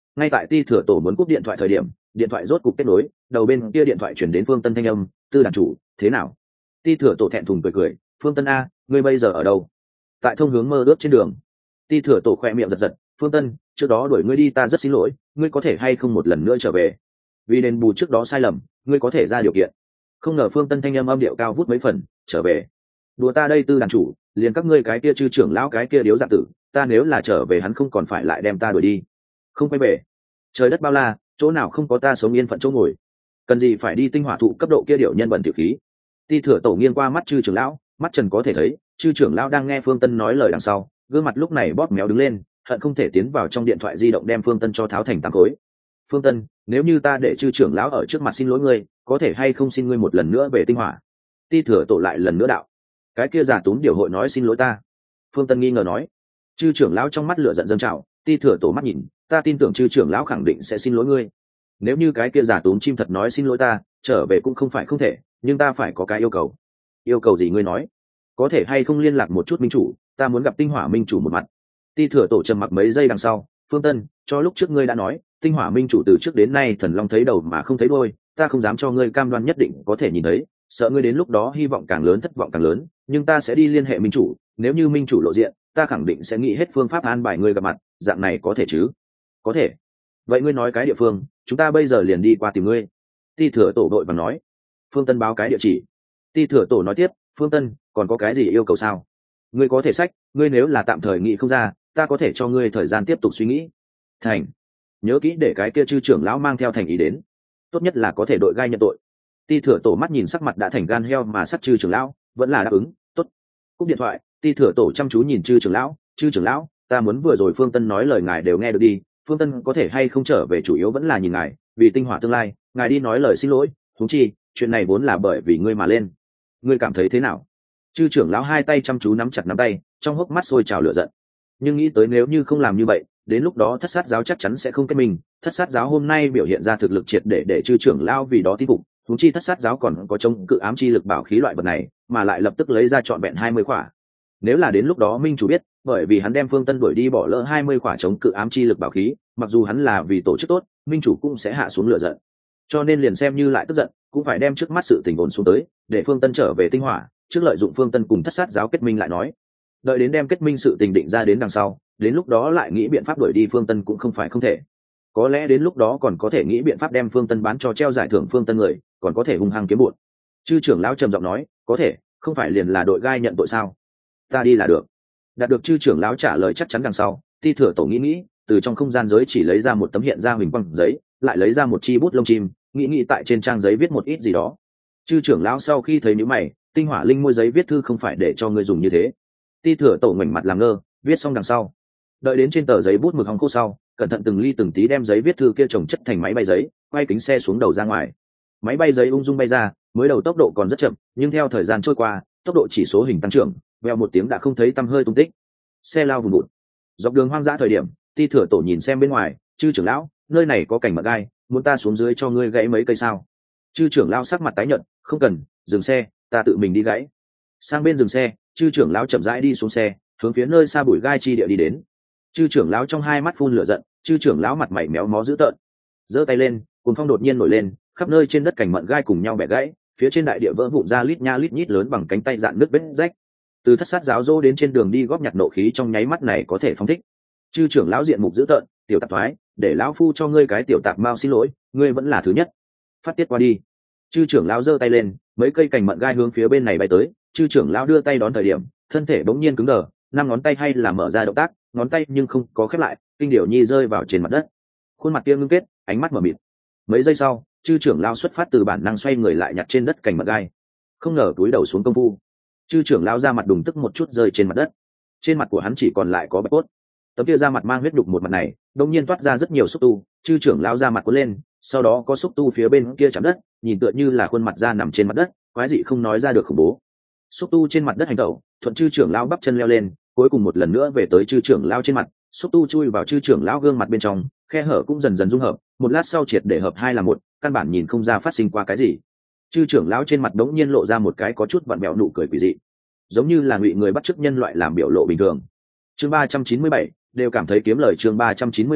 ngay tại ti thừa tổ muốn cúp điện thoại thời điểm, điện thoại rốt cục kết nối, đầu bên kia điện thoại chuyển đến Phương Tân thanh âm, Tư đàn chủ, thế nào? Ti thừa tổ thẹn thùng cười cười, Phương Tân a, ngươi bây giờ ở đâu? Tại thông hướng mơ ước trên đường. Ti thừa tổ khoe miệng giật giật, Phương Tân, trước đó đuổi ngươi đi ta rất xin lỗi, ngươi có thể hay không một lần nữa trở về? Vì đền bù trước đó sai lầm, ngươi có thể ra điều kiện. Không ngờ Phương Tân thanh âm âm điệu cao vút mấy phần, trở về. Đùa ta đây Tư đàn chủ, liền các ngươi cái kia chư trưởng lão cái kia điếu dạng tử, ta nếu là trở về hắn không còn phải lại đem ta đuổi đi. Không quay về. Trời đất bao la, chỗ nào không có ta sống yên phận chỗ ngồi. Cần gì phải đi tinh hỏa thụ cấp độ kia điệu nhân bẩn tiểu khí. Ti thừa tổ nghiêng qua mắt chư trưởng lão, mắt trần có thể thấy, chư trưởng lão đang nghe Phương Tân nói lời đằng sau, gương mặt lúc này bóp méo đứng lên, hận không thể tiến vào trong điện thoại di động đem Phương Tân cho tháo thành tám khối. Phương Tân, nếu như ta để chư trưởng lão ở trước mặt xin lỗi ngươi, có thể hay không xin ngươi một lần nữa về tinh hỏa? Ti thừa tổ lại lần nữa đạo, cái kia giả tún điều hội nói xin lỗi ta. Phương Tân nghi ngờ nói. Chư trưởng lão trong mắt lửa giận dâng trào, Ti thừa tổ mắt nhìn, ta tin tưởng chư trưởng lão khẳng định sẽ xin lỗi ngươi. Nếu như cái kia giả tún chim thật nói xin lỗi ta, trở về cũng không phải không thể, nhưng ta phải có cái yêu cầu. Yêu cầu gì ngươi nói? Có thể hay không liên lạc một chút minh chủ, ta muốn gặp tinh hỏa minh chủ một mặt. Ti thừa tổ trầm mặc mấy giây đằng sau, Phương Tân, cho lúc trước ngươi đã nói, tinh hỏa minh chủ từ trước đến nay thần long thấy đầu mà không thấy đuôi, ta không dám cho ngươi cam đoan nhất định có thể nhìn thấy, sợ ngươi đến lúc đó hy vọng càng lớn thất vọng càng lớn, nhưng ta sẽ đi liên hệ minh chủ, nếu như minh chủ lộ diện, ta khẳng định sẽ nghĩ hết phương pháp an bài ngươi gặp mặt, dạng này có thể chứ? Có thể. Vậy ngươi nói cái địa phương, chúng ta bây giờ liền đi qua tìm ngươi. Ti thừa tổ đội và nói. Phương Tân báo cái địa chỉ. Ti thừa tổ nói tiếp, Phương Tân, còn có cái gì yêu cầu sao? Ngươi có thể sách, ngươi nếu là tạm thời nghĩ không ra, ta có thể cho ngươi thời gian tiếp tục suy nghĩ. Thành. Nhớ kỹ để cái kia chư trưởng lão mang theo thành ý đến. Tốt nhất là có thể đội gai nhận tội. Ti thừa tổ mắt nhìn sắc mặt đã thành gan heo mà sắp chư trưởng lão, vẫn là đáp ứng. Tốt. Cúp điện thoại, Ti thừa tổ chăm chú nhìn chư trưởng lão, ta muốn vừa rồi Phương Tân nói lời ngài đều nghe được đi, Phương Tân có thể hay không trở về chủ yếu vẫn là nhìn ngài, vì tinh hỏa tương lai, ngài đi nói lời xin lỗi, huống chi, chuyện này vốn là bởi vì ngươi mà lên. Ngươi cảm thấy thế nào? Chư trưởng lão hai tay chăm chú nắm chặt nắm tay, trong hốc mắt sôi trào lửa giận. Nhưng nghĩ tới nếu như không làm như vậy, đến lúc đó thất sát giáo chắc chắn sẽ không kết mình. Thất sát giáo hôm nay biểu hiện ra thực lực triệt để chư trưởng lão vì đó tin phục, huống chi thất sát giáo còn có chống cự ám chi lực bảo khí loại vật này, mà lại lập tức lấy ra trọn vẹn 20 khỏa. Nếu là đến lúc đó minh chủ biết, bởi vì hắn đem Phương Tân đuổi đi bỏ lỡ 20 khỏa chống cự ám chi lực bảo khí, mặc dù hắn là vì tổ chức tốt, minh chủ cũng sẽ hạ xuống lửa giận. Cho nên liền xem như lại tức giận, cũng phải đem trước mắt sự tình ổn xuống tới, để Phương Tân trở về tinh hỏa, trước lợi dụng Phương Tân cùng thất sát giáo kết minh lại nói. Đợi đến đem kết minh sự tình định ra đến đằng sau, đến lúc đó lại nghĩ biện pháp đuổi đi Phương Tân cũng không phải không thể. Có lẽ đến lúc đó còn có thể nghĩ biện pháp đem Phương Tân bán cho treo giải thưởng Phương Tân người, còn có thể hung hăng kiếm bụt. Chư trưởng lão trầm giọng nói, có thể, không phải liền là đội gai nhận tội sao? Ta đi là được. Đạt được chư trưởng lão trả lời chắc chắn đằng sau, Ti thừa tổ nghĩ, từ trong không gian giới chỉ lấy ra một tấm hiện ra huỳnh quang giấy, lại lấy ra một chi bút lông chim, nghĩ tại trên trang giấy viết một ít gì đó. Chư trưởng lão sau khi thấy nhíu mày, tinh hỏa linh môi giấy viết thư không phải để cho ngươi dùng như thế. Ti thừa tổ ngoảnh mặt làm ngơ, viết xong đằng sau, đợi đến trên tờ giấy bút mực hồng khô sau, cẩn thận từng ly từng tí đem giấy viết thư kia chồng chất thành máy bay giấy, quay kính xe xuống đầu ra ngoài. Máy bay giấy ung dung bay ra, mới đầu tốc độ còn rất chậm, nhưng theo thời gian trôi qua, tốc độ chỉ số hình tăng trưởng, vèo một tiếng đã không thấy tăm hơi tung tích. Xe lao vùn vụt. Dọc đường hoang dã thời điểm, Ti thừa tổ nhìn xem bên ngoài, chư trưởng lão, nơi này có cảnh mật gai, muốn ta xuống dưới cho ngươi gãy mấy cây sao? Chư trưởng lão sắc mặt tái nhợt, không cần, dừng xe, ta tự mình đi gãy. Sang bên dừng xe, chư trưởng lão chậm rãi đi xuống xe, hướng phía nơi xa bụi gai chi địa đi đến. Chư trưởng lão trong hai mắt phun lửa giận, chư trưởng lão mặt mày méo mó dữ tợn, giơ tay lên, cuồng phong đột nhiên nổi lên, khắp nơi trên đất cảnh mận gai cùng nhau bẻ gãy, phía trên đại địa vỡ vụn ra lít nha lít nhít lớn bằng cánh tay dạn nước vết rách. Từ thất sát giáo dỗ đến trên đường đi góp nhặt nộ khí trong nháy mắt này có thể phóng thích. Chư trưởng lão diện mục dữ tợn, tiểu tạp thoái, để lão phu cho ngươi cái tiểu tạp mao xin lỗi, ngươi vẫn là thứ nhất. Phát tiết qua đi. Chư trưởng lão giơ tay lên, mấy cây cành mận gai hướng phía bên này bay tới, chư trưởng lão đưa tay đón thời điểm, thân thể bỗng nhiên cứng đờ, năm ngón tay hay là mở ra động tác, ngón tay nhưng không có khép lại, kinh điểu nhi rơi vào trên mặt đất. Khuôn mặt kia ngưng kết, ánh mắt mở mịt. Mấy giây sau, chư trưởng lão xuất phát từ bản năng xoay người lại nhặt trên đất cành mận gai. Không ngờ túi đầu xuống công phu, chư trưởng lão ra mặt đùng tức một chút rơi trên mặt đất. Trên mặt của hắn chỉ còn lại có bạch cốt. Tấm kia ra mặt mang huyết đục một mặt này, đột nhiên toát ra rất nhiều xúc tu, chư trưởng lão ra mặt cuốn lên, sau đó có xúc tu phía bên kia chạm đất, nhìn tựa như là khuôn mặt da nằm trên mặt đất, quái dị không nói ra được khủng bố. Xúc tu trên mặt đất hành tẩu, thuận chư trưởng lão bắp chân leo lên, cuối cùng một lần nữa về tới chư trưởng lão trên mặt, xúc tu chui vào chư trưởng lão gương mặt bên trong, khe hở cũng dần dần dung hợp, một lát sau triệt để hợp hai là một, căn bản nhìn không ra phát sinh qua cái gì. Chư trưởng lão trên mặt đống nhiên lộ ra một cái có chút vặn vẹo nụ cười quỷ dị, giống như là ngụy người bắt chước nhân loại làm biểu lộ bình thường. Chương 397, đều cảm thấy kiếm lời. Chương 397,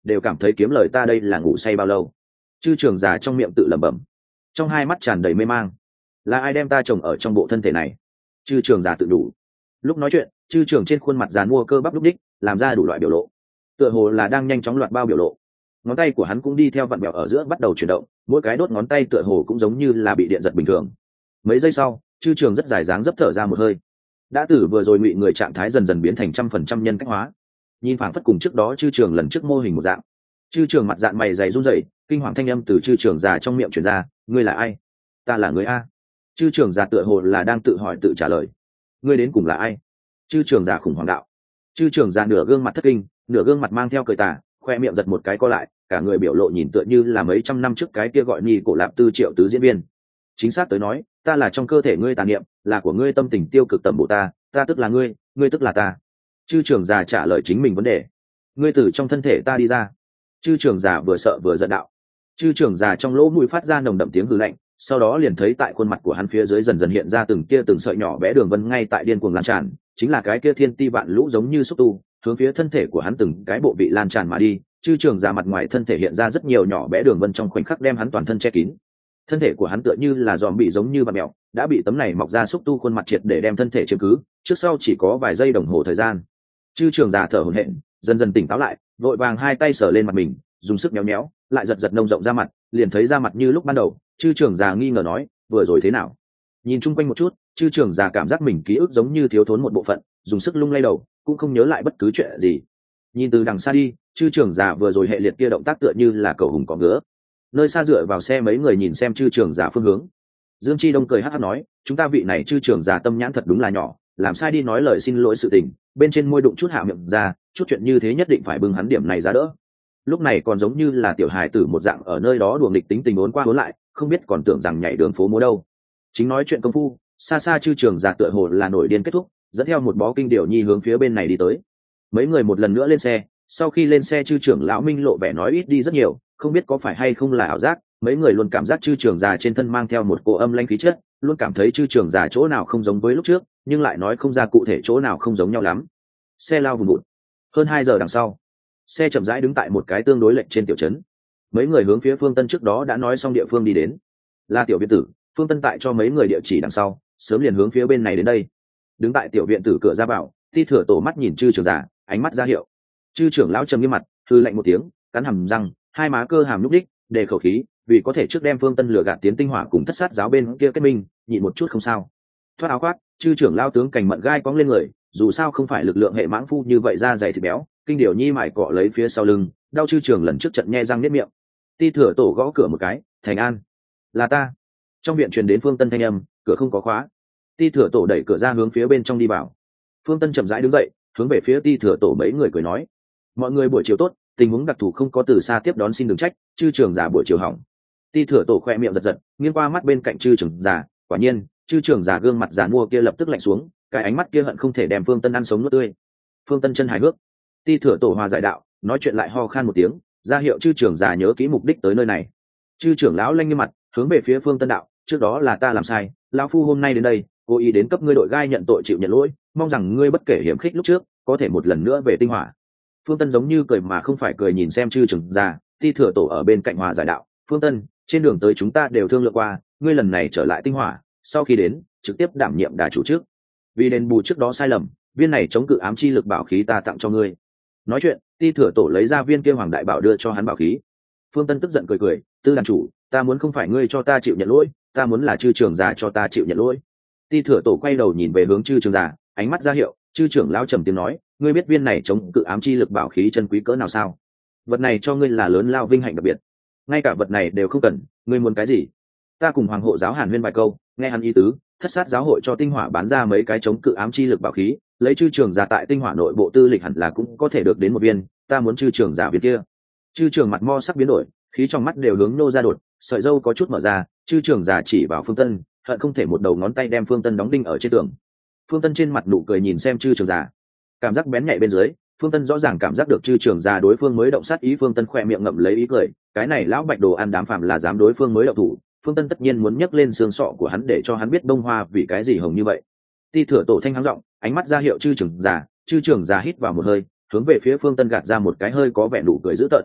đều cảm thấy kiếm lời ta đây là ngủ say bao lâu. Chư trưởng già trong miệng tự lẩm bẩm, trong hai mắt tràn đầy mê mang. Là ai đem ta trồng ở trong bộ thân thể này? Chư trưởng già tự đủ. Lúc nói chuyện, chư trưởng trên khuôn mặt giàn mua cơ bắp lúc đích, làm ra đủ loại biểu lộ, tựa hồ là đang nhanh chóng loạt bao biểu lộ. Ngón tay của hắn cũng đi theo vặn vẹo ở giữa bắt đầu chuyển động, mỗi cái đốt ngón tay tựa hồ cũng giống như là bị điện giật bình thường. Mấy giây sau, chư trưởng rất dài dáng dấp thở ra một hơi. Đã tử vừa rồi ngụy người trạng thái dần dần biến thành 100% nhân cách hóa, nhìn phảng phất cùng trước đó chư trưởng lần trước mô hình một dạng. Chư trưởng mặt dạng mày dày run rẩy, kinh hoàng thanh âm từ chư trưởng già trong miệng truyền ra, ngươi là ai? Ta là người a. Chư trưởng già tựa hồ là đang tự hỏi tự trả lời, ngươi đến cùng là ai? Chư trưởng già khủng hoảng đạo. Chư trưởng già nửa gương mặt thất kinh, nửa gương mặt mang theo cười tà, khoe miệng giật một cái co lại, cả người biểu lộ nhìn tựa như là mấy trăm năm trước cái kia gọi ni cổ lạp tư triệu tứ diễn viên. Chính xác tới nói, ta là trong cơ thể ngươi tà niệm, là của ngươi tâm tình tiêu cực tầm bộ ta tức là ngươi, ngươi tức là ta. Chư trưởng già trả lời chính mình vấn đề, ngươi từ trong thân thể ta đi ra. Chư trưởng già vừa sợ vừa giận đạo. Chư trưởng già trong lỗ mũi phát ra nồng đậm tiếng hừ lạnh, sau đó liền thấy tại khuôn mặt của hắn phía dưới dần dần hiện ra từng tia từng sợi nhỏ bé đường vân ngay tại điên cuồng lan tràn, chính là cái kia thiên ti vạn lũ giống như xúc tu, hướng phía thân thể của hắn từng cái bộ vị lan tràn mà đi. Chư trưởng già mặt ngoài thân thể hiện ra rất nhiều nhỏ bé đường vân trong khoảnh khắc đem hắn toàn thân che kín. Thân thể của hắn tựa như là giòm bị giống như bạt mèo, đã bị tấm này mọc ra xúc tu khuôn mặt triệt để đem thân thể chiếm cứ, trước sau chỉ có vài giây đồng hồ thời gian. Chư trưởng già thở hổn hển, dần dần tỉnh táo lại, vội vàng hai tay sờ lên mặt mình, dùng sức méo méo, lại giật giật nông rộng ra mặt, liền thấy da mặt như lúc ban đầu. Chư trưởng già nghi ngờ nói, vừa rồi thế nào? Nhìn chung quanh một chút, chư trưởng già cảm giác mình ký ức giống như thiếu thốn một bộ phận, dùng sức lung lay đầu, cũng không nhớ lại bất cứ chuyện gì. Nhìn từ đằng xa đi, chư trưởng già vừa rồi hệ liệt kia động tác tựa như là cầu hùng có ngứa. Nơi xa dựa vào xe mấy người nhìn xem chư trưởng già phương hướng. Dương Chi Đông cười hắc hắc nói, chúng ta vị này chư trưởng già tâm nhãn thật đúng là nhỏ, làm sai đi nói lời xin lỗi sự tình, bên trên môi đụng chút hạ miệng ra, chút chuyện như thế nhất định phải bưng hắn điểm này ra đỡ. Lúc này còn giống như là tiểu hài tử một dạng ở nơi đó đùa nghịch tính tình uốn qua uốn lại, không biết còn tưởng rằng nhảy đường phố múa đâu. Chính nói chuyện công phu, xa xa chư trưởng già tựa hồ là nổi điên kết thúc, dẫn theo một bó kinh điểu nhi hướng phía bên này đi tới. Mấy người một lần nữa lên xe, sau khi lên xe chư trưởng lão Minh lộ vẻ nói ít đi rất nhiều, không biết có phải hay không là ảo giác, mấy người luôn cảm giác chư trưởng già trên thân mang theo một cô âm lãnh khí chất, luôn cảm thấy chư trưởng già chỗ nào không giống với lúc trước, nhưng lại nói không ra cụ thể chỗ nào không giống nhau lắm. Xe lao vùng vụt. Hơn 2 giờ đằng sau, xe chậm rãi đứng tại một cái tương đối lệch trên tiểu trấn. Mấy người hướng phía Phương Tân trước đó đã nói xong địa phương đi đến. Là tiểu viện tử, Phương Tân tại cho mấy người địa chỉ đằng sau, sớm liền hướng phía bên này đến đây. Đứng tại tiểu viện tử cửa ra vào, Ti Thừa Tổ mắt nhìn chư trưởng già, ánh mắt ra hiệu. Chư trưởng lão trầm nghiêm mặt, hư lạnh một tiếng, cắn hàm răng, hai má cơ hàm lúc đích, để khẩu khí, vì có thể trước đem Phương Tân lừa gạt tiến tinh hỏa cùng thất sát giáo bên kia kết minh, nhịn một chút không sao. Thoát áo khoác, chư trưởng lao tướng cành mận gai cong lên người, dù sao không phải lực lượng hệ mãng phu như vậy ra dày thịt béo, kinh điểu nhi mải cọ lấy phía sau lưng, đau chư trưởng lần trước trận nhe răng nếp miệng. Ti Thừa Tổ gõ cửa một cái, thành an, là ta. Trong viện truyền đến Phương Tân thanh âm, cửa không có khóa. Ti Thừa Tổ đẩy cửa ra hướng phía bên trong đi vào. Phương Tân chậm rãi đứng dậy, hướng về phía Ti Thừa Tổ mấy người cười nói, mọi người buổi chiều tốt, tình huống đặc thù không có từ xa tiếp đón xin đừng trách, chư trưởng già buổi chiều hỏng. Ti Thừa Tổ khoe miệng giật giật, nghiêng qua mắt bên cạnh chư trưởng già, quả nhiên chư trưởng già gương mặt già mua kia lập tức lạnh xuống, cái ánh mắt kia hận không thể đem Phương Tân ăn sống nuốt tươi. Phương Tân chân hài hước. Ti Thừa Tổ hòa giải đạo, nói chuyện lại ho khan một tiếng, ra hiệu chư trưởng già nhớ kỹ mục đích tới nơi này. Chư trưởng lão lanh như mặt, hướng về phía Phương Tân đạo, trước đó là ta làm sai, lão phu hôm nay đến đây cố ý đến cấp ngươi đội gai nhận tội chịu nhận lỗi, mong rằng ngươi bất kể hiểm khích lúc trước có thể một lần nữa về tinh hỏa. Phương Tân giống như cười mà không phải cười nhìn xem chư trưởng già. Ti Thừa Tổ ở bên cạnh hòa giải đạo, Phương Tân, trên đường tới chúng ta đều thương lượng qua, ngươi lần này trở lại tinh hỏa, sau khi đến trực tiếp đảm nhiệm đà chủ trước, vì đền bù trước đó sai lầm, viên này chống cự ám chi lực bảo khí ta tặng cho ngươi. Nói chuyện, Ti Thừa Tổ lấy ra viên kia hoàng đại bảo đưa cho hắn bảo khí. Phương Tân tức giận cười cười, tư đàn chủ, ta muốn không phải ngươi cho ta chịu nhận lỗi, ta muốn là chư trưởng già cho ta chịu nhận lỗi. Ti Thừa Tổ quay đầu nhìn về hướng chư trưởng già, ánh mắt ra hiệu. Chư trưởng lão trầm tiếng nói, ngươi biết viên này chống cự ám chi lực bảo khí chân quý cỡ nào sao? Vật này cho ngươi là lớn lao vinh hạnh đặc biệt, ngay cả vật này đều không cần, ngươi muốn cái gì? Ta cùng hoàng hộ giáo hàn huyên vài câu, nghe hắn ý tứ, thất sát giáo hội cho tinh hỏa bán ra mấy cái chống cự ám chi lực bảo khí, lấy chư trưởng già tại tinh hỏa nội bộ tư lịch hẳn là cũng có thể được đến một viên, ta muốn chư trưởng già viên kia. Chư trưởng mặt mo sắc biến đổi, khí trong mắt đều hướng nô ra đột, sợi râu có chút mở ra, chư trưởng già chỉ vào Phương Tân, hận không thể một đầu ngón tay đem Phương Tân đóng đinh ở trên tường. Phương Tân trên mặt nụ cười nhìn xem chư trưởng già, cảm giác bén nhạy bên dưới, Phương Tân rõ ràng cảm giác được chư trưởng già đối phương mới động sát ý. Phương Tân khỏe miệng ngậm lấy ý cười, cái này lão bạch đồ ăn đám phàm là dám đối phương mới động thủ, Phương Tân tất nhiên muốn nhấc lên xương sọ của hắn để cho hắn biết bông hoa vì cái gì hồng như vậy. Ti Thừa Tổ thanh hắng giọng, ánh mắt ra hiệu chư trưởng già hít vào một hơi, hướng về phía Phương Tân gạt ra một cái hơi có vẻ nụ cười dữ tợn,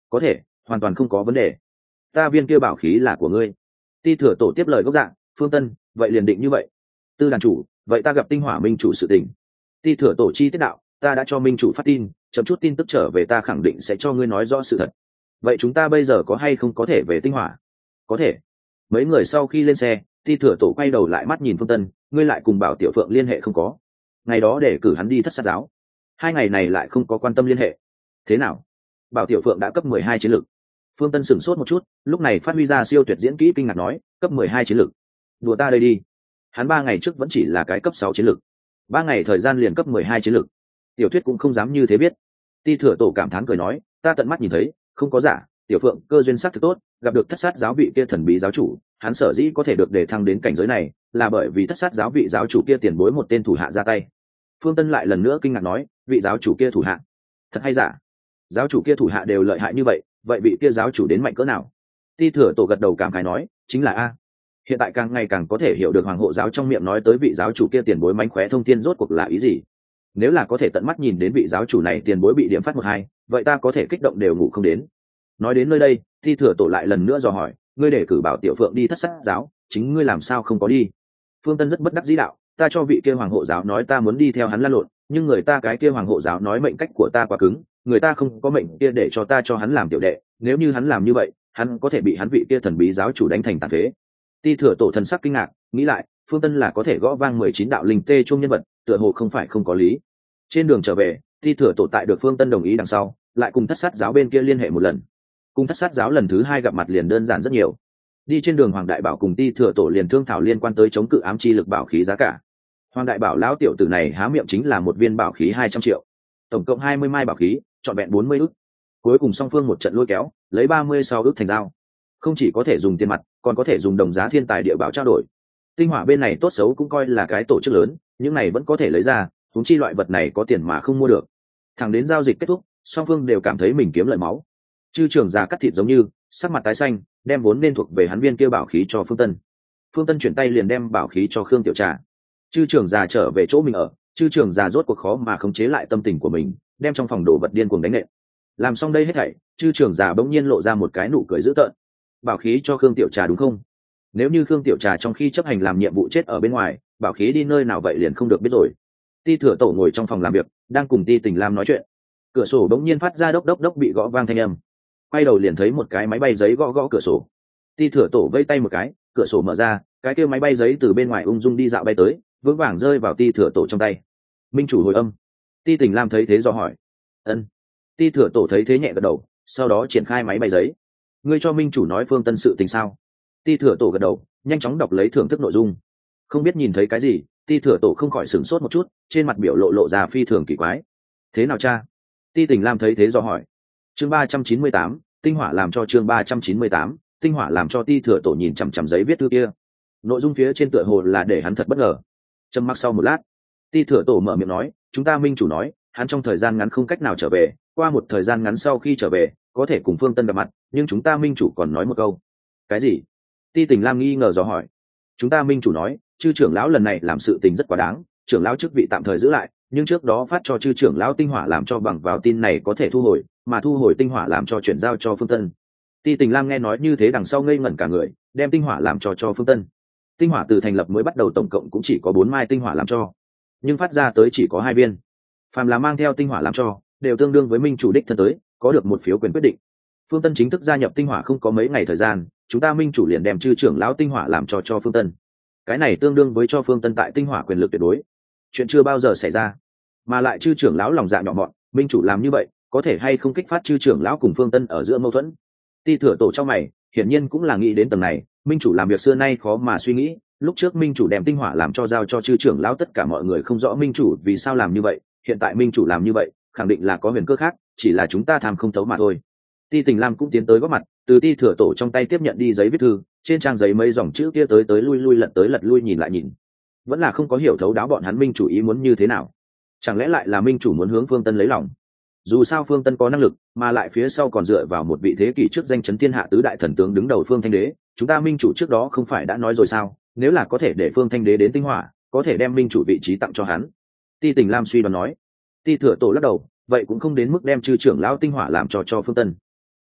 có thể, hoàn toàn không có vấn đề. Ta viên kia bảo khí là của ngươi. Ti thừa tổ tiếp lời gốc dạng. Phương Tân, vậy liền định như vậy. Tư đàn chủ, vậy ta gặp tinh hỏa minh chủ sự tình. Ti thừa tổ chi tiết đạo, ta đã cho minh chủ phát tin, chậm chút tin tức trở về ta khẳng định sẽ cho ngươi nói rõ sự thật. Vậy chúng ta bây giờ có hay không có thể về tinh hỏa? Có thể. Mấy người sau khi lên xe, Ti thừa tổ quay đầu lại mắt nhìn Phương Tân, ngươi lại cùng Bảo Tiểu Phượng liên hệ không có? Ngày đó để cử hắn đi thất sát giáo, 2 ngày này lại không có quan tâm liên hệ. Thế nào? Bảo Tiểu Phượng đã cấp 12 chiến lực. Phương Tân sửng sốt một chút, lúc này phát huy ra siêu tuyệt diễn kỹ kinh ngạc nói, cấp 12 chiến lực. Đùa ta đây đi. Hắn 3 ngày trước vẫn chỉ là cái cấp 6 chiến lực. 3 ngày thời gian liền cấp 12 chiến lực. Tiểu thuyết cũng không dám như thế biết. Ti thừa tổ cảm thán cười nói, ta tận mắt nhìn thấy, không có giả, Tiểu Phượng cơ duyên sắc thực tốt, gặp được thất sát giáo vị kia thần bí giáo chủ, hắn sở dĩ có thể được đề thăng đến cảnh giới này, là bởi vì thất sát giáo vị giáo chủ kia tiền bối một tên thủ hạ ra tay. Phương Tân lại lần nữa kinh ngạc nói, vị giáo chủ kia thủ hạ, thật hay giả? Giáo chủ kia thủ hạ đều lợi hại như vậy vị kia giáo chủ đến mạnh cỡ nào? Ti thừa tổ gật đầu cảm khái nói, chính là a. Hiện tại càng ngày càng có thể hiểu được hoàng hộ giáo trong miệng nói tới vị giáo chủ kia tiền bối mánh khóe thông thiên rốt cuộc là ý gì. Nếu là có thể tận mắt nhìn đến vị giáo chủ này tiền bối bị điểm phát 1-2, vậy ta có thể kích động đều ngủ không đến. Nói đến nơi đây, Ti thừa tổ lại lần nữa dò hỏi, ngươi để cử Bảo Tiểu Phượng đi thất sát giáo, chính ngươi làm sao không có đi? Phương Tân rất bất đắc dĩ đạo, ta cho vị kia hoàng hộ giáo nói ta muốn đi theo hắn lăn lộn, nhưng người ta cái kia hoàng hộ giáo nói mệnh cách của ta quá cứng, người ta không có mệnh kia để cho ta cho hắn làm tiểu đệ, nếu như hắn làm như vậy, hắn có thể bị hắn vị kia thần bí giáo chủ đánh thành tàn phế. Ti thừa tổ thần sắc kinh ngạc, nghĩ lại, Phương Tân là có thể gõ vang 19 đạo linh tê chuông nhân vật, tựa hồ không phải không có lý. Trên đường trở về, Ti thừa tổ tại được Phương Tân đồng ý đằng sau, lại cùng thất sát giáo bên kia liên hệ một lần. Cùng thất sát giáo lần thứ 2 gặp mặt liền đơn giản rất nhiều. Đi trên đường Hoàng Đại Bảo cùng Ti thừa tổ liền thương thảo liên quan tới chống cự ám chi lực bảo khí giá cả. Hoàng Đại Bảo lão tiểu tử này há miệng chính là một viên bảo khí 200 triệu, tổng cộng 20 mai bảo khí, trọn vẹn 40 ức. Cuối cùng song phương một trận lôi kéo, lấy 36 ức thành dao. Không chỉ có thể dùng tiền mặt, còn có thể dùng đồng giá thiên tài địa bảo trao đổi. Tinh hỏa bên này tốt xấu cũng coi là cái tổ chức lớn, những này vẫn có thể lấy ra, huống chi loại vật này có tiền mà không mua được. Thẳng đến giao dịch kết thúc, song phương đều cảm thấy mình kiếm lợi máu. Chư trưởng già cắt thịt giống như, sắc mặt tái xanh, đem vốn nên thuộc về hắn viên kia bảo khí cho Phương Tân. Phương Tân chuyển tay liền đem bảo khí cho Khương Tiểu Trà. Chư trưởng già trở về chỗ mình ở, chư trưởng già rốt cuộc khó mà khống chế lại tâm tình của mình, đem trong phòng đồ vật điên cuồng đánh nện. Làm xong đây hết thảy, chư trưởng già bỗng nhiên lộ ra một cái nụ cười dữ tợn. Bảo khí cho Khương Tiểu Trà đúng không? Nếu như Khương Tiểu Trà trong khi chấp hành làm nhiệm vụ chết ở bên ngoài, bảo khí đi nơi nào vậy liền không được biết rồi. Ti thừa tổ ngồi trong phòng làm việc, đang cùng Ti Tình Lam nói chuyện. Cửa sổ bỗng nhiên phát ra đốc đốc đốc bị gõ vang thanh âm. Quay đầu liền thấy một cái máy bay giấy gõ gõ cửa sổ. Ti thừa tổ vây tay một cái, cửa sổ mở ra, cái kia máy bay giấy từ bên ngoài ung dung đi dạo bay tới, vững vàng rơi vào Ti thừa tổ trong tay. Minh chủ hồi âm. Ti Tình Lam thấy thế do hỏi. Ân. Ti thừa tổ thấy thế nhẹ gật đầu, sau đó triển khai máy bay giấy. Ngươi cho minh chủ nói Phương Tân sự tình sao? Ti thừa tổ gật đầu, nhanh chóng đọc lấy thưởng thức nội dung. Không biết nhìn thấy cái gì, Ti thừa tổ không khỏi sửng sốt một chút, trên mặt biểu lộ ra phi thường kỳ quái. Thế nào cha? Ti Tình Lam thấy thế do hỏi. Chương 398, tinh hỏa làm cho chương 398, tinh hỏa làm cho Ti thừa tổ nhìn chằm chằm giấy viết thư kia. Nội dung phía trên tựa hồ là để hắn thật bất ngờ. Trầm mặc sau một lát, Ti thừa tổ mở miệng nói, chúng ta minh chủ nói, hắn trong thời gian ngắn không cách nào trở về, qua một thời gian ngắn sau khi trở về, có thể cùng Phương Tân gặp mặt, nhưng chúng ta minh chủ còn nói một câu. Cái gì? Ti Tình Lam nghi ngờ dò hỏi. Chúng ta minh chủ nói, chư trưởng lão lần này làm sự tình rất quá đáng, trưởng lão chức vị tạm thời giữ lại, nhưng trước đó phát cho chư trưởng lão tinh hỏa làm cho bằng vào tin này có thể thu hồi, mà thu hồi tinh hỏa làm cho chuyển giao cho Phương Tân. Ti Tình Lam nghe nói như thế đằng sau ngây ngẩn cả người, đem tinh hỏa làm cho Phương Tân. Tinh hỏa từ thành lập mới bắt đầu tổng cộng cũng chỉ có 4 mai tinh hỏa làm cho, nhưng phát ra tới chỉ có 2 viên. Phàm là mang theo tinh hỏa làm cho, đều tương đương với minh chủ đích thân tới, có được một phiếu quyền quyết định. Phương Tân chính thức gia nhập tinh hỏa không có mấy ngày thời gian, chúng ta minh chủ liền đem chư trưởng lão tinh hỏa làm cho Phương Tân. Cái này tương đương với cho Phương Tân tại tinh hỏa quyền lực tuyệt đối, chuyện chưa bao giờ xảy ra. Mà lại chư trưởng lão lòng dạ nhỏ mọn, minh chủ làm như vậy, có thể hay không kích phát chư trưởng lão cùng Phương Tân ở giữa mâu thuẫn. Ti thừa tổ trong mày, hiển nhiên cũng là nghĩ đến tầng này, minh chủ làm việc xưa nay khó mà suy nghĩ, lúc trước minh chủ đem tinh hỏa làm cho giao cho chư trưởng lão, tất cả mọi người không rõ minh chủ vì sao làm như vậy, hiện tại minh chủ làm như vậy, khẳng định là có huyền cơ khác, chỉ là chúng ta tham không thấu mà thôi. Ti Tình Lam cũng tiến tới góp mặt, từ Ti thừa tổ trong tay tiếp nhận đi giấy viết thư, trên trang giấy mấy dòng chữ kia tới lui lật lui nhìn lại nhìn, vẫn là không có hiểu thấu đáo bọn hắn minh chủ ý muốn như thế nào. Chẳng lẽ lại là minh chủ muốn hướng Phương Tân lấy lòng? Dù sao Phương Tân có năng lực, mà lại phía sau còn dựa vào một vị thế kỷ trước danh chấn thiên hạ tứ đại thần tướng đứng đầu Phương Thanh Đế, chúng ta minh chủ trước đó không phải đã nói rồi sao, nếu là có thể để Phương Thanh Đế đến tinh hỏa, có thể đem minh chủ vị trí tặng cho hắn. Ti Tình Lam suy đoán nói. Ti thừa tổ lắc đầu, vậy cũng không đến mức đem chư trưởng lão tinh hỏa làm cho Phương Tân.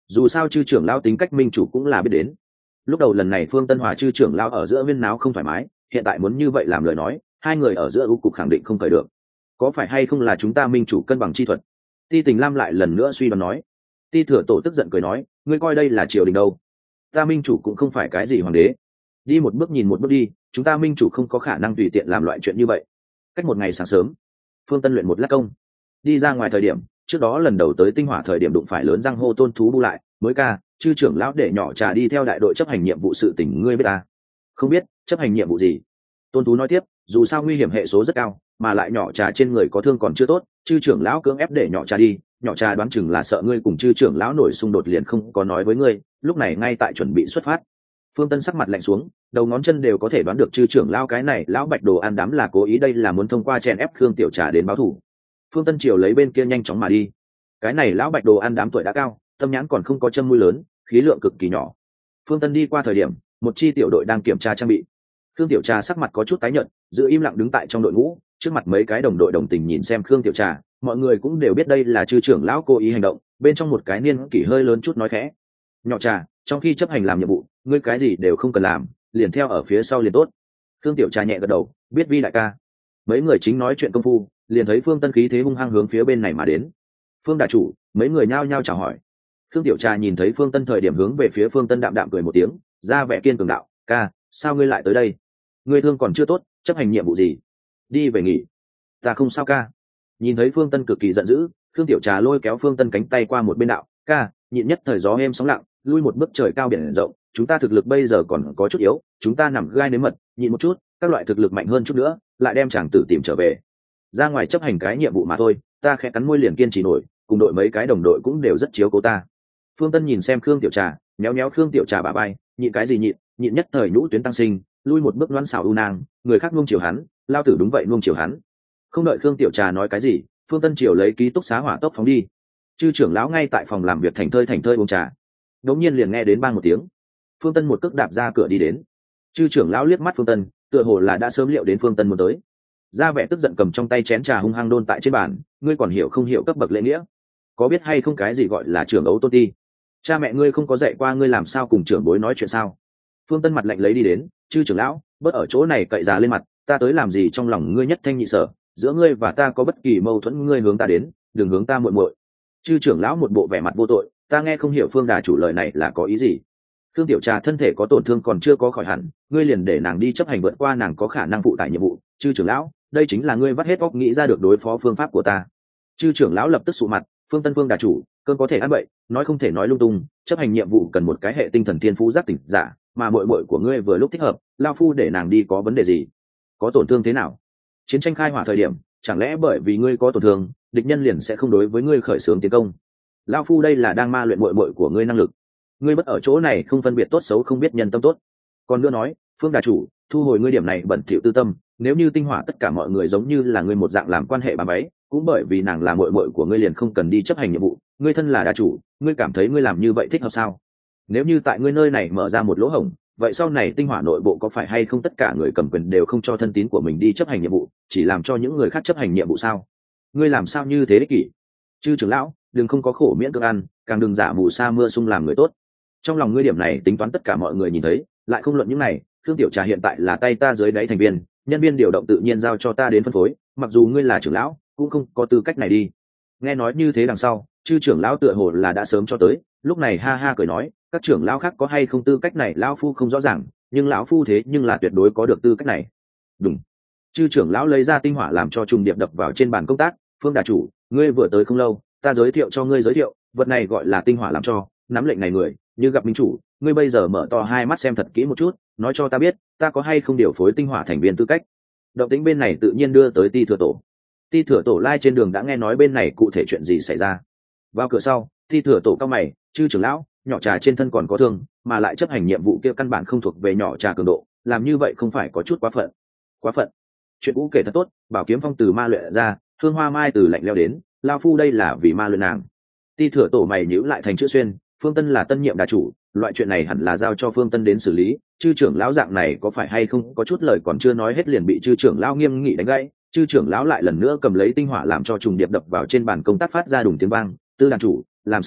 dù sao chư trưởng lão tính cách minh chủ cũng là biết đến. Lúc đầu lần này Phương Tân Hòa chư trưởng lão ở giữa viên náo không thoải mái, hiện tại muốn như vậy làm lời nói, hai người ở giữa ưu cục khẳng định không cởi được. Có phải hay không là chúng ta minh chủ cân bằng chi thuật? Ti Tình Lam lại lần nữa suy đoán nói. Ti Thừa Tổ tức giận cười nói, ngươi coi đây là triều đình đâu? Ta minh chủ cũng không phải cái gì hoàng đế. Đi một bước nhìn một bước đi, chúng ta minh chủ không có khả năng tùy tiện làm loại chuyện như vậy. Cách một ngày sáng sớm, Phương Tân luyện một lát công, đi ra ngoài thời điểm, trước đó lần đầu tới Tinh Hỏa thời điểm đụng phải lớn răng hô Tôn Thú Bu lại, mới ca, chư trưởng lão để nhỏ trà đi theo đại đội chấp hành nhiệm vụ sự tình ngươi biết ta. Không biết, chấp hành nhiệm vụ gì? Tôn Thú nói tiếp, dù sao nguy hiểm hệ số rất cao, mà lại nhỏ trà trên người có thương còn chưa tốt, chư trưởng lão cưỡng ép để nhỏ trà đi, nhỏ trà đoán chừng là sợ ngươi cùng chư trưởng lão nổi xung đột liền không có nói với ngươi, lúc này ngay tại chuẩn bị xuất phát. Phương Tân sắc mặt lạnh xuống, đầu ngón chân đều có thể đoán được chư trưởng lão cái này lão bạch đồ ăn đám là cố ý, đây là muốn thông qua chèn ép Khương Tiểu Trà đến báo thù. Phương Tân chiều lấy bên kia nhanh chóng mà đi. Cái này lão bạch đồ ăn đám tuổi đã cao, tâm nhãn còn không có châm mũi lớn, khí lượng cực kỳ nhỏ. Phương Tân đi qua thời điểm, một chi tiểu đội đang kiểm tra trang bị. Khương Tiểu Trà sắc mặt có chút tái nhợt, giữ im lặng đứng tại trong đội ngũ, trước mặt mấy cái đồng đội đồng tình nhìn xem Khương Tiểu Trà, mọi người cũng đều biết đây là chư trưởng lão cố ý hành động. Bên trong một cái niên kỷ hơi lớn chút nói khẽ, nhỏ Trà, trong khi chấp hành làm nhiệm vụ, ngươi cái gì đều không cần làm, liền theo ở phía sau liền tốt. Khương Tiểu Trà nhẹ gật đầu, biết vi đại ca. Mấy người chính nói chuyện công phu, liền thấy Phương Tân khí thế hung hăng hướng phía bên này mà đến. Phương đại chủ, mấy người nhao nhao chào hỏi. Khương Tiểu Trà nhìn thấy Phương Tân thời điểm hướng về phía Phương Tân đạm đạm cười một tiếng, ra vẻ kiên cường đạo, ca, sao ngươi lại tới đây? Ngươi thương còn chưa tốt, chấp hành nhiệm vụ gì? Đi về nghỉ. Ta không sao ca. Nhìn thấy Phương Tân cực kỳ giận dữ, Khương Tiểu Trà lôi kéo Phương Tân cánh tay qua một bên đạo, ca, nhịn nhất thời gió êm sóng lặng, lui một bước trời cao biển rộng, chúng ta thực lực bây giờ còn có chút yếu, chúng ta nằm gai nếm mật, nhịn một chút, các loại thực lực mạnh hơn chút nữa, lại đem chàng tử tìm trở về. Ra ngoài chấp hành cái nhiệm vụ mà thôi, ta khẽ cắn môi liền kiên trì nổi, cùng đội mấy cái đồng đội cũng đều rất chiếu cố ta. Phương Tân nhìn xem Khương Tiểu Trà, méo méo Khương Tiểu Trà bả vai, nhịn cái gì nhịn, nhịn nhất thời nhũ tuyến tăng sinh, lui một bước loan xảo u nàng, người khác nuông chiều hắn, lao tử đúng vậy nuông chiều hắn. Không đợi Khương Tiểu Trà nói cái gì, Phương Tân chiều lấy ký túc xá hỏa tốc phóng đi. Chư trưởng lão ngay tại phòng làm việc thành thơi uống trà. Đống nhiên liền nghe đến bang một tiếng, Phương Tân một cước đạp ra cửa đi đến. Chư trưởng lão liếc mắt Phương Tân, tựa hồ là đã sớm liệu đến Phương Tân muốn tới, ra vẻ tức giận cầm trong tay chén trà hung hăng đôn tại trên bàn, ngươi còn hiểu không hiểu cấp bậc lễ nghĩa? Có biết hay không cái gì gọi là trưởng ấu tôn ti? Cha mẹ ngươi không có dạy qua ngươi làm sao cùng trưởng bối nói chuyện sao? Phương Tân mặt lạnh lấy đi đến, chư trưởng lão, bớt ở chỗ này cậy già lên mặt, ta tới làm gì trong lòng ngươi nhất thanh nhị sở, giữa ngươi và ta có bất kỳ mâu thuẫn ngươi hướng ta đến, đừng hướng ta muội muội. Chư trưởng lão một bộ vẻ mặt vô tội, ta nghe không hiểu Phương đà chủ lời này là có ý gì. Khương Tiểu Trà thân thể có tổn thương còn chưa có khỏi hẳn, ngươi liền để nàng đi chấp hành vượt qua nàng có khả năng phụ tải nhiệm vụ. Chư trưởng lão, đây chính là ngươi vắt hết óc nghĩ ra được đối phó phương pháp của ta. Chư trưởng lão lập tức sụ mặt, Phương Tân Phương đà chủ, cơn có thể ăn bậy, nói không thể nói lung tung, chấp hành nhiệm vụ cần một cái hệ tinh thần thiên phú giác tỉnh giả, mà muội muội của ngươi vừa lúc thích hợp, lao phu để nàng đi có vấn đề gì? Có tổn thương thế nào? Chiến tranh khai hỏa thời điểm, chẳng lẽ bởi vì ngươi có tổn thương, địch nhân liền sẽ không đối với ngươi khởi xướng tiến công? Lao phu đây là đang ma luyện muội muội của ngươi năng lực. Ngươi bất ở chỗ này không phân biệt tốt xấu, không biết nhân tâm tốt. Còn nữa nói, Phương đà chủ, thu hồi ngươi điểm này bẩn thỉu tư tâm, nếu như Tinh Hỏa tất cả mọi người giống như là ngươi một dạng làm quan hệ bà bấy, cũng bởi vì nàng là muội muội của ngươi liền không cần đi chấp hành nhiệm vụ, ngươi thân là đà chủ, ngươi cảm thấy ngươi làm như vậy thích hợp sao? Nếu như tại ngươi nơi này mở ra một lỗ hổng, vậy sau này Tinh Hỏa nội bộ có phải hay không tất cả người cầm quyền đều không cho thân tín của mình đi chấp hành nhiệm vụ, chỉ làm cho những người khác chấp hành nhiệm vụ sao? Ngươi làm sao như thế ích kỷ? Chư trưởng lão, đừng không có khổ miễn cưỡng ăn, càng đừng giả mù sa mưa sung làm người tốt. Trong lòng ngươi điểm này tính toán tất cả mọi người nhìn thấy, lại không luận những này. Khương Tiểu Trà hiện tại là tay ta dưới đáy thành viên, nhân viên điều động tự nhiên giao cho ta đến phân phối, mặc dù ngươi là trưởng lão cũng không có tư cách này đi. Nghe nói như thế đằng sau, chư trưởng lão tựa hồ là đã sớm cho tới, lúc này ha ha cười nói, các trưởng lão khác có hay không tư cách này lão phu không rõ ràng, nhưng lão phu thế nhưng là tuyệt đối có được tư cách này. Đúng. Chư trưởng lão lấy ra tinh hỏa làm cho trùng điệp đập vào trên bàn công tác, Phương đà chủ, ngươi vừa tới không lâu, ta giới thiệu cho ngươi giới thiệu, vật này gọi là tinh hỏa làm cho, nắm lệnh này người, như gặp minh chủ, ngươi bây giờ mở to hai mắt xem thật kỹ một chút, nói cho ta biết, ta có hay không điều phối tinh hỏa thành viên tư cách. Động tĩnh bên này tự nhiên đưa tới Ti Thừa Tổ. Ti Thừa Tổ lai trên đường đã nghe nói bên này cụ thể chuyện gì xảy ra. Vào cửa sau, Ti Thừa Tổ cao mày, chư trưởng lão, nhỏ trà trên thân còn có thương, mà lại chấp hành nhiệm vụ kia căn bản không thuộc về nhỏ trà cường độ, làm như vậy không phải có chút quá phận. Quá phận. Chuyện cũ kể thật tốt, Bảo Kiếm Phong từ ma luyện ra, Hương Hoa Mai từ lạnh leo đến, lao phu đây là vì ma luyện nàng. Ti Thừa Tổ mày nhíu lại thành chữ xuyên, Phương Tân là tân nhiệm đà chủ, loại chuyện này hẳn là giao cho Phương Tân đến xử lý, chư trưởng lão dạng này có phải hay không có chút lời còn chưa nói hết liền bị chư trưởng lão nghiêm nghị đánh gãy. Chư trưởng lão lại lần nữa cầm lấy tinh hỏa làm cho trùng điệp đập vào trên bàn công tác phát ra đùng tiếng vang, Tư đàn chủ, làm sao,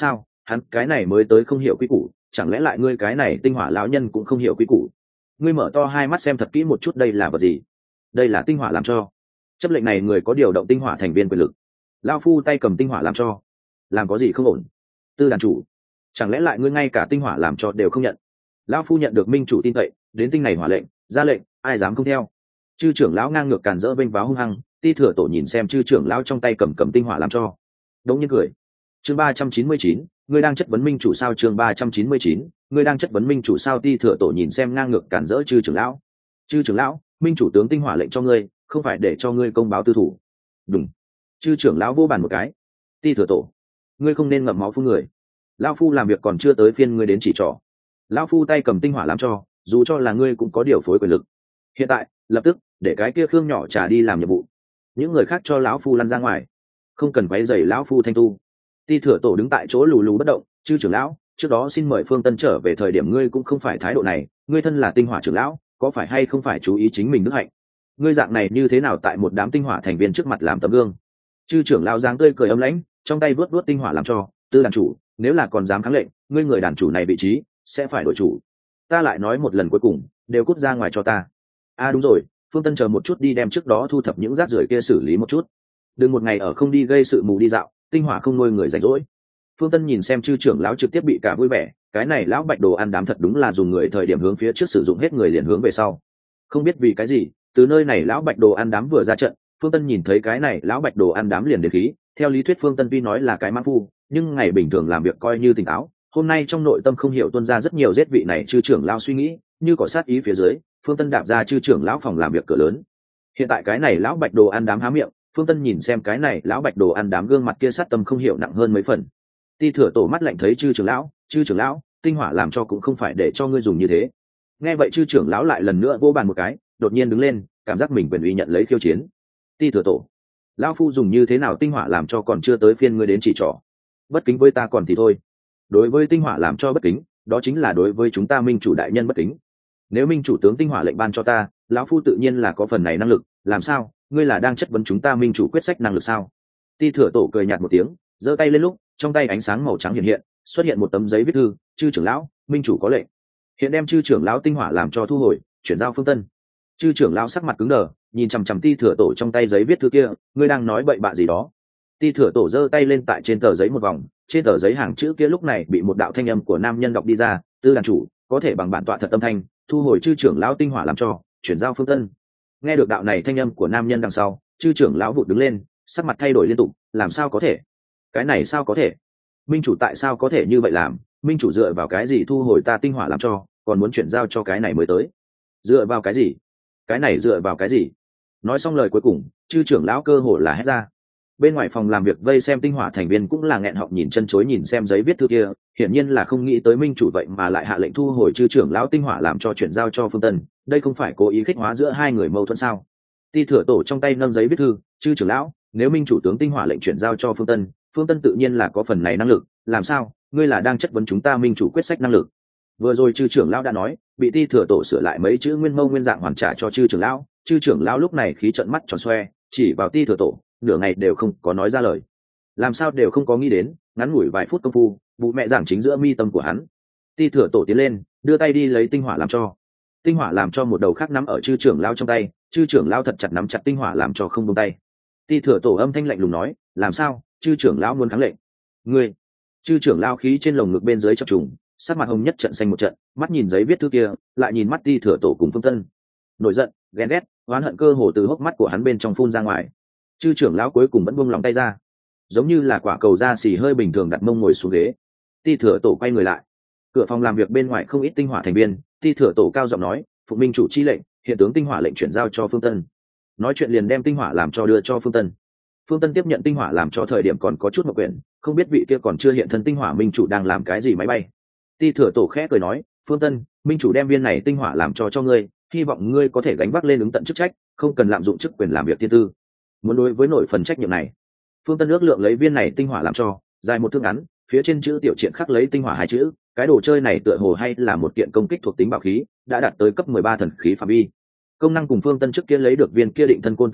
hắn cái này mới tới không hiểu quy củ, chẳng lẽ lại ngươi cái này tinh hỏa lão nhân cũng không hiểu quy củ? Ngươi mở to hai mắt xem thật kỹ một chút, đây là vật gì? Đây là tinh hỏa làm cho. Chấp lệnh này người có điều động tinh hỏa thành viên quyền lực. Lão phu tay cầm tinh hỏa làm cho, làm có gì không ổn? Tư đàn chủ, chẳng lẽ lại ngươi ngay cả tinh hỏa làm cho đều không nhận? Lão phu nhận được minh chủ tin cậy, đến tinh này hỏa lệnh, ra lệnh, ai dám không theo? Chư trưởng lão ngang ngược càn rỡ vênh váo hung hăng, Ti Thừa Tổ nhìn xem chư trưởng lão trong tay cầm tinh hỏa làm cho, đống nhiên cười. Chương 399, ngươi đang chất vấn minh chủ sao? Chương 399, ngươi đang chất vấn minh chủ sao? Ti Thừa Tổ nhìn xem ngang ngược cản rỡ chư trưởng lão. Chư trưởng lão, minh chủ tướng tinh hỏa lệnh cho ngươi, không phải để cho ngươi công báo tư thủ. Đúng. Chư trưởng lão vô bàn một cái. Ti Thừa Tổ, ngươi không nên ngậm máu phun người. Lão phu làm việc còn chưa tới phiên ngươi đến chỉ trỏ. Lão phu tay cầm tinh hỏa làm cho, dù cho là ngươi cũng có điều phối quyền lực. Hiện tại, lập tức để cái kia Khương nhỏ trả đi làm nhiệm vụ. Những người khác cho lão phu lăn ra ngoài, không cần quấy rầy lão phu thanh tu. Ti Thừa Tổ đứng tại chỗ lù lù bất động. Chư trưởng lão, trước đó xin mời Phương Tân trở về thời điểm ngươi cũng không phải thái độ này, ngươi thân là tinh hỏa trưởng lão, có phải hay không phải chú ý chính mình đức hạnh? Ngươi dạng này như thế nào tại một đám tinh hỏa thành viên trước mặt làm tấm gương? Chư trưởng lão dáng tươi cười âm lãnh, trong tay vớt tinh hỏa làm cho, Tư đàn chủ, nếu là còn dám kháng lệnh, ngươi người đàn chủ này vị trí sẽ phải đổi chủ. Ta lại nói một lần cuối cùng, đều cút ra ngoài cho ta. Đúng rồi, Phương Tân chờ một chút đi đem trước đó thu thập những rác rưởi kia xử lý một chút. Đừng một ngày ở không đi gây sự mù đi dạo, tinh hỏa không nuôi người rảnh rỗi. Phương Tân nhìn xem chư trưởng lão trực tiếp bị cả vui vẻ, cái này lão bạch đồ ăn đám thật đúng là dùng người thời điểm hướng phía trước sử dụng hết người liền hướng về sau. Không biết vì cái gì, từ nơi này lão bạch đồ ăn đám vừa ra trận, Phương Tân nhìn thấy cái này lão bạch đồ ăn đám liền đến khí. Theo lý thuyết Phương Tân tuy nói là cái mãng phu, nhưng ngày bình thường làm việc coi như tỉnh táo. Hôm nay trong nội tâm không hiểu tuôn ra rất nhiều giết vị này chư trưởng lão suy nghĩ, như có sát ý phía dưới, Phương Tân đạp ra chư trưởng lão phòng làm việc cửa lớn. Hiện tại cái này lão bạch đồ ăn đám há miệng, Phương Tân nhìn xem cái này lão bạch đồ ăn đám gương mặt kia sát tâm không hiểu nặng hơn mấy phần. Ti Thừa Tổ mắt lạnh thấy chư trưởng lão, tinh hỏa làm cho cũng không phải để cho ngươi dùng như thế. Nghe vậy chư trưởng lão lại lần nữa vỗ bàn một cái, đột nhiên đứng lên, cảm giác mình quyền uy nhận lấy khiêu chiến. Ti Thừa Tổ, lão phu dùng như thế nào tinh hỏa làm cho còn chưa tới phiên ngươi đến chỉ trỏ. Bất kính với ta còn thì thôi, đối với tinh hỏa làm cho bất kính, đó chính là đối với chúng ta minh chủ đại nhân bất kính. Nếu minh chủ tướng tinh hỏa lệnh ban cho ta, lão phu tự nhiên là có phần này năng lực, làm sao ngươi là đang chất vấn chúng ta minh chủ quyết sách năng lực sao? Ti Thừa Tổ cười nhạt một tiếng, giơ tay lên lúc trong tay ánh sáng màu trắng hiện hiện, xuất hiện một tấm giấy viết thư. Chư trưởng lão, minh chủ có lệnh, hiện đem chư trưởng lão tinh hỏa làm cho thu hồi, chuyển giao Phương Tân. Chư trưởng lão sắc mặt cứng đờ, nhìn chằm chằm Ti Thừa Tổ trong tay giấy viết thư kia, ngươi đang nói bậy bạ gì đó? Ti Thừa Tổ giơ tay lên tại trên tờ giấy một vòng, trên tờ giấy hàng chữ kia lúc này bị một đạo thanh âm của nam nhân đọc đi ra. Tư đàn chủ, có thể bằng bản tọa thật âm thanh thu hồi chư trưởng lão tinh hỏa làm cho, chuyển giao Phương Tân. Nghe được đạo này thanh âm của nam nhân đằng sau, chư trưởng lão vụt đứng lên, sắc mặt thay đổi liên tục. Làm sao có thể? Cái này sao có thể? Minh chủ tại sao có thể như vậy làm? Minh chủ dựa vào cái gì thu hồi ta tinh hỏa làm cho, còn muốn chuyển giao cho cái này mới tới? Dựa vào cái gì? Cái này dựa vào cái gì? Nói xong lời cuối cùng, chư trưởng lão cơ hồ là hét ra. Bên ngoài phòng làm việc vây xem tinh hỏa thành viên cũng là nghẹn họng nhìn chân chối nhìn xem giấy viết thư kia, hiển nhiên là không nghĩ tới minh chủ vậy mà lại hạ lệnh thu hồi chư trưởng lão tinh hỏa làm cho chuyển giao cho Phương Tân, đây không phải cố ý khích hóa giữa hai người mâu thuẫn sao? Ti Thừa Tổ trong tay nâng giấy viết thư. Chư trưởng lão, nếu minh chủ tướng tinh hỏa lệnh chuyển giao cho Phương Tân, Phương Tân tự nhiên là có phần này năng lực, làm sao ngươi là đang chất vấn chúng ta minh chủ quyết sách năng lực? Vừa rồi chư trưởng lão đã nói, bị Ti Thừa Tổ sửa lại mấy chữ nguyên mâu nguyên dạng hoàn trả cho chư trưởng lão lúc này khí trợn mắt tròn xoe, chỉ vào Ti Thừa Tổ, nửa ngày đều không có nói ra lời. Làm sao đều không có nghĩ đến, ngắn ngủi vài phút công phu, vụ mẹ giảng chính giữa mi tâm của hắn. Ti Thừa Tổ tiến lên, đưa tay đi lấy tinh hỏa làm cho. Tinh hỏa làm cho một đầu khác nắm ở chư trưởng lão trong tay, chư trưởng lão thật chặt nắm chặt tinh hỏa làm cho không buông tay. Ti Thừa Tổ âm thanh lạnh lùng nói, làm sao chư trưởng lão muốn kháng lệnh? Ngươi! Chư trưởng lão khí trên lồng ngực bên dưới chập trùng, sắc mặt hồng nhất trận xanh một trận, mắt nhìn giấy viết thư kia, lại nhìn mắt Ti Thừa Tổ cùng Phương Tân, nổi giận, ghen ghét, oán hận cơ hồ từ hốc mắt của hắn bên trong phun ra ngoài. Chư trưởng lão cuối cùng vẫn buông lòng tay ra, giống như là quả cầu da xì hơi bình thường đặt mông ngồi xuống ghế. Ti Thừa Tổ quay người lại, cửa phòng làm việc bên ngoài không ít tinh hỏa thành viên. Ti Thừa Tổ cao giọng nói, phụ minh chủ chi lệnh, hiện tướng tinh hỏa lệnh chuyển giao cho Phương Tân. Nói chuyện liền đem tinh hỏa làm cho đưa cho Phương Tân. Phương Tân tiếp nhận tinh hỏa làm cho thời điểm còn có chút mặc quyển, không biết vị kia còn chưa hiện thân tinh hỏa minh chủ đang làm cái gì máy bay. Ti Thừa Tổ khẽ cười nói, Phương Tân, minh chủ đem viên này tinh hỏa làm cho ngươi, hy vọng ngươi có thể gánh vác lên ứng tận chức trách, không cần lạm dụng chức quyền làm việc thiên tư. Muốn đối với nổi phần trách nhiệm này. Phương Tân ước lượng lấy viên này tinh hỏa làm cho, dài một thước ngắn, phía trên chữ tiểu triện khắc lấy tinh hỏa hai chữ, cái đồ chơi này tựa hồ hay là một kiện công kích thuộc tính bảo khí, đã đạt tới cấp 13 thần khí phạm vi. Công năng cùng Phương Tân trước kia lấy được viên kia định thân côn tương tự,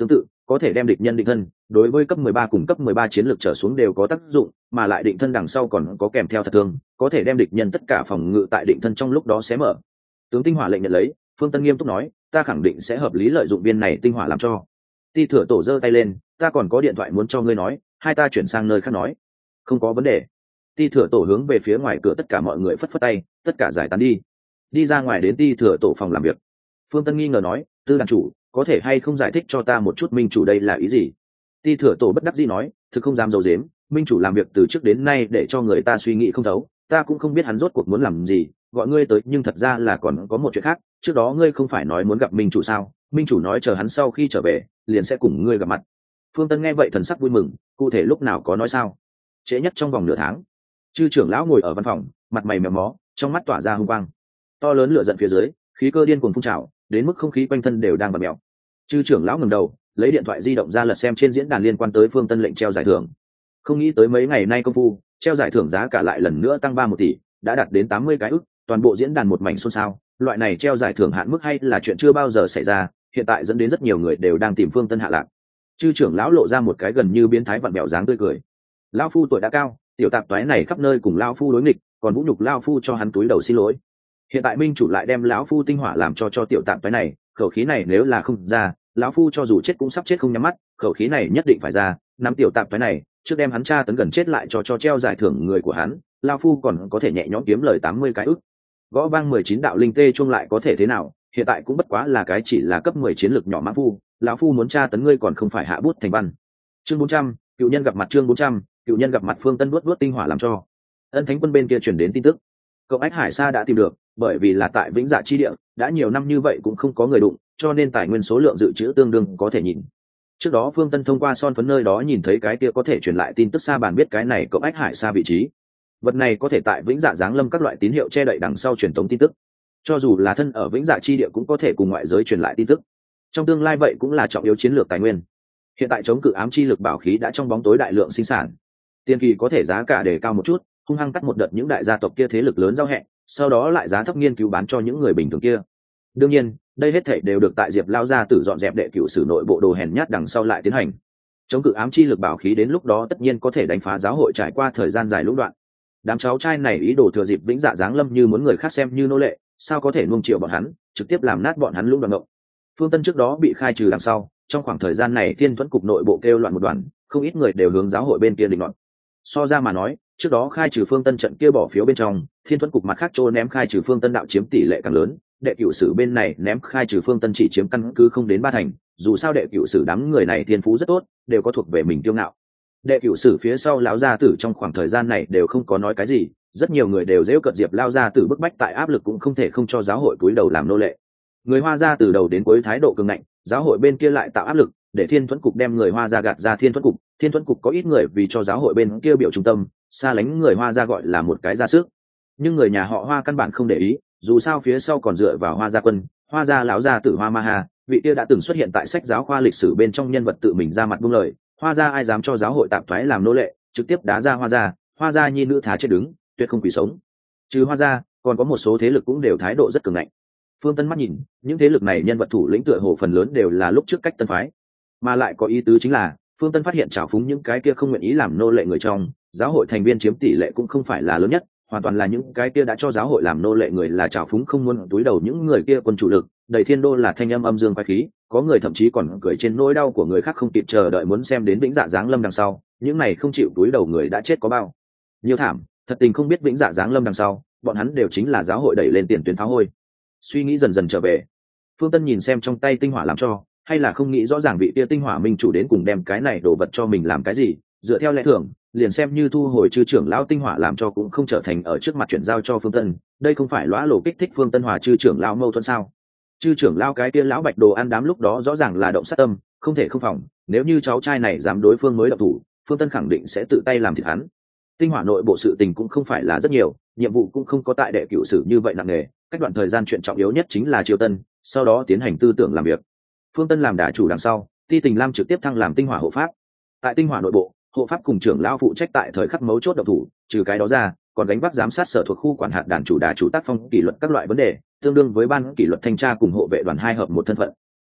có thể đem địch nhân định thân, đối với cấp 13 cùng cấp 13 chiến lược trở xuống đều có tác dụng, mà lại định thân đằng sau còn có kèm theo thật thương, có thể đem địch nhân tất cả phòng ngự tại định thân trong lúc đó xé mở. Tướng tinh hỏa lệnh nhận lấy, Phương Tân nghiêm túc nói, ta khẳng định sẽ hợp lý lợi dụng viên này tinh hỏa làm cho. Ti Thừa Tổ giơ tay lên, ta còn có điện thoại muốn cho ngươi nói, hai ta chuyển sang nơi khác nói. Không có vấn đề. Ti Thừa Tổ hướng về phía ngoài cửa tất cả mọi người phất phất tay, tất cả giải tán đi. Đi ra ngoài đến Ti Thừa Tổ phòng làm việc. Phương Tân nghi ngờ nói, Tư đàn chủ, có thể hay không giải thích cho ta một chút minh chủ đây là ý gì? Ti Thừa Tổ bất đắc dĩ nói, thực không dám giấu giếm, minh chủ làm việc từ trước đến nay để cho người ta suy nghĩ không thấu, ta cũng không biết hắn rốt cuộc muốn làm gì, gọi ngươi tới nhưng thật ra là còn có một chuyện khác, trước đó ngươi không phải nói muốn gặp minh chủ sao? Minh chủ nói chờ hắn sau khi trở về, liền sẽ cùng ngươi gặp mặt. Phương Tân nghe vậy thần sắc vui mừng, cụ thể lúc nào có nói sao? Trễ nhất trong vòng nửa tháng. Chư trưởng lão ngồi ở văn phòng, mặt mày méo mó, trong mắt tỏa ra hung quang. To lớn lửa giận phía dưới, khí cơ điên cuồng phun trào, đến mức không khí quanh thân đều đang bật mèo. Chư trưởng lão ngẩng đầu, lấy điện thoại di động ra lật xem trên diễn đàn liên quan tới Phương Tân lệnh treo giải thưởng. Không nghĩ tới mấy ngày nay công phu, treo giải thưởng giá cả lại lần nữa tăng 1 tỷ, đã đạt đến 80 cái ức, toàn bộ diễn đàn một mảnh xôn xao, loại này treo giải thưởng hạn mức hay là chuyện chưa bao giờ xảy ra, hiện tại dẫn đến rất nhiều người đều đang tìm Phương Tân hạ lạc. Chư trưởng lão lộ ra một cái gần như biến thái vặn bẹo dáng tươi cười. Lão phu tuổi đã cao, tiểu tạp toái này khắp nơi cùng lão phu đối nghịch, còn vũ nhục lão phu cho hắn túi đầu xin lỗi. Hiện tại minh chủ lại đem lão phu tinh hỏa làm cho tiểu tạp toái này, khẩu khí này nếu là không ra, lão phu cho dù chết cũng sắp chết không nhắm mắt, khẩu khí này nhất định phải ra, nắm tiểu tạp toái này, trước đem hắn tra tấn gần chết lại cho treo giải thưởng người của hắn, lão phu còn có thể nhẹ nhõm kiếm lời 80 cái ức. Gõ vang 19 đạo linh tê chuông lại có thể thế nào, hiện tại cũng bất quá là cái chỉ là cấp 10 chiến lược nhỏ mã phu, lão phu muốn tra tấn ngươi còn không phải hạ bút thành văn. Chương 400, cựu nhân gặp mặt. Chương 400, cựu nhân gặp mặt. Phương Tân đuốt tinh hỏa làm cho. Ân Thánh Quân bên kia truyền đến tin tức, cậu Ách Hải Sa đã tìm được, bởi vì là tại Vĩnh Dạ chi địa, đã nhiều năm như vậy cũng không có người đụng, cho nên tài nguyên số lượng dự trữ tương đương có thể nhìn. Trước đó Phương Tân thông qua son phấn nơi đó nhìn thấy cái kia có thể truyền lại tin tức xa bàn biết cái này cậu Ách Hải Sa vị trí. Vật này có thể tại Vĩnh Dạ giáng lâm các loại tín hiệu che đậy đằng sau truyền tống tin tức. Cho dù là thân ở Vĩnh Dạ chi địa cũng có thể cùng ngoại giới truyền lại tin tức. Trong tương lai vậy cũng là trọng yếu chiến lược tài nguyên. Hiện tại chống cự ám chi lực bảo khí đã trong bóng tối đại lượng sinh sản. Tiên kỳ có thể giá cả đề cao một chút, hung hăng cắt một đợt những đại gia tộc kia thế lực lớn giao hẹn, sau đó lại giá thấp nghiên cứu bán cho những người bình thường kia. Đương nhiên, đây hết thảy đều được tại Diệp lao gia tử dọn dẹp đệ cửu sử nội bộ đồ hèn nhát đằng sau lại tiến hành. Chống cự ám chi lực bảo khí đến lúc đó tất nhiên có thể đánh phá giáo hội trải qua thời gian dài lũng đoạn. Đám cháu trai này ý đồ thừa dịp Vĩnh Dạ giáng lâm như muốn người khác xem như nô lệ, sao có thể nuông chiều bọn hắn, trực tiếp làm nát bọn hắn lũng đoạn ngộng. Phương Tân trước đó bị khai trừ đằng sau, trong khoảng thời gian này Thiên Thuẫn cục nội bộ kêu loạn một đoàn, không ít người đều hướng giáo hội bên kia định loạn. So ra mà nói, trước đó khai trừ Phương Tân trận kia bỏ phiếu bên trong, Thiên Thuẫn cục mặt khác trô ném khai trừ Phương Tân đạo chiếm tỷ lệ càng lớn, đệ cửu sử bên này ném khai trừ Phương Tân chỉ chiếm căn cứ không đến 3 thành, dù sao đệ cửu sử đám người này thiên phú rất tốt, đều có thuộc về mình kiêu ngạo. Đệ cửu sử phía sau lão gia tử trong khoảng thời gian này đều không có nói cái gì, rất nhiều người đều giễu cợt Diệp lao gia tử bức bách tại áp lực cũng không thể không cho giáo hội cúi đầu làm nô lệ. Người Hoa gia từ đầu đến cuối thái độ cường ngạnh, giáo hội bên kia lại tạo áp lực để Thiên Thuẫn cục đem người Hoa gia gạt ra Thiên Thuẫn cục có ít người vì cho giáo hội bên kia biểu trung tâm, xa lánh người Hoa gia gọi là một cái ra sức. Nhưng người nhà họ Hoa căn bản không để ý, dù sao phía sau còn dựa vào Hoa gia quân, Hoa gia lão gia tử Hoa Ma Hà, vị kia đã từng xuất hiện tại sách giáo khoa lịch sử bên trong nhân vật tự mình ra mặt buông lời, Hoa gia ai dám cho giáo hội tạm thoái làm nô lệ, trực tiếp đá ra Hoa gia nhi nữ thá chết đứng, tuyệt không quỳ sống. Trừ Hoa gia, còn có một số thế lực cũng đều thái độ rất cường ngạnh. Phương Tân mắt nhìn, những thế lực này nhân vật thủ lĩnh tựa hồ phần lớn đều là lúc trước cách tân phái, mà lại có ý tứ chính là Phương Tân phát hiện trào phúng những cái kia không nguyện ý làm nô lệ người trong giáo hội thành viên chiếm tỷ lệ cũng không phải là lớn nhất, hoàn toàn là những cái kia đã cho giáo hội làm nô lệ người là trào phúng không muốn túi đầu những người kia quân chủ lực, đầy thiên đô là thanh âm âm dương quái khí, có người thậm chí còn cười trên nỗi đau của người khác không kịp chờ đợi muốn xem đến Vĩnh Dạ giáng lâm đằng sau, những này không chịu túi đầu người đã chết có bao nhiêu thảm, thật tình không biết Vĩnh Dạ giáng lâm đằng sau, bọn hắn đều chính là giáo hội đẩy lên tiền tuyến phá hôi. Suy nghĩ dần dần trở về, Phương Tân nhìn xem trong tay tinh hỏa làm cho, hay là không nghĩ rõ ràng vị kia tinh hỏa minh chủ đến cùng đem cái này đồ vật cho mình làm cái gì, dựa theo lẽ thường liền xem như thu hồi chư trưởng lão tinh hỏa làm cho cũng không trở thành ở trước mặt chuyển giao cho Phương Tân, đây không phải lóa lổ kích thích Phương Tân hòa chư trưởng lão mâu thuẫn sao? Chư trưởng lão cái kia lão bạch đồ ăn đám lúc đó rõ ràng là động sát tâm, không thể không phòng, nếu như cháu trai này dám đối phương mới động thủ, Phương Tân khẳng định sẽ tự tay làm thịt hắn. Tinh hỏa nội bộ sự tình cũng không phải là rất nhiều, nhiệm vụ cũng không có tại đệ cửu sử như vậy nặng nề, cách đoạn thời gian chuyện trọng yếu nhất chính là triều tân, sau đó tiến hành tư tưởng làm việc. Phương Tân làm đả chủ đằng sau, Ti Tình Lam trực tiếp thăng làm tinh hỏa hộ pháp. Tại tinh hỏa nội bộ, hộ pháp cùng trưởng lão phụ trách tại thời khắc mấu chốt động thủ, trừ cái đó ra, còn gánh vác giám sát sở thuộc khu quản hạt đàn chủ đả chủ tác phong kỷ luật các loại vấn đề, tương đương với ban kỷ luật thanh tra cùng hộ vệ đoàn 2 hợp 1 thân phận.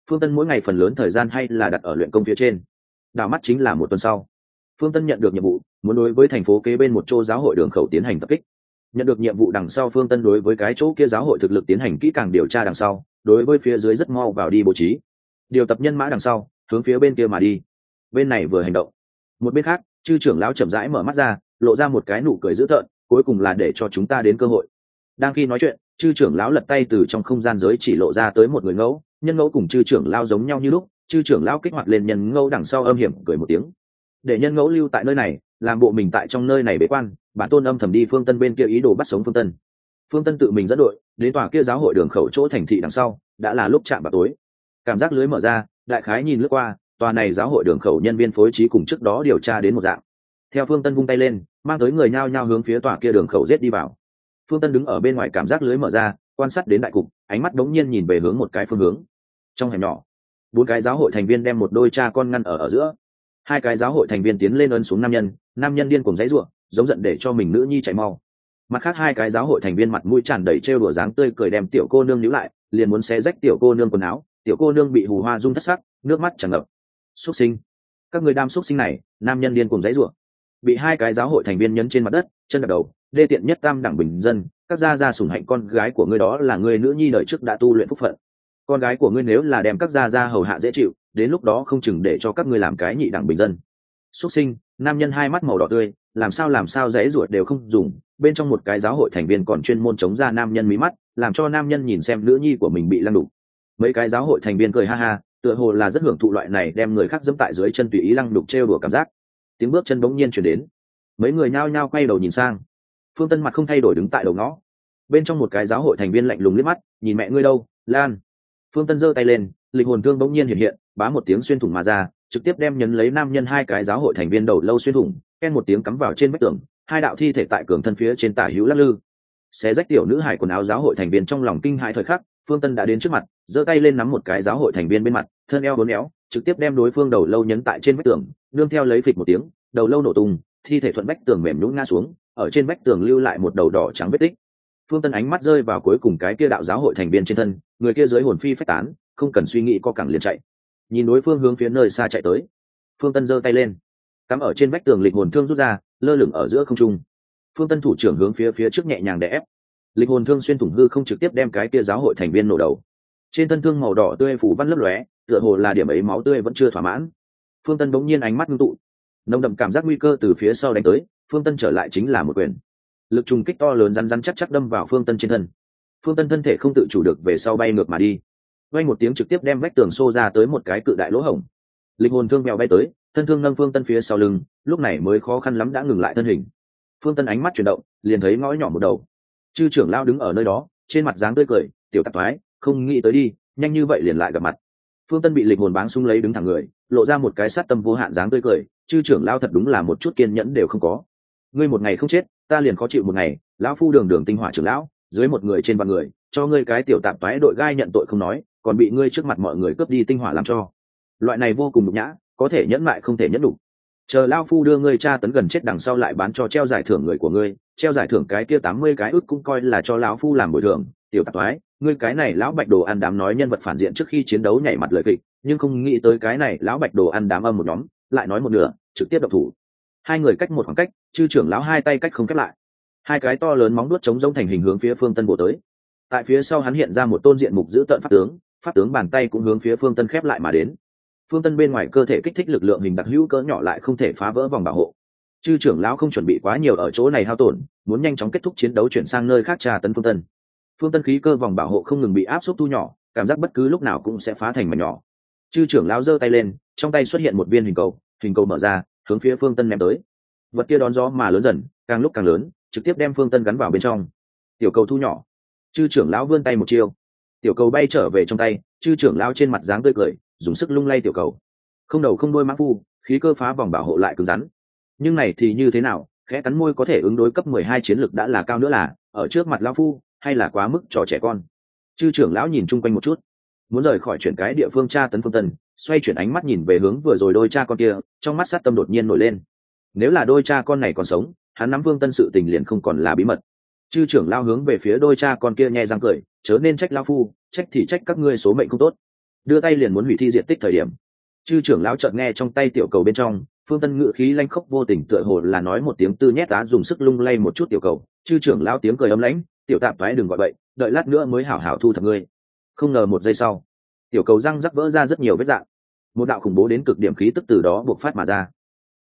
Phương Tân mỗi ngày phần lớn thời gian hay là đặt ở luyện công phía trên. Đảo mắt chính là một tuần sau, Phương Tân nhận được nhiệm vụ, muốn đối với thành phố kế bên một chỗ giáo hội đường khẩu tiến hành tập kích. Nhận được nhiệm vụ đằng sau, Phương Tân đối với cái chỗ kia giáo hội thực lực tiến hành kỹ càng điều tra đằng sau, đối với phía dưới rất mau vào đi bố trí, điều tập nhân mã đằng sau, hướng phía bên kia mà đi. Bên này vừa hành động, một bên khác, chư trưởng lão chậm rãi mở mắt ra, lộ ra một cái nụ cười dữ tợn, cuối cùng là để cho chúng ta đến cơ hội. Đang khi nói chuyện, chư trưởng lão lật tay từ trong không gian giới chỉ lộ ra tới một người ngẫu, nhân ngẫu cùng chư trưởng lão giống nhau như lúc. Chư trưởng lão kích hoạt lên nhân ngẫu đằng sau, âm hiểm cười một tiếng, để nhân ngẫu lưu tại nơi này, làm bộ mình tại trong nơi này bế quan. Bản tôn âm thầm đi Phương Tân bên kia ý đồ bắt sống Phương Tân. Phương Tân tự mình dẫn đội đến tòa kia giáo hội đường khẩu chỗ thành thị đằng sau, đã là lúc chạm vào tối. Cảm giác lưới mở ra, đại khái nhìn lướt qua, tòa này giáo hội đường khẩu nhân viên phối trí cùng trước đó điều tra đến một dạng. Theo Phương Tân vung tay lên, mang tới người nhao nhao hướng phía tòa kia đường khẩu giết đi vào. Phương Tân đứng ở bên ngoài, cảm giác lưới mở ra, quan sát đến đại cục, ánh mắt đống nhiên nhìn về hướng một cái phương hướng. Trong hẻm nhỏ, 4 cái giáo hội thành viên đem một đôi cha con ngăn ở giữa. 2 cái giáo hội thành viên tiến lên ấn xuống nam nhân điên cuồng giãy giụa, giống giận để cho mình nữ nhi chạy mau. Mặt khác 2 cái giáo hội thành viên mặt mũi tràn đầy trêu đùa dáng tươi cười, đem tiểu cô nương níu lại, liền muốn xé rách tiểu cô nương quần áo. Tiểu cô nương bị hù hoa rung thất sắc, nước mắt tràn ngập. Súc sinh, các người đam súc sinh này! Nam nhân điên cuồng giãy giụa, bị 2 cái giáo hội thành viên nhấn trên mặt đất, chân đạp đầu, đê tiện nhất tam đẳng bình dân, các gia sủng hạnh con gái của ngươi, đó là ngươi nữ nhi đời trước đã tu luyện phúc phận. Con gái của ngươi nếu là đem các gia hầu hạ dễ chịu, đến lúc đó không chừng để cho các ngươi làm cái nhị đẳng bình dân. Súc sinh! Nam nhân hai mắt màu đỏ tươi, làm sao giãy giụa đều không dùng. Bên trong một cái giáo hội thành viên còn chuyên môn chống ra nam nhân mí mắt, làm cho nam nhân nhìn xem nữ nhi của mình bị lăng đục. Mấy cái giáo hội thành viên cười ha ha, tựa hồ là rất hưởng thụ loại này đem người khác dẫm tại dưới chân tùy ý lăng đục trêu đùa cảm giác. Tiếng bước chân bỗng nhiên chuyển đến, mấy người nhao nhao quay đầu nhìn sang. Phương Tân mặt không thay đổi đứng tại đầu ngõ. Bên trong một cái giáo hội thành viên lạnh lùng liếc mắt, nhìn mẹ ngươi đâu, Lan. Phương Tân giơ tay lên, linh hồn thương bỗng nhiên hiện, bá một tiếng xuyên thủng mà ra, trực tiếp đem nhấn lấy nam nhân 2 cái giáo hội thành viên đầu lâu xuyên thủng, ken một tiếng cắm vào trên vách tường. 2 đạo thi thể tại cường thân phía trên tả hữu lắc lư, xé rách tiểu nữ hải quần áo. Giáo hội thành viên trong lòng kinh hãi thời khắc, Phương Tân đã đến trước mặt, giơ tay lên nắm một cái giáo hội thành viên bên mặt, thân eo uốn éo, trực tiếp đem đối phương đầu lâu nhấn tại trên vách tường, nương theo lấy phịch một tiếng, đầu lâu nổ tung, thi thể thuận vách tường mềm nhũn ngã xuống, ở trên vách tường lưu lại một đầu đỏ trắng vết tích. Phương Tân ánh mắt rơi vào cuối cùng cái kia đạo giáo hội thành viên trên thân, người kia dưới hồn phi phách tán, không cần suy nghĩ co cẳng liền chạy. Nhìn đối phương hướng phía nơi xa chạy tới, Phương Tân giơ tay lên, cắm ở trên vách tường lịch hồn thương rút ra, lơ lửng ở giữa không trung. Phương Tân thủ trưởng hướng phía trước nhẹ nhàng đè ép, lịch hồn thương xuyên thủng hư không, trực tiếp đem cái kia giáo hội thành viên nổ đầu. Trên thân thương màu đỏ tươi phủ văn lấp lóe, tựa hồ là điểm ấy máu tươi vẫn chưa thỏa mãn. Phương Tân bỗng nhiên ánh mắt ngưng tụ, nồng đậm cảm giác nguy cơ từ phía sau đánh tới. Phương Tân trở lại chính là một quyền, lực trùng kích to lớn rắn chắc đâm vào Phương Tân trên thân. Phương Tân thân thể không tự chủ được về sau bay ngược mà đi, vang một tiếng trực tiếp đem vách tường xô ra tới một cái cự đại lỗ hổng. Linh hồn thương mèo bay tới, thân thương nâng Phương Tân phía sau lưng, lúc này mới khó khăn lắm đã ngừng lại thân hình. Phương Tân ánh mắt chuyển động, liền thấy ngõ nhỏ một đầu, chư trưởng lão đứng ở nơi đó, trên mặt dáng tươi cười, tiểu tạp thoái, không nghĩ tới đi, nhanh như vậy liền lại gặp mặt. Phương Tân bị lịch hồn báng xung lấy đứng thẳng người, lộ ra một cái sát tâm vô hạn dáng tươi cười, chư trưởng lão thật đúng là một chút kiên nhẫn đều không có. Ngươi một ngày không chết, ta liền khó chịu một ngày. Lão phu đường tinh hỏa trưởng lão, dưới một người trên vạn người, cho ngươi cái tiểu tạp toái đội gai nhận tội không nói, còn bị ngươi trước mặt mọi người cướp đi tinh hỏa làm cho. Loại này vô cùng nhục nhã, có thể nhẫn mại không thể nhẫn đủ. Chờ lão phu đưa ngươi tra tấn gần chết đằng sau lại bán cho treo giải thưởng người của ngươi, treo giải thưởng cái kia 80 cái ức cũng coi là cho lão phu làm bồi thường. Tiểu tạp toái, ngươi cái này lão bạch đồ ăn đám nói nhân vật phản diện trước khi chiến đấu nhảy mặt lời kịch, nhưng không nghĩ tới cái này lão bạch đồ ăn đám âm một nhóm, lại nói một nửa, trực tiếp độc thủ. 2 người cách một khoảng cách, chư trưởng lão 2 tay cách không khép lại, 2 cái to lớn móng đuốt chống giống thành hình hướng phía Phương Tân bổ tới. Tại phía sau hắn hiện ra một tôn diện mục dữ tợn pháp tướng bàn tay cũng hướng phía Phương Tân khép lại mà đến. Phương Tân bên ngoài cơ thể kích thích lực lượng hình đặc hữu cỡ nhỏ lại không thể phá vỡ vòng bảo hộ. Chư trưởng lão không chuẩn bị quá nhiều ở chỗ này hao tổn, muốn nhanh chóng kết thúc chiến đấu chuyển sang nơi khác tra tấn Phương Tân. Phương Tân khí cơ vòng bảo hộ không ngừng bị áp suất thu nhỏ, cảm giác bất cứ lúc nào cũng sẽ phá thành mảnh nhỏ. Chư trưởng lão giơ tay lên, trong tay xuất hiện một viên hình cầu mở ra, hướng phía Phương Tân ném tới. Vật kia đón gió mà lớn dần, càng lúc càng lớn, trực tiếp đem Phương Tân gắn vào bên trong. Tiểu cầu thu nhỏ, chư trưởng lão vươn tay một chiêu, tiểu cầu bay trở về trong tay. Chư trưởng lão trên mặt dáng tươi cười, dùng sức lung lay tiểu cầu. Không đầu không đuôi mã phu, khí cơ phá vòng bảo hộ lại cứng rắn. Nhưng này thì như thế nào, khẽ cắn môi có thể ứng đối cấp 12 chiến lực đã là cao nữa là, ở trước mặt lão phu, hay là quá mức trò trẻ con. Chư trưởng lão nhìn chung quanh một chút, muốn rời khỏi chuyển cái địa phương tra tấn Phương Tân, xoay chuyển ánh mắt nhìn về hướng vừa rồi đôi cha con kia, trong mắt sát tâm đột nhiên nổi lên. Nếu là đôi cha con này còn sống, hắn nắm Phương Tân sự tình liền không còn là bí mật. Chư trưởng lao hướng về phía đôi cha con kia nhe răng cười, chớ nên trách lao phu, trách thì trách các ngươi số mệnh không tốt. đưa tay liền muốn hủy thi diệt tích thời điểm, chư trưởng lão chợt nghe trong tay tiểu cầu bên trong Phương Tân ngự khí lanh khốc vô tình, tựa hồ là nói một tiếng tư nhét tá, dùng sức lung lay một chút tiểu cầu. Chư trưởng lão tiếng cười ấm lãnh, tiểu tạp thoái đừng gọi bậy, đợi lát nữa mới hảo hảo thu thập ngươi. Không ngờ một giây sau, tiểu cầu răng rắc vỡ ra rất nhiều vết dạng, một đạo khủng bố đến cực điểm khí tức từ đó buộc phát mà ra.